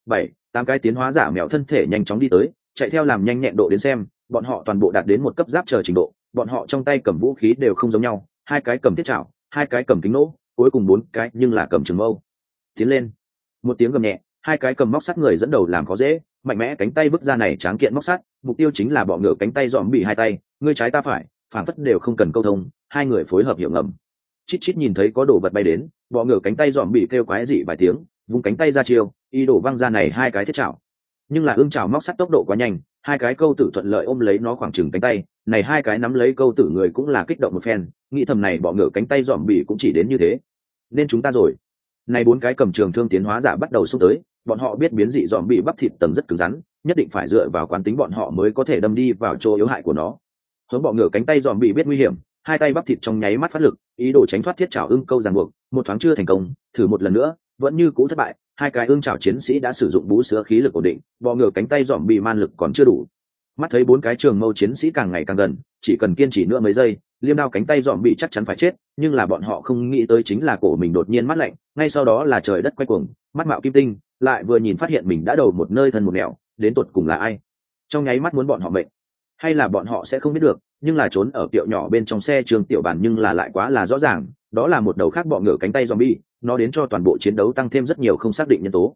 7-8 cái tiến hóa giả mèo thân thể nhanh chóng đi tới, chạy theo làm nhanh nhẹn độ đến xem, bọn họ toàn bộ đạt đến một cấp giáp chờ trình độ, bọn họ trong tay cầm vũ khí đều không giống nhau, 2 cái cầm thiết trảo, 2 cái cầm kính nỗ, cuối cùng 4 cái nhưng là cầm trường mâu. Tiến lên. Một tiếng gầm nhẹ, 2 cái cầm móc sắt người dẫn đầu làm khó dễ, mạnh mẽ cánh tay vứt ra này tráng kiện móc sắt, mục tiêu chính là bọ ngựa cánh tay dòm bị 2 tay, ngươi trái ta phải, phản phất đều không cần câu thông, 2 người phối hợp hiệu ngầm. Chít chít nhìn thấy có đồ vật bay đến, bọ ngựa cánh tay dòm bị kêu quái dị vài tiếng, vung cánh tay ra chiêu, y đổ văng ra này 2 cái thiết chảo. Nhưng là ương chảo móc sắt tốc độ quá nhanh, 2 cái câu tử thuận lợi ôm lấy nó khoảng chừng cánh tay, này 2 cái nắm lấy câu tử người cũng là kích động một phen, nghĩ thầm này bọ ngựa cánh tay dòm bị cũng chỉ đến như thế, nên chúng ta rồi. Này 4 cái cầm trường thương tiến hóa giả bắt đầu xông tới, bọn họ biết biến dị dòm bị bắp thịt tầng rất cứng rắn, nhất định phải dựa vào quán tính bọn họ mới có thể đâm đi vào chỗ yếu hại của nó. Hướng bọ ngựa cánh tay dòm bị biết nguy hiểm, 2 tay bắp thịt trong nháy mắt phát lực, ý đồ tránh thoát thiết chảo ưng câu ràng buộc, một thoáng chưa thành công, thử một lần nữa, vẫn như cũ thất bại. 2 cái ưng chảo chiến sĩ đã sử dụng bú sữa khí lực ổn định, bọ ngựa cánh tay dòm bị man lực còn chưa đủ. Mắt thấy 4 cái trường mâu chiến sĩ càng ngày càng gần, chỉ cần kiên trì nữa mấy giây, liêm đao cánh tay dòm bị chắc chắn phải chết, nhưng là bọn họ không nghĩ tới chính là cổ mình đột nhiên mát lạnh, ngay sau đó là trời đất quay cuồng, mắt mạo kim tinh, lại vừa nhìn phát hiện mình đã đầu một nơi thân một nẻo, đến tột cùng là ai? Trong nháy mắt muốn bọn họ mệnh, hay là bọn họ sẽ không biết được, nhưng là trốn ở kiệu nhỏ bên trong xe Trương Tiểu Bàn nhưng là lại quá là rõ ràng, đó là một đầu khác bọ ngựa cánh tay zombie, nó đến cho toàn bộ chiến đấu tăng thêm rất nhiều không xác định nhân tố.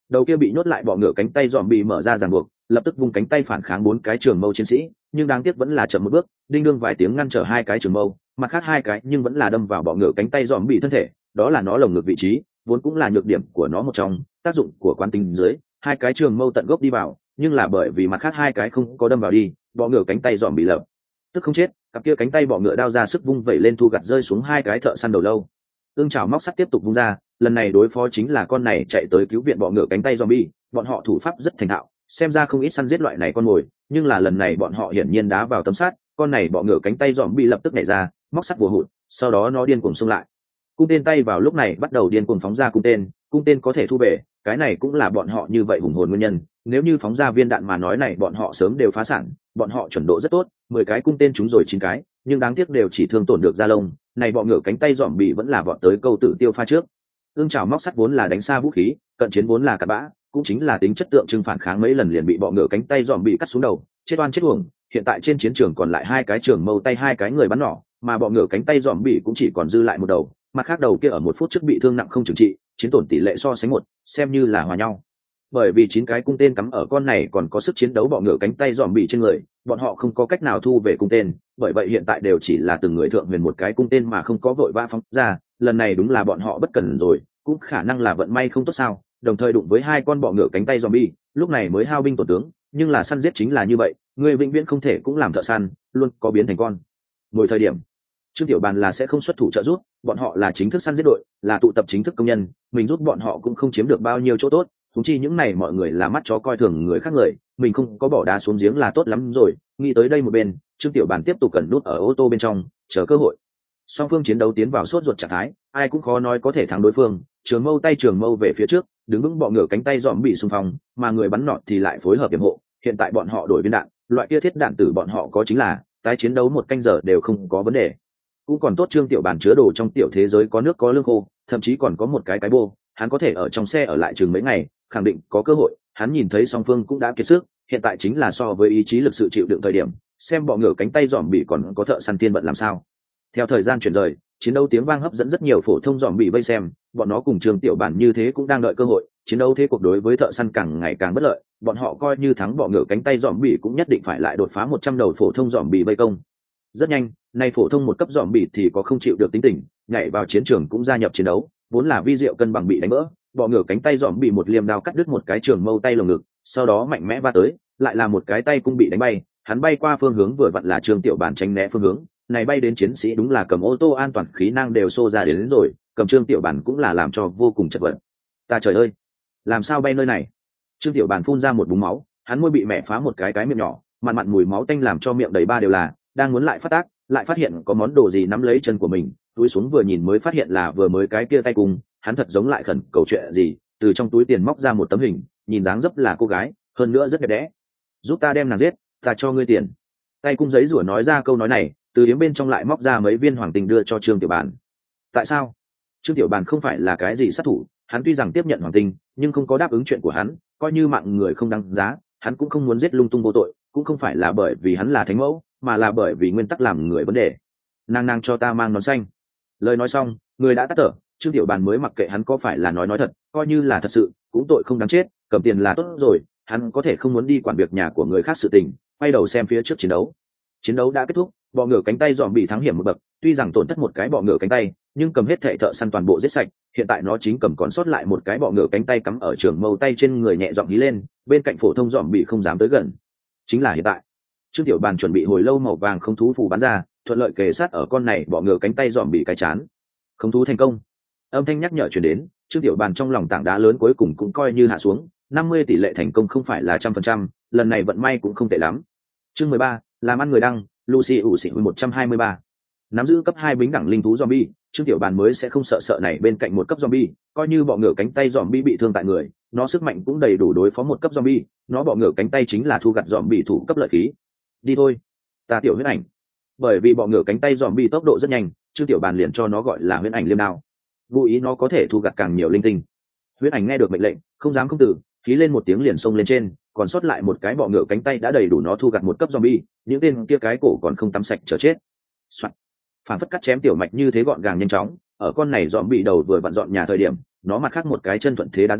Đầu kia bị nhốt lại bọ ngựa cánh tay dòm bị mở ra ràng buộc, lập tức vung cánh tay phản kháng 4 cái trường mâu chiến sĩ, nhưng đáng tiếc vẫn là chậm một bước, đinh đương vài tiếng ngăn trở 2 cái trường mâu, mặt khác 2 cái nhưng vẫn là đâm vào bọ ngựa cánh tay dòm bị thân thể, đó là nó lồng ngực vị trí, vốn cũng là nhược điểm của nó một trong, tác dụng của quán tính dưới, 2 cái trường mâu tận gốc đi vào, nhưng là bởi vì mặt khác 2 cái không có đâm vào đi, bọ ngựa cánh tay dòm bị lập tức không chết, cặp kia cánh tay bọ ngựa đao ra sức vung vẩy lên thu gặt rơi xuống 2 cái thợ săn đầu lâu. Ương chảo móc sắt tiếp tục vung ra, lần này đối phó chính là con này chạy tới cứu viện bọ ngựa cánh tay zombie, bọn họ thủ pháp rất thành thạo, xem ra không ít săn giết loại này con mồi, nhưng là lần này bọn họ hiển nhiên đá vào tấm sắt, con này bọ ngựa cánh tay zombie lập tức nhảy ra, móc sắt bùa hụt, sau đó nó điên cuồng xông lại. Cung tên tay vào lúc này bắt đầu điên cuồng phóng ra cung tên có thể thu về, cái này cũng là bọn họ như vậy hùng hồn nguyên nhân, nếu như phóng ra viên đạn mà nói này bọn họ sớm đều phá sản, bọn họ chuẩn độ rất tốt, 10 cái cung tên trúng rồi 9 cái, nhưng đáng tiếc đều chỉ thương tổn được da lông, này bọ ngựa cánh tay dòm bị vẫn là vọt tới câu tử tiêu pha trước. Ương chảo móc sắt vốn là đánh xa vũ khí, cận chiến vốn là cặn bã, cũng chính là tính chất tượng trưng phản kháng mấy lần liền bị bọ ngựa cánh tay dòm bị cắt xuống đầu, chết oan chết uổng. Hiện tại trên chiến trường còn lại 2 cái trường mâu tay 2 cái người bắn nỏ, mà bọ ngựa cánh tay dòm bị cũng chỉ còn dư lại một đầu, mặt khác đầu kia ở 1 phút trước bị thương nặng không chừng trị, chiến tổn tỷ lệ so sánh 1, xem như là hòa nhau. Bởi vì 9 cái cung tên cắm ở con này còn có sức chiến đấu bọ ngựa cánh tay dòm bị trên người, bọn họ không có cách nào thu về cung tên, bởi vậy hiện tại đều chỉ là từng người thượng huyền 1 cái cung tên mà không có vội vã phóng ra, lần này đúng là bọn họ bất cần rồi, cũng khả năng là vận may không tốt sao, đồng thời đụng với 2 con bọ ngựa cánh tay zombie, lúc này mới hao binh tổn tướng, nhưng là săn giết chính là như vậy, người vĩnh viễn không thể cũng làm thợ săn, luôn có biến thành con. Mỗi thời điểm, Trương Tiểu Bàn là sẽ không xuất thủ trợ giúp, bọn họ là chính thức săn giết đội, là tụ tập chính thức công nhân, mình giúp bọn họ cũng không chiếm được bao nhiêu chỗ tốt, huống chi những này mọi người là mắt chó coi thường người khác người, mình không có bỏ đá xuống giếng là tốt lắm rồi. Nghĩ tới đây một bên, Trương Tiểu Bàn tiếp tục cẩn nút ở ô tô bên trong, chờ cơ hội. Song phương chiến đấu tiến vào sốt ruột trạng thái, ai cũng khó nói có thể thắng đối phương, trường mâu tay trường mâu về phía trước, đứng vững bọ ngựa cánh tay dòm bị xung phong, mà người bắn nọt thì lại phối hợp yểm hộ. Hiện tại bọn họ đổi viên đạn, loại kia thiết đạn tử bọn họ có chính là tái chiến đấu 1 canh giờ đều không có vấn đề. Cũng còn tốt Trương Tiểu Bàn chứa đồ trong tiểu thế giới có nước có lương khô, thậm chí còn có một cái bô, hắn có thể ở trong xe ở lại chừng mấy ngày, khẳng định có cơ hội. Hắn nhìn thấy song phương cũng đã kiệt sức, hiện tại chính là so với ý chí lực sự chịu đựng thời điểm, xem bọ ngựa cánh tay dòm bị còn có thợ săn tiên bận làm sao. Theo thời gian chuyển rời, chiến đấu tiếng vang hấp dẫn rất nhiều phổ thông dòm bị vây xem, bọn nó cùng Trương Tiểu Bản như thế cũng đang đợi cơ hội. Chiến đấu thế cuộc đối với thợ săn càng ngày càng bất lợi, bọn họ coi như thắng bọ ngựa cánh tay dòm bị cũng nhất định phải lại đột phá 100 đầu phổ thông dòm bị vây công. Rất nhanh, nay phổ thông 1 cấp dòm bị thì có không chịu được tính tình, nhảy vào chiến trường cũng gia nhập chiến đấu, vốn là vi diệu cân bằng bị đánh vỡ, bọ ngựa cánh tay dòm bị một liềm đao cắt đứt một cái trường mâu tay lồng ngực, sau đó mạnh mẽ va tới, lại là một cái tay cũng bị đánh bay, hắn bay qua phương hướng vừa vặn là Trương Tiểu Bản tránh né phương hướng, này bay đến chiến sĩ đúng là cầm ô tô an toàn khí năng đều xô ra đến rồi, cầm Trương Tiểu Bản cũng là làm cho vô cùng chật vật. Ta trời ơi, làm sao bay nơi này? Trương Tiểu Bản phun ra một búng máu, hắn môi bị mẹ phá một cái miệng nhỏ, mặn mặn mùi máu tanh làm cho miệng đầy ba đều là, đang muốn lại phát tác, lại phát hiện có món đồ gì nắm lấy chân của mình, túi xuống vừa nhìn mới phát hiện là vừa mới cái kia tay cùng, hắn thật giống lại khẩn cầu chuyện gì, từ trong túi tiền móc ra một tấm hình, nhìn dáng dấp là cô gái, hơn nữa rất đẹp đẽ. Giúp ta đem nàng giết, ta cho ngươi tiền. Tay cung giấy rủa nói ra câu nói này, từ yếm bên trong lại móc ra mấy viên hoàng tinh đưa cho Trương Tiểu Bàn. Tại sao? Trương Tiểu Bàn không phải là cái gì sát thủ, hắn tuy rằng tiếp nhận hoàng tinh, nhưng không có đáp ứng chuyện của hắn, coi như mạng người không đáng giá, hắn cũng không muốn giết lung tung vô tội, cũng không phải là bởi vì hắn là thánh mẫu, mà là bởi vì nguyên tắc làm người vấn đề. Nàng cho ta mang nón xanh. Lời nói xong, người đã tắt thở, Trương Tiểu Bàn mới mặc kệ hắn có phải là nói thật, coi như là thật sự, cũng tội không đáng chết, cầm tiền là tốt rồi, hắn có thể không muốn đi quản việc nhà của người khác sự tình, quay đầu xem phía trước chiến đấu. Chiến đấu đã kết thúc, bọ ngựa cánh tay dòm bị thắng hiểm một bậc, tuy rằng tổn thất một cái bọ ngựa cánh tay, nhưng cầm hết thệ thợ săn toàn bộ giết sạch, hiện tại nó chính cầm còn sót lại một cái bọ ngựa cánh tay cắm ở trường mâu tay trên người nhẹ giọng hí lên, bên cạnh phổ thông dòm bị không dám tới gần. Chính là hiện tại. Trương Tiểu Bàn chuẩn bị hồi lâu màu vàng không thú phù bắn ra, thuận lợi kề sát ở con này bọ ngựa cánh tay dòm bị cái chán. Không thú thành công. Âm thanh nhắc nhở truyền đến, Trương Tiểu Bàn trong lòng tảng đá lớn cuối cùng cũng coi như hạ xuống, 50 tỷ lệ thành công không phải là 100%, lần này vận may cũng không tệ lắm. Chương 13, làm ăn người đăng, Lucy ủ xỉ 123. Nắm giữ cấp 2 bính đẳng linh thú zombie, Trương Tiểu Bàn mới sẽ không sợ này bên cạnh 1 cấp zombie, coi như bọ ngựa cánh tay zombie bị thương tại người, nó sức mạnh cũng đầy đủ đối phó 1 cấp zombie, nó bọ ngựa cánh tay chính là thu gặt zombie thủ cấp lợi khí. Đi thôi, ta tiểu huyết ảnh. Bởi vì bọ ngựa cánh tay zombie tốc độ rất nhanh, Trương Tiểu Bàn liền cho nó gọi là huyết ảnh liêm đao. Vô ý nó có thể thu gặt càng nhiều linh tinh. Huyết ảnh nghe được mệnh lệnh, không dám không từ, khí lên một tiếng liền xông lên trên, còn sót lại một cái bọ ngựa cánh tay đã đầy đủ nó thu gặt 1 cấp zombie, những tên kia cái cổ còn không tắm sạch chờ chết. Soạn. Phản phất cắt chém tiểu mạch như thế gọn gàng nhanh chóng, ở con này zombie đầu vừa vặn dọn nhà thời điểm, nó mặt khác một cái chân thuận thế đá ra,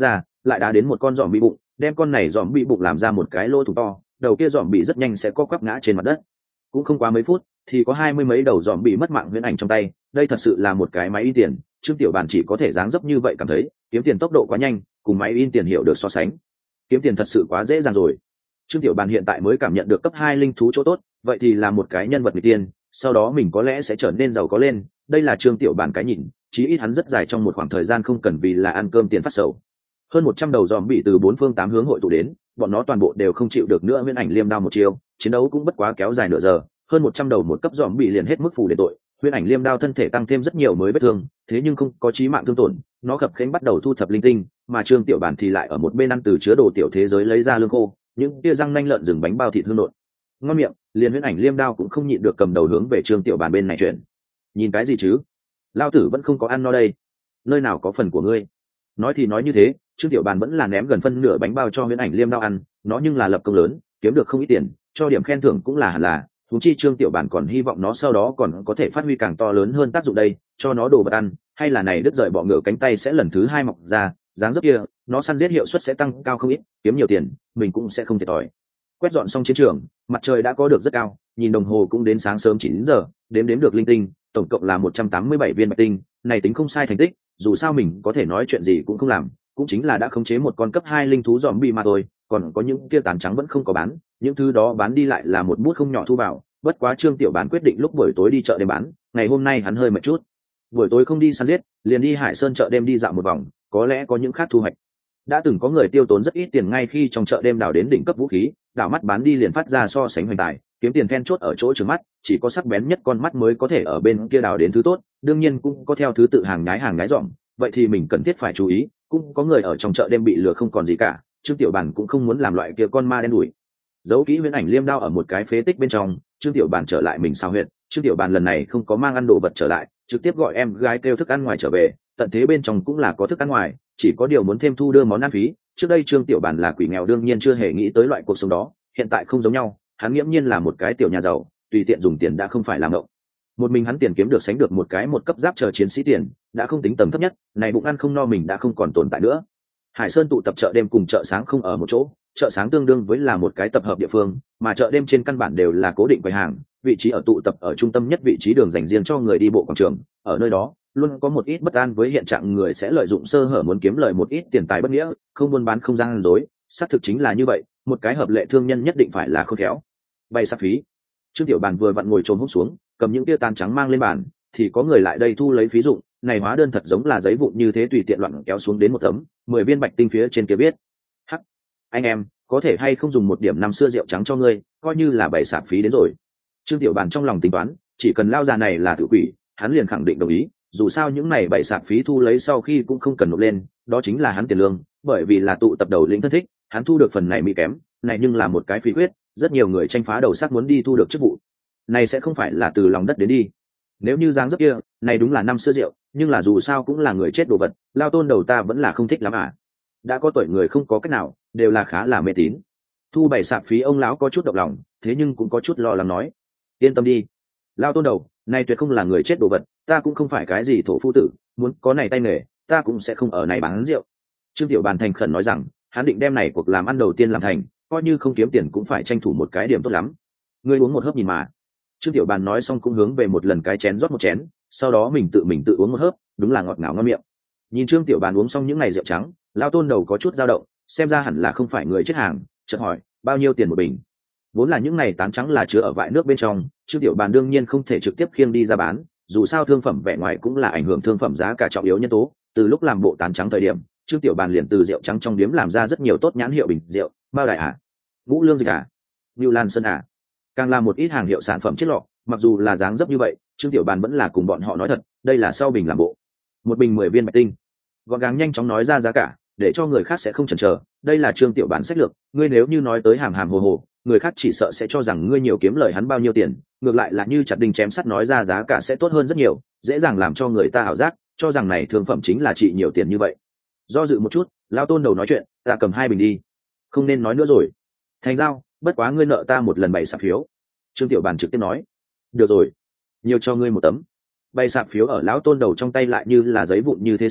lại đá đến một con giòm bị bụng, đem con này giòm bị bụng làm ra một cái lỗ thủng to, đầu kia giòm bị rất nhanh sẽ co quắp ngã trên mặt đất. Cũng không quá mấy phút thì có 20 mấy đầu giòm bị mất mạng huyễn ảnh trong tay. Đây thật sự là một cái máy in tiền, Trương Tiểu Bàn chỉ có thể dáng dấp như vậy cảm thấy kiếm tiền tốc độ quá nhanh, cùng máy in tiền hiểu được so sánh, kiếm tiền thật sự quá dễ dàng rồi. Trương Tiểu Bàn hiện tại mới cảm nhận được cấp 2 linh thú chỗ tốt, vậy thì là một cái nhân vật người tiên, sau đó mình có lẽ sẽ trở nên giàu có lên. Đây là Trương Tiểu Bàn cái nhìn, chí ít hắn rất dài trong một khoảng thời gian không cần vì là ăn cơm tiền phát sầu. Hơn 100 đầu giòm bị từ bốn phương tám hướng hội tụ đến, bọn nó toàn bộ đều không chịu được nữa huyễn ảnh liêm đao một chiêu, chiến đấu cũng bất quá kéo dài nửa giờ. Hơn 100 đầu một cấp giòm bị liền hết mức phù để tội, huyễn ảnh liêm đao thân thể tăng thêm rất nhiều mới vết thương, thế nhưng không có chí mạng thương tổn. Nó khập khiễng bắt đầu thu thập linh tinh, mà Trương Tiểu Bàn thì lại ở một bên ăn từ chứa đồ tiểu thế giới lấy ra lương khô, những tia răng nanh lợn rừng bánh bao thịt hương nộn ngon miệng. Liền huyễn ảnh liêm đao cũng không nhịn được cầm đầu hướng về Trương Tiểu Bàn bên này chuyển. Nhìn cái gì chứ, lao tử vẫn không có ăn no đây, nơi nào có phần của ngươi. Nói thì nói như thế, Trương Tiểu Bàn vẫn là ném gần phân nửa bánh bao cho huyễn ảnh liêm đao ăn. Nó nhưng là lập công lớn, kiếm được không ít tiền, cho điểm khen thưởng cũng là hẳn là. Huống chi Trương Tiểu Bàn còn hy vọng nó sau đó còn có thể phát huy càng to lớn hơn tác dụng đây, cho nó đồ vật ăn, hay là này đứt rời bọ ngựa cánh tay sẽ lần thứ 2 mọc ra, dáng dấp kia, nó săn giết hiệu suất sẽ tăng cao không ít, kiếm nhiều tiền, mình cũng sẽ không thiệt thòi. Quét dọn xong chiến trường, mặt trời đã có được rất cao, nhìn đồng hồ cũng đến sáng sớm 9 giờ, đếm được linh tinh, tổng cộng là 187 viên bạch tinh, này tính không sai thành tích, dù sao mình có thể nói chuyện gì cũng không làm, cũng chính là đã khống chế một con cấp 2 linh thú zombie mà thôi, còn có những kia tàn trắng vẫn không có bán, những thứ đó bán đi lại là một bút không nhỏ thu vào. Bất quá Trương Tiểu Bán quyết định lúc buổi tối đi chợ đêm bán, ngày hôm nay hắn hơi mệt chút, buổi tối không đi săn giết, liền đi Hải Sơn chợ đêm đi dạo một vòng, có lẽ có những khác thu hoạch. Đã từng có người tiêu tốn rất ít tiền ngay khi trong chợ đêm đào đến đỉnh cấp vũ khí, đảo mắt bán đi liền phát ra so sánh hoành tài, kiếm tiền then chốt ở chỗ trừng mắt, chỉ có sắc bén nhất con mắt mới có thể ở bên kia đào đến thứ tốt, đương nhiên cũng có theo thứ tự hàng nhái dỏm, vậy thì mình cần thiết phải chú ý. Cũng có người ở trong chợ đêm bị lừa không còn gì cả, Trương Tiểu Bàn cũng không muốn làm loại kia con ma đen đủi. Giấu kỹ huyễn ảnh liêm đao ở một cái phế tích bên trong, Trương Tiểu Bàn trở lại mình sao huyệt. Trương Tiểu Bàn lần này không có mang ăn đồ vật trở lại, trực tiếp gọi em gái kêu thức ăn ngoài trở về. Tận thế bên trong cũng là có thức ăn ngoài, chỉ có điều muốn thêm thu đưa món ăn phí. Trước đây Trương Tiểu Bàn là quỷ nghèo đương nhiên chưa hề nghĩ tới loại cuộc sống đó, hiện tại không giống nhau, hắn nghiễm nhiên là một cái tiểu nhà giàu, tùy tiện dùng tiền đã không phải làm ngộng. Một mình hắn tiền kiếm được sánh được một cái một cấp giáp chờ chiến sĩ tiền, đã không tính tầm thấp nhất, này bụng ăn không no mình đã không còn tồn tại nữa. Hải Sơn tụ tập chợ đêm cùng chợ sáng không ở một chỗ, chợ sáng tương đương với là một cái tập hợp địa phương, mà chợ đêm trên căn bản đều là cố định quầy hàng, vị trí ở tụ tập ở trung tâm nhất vị trí đường dành riêng cho người đi bộ quảng trường. Ở nơi đó luôn có một ít bất an với hiện trạng người sẽ lợi dụng sơ hở muốn kiếm lời một ít tiền tài bất nghĩa, không buôn bán không gian dối, xác thực chính là như vậy, một cái hợp lệ thương nhân nhất định phải là khôn khéo. Vay sạp phí. Trương Tiểu Bàn vừa vặn ngồi trồm hút xuống, cầm những tia tàn trắng mang lên bàn, thì có người lại đây thu lấy phí dụng. Này hóa đơn thật giống là giấy vụn như thế tùy tiện loạn kéo xuống đến một tấm, 10 viên bạch tinh phía trên kia viết: hắc, anh em có thể hay không dùng một điểm năm xưa rượu trắng cho ngươi, coi như là bày sạp phí đến rồi. Trương Tiểu Bàn trong lòng tính toán, chỉ cần lao già này là tự quỷ, hắn liền khẳng định đồng ý, dù sao những này bày sạp phí thu lấy sau khi cũng không cần nộp lên, đó chính là hắn tiền lương, bởi vì là tụ tập đầu lĩnh thân thích, hắn thu được phần này mỹ kém, này nhưng là một cái phí quyết, rất nhiều người tranh phá đầu sắc muốn đi thu được chức vụ này sẽ không phải là từ lòng đất đến đi. Nếu như dáng dấp kia, này đúng là năm xưa rượu, nhưng là dù sao cũng là người chết đồ vật, lao tôn đầu ta vẫn là không thích lắm à. Đã có tuổi người không có cách nào, đều là khá là mê tín. Thu bày sạp phí ông lão có chút động lòng, thế nhưng cũng có chút lo lắng nói: yên tâm đi, lao tôn đầu, này tuyệt không là người chết đồ vật, ta cũng không phải cái gì thổ phu tử, muốn có này tay nghề, ta cũng sẽ không ở này bán rượu. Trương Tiểu Bàn thành khẩn nói rằng, hắn định đem này cuộc làm ăn đầu tiên làm thành, coi như không kiếm tiền cũng phải tranh thủ một cái điểm tốt lắm. Ngươi uống một hớp nhìn mà. Trương Tiểu Bàn nói xong cũng hướng về một lần cái chén rót một chén, sau đó mình tự uống một hớp, đúng là ngọt ngào ngon miệng. Nhìn Trương Tiểu Bàn uống xong những ngày rượu trắng, lao tôn đầu có chút dao động, xem ra hẳn là không phải người chết hàng, chợt hỏi: bao nhiêu tiền một bình? Vốn là những ngày tán trắng là chứa ở vại nước bên trong, Trương Tiểu Bàn đương nhiên không thể trực tiếp khiêng đi ra bán, dù sao thương phẩm vẻ ngoài cũng là ảnh hưởng thương phẩm giá cả trọng yếu nhân tố. Từ lúc làm bộ tán trắng thời điểm, Trương Tiểu Bàn liền từ rượu trắng trong điếm làm ra rất nhiều tốt nhãn hiệu bình rượu, Bao Đại à, Ngũ Lương Dịch à, New Lan Sơn à, càng là một ít hàng hiệu sản phẩm chiết lọ. Mặc dù là dáng dấp như vậy, Trương Tiểu Bàn vẫn là cùng bọn họ nói thật, đây là sau bình làm bộ. Một bình 10 viên bạch tinh, gọn gàng nhanh chóng nói ra giá cả, để cho người khác sẽ không chần chờ. Đây là Trương Tiểu Bàn sách lược, ngươi nếu như nói tới hàm hàm hồ hồ, người khác chỉ sợ sẽ cho rằng ngươi nhiều kiếm lời hắn bao nhiêu tiền, ngược lại là như chặt đinh chém sắt nói ra giá cả sẽ tốt hơn rất nhiều, dễ dàng làm cho người ta ảo giác, cho rằng này thương phẩm chính là trị nhiều tiền như vậy. Do dự một chút, lao tôn đầu nói chuyện: ta cầm 2 bình đi. Không nên nói nữa rồi. Thành giao, bất quá ngươi nợ ta một lần bày sạp phiếu. Trương Tiểu Bàn trực tiếp nói: được rồi, nhiều cho ngươi một tấm. Bày sạp phiếu ở lão tôn đầu trong tay lại như là giấy vụn như thế xé,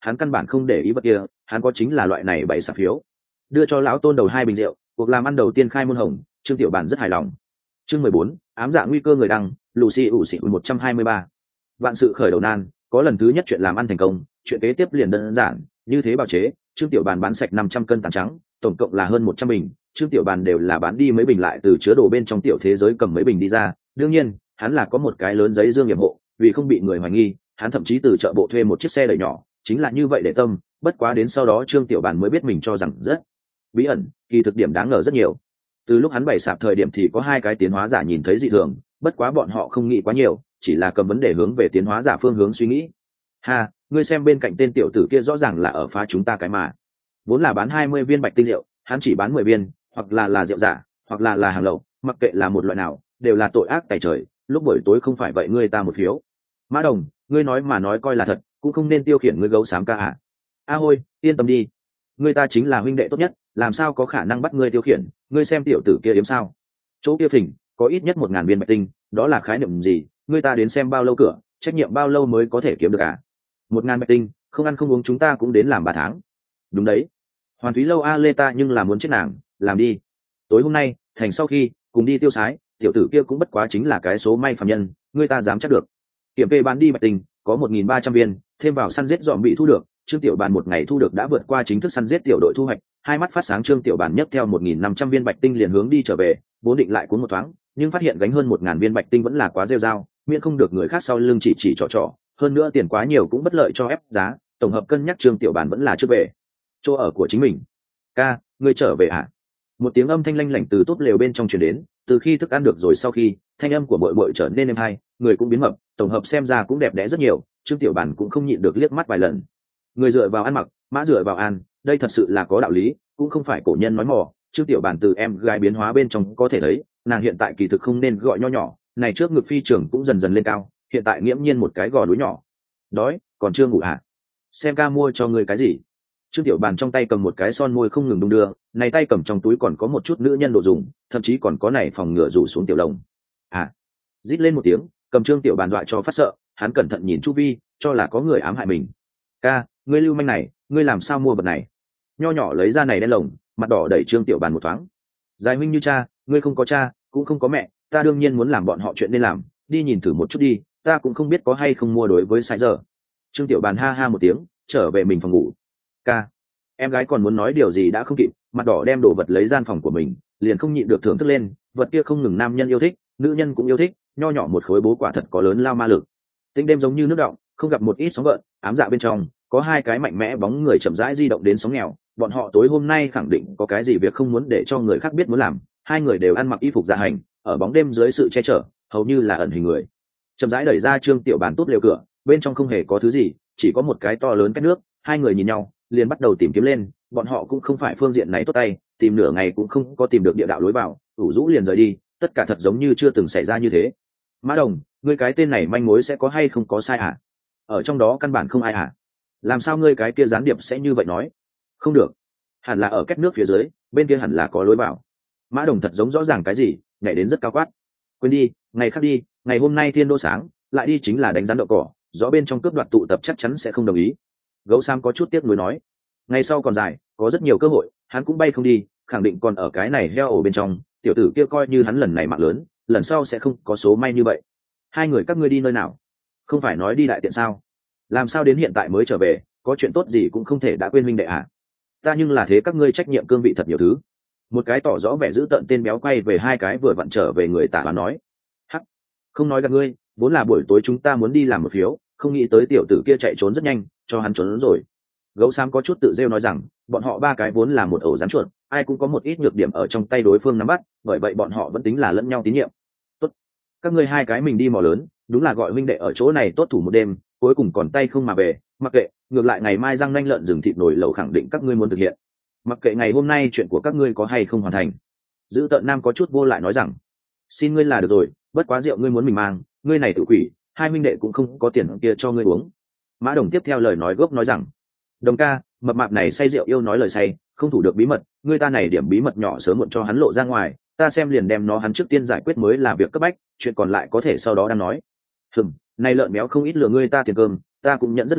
hắn căn bản không để ý vật kia, hắn có chính là loại này bày sạp phiếu. Đưa cho lão Tôn đầu 2 bình rượu, cuộc làm ăn đầu tiên khai môn hồng, Trương Tiểu Bàn rất hài lòng. Chương 14, ám dạ nguy cơ người đăng, Lucy ủ xị 123. Vạn sự khởi đầu nan, có lần thứ nhất chuyện làm ăn thành công, chuyện kế tiếp liền đơn giản, như thế bào chế, Trương Tiểu Bàn bán sạch 500 cân tảng trắng, tổng cộng là hơn 100 bình, Trương Tiểu Bàn đều là bán đi mấy bình lại từ chứa đồ bên trong tiểu thế giới cầm mấy bình đi ra, đương nhiên, hắn là có một cái lớn giấy dương nghiệp hộ, vì không bị người hoài nghi, hắn thậm chí từ chợ bộ thuê một chiếc xe đẩy nhỏ, chính là như vậy để tâm, bất quá đến sau đó Trương Tiểu Bàn mới biết mình cho rằng rất bí ẩn, kỳ thực điểm đáng ngờ rất nhiều. Từ lúc hắn bày sạp thời điểm thì có 2 cái tiến hóa giả nhìn thấy dị thường, bất quá bọn họ không nghĩ quá nhiều, chỉ là cầm vấn đề hướng về tiến hóa giả phương hướng suy nghĩ. Ha, ngươi xem bên cạnh tên tiểu tử kia rõ ràng là ở phá chúng ta cái mà. Vốn là bán 20 viên bạch tinh rượu, hắn chỉ bán 10 viên, hoặc là rượu giả, hoặc là hàng lậu, mặc kệ là một loại nào, đều là tội ác tày trời, lúc buổi tối không phải vậy ngươi ta một phiếu. Mã Đồng, ngươi nói mà nói coi là thật, cũng không nên tiêu khiển ngươi gấu xám ca à. A Hôi, yên tâm đi, ngươi ta chính là huynh đệ tốt nhất, làm sao có khả năng bắt ngươi tiêu khiển, ngươi xem tiểu tử kia yếm sao. Chỗ kia phình, có ít nhất 1000 viên bạch tinh, đó là khái niệm gì, ngươi ta đến xem bao lâu cửa, trách nhiệm bao lâu mới có thể kiếm được à. 1000 bạch tinh, không ăn không uống chúng ta cũng đến làm 3 tháng. Đúng đấy. Hoàn Thúy Lâu a lê ta nhưng là muốn chết nàng, làm đi. Tối hôm nay, thành sau khi, cùng đi tiêu sái, tiểu tử kia cũng bất quá chính là cái số may phàm nhân, ngươi ta dám chắc được. Kiểm kê bán đi bạch tinh, có 1300 viên, thêm vào săn giết dọn bị thu được, Trương Tiểu Bàn một ngày thu được đã vượt qua chính thức săn giết tiểu đội thu hoạch, hai mắt phát sáng Trương Tiểu Bàn nhấc theo 1500 viên bạch tinh liền hướng đi trở về, vốn định lại cuốn một thoáng, nhưng phát hiện gánh hơn 1000 viên bạch tinh vẫn là quá rêu rao, miễn không được người khác sau lưng chỉ trỏ, hơn nữa tiền quá nhiều cũng bất lợi cho ép giá, tổng hợp cân nhắc Trương Tiểu Bàn vẫn là chưa về chỗ ở của chính mình. Ca, ngươi trở về hả? Một tiếng âm thanh lanh lảnh từ túp lều bên trong truyền đến, từ khi thức ăn được rồi sau khi, thanh âm của muội muội trở nên êm hay, người cũng biến mập, tổng hợp xem ra cũng đẹp đẽ rất nhiều, Trương Tiểu Bàn cũng không nhịn được liếc mắt vài lần. Người dựa vào ăn mặc, mã dựa vào ăn, đây thật sự là có đạo lý, cũng không phải cổ nhân nói mò. Trương Tiểu Bàn từ em gái biến hóa bên trong có thể thấy, nàng hiện tại kỳ thực không nên gọi nho nhỏ, này trước ngực phi trưởng cũng dần dần lên cao, hiện tại nghiễm nhiên một cái gò núi nhỏ. Đói, còn chưa ngủ hả? Xem ca mua cho người cái gì? Trương Tiểu Bàn trong tay cầm một cái son môi không ngừng đung đưa, này tay cầm trong túi còn có một chút nữ nhân đồ dùng, thậm chí còn có này phòng ngựa rủ xuống tiểu lồng. À! Rít lên một tiếng, cầm Trương Tiểu Bàn dọa cho phát sợ, hắn cẩn thận nhìn chu vi, cho là có người ám hại mình. Ca, ngươi lưu manh này, ngươi làm sao mua vật này? Nho nhỏ lấy ra này đen lồng, mặt đỏ đẩy Trương Tiểu Bàn một thoáng. Giải huynh như cha, ngươi không có cha, cũng không có mẹ, ta đương nhiên muốn làm bọn họ chuyện nên làm, đi nhìn thử một chút đi, ta cũng không biết có hay không mua đối với sai giờ. Trương Tiểu Bàn ha ha một tiếng, trở về mình phòng ngủ. Ca, em gái còn muốn nói điều gì đã không kịp, mặt đỏ đem đồ vật lấy gian phòng của mình, liền không nhịn được thưởng thức lên, vật kia không ngừng nam nhân yêu thích, nữ nhân cũng yêu thích, nho nhỏ một khối bố quả thật có lớn lao ma lực. Tính đêm giống như nước động, không gặp một ít sóng gợn, ám dạ bên trong có 2 cái mạnh mẽ bóng người chậm rãi di động đến sóng nghèo, bọn họ tối hôm nay khẳng định có cái gì việc không muốn để cho người khác biết muốn làm. 2 người đều ăn mặc y phục dạ hành, ở bóng đêm dưới sự che chở, hầu như là ẩn hình người. Chậm rãi đẩy ra Trương Tiểu Bàn tốt lều cửa, bên trong không hề có thứ gì, chỉ có một cái to lớn két nước. 2 người nhìn nhau, liền bắt đầu tìm kiếm lên, bọn họ cũng không phải phương diện này tốt tay, tìm nửa ngày cũng không có tìm được địa đạo lối vào, ủ rũ liền rời đi, tất cả thật giống như chưa từng xảy ra như thế. Mã Đồng, ngươi cái tên này manh mối sẽ có hay không có sai hả? Ở trong đó căn bản không ai hả? Làm sao ngươi cái kia gián điệp sẽ như vậy nói? Không được, hẳn là ở két nước phía dưới, bên kia hẳn là có lối vào. Mã Đồng thật giống rõ ràng cái gì, nhảy đến rất cao quát. Quên đi, ngày khác đi, ngày hôm nay thiên đô sáng, lại đi chính là đánh rắn đậu cỏ, rõ bên trong cướp đoạt tụ tập chắc chắn sẽ không đồng ý. Gấu Sam có chút tiếc nuối nói, ngày sau còn dài, có rất nhiều cơ hội, hắn cũng bay không đi, khẳng định còn ở cái này heo ổ bên trong, tiểu tử kia coi như hắn lần này mạng lớn, lần sau sẽ không có số may như vậy. 2 người các ngươi đi nơi nào? Không phải nói đi đại tiện sao? Làm sao đến hiện tại mới trở về, có chuyện tốt gì cũng không thể đã quên huynh đệ à? Ta nhưng là thế các ngươi trách nhiệm cương vị thật nhiều thứ. Một cái tỏ rõ vẻ giữ tợn tên béo quay về 2 cái vừa vặn trở về người tả và nói, hắc, không nói gặp ngươi, vốn là buổi tối chúng ta muốn đi làm một phiếu, không nghĩ tới tiểu tử kia chạy trốn rất nhanh, cho hắn trốn rồi. Gấu Xám có chút tự rêu nói rằng, bọn họ 3 cái vốn là một ổ rắn chuột, ai cũng có một ít nhược điểm ở trong tay đối phương nắm bắt, bởi vậy bọn họ vẫn tính là lẫn nhau tín nhiệm. Tốt, các ngươi 2 cái mình đi mò lớn, đúng là gọi huynh đệ ở chỗ này tốt thủ một đêm, cuối cùng còn tay không mà về, mặc kệ, ngược lại ngày mai răng nanh lợn rừng thịt nồi lẩu khẳng định các ngươi muốn thực hiện. Mặc kệ ngày hôm nay chuyện của các ngươi có hay không hoàn thành. Dữ Tợn Nam có chút vô lại nói rằng, xin ngươi là được rồi, bất quá rượu ngươi muốn mình mang, ngươi này tự quỷ, 2 huynh đệ cũng không có tiền kia cho ngươi uống. Mã Đồng tiếp theo lời nói gốc nói rằng, Đồng ca, mập mạp này say rượu yêu nói lời say, không thủ được bí mật, ngươi ta này điểm bí mật nhỏ sớm muộn cho hắn lộ ra ngoài, ta xem liền đem nó hắn trước tiên giải quyết mới là việc cấp bách, chuyện còn lại có thể sau đó đang nói. Này lợn béo không ít lừa ngươi ta tiền cơm, ta cũng nhận rất lâu,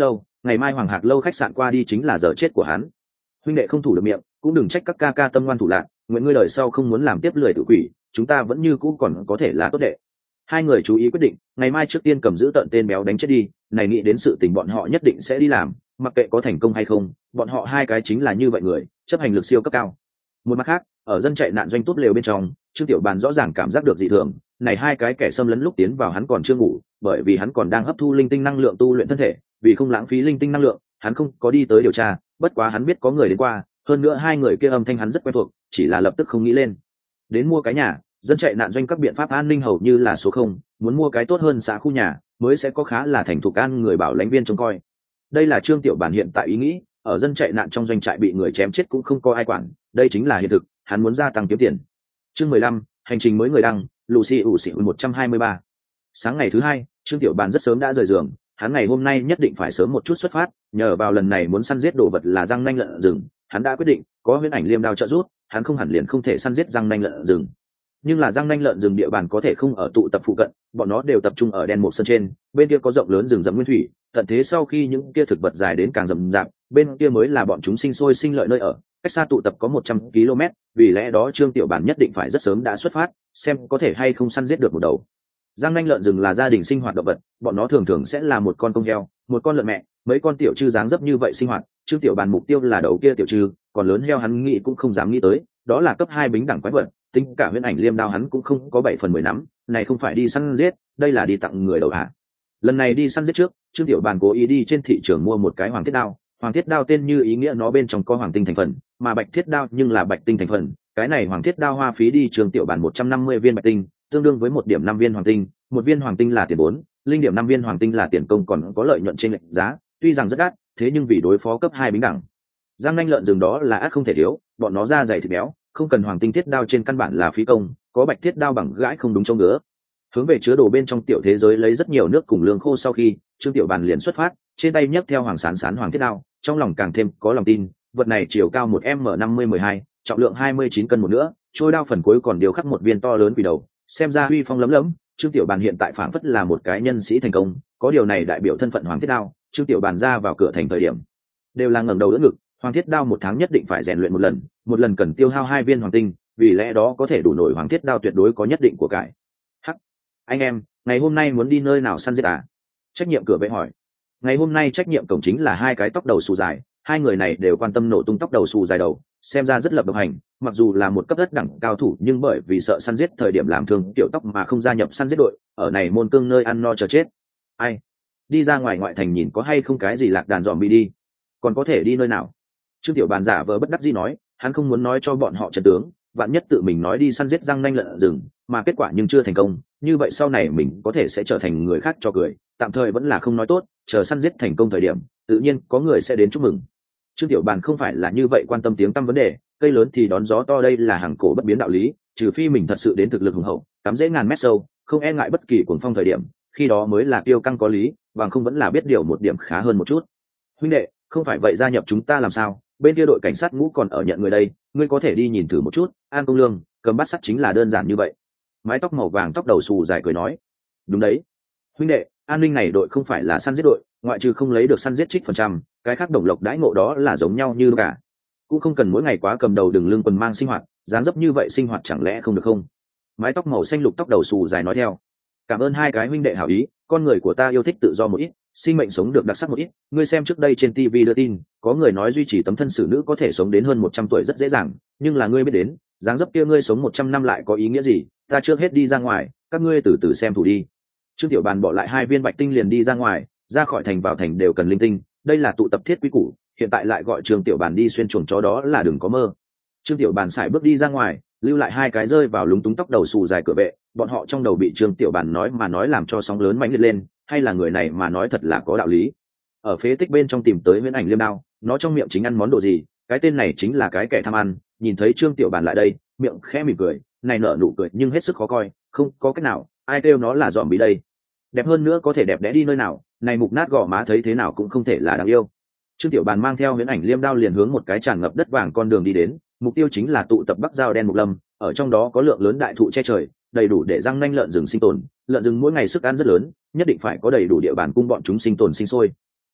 ngày mai Hoàng Hạc lâu khách sạn qua đi chính là giờ chết của hắn. Huynh đệ không thủ được miệng, cũng đừng trách các ca ca tâm ngoan thủ lạn, nguyện ngươi đời sau không muốn làm tiếp lười tự quỷ, chúng ta vẫn như cũ còn có thể là tốt đệ. Hai người chú ý quyết định, ngày mai trước tiên cầm giữ tận tên béo đánh chết đi, này nghĩ đến sự tình bọn họ nhất định sẽ đi làm, mặc kệ có thành công hay không, bọn họ hai cái chính là như vậy người, chấp hành lực siêu cấp cao. Một mặt khác, ở dân chạy nạn doanh tốt lều bên trong, Trương Tiểu Bàn rõ ràng cảm giác được dị thường, này hai cái kẻ xâm lấn lúc tiến vào hắn còn chưa ngủ, bởi vì hắn còn đang hấp thu linh tinh năng lượng tu luyện thân thể, vì không lãng phí linh tinh năng lượng, hắn không có đi tới điều tra, bất quá hắn biết có người đến qua, hơn nữa hai người kia âm thanh hắn rất quen thuộc, chỉ là lập tức không nghĩ lên. Đến mua cái nhà, dân chạy nạn doanh các biện pháp an ninh hầu như là số không, muốn mua cái tốt hơn xã khu nhà, mới sẽ có khá là thành thục an người bảo lãnh viên trông coi. Đây là Trương Tiểu Bản hiện tại ý nghĩ, ở dân chạy nạn trong doanh trại bị người chém chết cũng không có ai quản, đây chính là hiện thực, hắn muốn gia tăng kiếm tiền. Chương 15, hành trình mới người đăng, Lucy ủ xỉu 123. Sáng ngày thứ hai, Trương Tiểu Bản rất sớm đã rời giường, hắn ngày hôm nay nhất định phải sớm một chút xuất phát, nhờ vào lần này muốn săn giết đồ vật là răng nanh lợn rừng, hắn đã quyết định, có huyễn ảnh liêm đao trợ giúp, hắn không hẳn liền không thể săn giết răng nanh lợn rừng. Nhưng là răng nanh lợn rừng địa bàn có thể không ở tụ tập phụ cận, bọn nó đều tập trung ở đen một sân trên, bên kia có rộng lớn rừng rậm nguyên thủy, tận thế sau khi những kia thực vật dài đến càng rậm rạp, bên kia mới là bọn chúng sinh sôi sinh lợi nơi ở, cách xa tụ tập có 100 km, vì lẽ đó Trương Tiểu Bản nhất định phải rất sớm đã xuất phát, xem có thể hay không săn giết được một đầu. Răng nanh lợn rừng là gia đình sinh hoạt động vật, bọn nó thường thường sẽ là một con công heo, một con lợn mẹ, mấy con tiểu trư dáng dấp như vậy sinh hoạt. Trương Tiểu Bản mục tiêu là đầu kia tiểu trư, còn lớn heo hắn nghĩ cũng không dám nghĩ tới, đó là cấp 2 bính đẳng quái vật, tính cả huyễn ảnh liêm đao hắn cũng không có 7 phần 10 nắm, này không phải đi săn giết, đây là đi tặng người đầu hạ. Lần này đi săn giết trước, Trương Tiểu Bản cố ý đi trên thị trường mua một cái hoàng thiết đao. Hoàng thiết đao tên như ý nghĩa nó bên trong có hoàng tinh thành phần, mà bạch thiết đao nhưng là bạch tinh thành phần. Cái này hoàng thiết đao hoa phí đi Trương Tiểu Bản 150 viên bạch tinh, tương đương với 1,5 viên hoàng tinh, một viên hoàng tinh là tiền 4, 0,5 viên hoàng tinh là tiền công, còn có lợi nhuận trên lệch giá, tuy rằng rất đắt, thế nhưng vì đối phó cấp 2 bính đẳng. Răng nanh lợn rừng đó là ắt không thể thiếu, bọn nó da dày thịt béo, không cần hoàng tinh thiết đao trên căn bản là phí công, có bạch thiết đao bằng gãi không đúng chỗ ngứa. Hướng về chứa đồ bên trong tiểu thế giới lấy rất nhiều nước cùng lương khô sau khi, Trương Tiểu Bản liền xuất phát, trên tay nhấc theo hoàng sán sán hoàng thiết đao, trong lòng càng thêm có lòng tin, vật này chiều cao 1m50-12, trọng lượng 29 cân một nữa, trôi đao phần cuối còn điều khắc một viên to lớn quỷ đầu, xem ra uy phong lấm lấm. Trương Tiểu Bản hiện tại phảng phất là một cái nhân sĩ thành công, có điều này đại biểu thân phận hoàng thiết đao. Trương Tiểu Bản ra vào cửa thành thời điểm đều là ngẩng đầu đỡ ngực, hoàng thiết đao một tháng nhất định phải rèn luyện một lần cần tiêu hao 2 viên hoàng tinh, vì lẽ đó có thể đủ nổi hoàng thiết đao tuyệt đối có nhất định của cải. Hắc, anh em, ngày hôm nay muốn đi nơi nào săn giết à? Trách nhiệm cửa vệ hỏi. Ngày hôm nay trách nhiệm cổng chính là hai cái tóc đầu xù dài, hai người này đều quan tâm nổ tung tóc đầu xù dài đầu, xem ra rất lập độc hành, mặc dù là một cấp đất đẳng cao thủ nhưng bởi vì sợ săn giết thời điểm làm thương tiểu tóc mà không gia nhập săn giết đội, ở này môn cương nơi ăn no chờ chết. Ai? Đi ra ngoài ngoại thành nhìn có hay không cái gì lạc đàn dòm bị đi, còn có thể đi nơi nào? Trương Tiểu Bàn giả vờ bất đắc dĩ nói, hắn không muốn nói cho bọn họ trận tướng, vạn nhất tự mình nói đi săn giết răng nanh lợn rừng, mà kết quả nhưng chưa thành công, như vậy sau này mình có thể sẽ trở thành người khác cho cười, tạm thời vẫn là không nói tốt, chờ săn giết thành công thời điểm, tự nhiên có người sẽ đến chúc mừng. Trương Tiểu Bàn không phải là như vậy quan tâm tiếng tăm vấn đề, cây lớn thì đón gió to, đây là hàng cổ bất biến đạo lý, trừ phi mình thật sự đến thực lực hùng hậu, cắm dễ ngàn mét sâu, không e ngại bất kỳ cuồng phong thời điểm, khi đó mới là kiêu căng có lý, bằng không vẫn là biết điều một điểm khá hơn một chút. Huynh đệ, không phải vậy gia nhập chúng ta làm sao? Bên kia đội cảnh sát ngũ còn ở nhận người đây, ngươi có thể đi nhìn thử một chút. An công lương cầm bát sắt chính là đơn giản như vậy. Mái tóc màu vàng tóc đầu xù dài cười nói, đúng đấy huynh đệ, an ninh này đội không phải là săn giết đội, ngoại trừ không lấy được săn giết trích phần trăm, cái khác đồng lộc đãi ngộ đó là giống nhau như cả, cũng không cần mỗi ngày quá cầm đầu đường lưng quần mang sinh hoạt, dáng dấp như vậy sinh hoạt chẳng lẽ không được không? Mái tóc màu xanh lục tóc đầu xù dài nói theo, cảm ơn hai cái huynh đệ hảo ý, con người của ta yêu thích tự do một ít, sinh mệnh sống được đặc sắc một ít. Ngươi xem trước đây trên TV đưa tin, có người nói duy trì tấm thân xử nữ có thể sống đến hơn 100 tuổi rất dễ dàng, nhưng là ngươi biết đến, dáng dấp kia ngươi sống 100 năm lại có ý nghĩa gì? Ta trước hết đi ra ngoài, các ngươi từ từ xem thủ đi. Trương Tiểu Bàn bỏ lại 2 viên bạch tinh liền đi ra ngoài, ra khỏi thành vào thành đều cần linh tinh, đây là tụ tập thiết quý củ, hiện tại lại gọi Trương Tiểu Bàn đi xuyên chuồng chó đó là đừng có mơ. Trương Tiểu Bàn sải bước đi ra ngoài, lưu lại 2 cái rơi vào lúng túng tóc đầu xù dài cửa vệ, bọn họ trong đầu bị Trương Tiểu Bàn nói làm cho sóng lớn mãnh liệt lên, hay là người này mà nói thật là có đạo lý. Ở phế tích bên trong tìm tới huyễn ảnh liêm đao, nó trong miệng chính ăn món đồ gì, cái tên này chính là cái kẻ tham ăn. Nhìn thấy Trương Tiểu Bàn lại đây, miệng khẽ mỉm cười, này nở nụ cười nhưng hết sức khó coi, không có cách nào, ai kêu nó là dòm bị đây. Đẹp hơn nữa có thể đẹp đẽ đi nơi nào, này mục nát gò má thấy thế nào cũng không thể là đáng yêu. Trương Tiểu Bàn mang theo huyễn ảnh liêm đao liền hướng một cái tràn ngập đất vàng con đường đi đến, mục tiêu chính là tụ tập Bắc Giao đen mục lâm, ở trong đó có lượng lớn đại thụ che trời, đầy đủ để răng nanh lợn rừng sinh tồn, lợn rừng mỗi ngày sức ăn rất lớn, nhất định phải có đầy đủ địa bàn cung bọn chúng sinh tồn sinh sôi.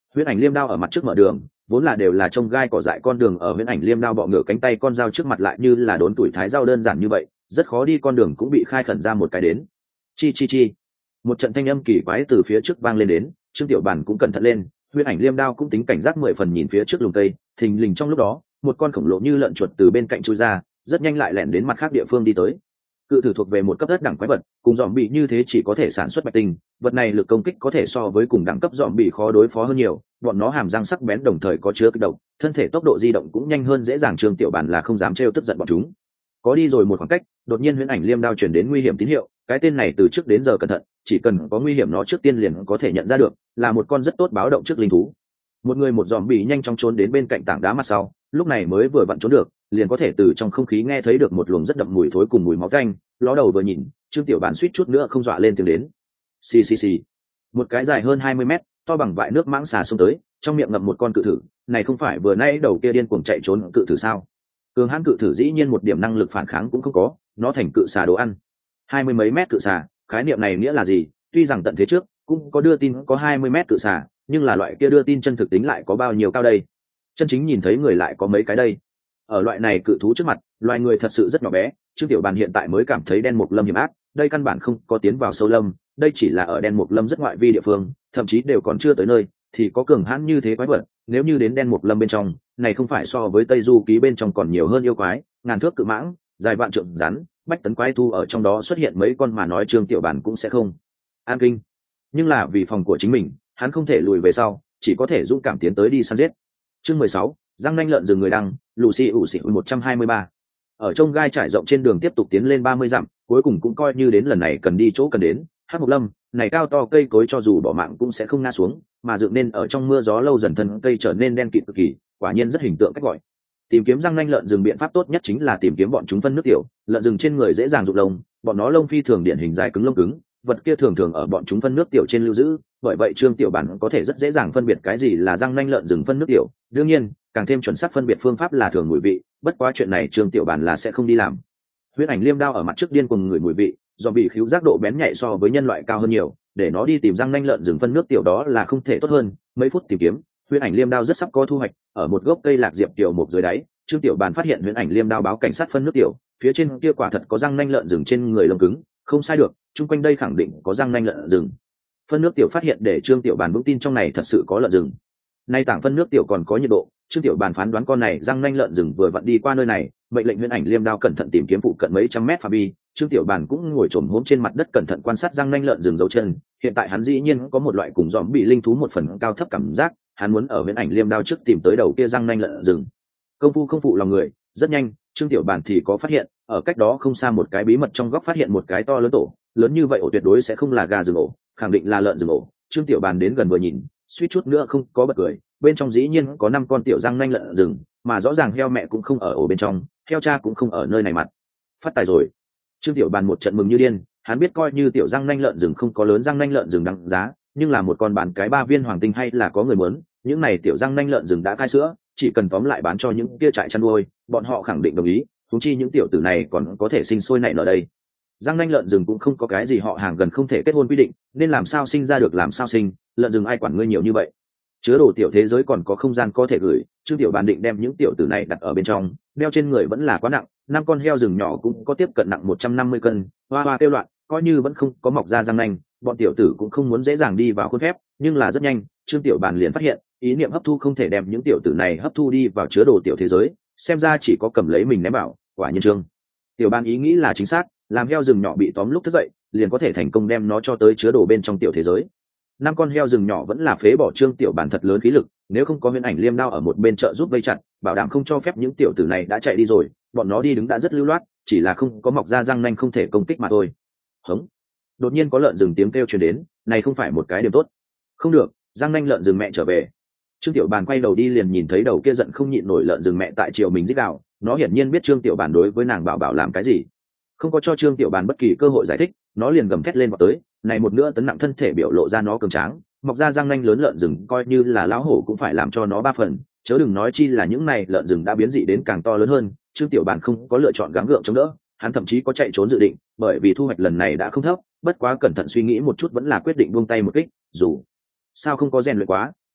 Huyễn ảnh liêm đao ở mặt trước mở đường, vốn là đều là trông gai cỏ dại con đường ở huyễn ảnh liêm đao bọ ngựa cánh tay con dao trước mặt lại như là đốn tuổi thái dao đơn giản như vậy, rất khó đi, con đường cũng bị khai khẩn ra một cái đến. Chi chi chi, một trận thanh âm kỳ quái từ phía trước vang lên đến, Trương Tiểu Bản cũng cẩn thận lên, huyễn ảnh liêm đao cũng tính cảnh giác 10 phần nhìn phía trước lùm cây, thình lình trong lúc đó, một con khổng lồ như lợn chuột từ bên cạnh chui ra, rất nhanh lại lẻn đến mặt khác địa phương đi tới. Cự thử thuộc về một cấp đất đẳng quái vật, cùng dòm bị như thế chỉ có thể sản xuất bạch tinh, vật này lực công kích có thể so với cùng đẳng cấp dòm bị khó đối phó hơn nhiều, bọn nó hàm răng sắc bén đồng thời có chứa kích độc, thân thể tốc độ di động cũng nhanh hơn dễ dàng. Trương Tiểu Bản là không dám trêu tức giận bọn chúng. Có đi rồi một khoảng cách, đột nhiên huyễn ảnh liêm đao truyền đến nguy hiểm tín hiệu, cái tên này từ trước đến giờ cẩn thận, chỉ cần có nguy hiểm nó trước tiên liền có thể nhận ra được, là một con rất tốt báo động trước linh thú. Một người một dòm bị nhanh chóng trốn đến bên cạnh tảng đá mặt sau, lúc này mới vừa vặn trốn được, liền có thể từ trong không khí nghe thấy được một luồng rất đậm mùi thối cùng mùi máu tanh. Ló đầu vừa nhìn, Trương Tiểu Bản suýt chút nữa không dọa lên tiếng đến. Xì xì xì, một cái dài hơn 20 mét, to bằng vại nước mãng xà xông tới, trong miệng ngậm một con cự thử. Này không phải vừa nãy đầu kia điên cuồng chạy trốn cự thử sao? Cường hãn cự thử dĩ nhiên một điểm năng lực phản kháng cũng không có, nó thành cự xà đồ ăn. 20 mấy mét cự xà, khái niệm này nghĩa là gì? Tuy rằng tận thế trước cũng có đưa tin có 20 mét cự xà, nhưng là loại kia đưa tin chân thực tính lại có bao nhiêu cao đây? Chân chính nhìn thấy người lại có mấy cái đây? Ở loại này cự thú trước mặt, loài người thật sự rất nhỏ bé. Trương Tiểu Bàn hiện tại mới cảm thấy đen mục lâm hiểm ác, đây căn bản không có tiến vào sâu lâm, đây chỉ là ở đen mục lâm rất ngoại vi địa phương, thậm chí đều còn chưa tới nơi thì có cường hãn như thế quái vật. Nếu như đến đen mục lâm bên trong, này không phải so với Tây Du ký bên trong còn nhiều hơn yêu quái, ngàn thước cự mãng, dài vạn trượng rắn, bách tấn quái thu ở trong đó xuất hiện mấy con mà nói Trương Tiểu Bản cũng sẽ không an kinh. Nhưng là vì phòng của chính mình, hắn không thể lùi về sau, chỉ có thể dũng cảm tiến tới đi săn giết. Chương 16, răng nanh lợn rừng người đăng, Lucy ủ xỉ 123. Ở trong gai trải rộng trên đường tiếp tục tiến lên 30 dặm, cuối cùng cũng coi như đến lần này cần đi chỗ cần đến. Hắc Mộc Lâm, này cao to cây cối cho dù bỏ mạng cũng sẽ không ngã xuống, mà dựng nên ở trong mưa gió lâu dần thân cây trở nên đen kịt cực kỳ, quả nhiên rất hình tượng cách gọi. Tìm kiếm răng nanh lợn rừng biện pháp tốt nhất chính là tìm kiếm bọn chúng phân nước tiểu, lợn rừng trên người dễ dàng rụng lông, bọn nó lông phi thường điển hình dài cứng lông cứng, vật kia thường thường ở bọn chúng phân nước tiểu trên lưu giữ, bởi vậy Trương Tiểu Bản có thể rất dễ dàng phân biệt cái gì là răng nanh lợn rừng phân nước tiểu. Đương nhiên, càng thêm chuẩn xác phân biệt phương pháp là thường mùi vị, bất quá chuyện này Trương Tiểu Bản là sẽ không đi làm. Huyết ảnh liêm đao ở mặt trước điên cuồng người mùi vị, do bị khiếu giác độ bén nhạy so với nhân loại cao hơn nhiều, để nó đi tìm răng nanh lợn rừng phân nước tiểu đó là không thể tốt hơn. Mấy phút tìm kiếm, huyết ảnh liêm đao rất sắp có thu hoạch, ở một gốc cây lạc diệp tiểu một dưới đáy, Trương Tiểu Bản phát hiện huyết ảnh liêm đao báo cảnh sát phân nước tiểu, phía trên kia quả thật có răng nanh lợn rừng trên người lông cứng, không sai được, chung quanh đây khẳng định có răng nanh lợn rừng. Phân nước tiểu phát hiện để Trương Tiểu Bản vững tin trong này thật sự có lợn rừng. Nay tảng phân nước tiểu còn có nhiệt độ, Trương Tiểu Bản phán đoán con này răng nanh lợn rừng vừa vặn đi qua nơi này, mệnh lệnh huyễn ảnh liêm đao cẩn thận tìm kiếm phụ cận mấy trăm mét phạm vi. Trương Tiểu Bản cũng ngồi chồm hôm trên mặt đất cẩn thận quan sát răng nanh lợn rừng dấu chân. Hiện tại hắn dĩ nhiên có một loại cùng dòm bị linh thú một phần cao thấp cảm giác, hắn muốn ở huyễn ảnh liêm đao trước tìm tới đầu kia răng nanh lợn rừng. Công phu không phụ lòng người, rất nhanh, Trương Tiểu Bản thì có phát hiện, ở cách đó không xa một cái bí mật trong góc phát hiện một cái to lớn tổ, lớn như vậy ổ tuyệt đối sẽ không là gà rừng ổ, khẳng định là lợn rừng ổ. Trương Tiểu Bản đến gần vừa nhìn, suýt chút nữa không có bật cười, bên trong dĩ nhiên có 5 con tiểu răng nanh lợn rừng, mà rõ ràng heo mẹ cũng không ở ổ bên trong, heo cha cũng không ở nơi này mặt. Phát tài rồi. Trương Tiểu Bản một trận mừng như điên, hắn biết coi như tiểu răng nanh lợn rừng không có lớn răng nanh lợn rừng đăng giá, nhưng là một con bán cái 3 viên hoàng tinh hay là có người muốn, những này tiểu răng nanh lợn rừng đã khai sữa, chỉ cần tóm lại bán cho những kia trại chăn nuôi, bọn họ khẳng định đồng ý, huống chi những tiểu tử này còn có thể sinh sôi nảy nở đây. Răng nanh lợn rừng cũng không có cái gì họ hàng gần không thể kết hôn quy định, nên làm sao sinh ra được làm sao sinh, lợn rừng ai quản ngươi nhiều như vậy. Chứa đồ tiểu thế giới còn có không gian có thể gửi, Trương Tiểu Bản định đem những tiểu tử này đặt ở bên trong, đeo trên người vẫn là quá nặng, 5 con heo rừng nhỏ cũng có tiếp cận nặng 150 cân, hoa hoa kêu loạn, coi như vẫn không có mọc ra răng nanh, bọn tiểu tử cũng không muốn dễ dàng đi vào khuôn phép, nhưng là rất nhanh, Trương Tiểu Bản liền phát hiện, ý niệm hấp thu không thể đem những tiểu tử này hấp thu đi vào chứa đồ tiểu thế giới, xem ra chỉ có cầm lấy mình ném bảo, quả nhiên Trương Tiểu Bản ý nghĩ là chính xác, làm heo rừng nhỏ bị tóm lúc thức dậy, liền có thể thành công đem nó cho tới chứa đồ bên trong tiểu thế giới. 5 con heo rừng nhỏ vẫn là phế bỏ Trương Tiểu Bản thật lớn khí lực, nếu không có huyễn ảnh liêm đao ở một bên trợ giúp vây chặt, bảo đảm không cho phép những tiểu tử này đã chạy đi rồi, bọn nó đi đứng đã rất lưu loát, chỉ là không có mọc ra răng nanh không thể công kích mà thôi. Hống! Đột nhiên có lợn rừng tiếng kêu truyền đến, này không phải một cái điểm tốt. Không được, răng nanh lợn rừng mẹ trở về. Trương Tiểu Bản quay đầu đi liền nhìn thấy đầu kia giận không nhịn nổi lợn rừng mẹ tại chiều mình rít gào, nó hiển nhiên biết Trương Tiểu Bản đối với nàng bảo bảo làm cái gì. Không có cho Trương Tiểu Bản bất kỳ cơ hội giải thích, nó liền gầm thét lên vào tới, này một nữa tấn nặng thân thể biểu lộ ra nó cường tráng, mọc ra răng nanh lớn lợn rừng coi như là lão hổ cũng phải làm cho nó 3 phần, chớ đừng nói chi là những này lợn rừng đã biến dị đến càng to lớn hơn. Trương Tiểu Bản không có lựa chọn gắng gượng chống đỡ, hắn thậm chí có chạy trốn dự định, bởi vì thu hoạch lần này đã không thấp, bất quá cẩn thận suy nghĩ một chút vẫn là quyết định buông tay một kích, dù sao không có rèn luyện quá,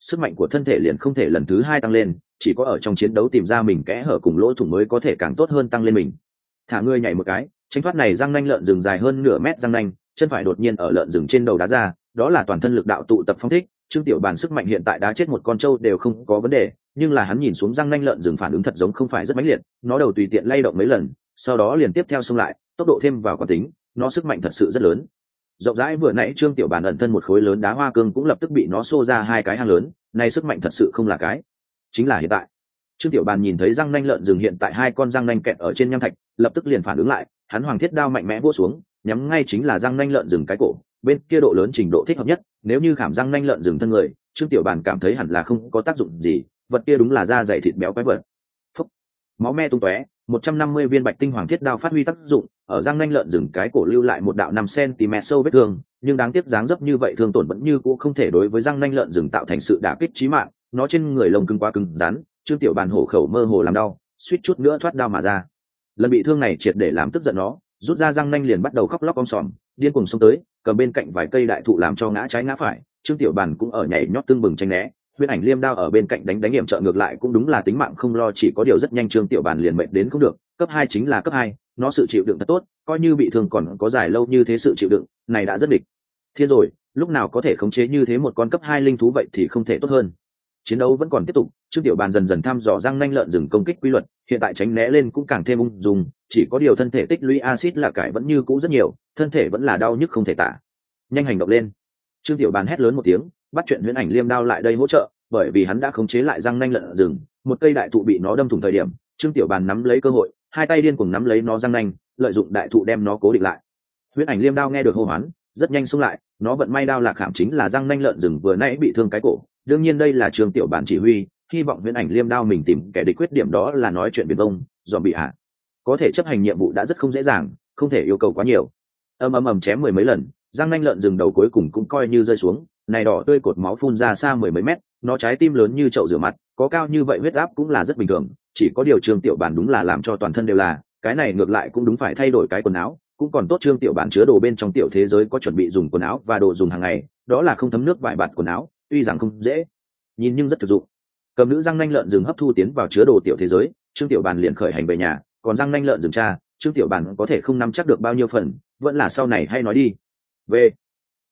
sức mạnh của thân thể liền không thể lần thứ hai tăng lên, chỉ có ở trong chiến đấu tìm ra mình kẽ hở cùng lỗ thủng mới có thể càng tốt hơn tăng lên mình. Thả người nhảy một cái, tránh thoát này răng nanh lợn rừng dài hơn nửa mét răng nanh, chân phải đột nhiên ở lợn rừng trên đầu đá ra, đó là toàn thân lực đạo tụ tập phong thích. Trương Tiểu Bàn sức mạnh hiện tại đá chết một con trâu đều không có vấn đề, nhưng là hắn nhìn xuống răng nanh lợn rừng phản ứng thật giống không phải rất mãnh liệt, nó đầu tùy tiện lay động mấy lần, sau đó liền tiếp theo xông lại, tốc độ thêm vào quán tính, nó sức mạnh thật sự rất lớn. Rộng rãi vừa nãy Trương Tiểu Bàn ẩn thân một khối lớn đá hoa cương cũng lập tức bị nó xô ra hai cái hang lớn, này sức mạnh thật sự không là cái. Chính là hiện tại. Trương Tiểu Bàn nhìn thấy răng nanh lợn rừng hiện tại hai con răng nanh kẹt ở trên nham thạch, lập tức liền phản ứng lại, hắn hoàng thiết đao mạnh mẽ vỗ xuống, nhắm ngay chính là răng nanh lợn rừng cái cổ, bên kia độ lớn trình độ thích hợp nhất, nếu như khảm răng nanh lợn rừng thân người, Trương Tiểu Bàn cảm thấy hẳn là không có tác dụng gì, vật kia đúng là da dày thịt béo quái vật. Phốc. Máu me tung tóe, 150 viên bạch tinh hoàng thiết đao phát huy tác dụng, ở răng nanh lợn rừng cái cổ lưu lại một đạo 5 cm sâu vết thương, nhưng đáng tiếc dáng dấp như vậy thương tổn vẫn như cũ không thể đối với răng nanh lợn rừng tạo thành sự đả kích chí mạng, nó trên người lông cứng quá cứng rắn, Trương Tiểu Bàn hổ khẩu mơ hồ làm đau, suýt chút nữa thoát đao mà ra. Lần bị thương này triệt để làm tức giận nó, rút ra răng nanh liền bắt đầu khóc lóc om sòm, điên cuồng xông tới, cầm bên cạnh vài cây đại thụ làm cho ngã trái ngã phải. Trương Tiểu Bàn cũng ở nhảy nhót tương bừng tranh né, Huyễn Ảnh Liêm đao ở bên cạnh đánh nghiệm trợ ngược lại cũng đúng là tính mạng không lo, chỉ có điều rất nhanh Trương Tiểu Bàn liền mệt đến không được, cấp 2 chính là cấp 2, nó sự chịu đựng thật tốt, coi như bị thương còn có dài lâu như thế sự chịu đựng, này đã rất địch. Thiên rồi, lúc nào có thể khống chế như thế một con cấp 2 linh thú vậy thì không thể tốt hơn. Chiến đấu vẫn còn tiếp tục, Trương Tiểu Bàn dần dần thăm dò răng nanh lợn rừng công kích quy luật, hiện tại tránh né lên cũng càng thêm ung dung, chỉ có điều thân thể tích lũy axit là cải vẫn như cũ rất nhiều, thân thể vẫn là đau nhức không thể tả. Nhanh hành động lên! Trương Tiểu Bàn hét lớn một tiếng, bắt chuyện Huyễn Ảnh Liêm đao lại đây hỗ trợ, bởi vì hắn đã khống chế lại răng nanh lợn rừng, một cây đại thụ bị nó đâm thủng thời điểm, Trương Tiểu Bàn nắm lấy cơ hội, hai tay điên cuồng nắm lấy nó răng nanh, lợi dụng đại thụ đem nó cố định lại. Huyễn Ảnh Liêm đao nghe được hô hoán, rất nhanh xông lại, nó vận may đao lạc khảm chính là răng nanh lợn rừng vừa nãy bị thương cái cổ. Đương nhiên đây là Trương Tiểu Bàn chỉ huy, hy vọng Huyễn Ảnh Liêm đao mình tìm kẻ địch khuyết điểm đó là nói chuyện viển vông, dòm bị hạ. Có thể chấp hành nhiệm vụ đã rất không dễ dàng, không thể yêu cầu quá nhiều. Ầm chém mười mấy lần, răng nanh lợn rừng đầu cuối cùng cũng coi như rơi xuống, này đỏ tươi cột máu phun ra xa mười mấy mét, nó trái tim lớn như chậu rửa mặt, có cao như vậy huyết áp cũng là rất bình thường, chỉ có điều Trương Tiểu Bàn đúng là làm cho toàn thân đều là, cái này ngược lại cũng đúng phải thay đổi cái quần áo, cũng còn tốt Trương Tiểu Bàn chứa đồ bên trong tiểu thế giới có chuẩn bị dùng quần áo và đồ dùng hàng ngày, đó là không thấm nước vải bạt quần áo, tuy rằng không dễ nhìn nhưng rất thực dụng. Cầm nữ răng nanh lợn rừng hấp thu tiến vào chứa đồ tiểu thế giới, Trương Tiểu Bàn liền khởi hành về nhà, còn răng nanh lợn rừng cha, Trương Tiểu Bàn có thể không nắm chắc được bao nhiêu phần, vẫn là sau này hay nói đi. Về